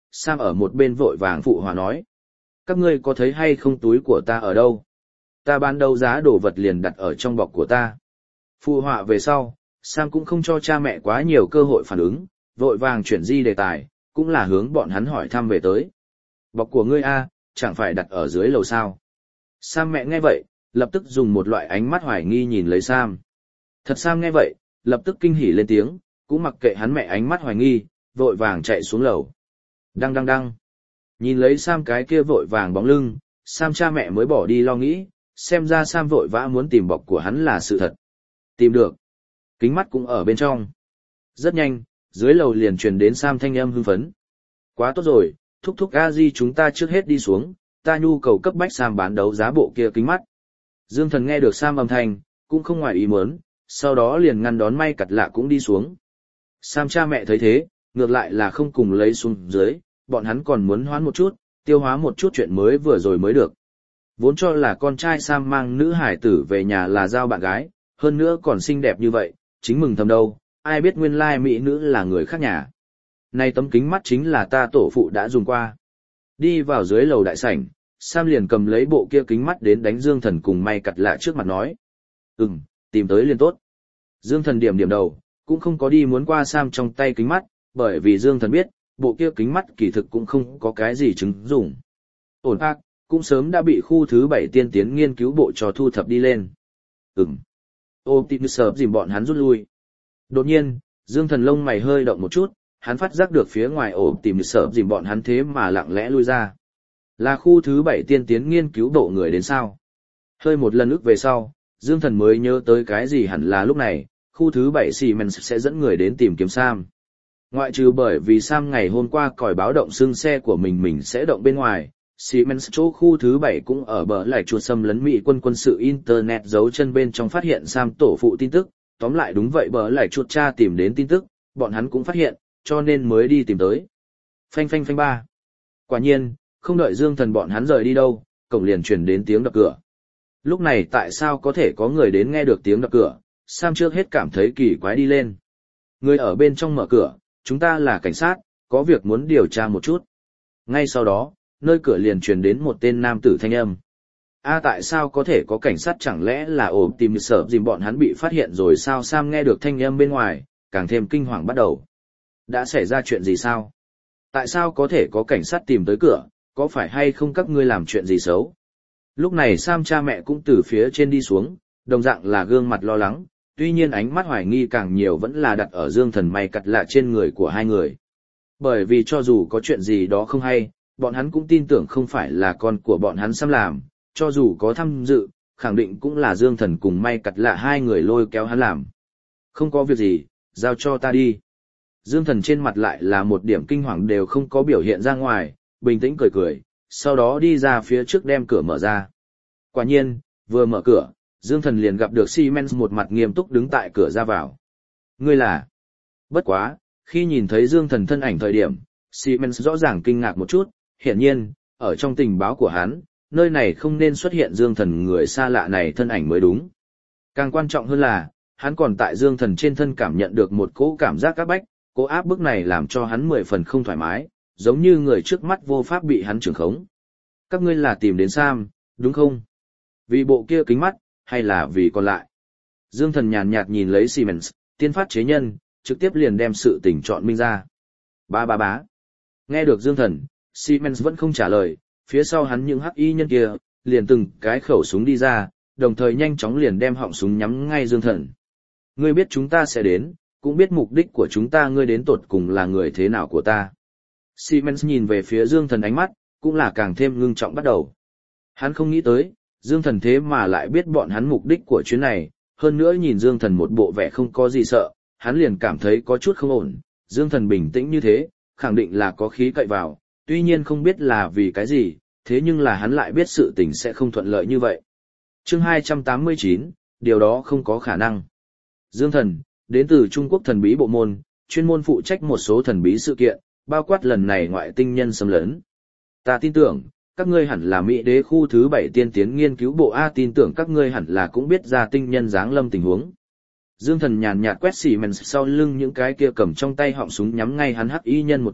Sam ở một bên vội vàng phụ hòa nói. Các ngươi có thấy hay không túi của ta ở đâu? Ta bán đấu giá đồ vật liền đặt ở trong bọc của ta. Phụ họa về sau, Sam cũng không cho cha mẹ quá nhiều cơ hội phản ứng, vội vàng chuyển di đề tài, cũng là hướng bọn hắn hỏi thăm về tới. Bọc của ngươi a, chẳng phải đặt ở dưới lầu sao? Sam mẹ nghe vậy, lập tức dùng một loại ánh mắt hoài nghi nhìn lấy Sam. Thật Sam nghe vậy, lập tức kinh hỉ lên tiếng, cũng mặc kệ hắn mẹ ánh mắt hoài nghi, vội vàng chạy xuống lầu. Đăng đăng đăng. Nhìn lấy Sam cái kia vội vàng bóng lưng, Sam cha mẹ mới bỏ đi lo nghĩ, xem ra Sam vội vã muốn tìm bọc của hắn là sự thật. Tìm được. Kính mắt cũng ở bên trong. Rất nhanh, dưới lầu liền truyền đến Sam thanh âm hưng phấn. Quá tốt rồi, thúc thúc a di chúng ta trước hết đi xuống, ta nhu cầu cấp bách Sam bán đấu giá bộ kia kính mắt. Dương Thần nghe được Sam âm thanh, cũng không ngoài ý muốn, sau đó liền ngăn đón May Cặt Lạ cũng đi xuống. Sam cha mẹ thấy thế, ngược lại là không cùng lấy xuống dưới, bọn hắn còn muốn hoán một chút, tiêu hóa một chút chuyện mới vừa rồi mới được. Vốn cho là con trai Sam mang nữ hải tử về nhà là giao bạn gái, hơn nữa còn xinh đẹp như vậy, chính mừng thầm đâu, ai biết nguyên lai mỹ nữ là người khác nhà. Này tấm kính mắt chính là ta tổ phụ đã dùng qua. Đi vào dưới lầu đại sảnh, Sam liền cầm lấy bộ kia kính mắt đến đánh Dương Thần cùng May Cặt Lạ trước mặt nói. Ừm, tìm tới liền tốt. Dương Thần điểm điểm đầu, cũng không có đi muốn qua Sam trong tay kính mắt, bởi vì Dương Thần biết, bộ kia kính mắt kỳ thực cũng không có cái gì chứng dụng. Ổn ác, cũng sớm đã bị khu thứ bảy tiên tiến nghiên cứu bộ cho thu thập đi lên. Ừm. Optimus dìm bọn hắn rút lui. Đột nhiên, Dương Thần lông mày hơi động một chút, hắn phát giác được phía ngoài Optimus dìm bọn hắn thế mà lặng lẽ lui ra. Là khu thứ bảy tiên tiến nghiên cứu bộ người đến sao? Hơi một lần ức về sau, Dương Thần mới nhớ tới cái gì hẳn là lúc này, khu thứ bảy Siemens sẽ dẫn người đến tìm kiếm Sam. Ngoại trừ bởi vì Sam ngày hôm qua còi báo động xương xe của mình mình sẽ động bên ngoài, Siemens chỗ khu thứ bảy cũng ở bờ lại chuột xâm lấn Mỹ quân quân sự Internet giấu chân bên trong phát hiện Sam tổ phụ tin tức, tóm lại đúng vậy bờ lại chuột tra tìm đến tin tức, bọn hắn cũng phát hiện, cho nên mới đi tìm tới. Phanh phanh phanh ba. Quả nhiên, không đợi Dương Thần bọn hắn rời đi đâu, cổng liền truyền đến tiếng đập cửa. Lúc này tại sao có thể có người đến nghe được tiếng đập cửa, Sam trước hết cảm thấy kỳ quái đi lên. Người ở bên trong mở cửa, chúng ta là cảnh sát, có việc muốn điều tra một chút. Ngay sau đó, nơi cửa liền truyền đến một tên nam tử thanh âm. A tại sao có thể có cảnh sát, chẳng lẽ là ổ tìm sợ dìm bọn hắn bị phát hiện rồi sao? Sam nghe được thanh âm bên ngoài, càng thêm kinh hoàng bắt đầu. Đã xảy ra chuyện gì sao? Tại sao có thể có cảnh sát tìm tới cửa, có phải hay không các ngươi làm chuyện gì xấu? Lúc này Sam cha mẹ cũng từ phía trên đi xuống, đồng dạng là gương mặt lo lắng, tuy nhiên ánh mắt hoài nghi càng nhiều vẫn là đặt ở Dương Thần May Cặt Lạ trên người của hai người. Bởi vì cho dù có chuyện gì đó không hay, bọn hắn cũng tin tưởng không phải là con của bọn hắn Sam làm, cho dù có tham dự, khẳng định cũng là Dương Thần cùng May Cặt Lạ hai người lôi kéo hắn làm. Không có việc gì, giao cho ta đi. Dương Thần trên mặt lại là một điểm kinh hoàng đều không có biểu hiện ra ngoài, bình tĩnh cười cười, sau đó đi ra phía trước đem cửa mở ra. Quả nhiên, vừa mở cửa, Dương Thần liền gặp được Siemens một mặt nghiêm túc đứng tại cửa ra vào. Ngươi là? Bất quá, khi nhìn thấy Dương Thần thân ảnh thời điểm, Siemens rõ ràng kinh ngạc một chút, hiển nhiên, ở trong tình báo của hắn, nơi này không nên xuất hiện Dương Thần người xa lạ này thân ảnh mới đúng. Càng quan trọng hơn là, hắn còn tại Dương Thần trên thân cảm nhận được một cỗ cảm giác áp bách, cỗ áp bức này làm cho hắn mười phần không thoải mái, giống như người trước mắt vô pháp bị hắn trưởng khống. Các ngươi là tìm đến Sam, đúng không? Vì bộ kia kính mắt, hay là vì còn lại? Dương Thần nhàn nhạt nhìn lấy Siemens, tiên phát chế nhân, trực tiếp liền đem sự tình chọn minh ra. Ba ba bá. Nghe được Dương Thần, Siemens vẫn không trả lời, phía sau hắn những hắc y nhân kia, liền từng cái khẩu súng đi ra, đồng thời nhanh chóng liền đem họng súng nhắm ngay Dương Thần. Ngươi biết chúng ta sẽ đến, cũng biết mục đích của chúng ta, ngươi đến tột cùng là người thế nào của ta. Siemens nhìn về phía Dương Thần ánh mắt, cũng là càng thêm ngưng trọng bắt đầu. Hắn không nghĩ tới, Dương Thần thế mà lại biết bọn hắn mục đích của chuyến này, hơn nữa nhìn Dương Thần một bộ vẻ không có gì sợ, hắn liền cảm thấy có chút không ổn. Dương Thần bình tĩnh như thế, khẳng định là có khí cậy vào, tuy nhiên không biết là vì cái gì, thế nhưng là hắn lại biết sự tình sẽ không thuận lợi như vậy. Chương hai trăm tám mươi chín, điều đó không có khả năng. Dương Thần, đến từ Trung Quốc thần bí bộ môn, chuyên môn phụ trách một số thần bí sự kiện, bao quát lần này ngoại tinh nhân xâm lấn. Ta tin tưởng, các ngươi hẳn là Mỹ đế khu thứ bảy tiên tiến nghiên cứu bộ A, tin tưởng các ngươi hẳn là cũng biết ra tinh nhân giáng lâm tình huống. Dương Thần nhàn nhạt quét xì mèn sau lưng những cái kia cầm trong tay họng súng nhắm ngay hắn hắc y nhân một chút,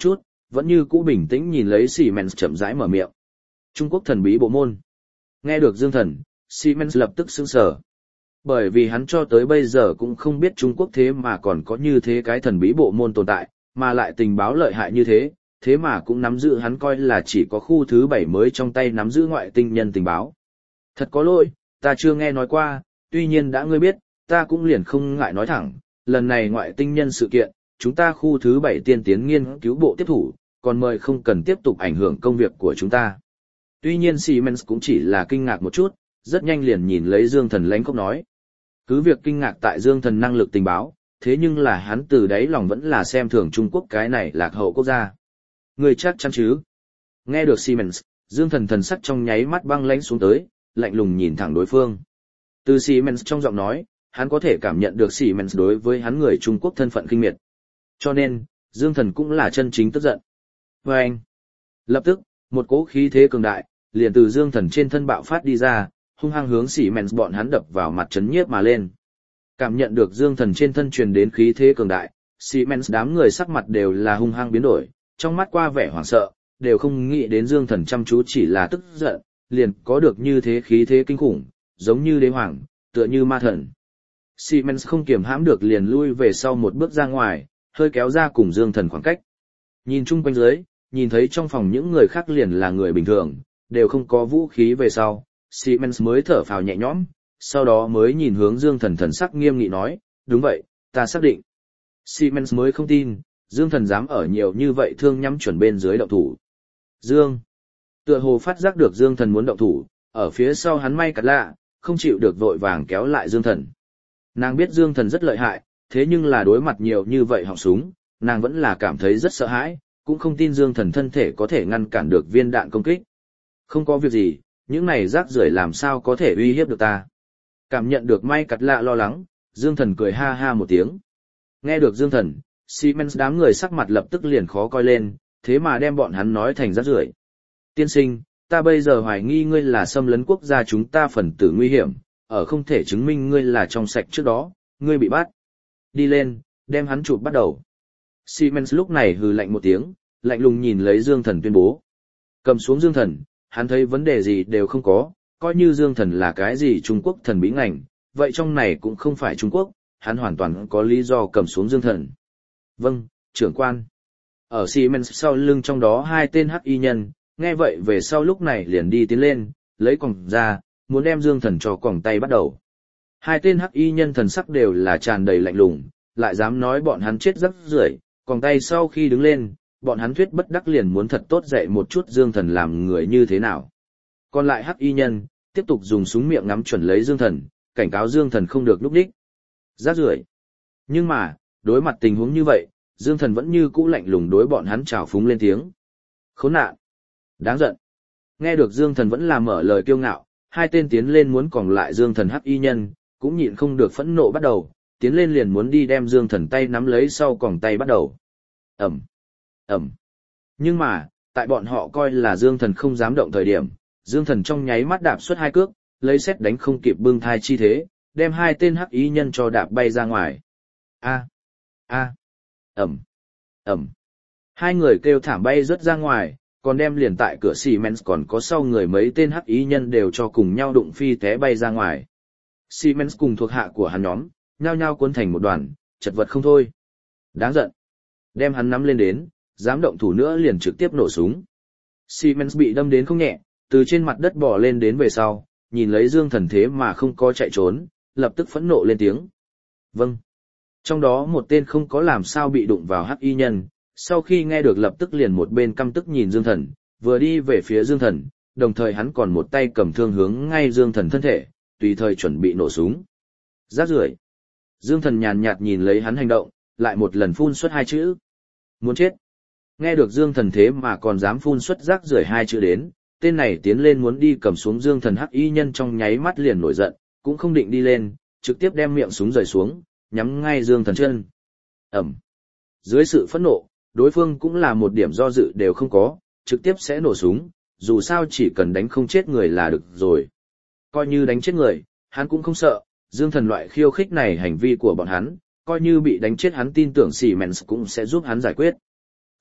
vẫn như cũ bình tĩnh nhìn lấy Siemens chậm rãi mở miệng. Trung Quốc thần bí bộ môn. Nghe được Dương Thần, Siemens lập tức sững sờ. Bởi vì hắn cho tới bây giờ cũng không biết Trung Quốc thế mà còn có như thế cái thần bí bộ môn tồn tại, mà lại tình báo lợi hại như thế, thế mà cũng nắm giữ hắn coi là chỉ có khu thứ bảy mới trong tay nắm giữ ngoại tinh nhân tình báo. Thật có lỗi, ta chưa nghe nói qua, tuy nhiên đã ngươi biết, ta cũng liền không ngại nói thẳng, lần này ngoại tinh nhân sự kiện, chúng ta khu thứ bảy tiên tiến nghiên cứu bộ tiếp thủ, còn mời không cần tiếp tục ảnh hưởng công việc của chúng ta. Tuy nhiên Siemens cũng chỉ là kinh ngạc một chút, rất nhanh liền nhìn lấy Dương Thần lãnh khốc nói. Cứ việc kinh ngạc tại Dương Thần năng lực tình báo, thế nhưng là hắn từ đáy lòng vẫn là xem thường Trung Quốc cái này lạc hậu quốc gia. Người chắc chắn chứ? Nghe được Siemens, Dương Thần thần sắc trong nháy mắt băng lãnh xuống tới, lạnh lùng nhìn thẳng đối phương. Từ Siemens trong giọng nói, hắn có thể cảm nhận được Siemens đối với hắn người Trung Quốc thân phận khinh miệt. Cho nên, Dương Thần cũng là chân chính tức giận. Và anh, lập tức, một cỗ khí thế cường đại, liền từ Dương Thần trên thân bạo phát đi ra, hung hăng hướng Siemens bọn hắn đập vào mặt chấn nhiếp mà lên. Cảm nhận được Dương Thần trên thân truyền đến khí thế cường đại, Siemens đám người sắc mặt đều là hung hăng biến đổi, trong mắt qua vẻ hoảng sợ, đều không nghĩ đến Dương Thần chăm chú chỉ là tức giận, liền có được như thế khí thế kinh khủng, giống như đế hoàng, tựa như ma thần. Siemens không kiềm hãm được liền lui về sau một bước ra ngoài, hơi kéo ra cùng Dương Thần khoảng cách. Nhìn chung quanh dưới, nhìn thấy trong phòng những người khác liền là người bình thường, đều không có vũ khí về sau, Siemens mới thở phào nhẹ nhõm, sau đó mới nhìn hướng Dương Thần thần sắc nghiêm nghị nói, đúng vậy, ta xác định. Siemens mới không tin, Dương Thần dám ở nhiều như vậy thương nhắm chuẩn bên dưới động thủ. Dương. Tựa hồ phát giác được Dương Thần muốn động thủ, ở phía sau hắn may cắt lạ, không chịu được vội vàng kéo lại Dương Thần. Nàng biết Dương Thần rất lợi hại, thế nhưng là đối mặt nhiều như vậy họng súng, nàng vẫn là cảm thấy rất sợ hãi, cũng không tin Dương Thần thân thể có thể ngăn cản được viên đạn công kích. Không có việc gì, những này rác rưởi làm sao có thể uy hiếp được ta. Cảm nhận được may cắt lạ lo lắng, Dương Thần cười ha ha một tiếng. Nghe được Dương Thần, Siemens đám người sắc mặt lập tức liền khó coi lên, thế mà đem bọn hắn nói thành rác rưởi. Tiên sinh, ta bây giờ hoài nghi ngươi là xâm lấn quốc gia chúng ta phần tử nguy hiểm, ở không thể chứng minh ngươi là trong sạch trước đó, ngươi bị bắt. Đi lên, đem hắn chụp bắt đầu. Siemens lúc này hừ lạnh một tiếng, lạnh lùng nhìn lấy Dương Thần tuyên bố. Cầm xuống Dương Thần, hắn thấy vấn đề gì đều không có, coi như Dương Thần là cái gì Trung Quốc thần bí ngành, vậy trong này cũng không phải Trung Quốc, hắn hoàn toàn có lý do cầm xuống Dương Thần. Vâng, trưởng quan. Ở Siemens sau lưng trong đó hai tên hắc y nhân, nghe vậy về sau lúc này liền đi tiến lên, lấy còng ra, muốn đem Dương Thần cho còng tay bắt đầu. Hai tên hắc y nhân thần sắc đều là tràn đầy lạnh lùng, lại dám nói bọn hắn chết rắc rưởi, còng tay sau khi đứng lên, bọn hắn thuyết bất đắc liền muốn thật tốt dạy một chút Dương Thần làm người như thế nào. Còn lại hắc y nhân, tiếp tục dùng súng miệng ngắm chuẩn lấy Dương Thần, cảnh cáo Dương Thần không được lúc đích. Rác rưởi. Nhưng mà, đối mặt tình huống như vậy, Dương Thần vẫn như cũ lạnh lùng đối bọn hắn trào phúng lên tiếng. Khốn nạn. Đáng giận. Nghe được Dương Thần vẫn là mở lời kiêu ngạo, hai tên tiến lên muốn còng lại Dương Thần hắc y nhân, cũng nhịn không được phẫn nộ bắt đầu, tiến lên liền muốn đi đem Dương Thần tay nắm lấy sau còng tay bắt đầu. Ẩm. Ẩm. Nhưng mà, tại bọn họ coi là Dương Thần không dám động thời điểm, Dương Thần trong nháy mắt đạp xuất hai cước, lấy xét đánh không kịp bưng thai chi thế, đem hai tên hắc y nhân cho đạp bay ra ngoài. A. A. Ẩm. Ẩm. Hai người kêu thảm bay rớt ra ngoài, còn đem liền tại cửa Siemens còn có sau người mấy tên hắc y nhân đều cho cùng nhau đụng phi té bay ra ngoài. Siemens cùng thuộc hạ của hắn nhóm, nhao nhao cuốn thành một đoàn, chật vật không thôi. Đáng giận. Đem hắn nắm lên đến, dám động thủ nữa liền trực tiếp nổ súng. Siemens bị đâm đến không nhẹ, từ trên mặt đất bò lên đến về sau, nhìn lấy Dương Thần thế mà không có chạy trốn, lập tức phẫn nộ lên tiếng. Vâng. Trong đó một tên không có làm sao bị đụng vào hắc y nhân, sau khi nghe được lập tức liền một bên căm tức nhìn Dương Thần, vừa đi về phía Dương Thần, đồng thời hắn còn một tay cầm thương hướng ngay Dương Thần thân thể, tùy thời chuẩn bị nổ súng. Rác rưởi. Dương Thần nhàn nhạt nhìn lấy hắn hành động, lại một lần phun xuất hai chữ. Muốn chết. Nghe được Dương Thần thế mà còn dám phun xuất rác rưởi hai chữ đến, tên này tiến lên muốn đi cầm xuống Dương Thần hắc y nhân trong nháy mắt liền nổi giận, cũng không định đi lên, trực tiếp đem miệng súng rời xuống, nhắm ngay Dương Thần chân. Ẩm. Dưới sự phẫn nộ, đối phương cũng là một điểm do dự đều không có, trực tiếp sẽ nổ súng, dù sao chỉ cần đánh không chết người là được rồi. Coi như đánh chết người, hắn cũng không sợ, Dương Thần loại khiêu khích này hành vi của bọn hắn, coi như bị đánh chết hắn tin tưởng Siemens cũng sẽ giúp hắn giải quyết.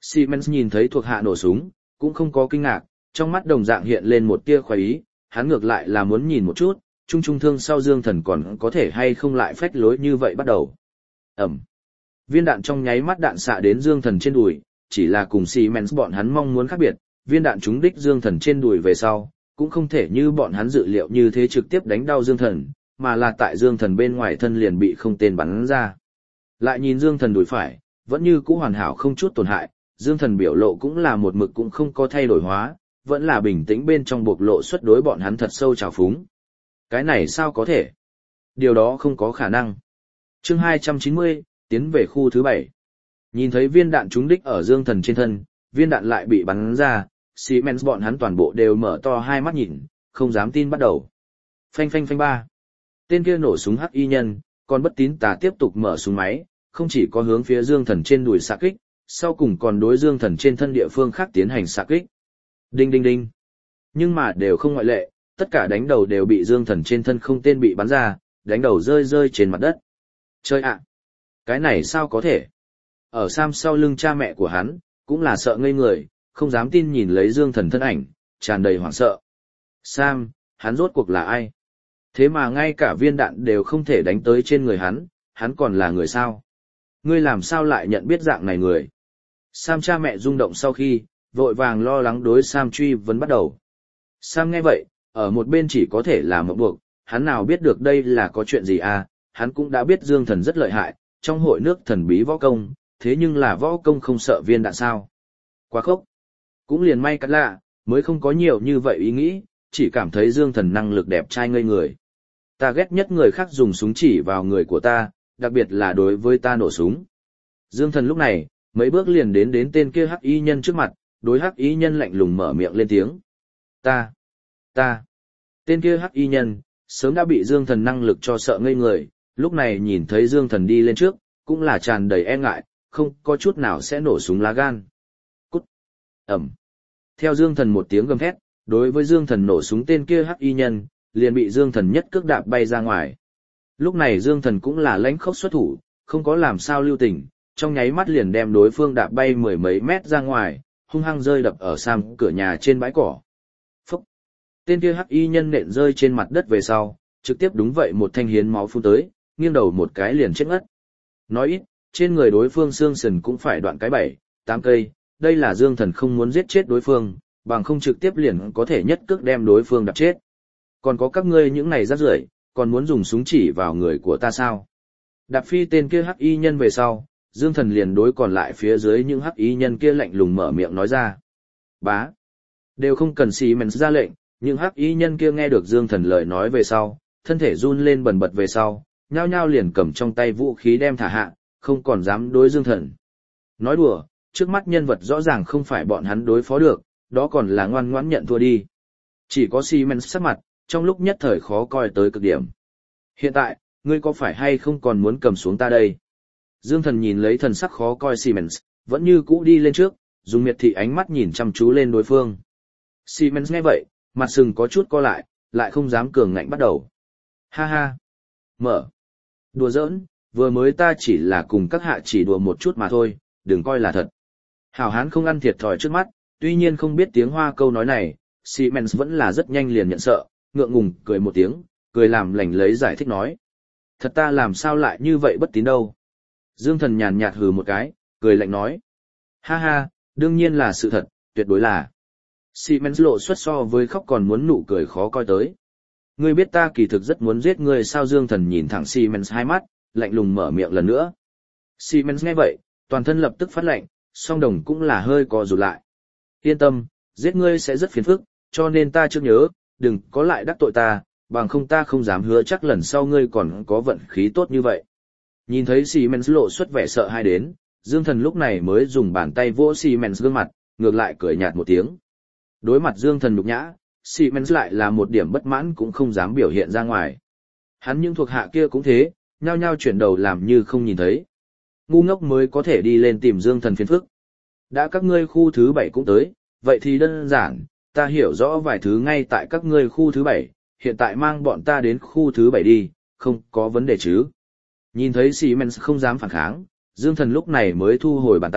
Siemens nhìn thấy thuộc hạ nổ súng, cũng không có kinh ngạc, trong mắt đồng dạng hiện lên một tia khoái ý, hắn ngược lại là muốn nhìn một chút, trung trung thương sau Dương Thần còn có thể hay không lại phách lối như vậy bắt đầu. Ẩm. Viên đạn trong nháy mắt đạn xạ đến Dương Thần trên đùi, chỉ là cùng Siemens bọn hắn mong muốn khác biệt, viên đạn trúng đích Dương Thần trên đùi về sau, cũng không thể như bọn hắn dự liệu như thế trực tiếp đánh đau Dương Thần, mà là tại Dương Thần bên ngoài thân liền bị không tên bắn ra. Lại nhìn Dương Thần đùi phải, vẫn như cũ hoàn hảo không chút tổn hại, Dương Thần biểu lộ cũng là một mực cũng không có thay đổi hóa, vẫn là bình tĩnh bên trong bộc lộ xuất đối bọn hắn thật sâu trào phúng. Cái này sao có thể? Điều đó không có khả năng. Chương hai trăm chín mươi, tiến về khu thứ bảy. Nhìn thấy viên đạn trúng đích ở Dương Thần trên thân, viên đạn lại bị bắn ra, Siemens bọn hắn toàn bộ đều mở to hai mắt nhìn, không dám tin bắt đầu. Phanh phanh phanh ba. Tên kia nổ súng hắc y nhân, còn bất tín tà tiếp tục mở súng máy, không chỉ có hướng phía Dương Thần trên đùi xạ kích, sau cùng còn đối Dương Thần trên thân địa phương khác tiến hành xạ kích. Đinh đinh đinh. Nhưng mà đều không ngoại lệ, tất cả đánh đầu đều bị Dương Thần trên thân không tên bị bắn ra, đánh đầu rơi rơi trên mặt đất. Chơi ạ! Cái này sao có thể? Ở Sam sau lưng cha mẹ của hắn, cũng là sợ ngây người, không dám tin nhìn lấy Dương Thần thân ảnh, tràn đầy hoảng sợ. Sam, hắn rốt cuộc là ai? Thế mà ngay cả viên đạn đều không thể đánh tới trên người hắn, hắn còn là người sao? Ngươi làm sao lại nhận biết dạng này người? Sam cha mẹ rung động sau khi, vội vàng lo lắng đối Sam truy vấn bắt đầu. Sam nghe vậy, ở một bên chỉ có thể là mộng buộc, hắn nào biết được đây là có chuyện gì à, hắn cũng đã biết Dương Thần rất lợi hại, trong hội nước thần bí võ công, thế nhưng là võ công không sợ viên đạn sao. Quá khốc. Cũng liền may cắt lạ, mới không có nhiều như vậy ý nghĩ, chỉ cảm thấy Dương Thần năng lực đẹp trai ngây người. Ta ghét nhất người khác dùng súng chỉ vào người của ta, đặc biệt là đối với ta nổ súng. Dương Thần lúc này, mấy bước liền đến đến tên kia hắc y nhân trước mặt, đối hắc y nhân lạnh lùng mở miệng lên tiếng. Ta, ta, tên kia hắc y nhân, sớm đã bị Dương Thần năng lực cho sợ ngây người, lúc này nhìn thấy Dương Thần đi lên trước, cũng là tràn đầy e ngại, không có chút nào sẽ nổ súng lá gan. Cút. Ẩm. Theo Dương Thần một tiếng gầm thét, đối với Dương Thần nổ súng tên kia hắc y nhân, liền bị Dương Thần nhất cước đạp bay ra ngoài. Lúc này Dương Thần cũng là lãnh khốc xuất thủ, không có làm sao lưu tình, trong nháy mắt liền đem đối phương đạp bay mười mấy mét ra ngoài, hung hăng rơi đập ở Sam cửa nhà trên bãi cỏ. Phúc! Tên kia hắc y nhân nện rơi trên mặt đất về sau, trực tiếp đúng vậy một thanh hiến máu phun tới, nghiêng đầu một cái liền chết ngất. Nói ít, trên người đối phương xương sườn cũng phải đoạn cái bảy, tám cây, đây là Dương Thần không muốn giết chết đối phương, bằng không trực tiếp liền có thể nhất cước đem đối phương đập chết. Còn có các ngươi những này rác rưởi, còn muốn dùng súng chỉ vào người của ta sao? Đạp phi tên kia hắc y nhân về sau, Dương Thần liền đối còn lại phía dưới những hắc y nhân kia lạnh lùng mở miệng nói ra. Bá. Đều không cần Siemens ra lệnh, những hắc y nhân kia nghe được Dương Thần lời nói về sau, thân thể run lên bần bật về sau, nhao nhao liền cầm trong tay vũ khí đem thả hạ, không còn dám đối Dương Thần. Nói đùa, trước mắt nhân vật rõ ràng không phải bọn hắn đối phó được, đó còn là ngoan ngoãn nhận thua đi. Chỉ có Siemens sắc mặt, trong lúc nhất thời khó coi tới cực điểm. Hiện tại, ngươi có phải hay không còn muốn cầm xuống ta đây? Dương Thần nhìn lấy thần sắc khó coi Siemens, vẫn như cũ đi lên trước, dùng miệt thị ánh mắt nhìn chăm chú lên đối phương. Siemens nghe vậy, mặt sừng có chút co lại, lại không dám cường ngạnh bắt đầu. Ha ha! Mở! Đùa giỡn, vừa mới ta chỉ là cùng các hạ chỉ đùa một chút mà thôi, đừng coi là thật. Hảo hán không ăn thiệt thòi trước mắt, tuy nhiên không biết tiếng Hoa câu nói này, Siemens vẫn là rất nhanh liền nhận sợ, ngượng ngùng cười một tiếng, cười làm lành lấy giải thích nói. Thật ta làm sao lại như vậy bất tín đâu. Dương Thần nhàn nhạt hừ một cái, cười lạnh nói. Ha ha, đương nhiên là sự thật, tuyệt đối là. Siemens lộ xuất so với khóc còn muốn nụ cười khó coi tới. Ngươi biết ta kỳ thực rất muốn giết ngươi sao? Dương Thần nhìn thẳng Siemens hai mắt, lạnh lùng mở miệng lần nữa. Siemens nghe vậy, toàn thân lập tức phát lạnh, song đồng cũng là hơi co rụt lại. Yên tâm, giết ngươi sẽ rất phiền phức, cho nên ta chưa nhớ, đừng có lại đắc tội ta, bằng không ta không dám hứa chắc lần sau ngươi còn có vận khí tốt như vậy. Nhìn thấy Siemens lộ xuất vẻ sợ hãi đến, Dương Thần lúc này mới dùng bàn tay vỗ Siemens gương mặt, ngược lại cười nhạt một tiếng. Đối mặt Dương Thần nhục nhã, Siemens lại là một điểm bất mãn cũng không dám biểu hiện ra ngoài. Hắn những thuộc hạ kia cũng thế, nhao nhao chuyển đầu làm như không nhìn thấy. Ngu ngốc mới có thể đi lên tìm Dương Thần phiền phức. Đã các ngươi khu thứ bảy cũng tới, vậy thì đơn giản, ta hiểu rõ vài thứ ngay tại các ngươi khu thứ bảy, hiện tại mang bọn ta đến khu thứ bảy đi, không có vấn đề chứ. Nhìn thấy Siemens không dám phản kháng, Dương Thần lúc này mới thu hồi bàn tay,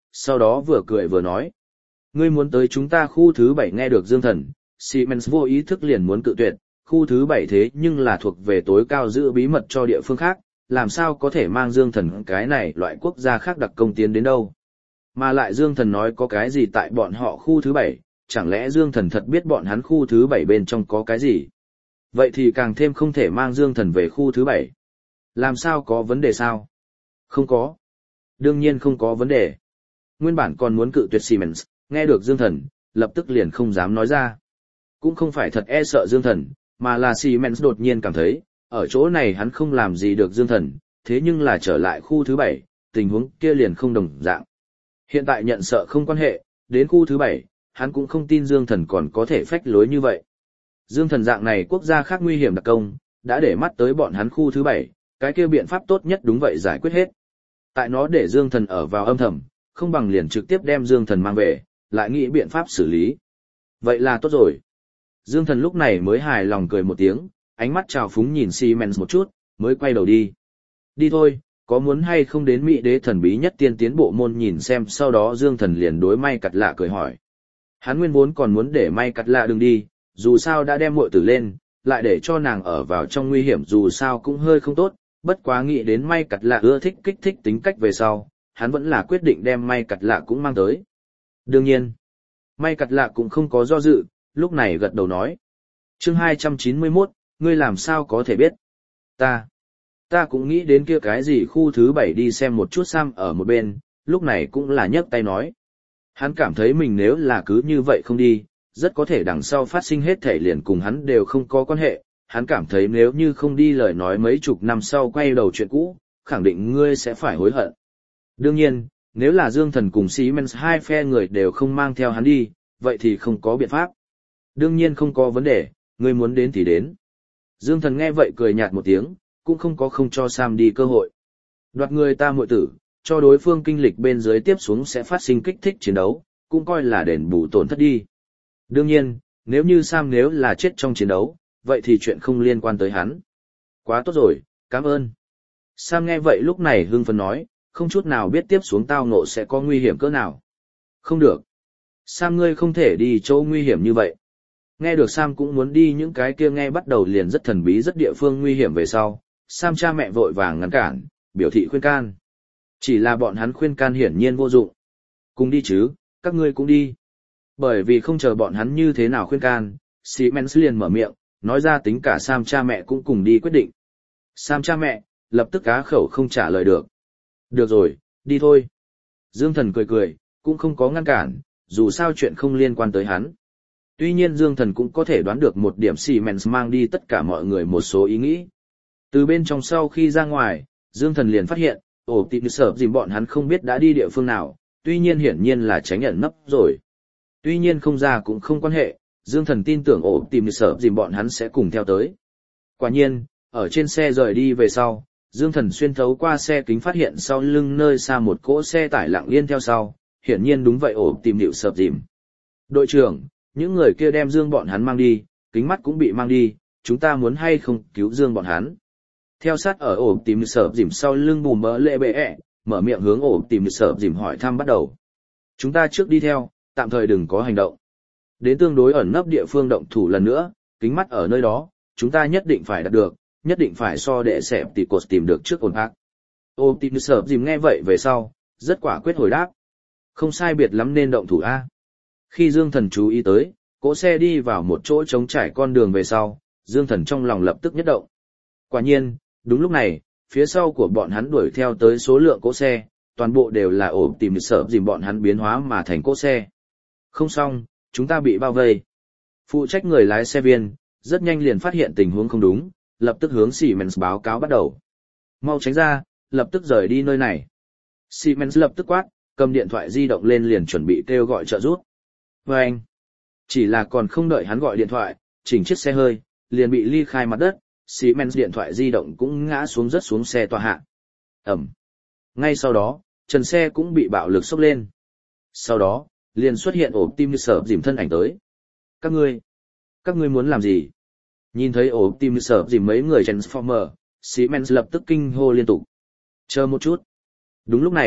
sau đó vừa cười vừa nói. Ngươi muốn tới chúng ta khu thứ bảy nghe được Dương Thần, Siemens vô ý thức liền muốn cự tuyệt, khu thứ bảy thế nhưng là thuộc về tối cao giữ bí mật cho địa phương khác, làm sao có thể mang Dương Thần cái này loại quốc gia khác đặc công tiến đến đâu. Mà lại Dương Thần nói có cái gì tại bọn họ khu thứ bảy, chẳng lẽ Dương Thần thật biết bọn hắn khu thứ bảy bên trong có cái gì? Vậy thì càng thêm không thể mang Dương Thần về khu thứ bảy. Làm sao có vấn đề sao? Không có. Đương nhiên không có vấn đề. Nguyên bản còn muốn cự tuyệt Siemens, nghe được Dương Thần, lập tức liền không dám nói ra. Cũng không phải thật e sợ Dương Thần, mà là Siemens đột nhiên cảm thấy, ở chỗ này hắn không làm gì được Dương Thần, thế nhưng là trở lại khu thứ bảy, tình huống kia liền không đồng dạng. Hiện tại nhận sợ không quan hệ, đến khu thứ bảy, hắn cũng không tin Dương Thần còn có thể phách lối như vậy. Dương Thần dạng này quốc gia khác nguy hiểm đặc công, đã để mắt tới bọn hắn khu thứ bảy, cái kia biện pháp tốt nhất đúng vậy giải quyết hết. Tại nó để Dương Thần ở vào âm thầm, không bằng liền trực tiếp đem Dương Thần mang về, lại nghĩ biện pháp xử lý. Vậy là tốt rồi. Dương Thần lúc này mới hài lòng cười một tiếng, ánh mắt trào phúng nhìn Siemens một chút, mới quay đầu đi. Đi thôi, có muốn hay không đến Mỹ đế thần bí nhất tiên tiến bộ môn nhìn xem, sau đó Dương Thần liền đối May Cắt Lạ cười hỏi. Hắn nguyên vốn còn muốn để May Cắt Lạ đừng đi, dù sao đã đem muội tử lên, lại để cho nàng ở vào trong nguy hiểm dù sao cũng hơi không tốt, bất quá nghĩ đến May Cắt Lạ ưa thích kích thích tính cách về sau, hắn vẫn là quyết định đem May Cắt Lạ cũng mang tới. Đương nhiên, May Cắt Lạ cũng không có do dự, lúc này gật đầu nói. Chương hai trăm chín mươi mốt, ngươi làm sao có thể biết? Ta, ta cũng nghĩ đến kia cái gì khu thứ bảy đi xem một chút. Sam ở một bên, lúc này cũng là nhấc tay nói. Hắn cảm thấy mình nếu là cứ như vậy không đi, rất có thể đằng sau phát sinh hết thể liền cùng hắn đều không có quan hệ. Hắn cảm thấy nếu như không đi lời nói mấy chục năm sau quay đầu chuyện cũ, khẳng định ngươi sẽ phải hối hận. Đương nhiên, nếu là Dương Thần cùng Siemens hai phe người đều không mang theo hắn đi, vậy thì không có biện pháp. Đương nhiên không có vấn đề, ngươi muốn đến thì đến. Dương Thần nghe vậy cười nhạt một tiếng, cũng không có không cho Sam đi cơ hội. Đoạt người ta muội tử, cho đối phương kinh lịch bên dưới tiếp xuống sẽ phát sinh kích thích chiến đấu, cũng coi là đền bù tổn thất đi. Đương nhiên, nếu như Sam nếu là chết trong chiến đấu, vậy thì chuyện không liên quan tới hắn. Quá tốt rồi, cảm ơn. Sam nghe vậy lúc này hưng phấn nói, không chút nào biết tiếp xuống tao ngộ sẽ có nguy hiểm cỡ nào. Không được. Sam ngươi không thể đi chỗ nguy hiểm như vậy. Nghe được Sam cũng muốn đi những cái kia nghe bắt đầu liền rất thần bí rất địa phương nguy hiểm về sau, Sam cha mẹ vội vàng ngăn cản, biểu thị khuyên can. Chỉ là bọn hắn khuyên can hiển nhiên vô dụng. Cùng đi chứ, các ngươi cũng đi. Bởi vì không chờ bọn hắn như thế nào khuyên can, Siemens liền mở miệng, nói ra tính cả Sam cha mẹ cũng cùng đi quyết định. Sam cha mẹ, lập tức cá khẩu không trả lời được. Được rồi, đi thôi. Dương Thần cười cười, cũng không có ngăn cản, dù sao chuyện không liên quan tới hắn. Tuy nhiên Dương Thần cũng có thể đoán được một điểm Siemens mang đi tất cả mọi người một số ý nghĩ. Từ bên trong sau khi ra ngoài, Dương Thần liền phát hiện, ổ tìm sở dìm bọn hắn không biết đã đi địa phương nào, tuy nhiên hiển nhiên là tránh ẩn nấp rồi. Tuy nhiên không ra cũng không quan hệ, Dương Thần tin tưởng ổ tìm sở dìm bọn hắn sẽ cùng theo tới. Quả nhiên, ở trên xe rời đi về sau, Dương Thần xuyên thấu qua xe kính phát hiện sau lưng nơi xa một cỗ xe tải lặng yên theo sau, hiển nhiên đúng vậy ổ tìm điệu sợp dìm. Đội trưởng, những người kia đem Dương bọn hắn mang đi, kính mắt cũng bị mang đi, chúng ta muốn hay không cứu Dương bọn hắn. Theo sát ở ổ tìm sợp dìm sau lưng bùm bỡ lệ bệ ẹ, mở miệng hướng ổ tìm sợp dìm hỏi thăm bắt đầu. Chúng ta trước đi theo, tạm thời đừng có hành động. Đến tương đối ẩn nấp địa phương động thủ lần nữa, kính mắt ở nơi đó, chúng ta nhất định phải đạt được, nhất định phải so đệ xẹp tỷ cột tìm được trước ổn ác. Ôm tìm sợp dìm nghe vậy về sau, rất quả quyết hồi đáp. Không sai biệt lắm nên động thủ A. Khi Dương Thần chú ý tới, cỗ xe đi vào một chỗ trống trải con đường về sau, Dương Thần trong lòng lập tức nhất động. Quả nhiên, đúng lúc này, phía sau của bọn hắn đuổi theo tới số lượng cỗ xe, toàn bộ đều là ổ tìm sợp dìm bọn hắn biến hóa mà thành cỗ xe. Không xong, chúng ta bị bao vây. Phụ trách người lái xe viên, rất nhanh liền phát hiện tình huống không đúng, lập tức hướng Siemens báo cáo bắt đầu. Mau tránh ra, lập tức rời đi nơi này. Siemens lập tức quát, cầm điện thoại di động lên liền chuẩn bị kêu gọi trợ giúp. Và anh, chỉ là còn không đợi hắn gọi điện thoại, chỉnh chiếc xe hơi, liền bị ly khai mặt đất, Siemens điện thoại di động cũng ngã xuống rất xuống xe tòa hạ. Ẩm. Ngay sau đó, trần xe cũng bị bạo lực xốc lên. Sau đó, liền xuất hiện ổ tim sở dìm thân ảnh tới. Các ngươi, các ngươi muốn làm gì? Nhìn thấy ổ tim sở dìm mấy người Transformer, Siemens lập tức kinh hô liên tục. Chờ một chút. Đúng lúc này,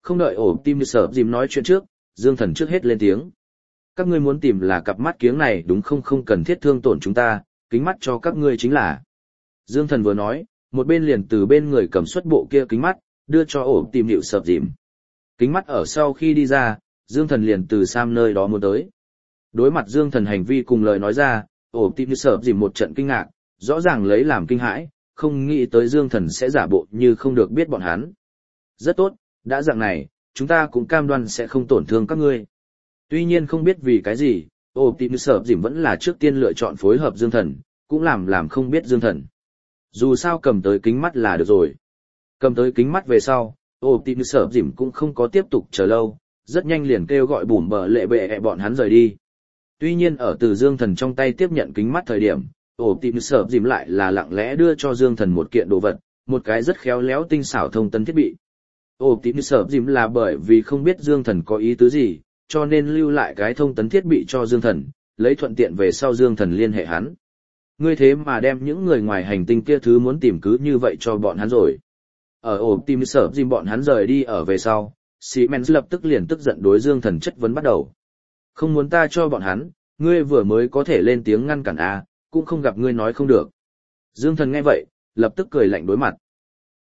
không đợi ổ tim sở dìm nói chuyện trước, Dương Thần trước hết lên tiếng. Các ngươi muốn tìm là cặp mắt kiếng này đúng không, không cần thiết thương tổn chúng ta, kính mắt cho các ngươi chính là. Dương Thần vừa nói, một bên liền từ bên người cầm xuất bộ kia kính mắt, đưa cho ổ tim hiệu sở dìm. Kính mắt ở sau khi đi ra, Dương Thần liền từ Sam nơi đó muốn tới. Đối mặt Dương Thần hành vi cùng lời nói ra, ổ tim sở dìm một trận kinh ngạc, rõ ràng lấy làm kinh hãi, không nghĩ tới Dương Thần sẽ giả bộ như không được biết bọn hắn. Rất tốt, đã dạng này, chúng ta cũng cam đoan sẽ không tổn thương các ngươi. Tuy nhiên không biết vì cái gì, ổ tim sở dìm vẫn là trước tiên lựa chọn phối hợp Dương Thần, cũng làm làm không biết Dương Thần. Dù sao cầm tới kính mắt là được rồi. Cầm tới kính mắt về sau, ổ tim sở dìm cũng không có tiếp tục chờ lâu, rất nhanh liền kêu gọi bùm bờ lệ bệ bọn hắn rời đi. Tuy nhiên ở từ Dương Thần trong tay tiếp nhận kính mắt thời điểm, ổ tìm sở dìm lại là lặng lẽ đưa cho Dương Thần một kiện đồ vật, một cái rất khéo léo tinh xảo thông tấn thiết bị. Ổ tìm sở dìm là bởi vì không biết Dương Thần có ý tứ gì, cho nên lưu lại cái thông tấn thiết bị cho Dương Thần, lấy thuận tiện về sau Dương Thần liên hệ hắn. Ngươi thế mà đem những người ngoài hành tinh kia thứ muốn tìm cứ như vậy cho bọn hắn rồi. Ở ổ tìm sở dìm bọn hắn rời đi ở về sau, Siemens lập tức liền tức giận đối Dương Thần chất vấn bắt đầu. Không muốn ta cho bọn hắn, ngươi vừa mới có thể lên tiếng ngăn cản a, cũng không gặp ngươi nói không được. Dương Thần nghe vậy, lập tức cười lạnh đối mặt.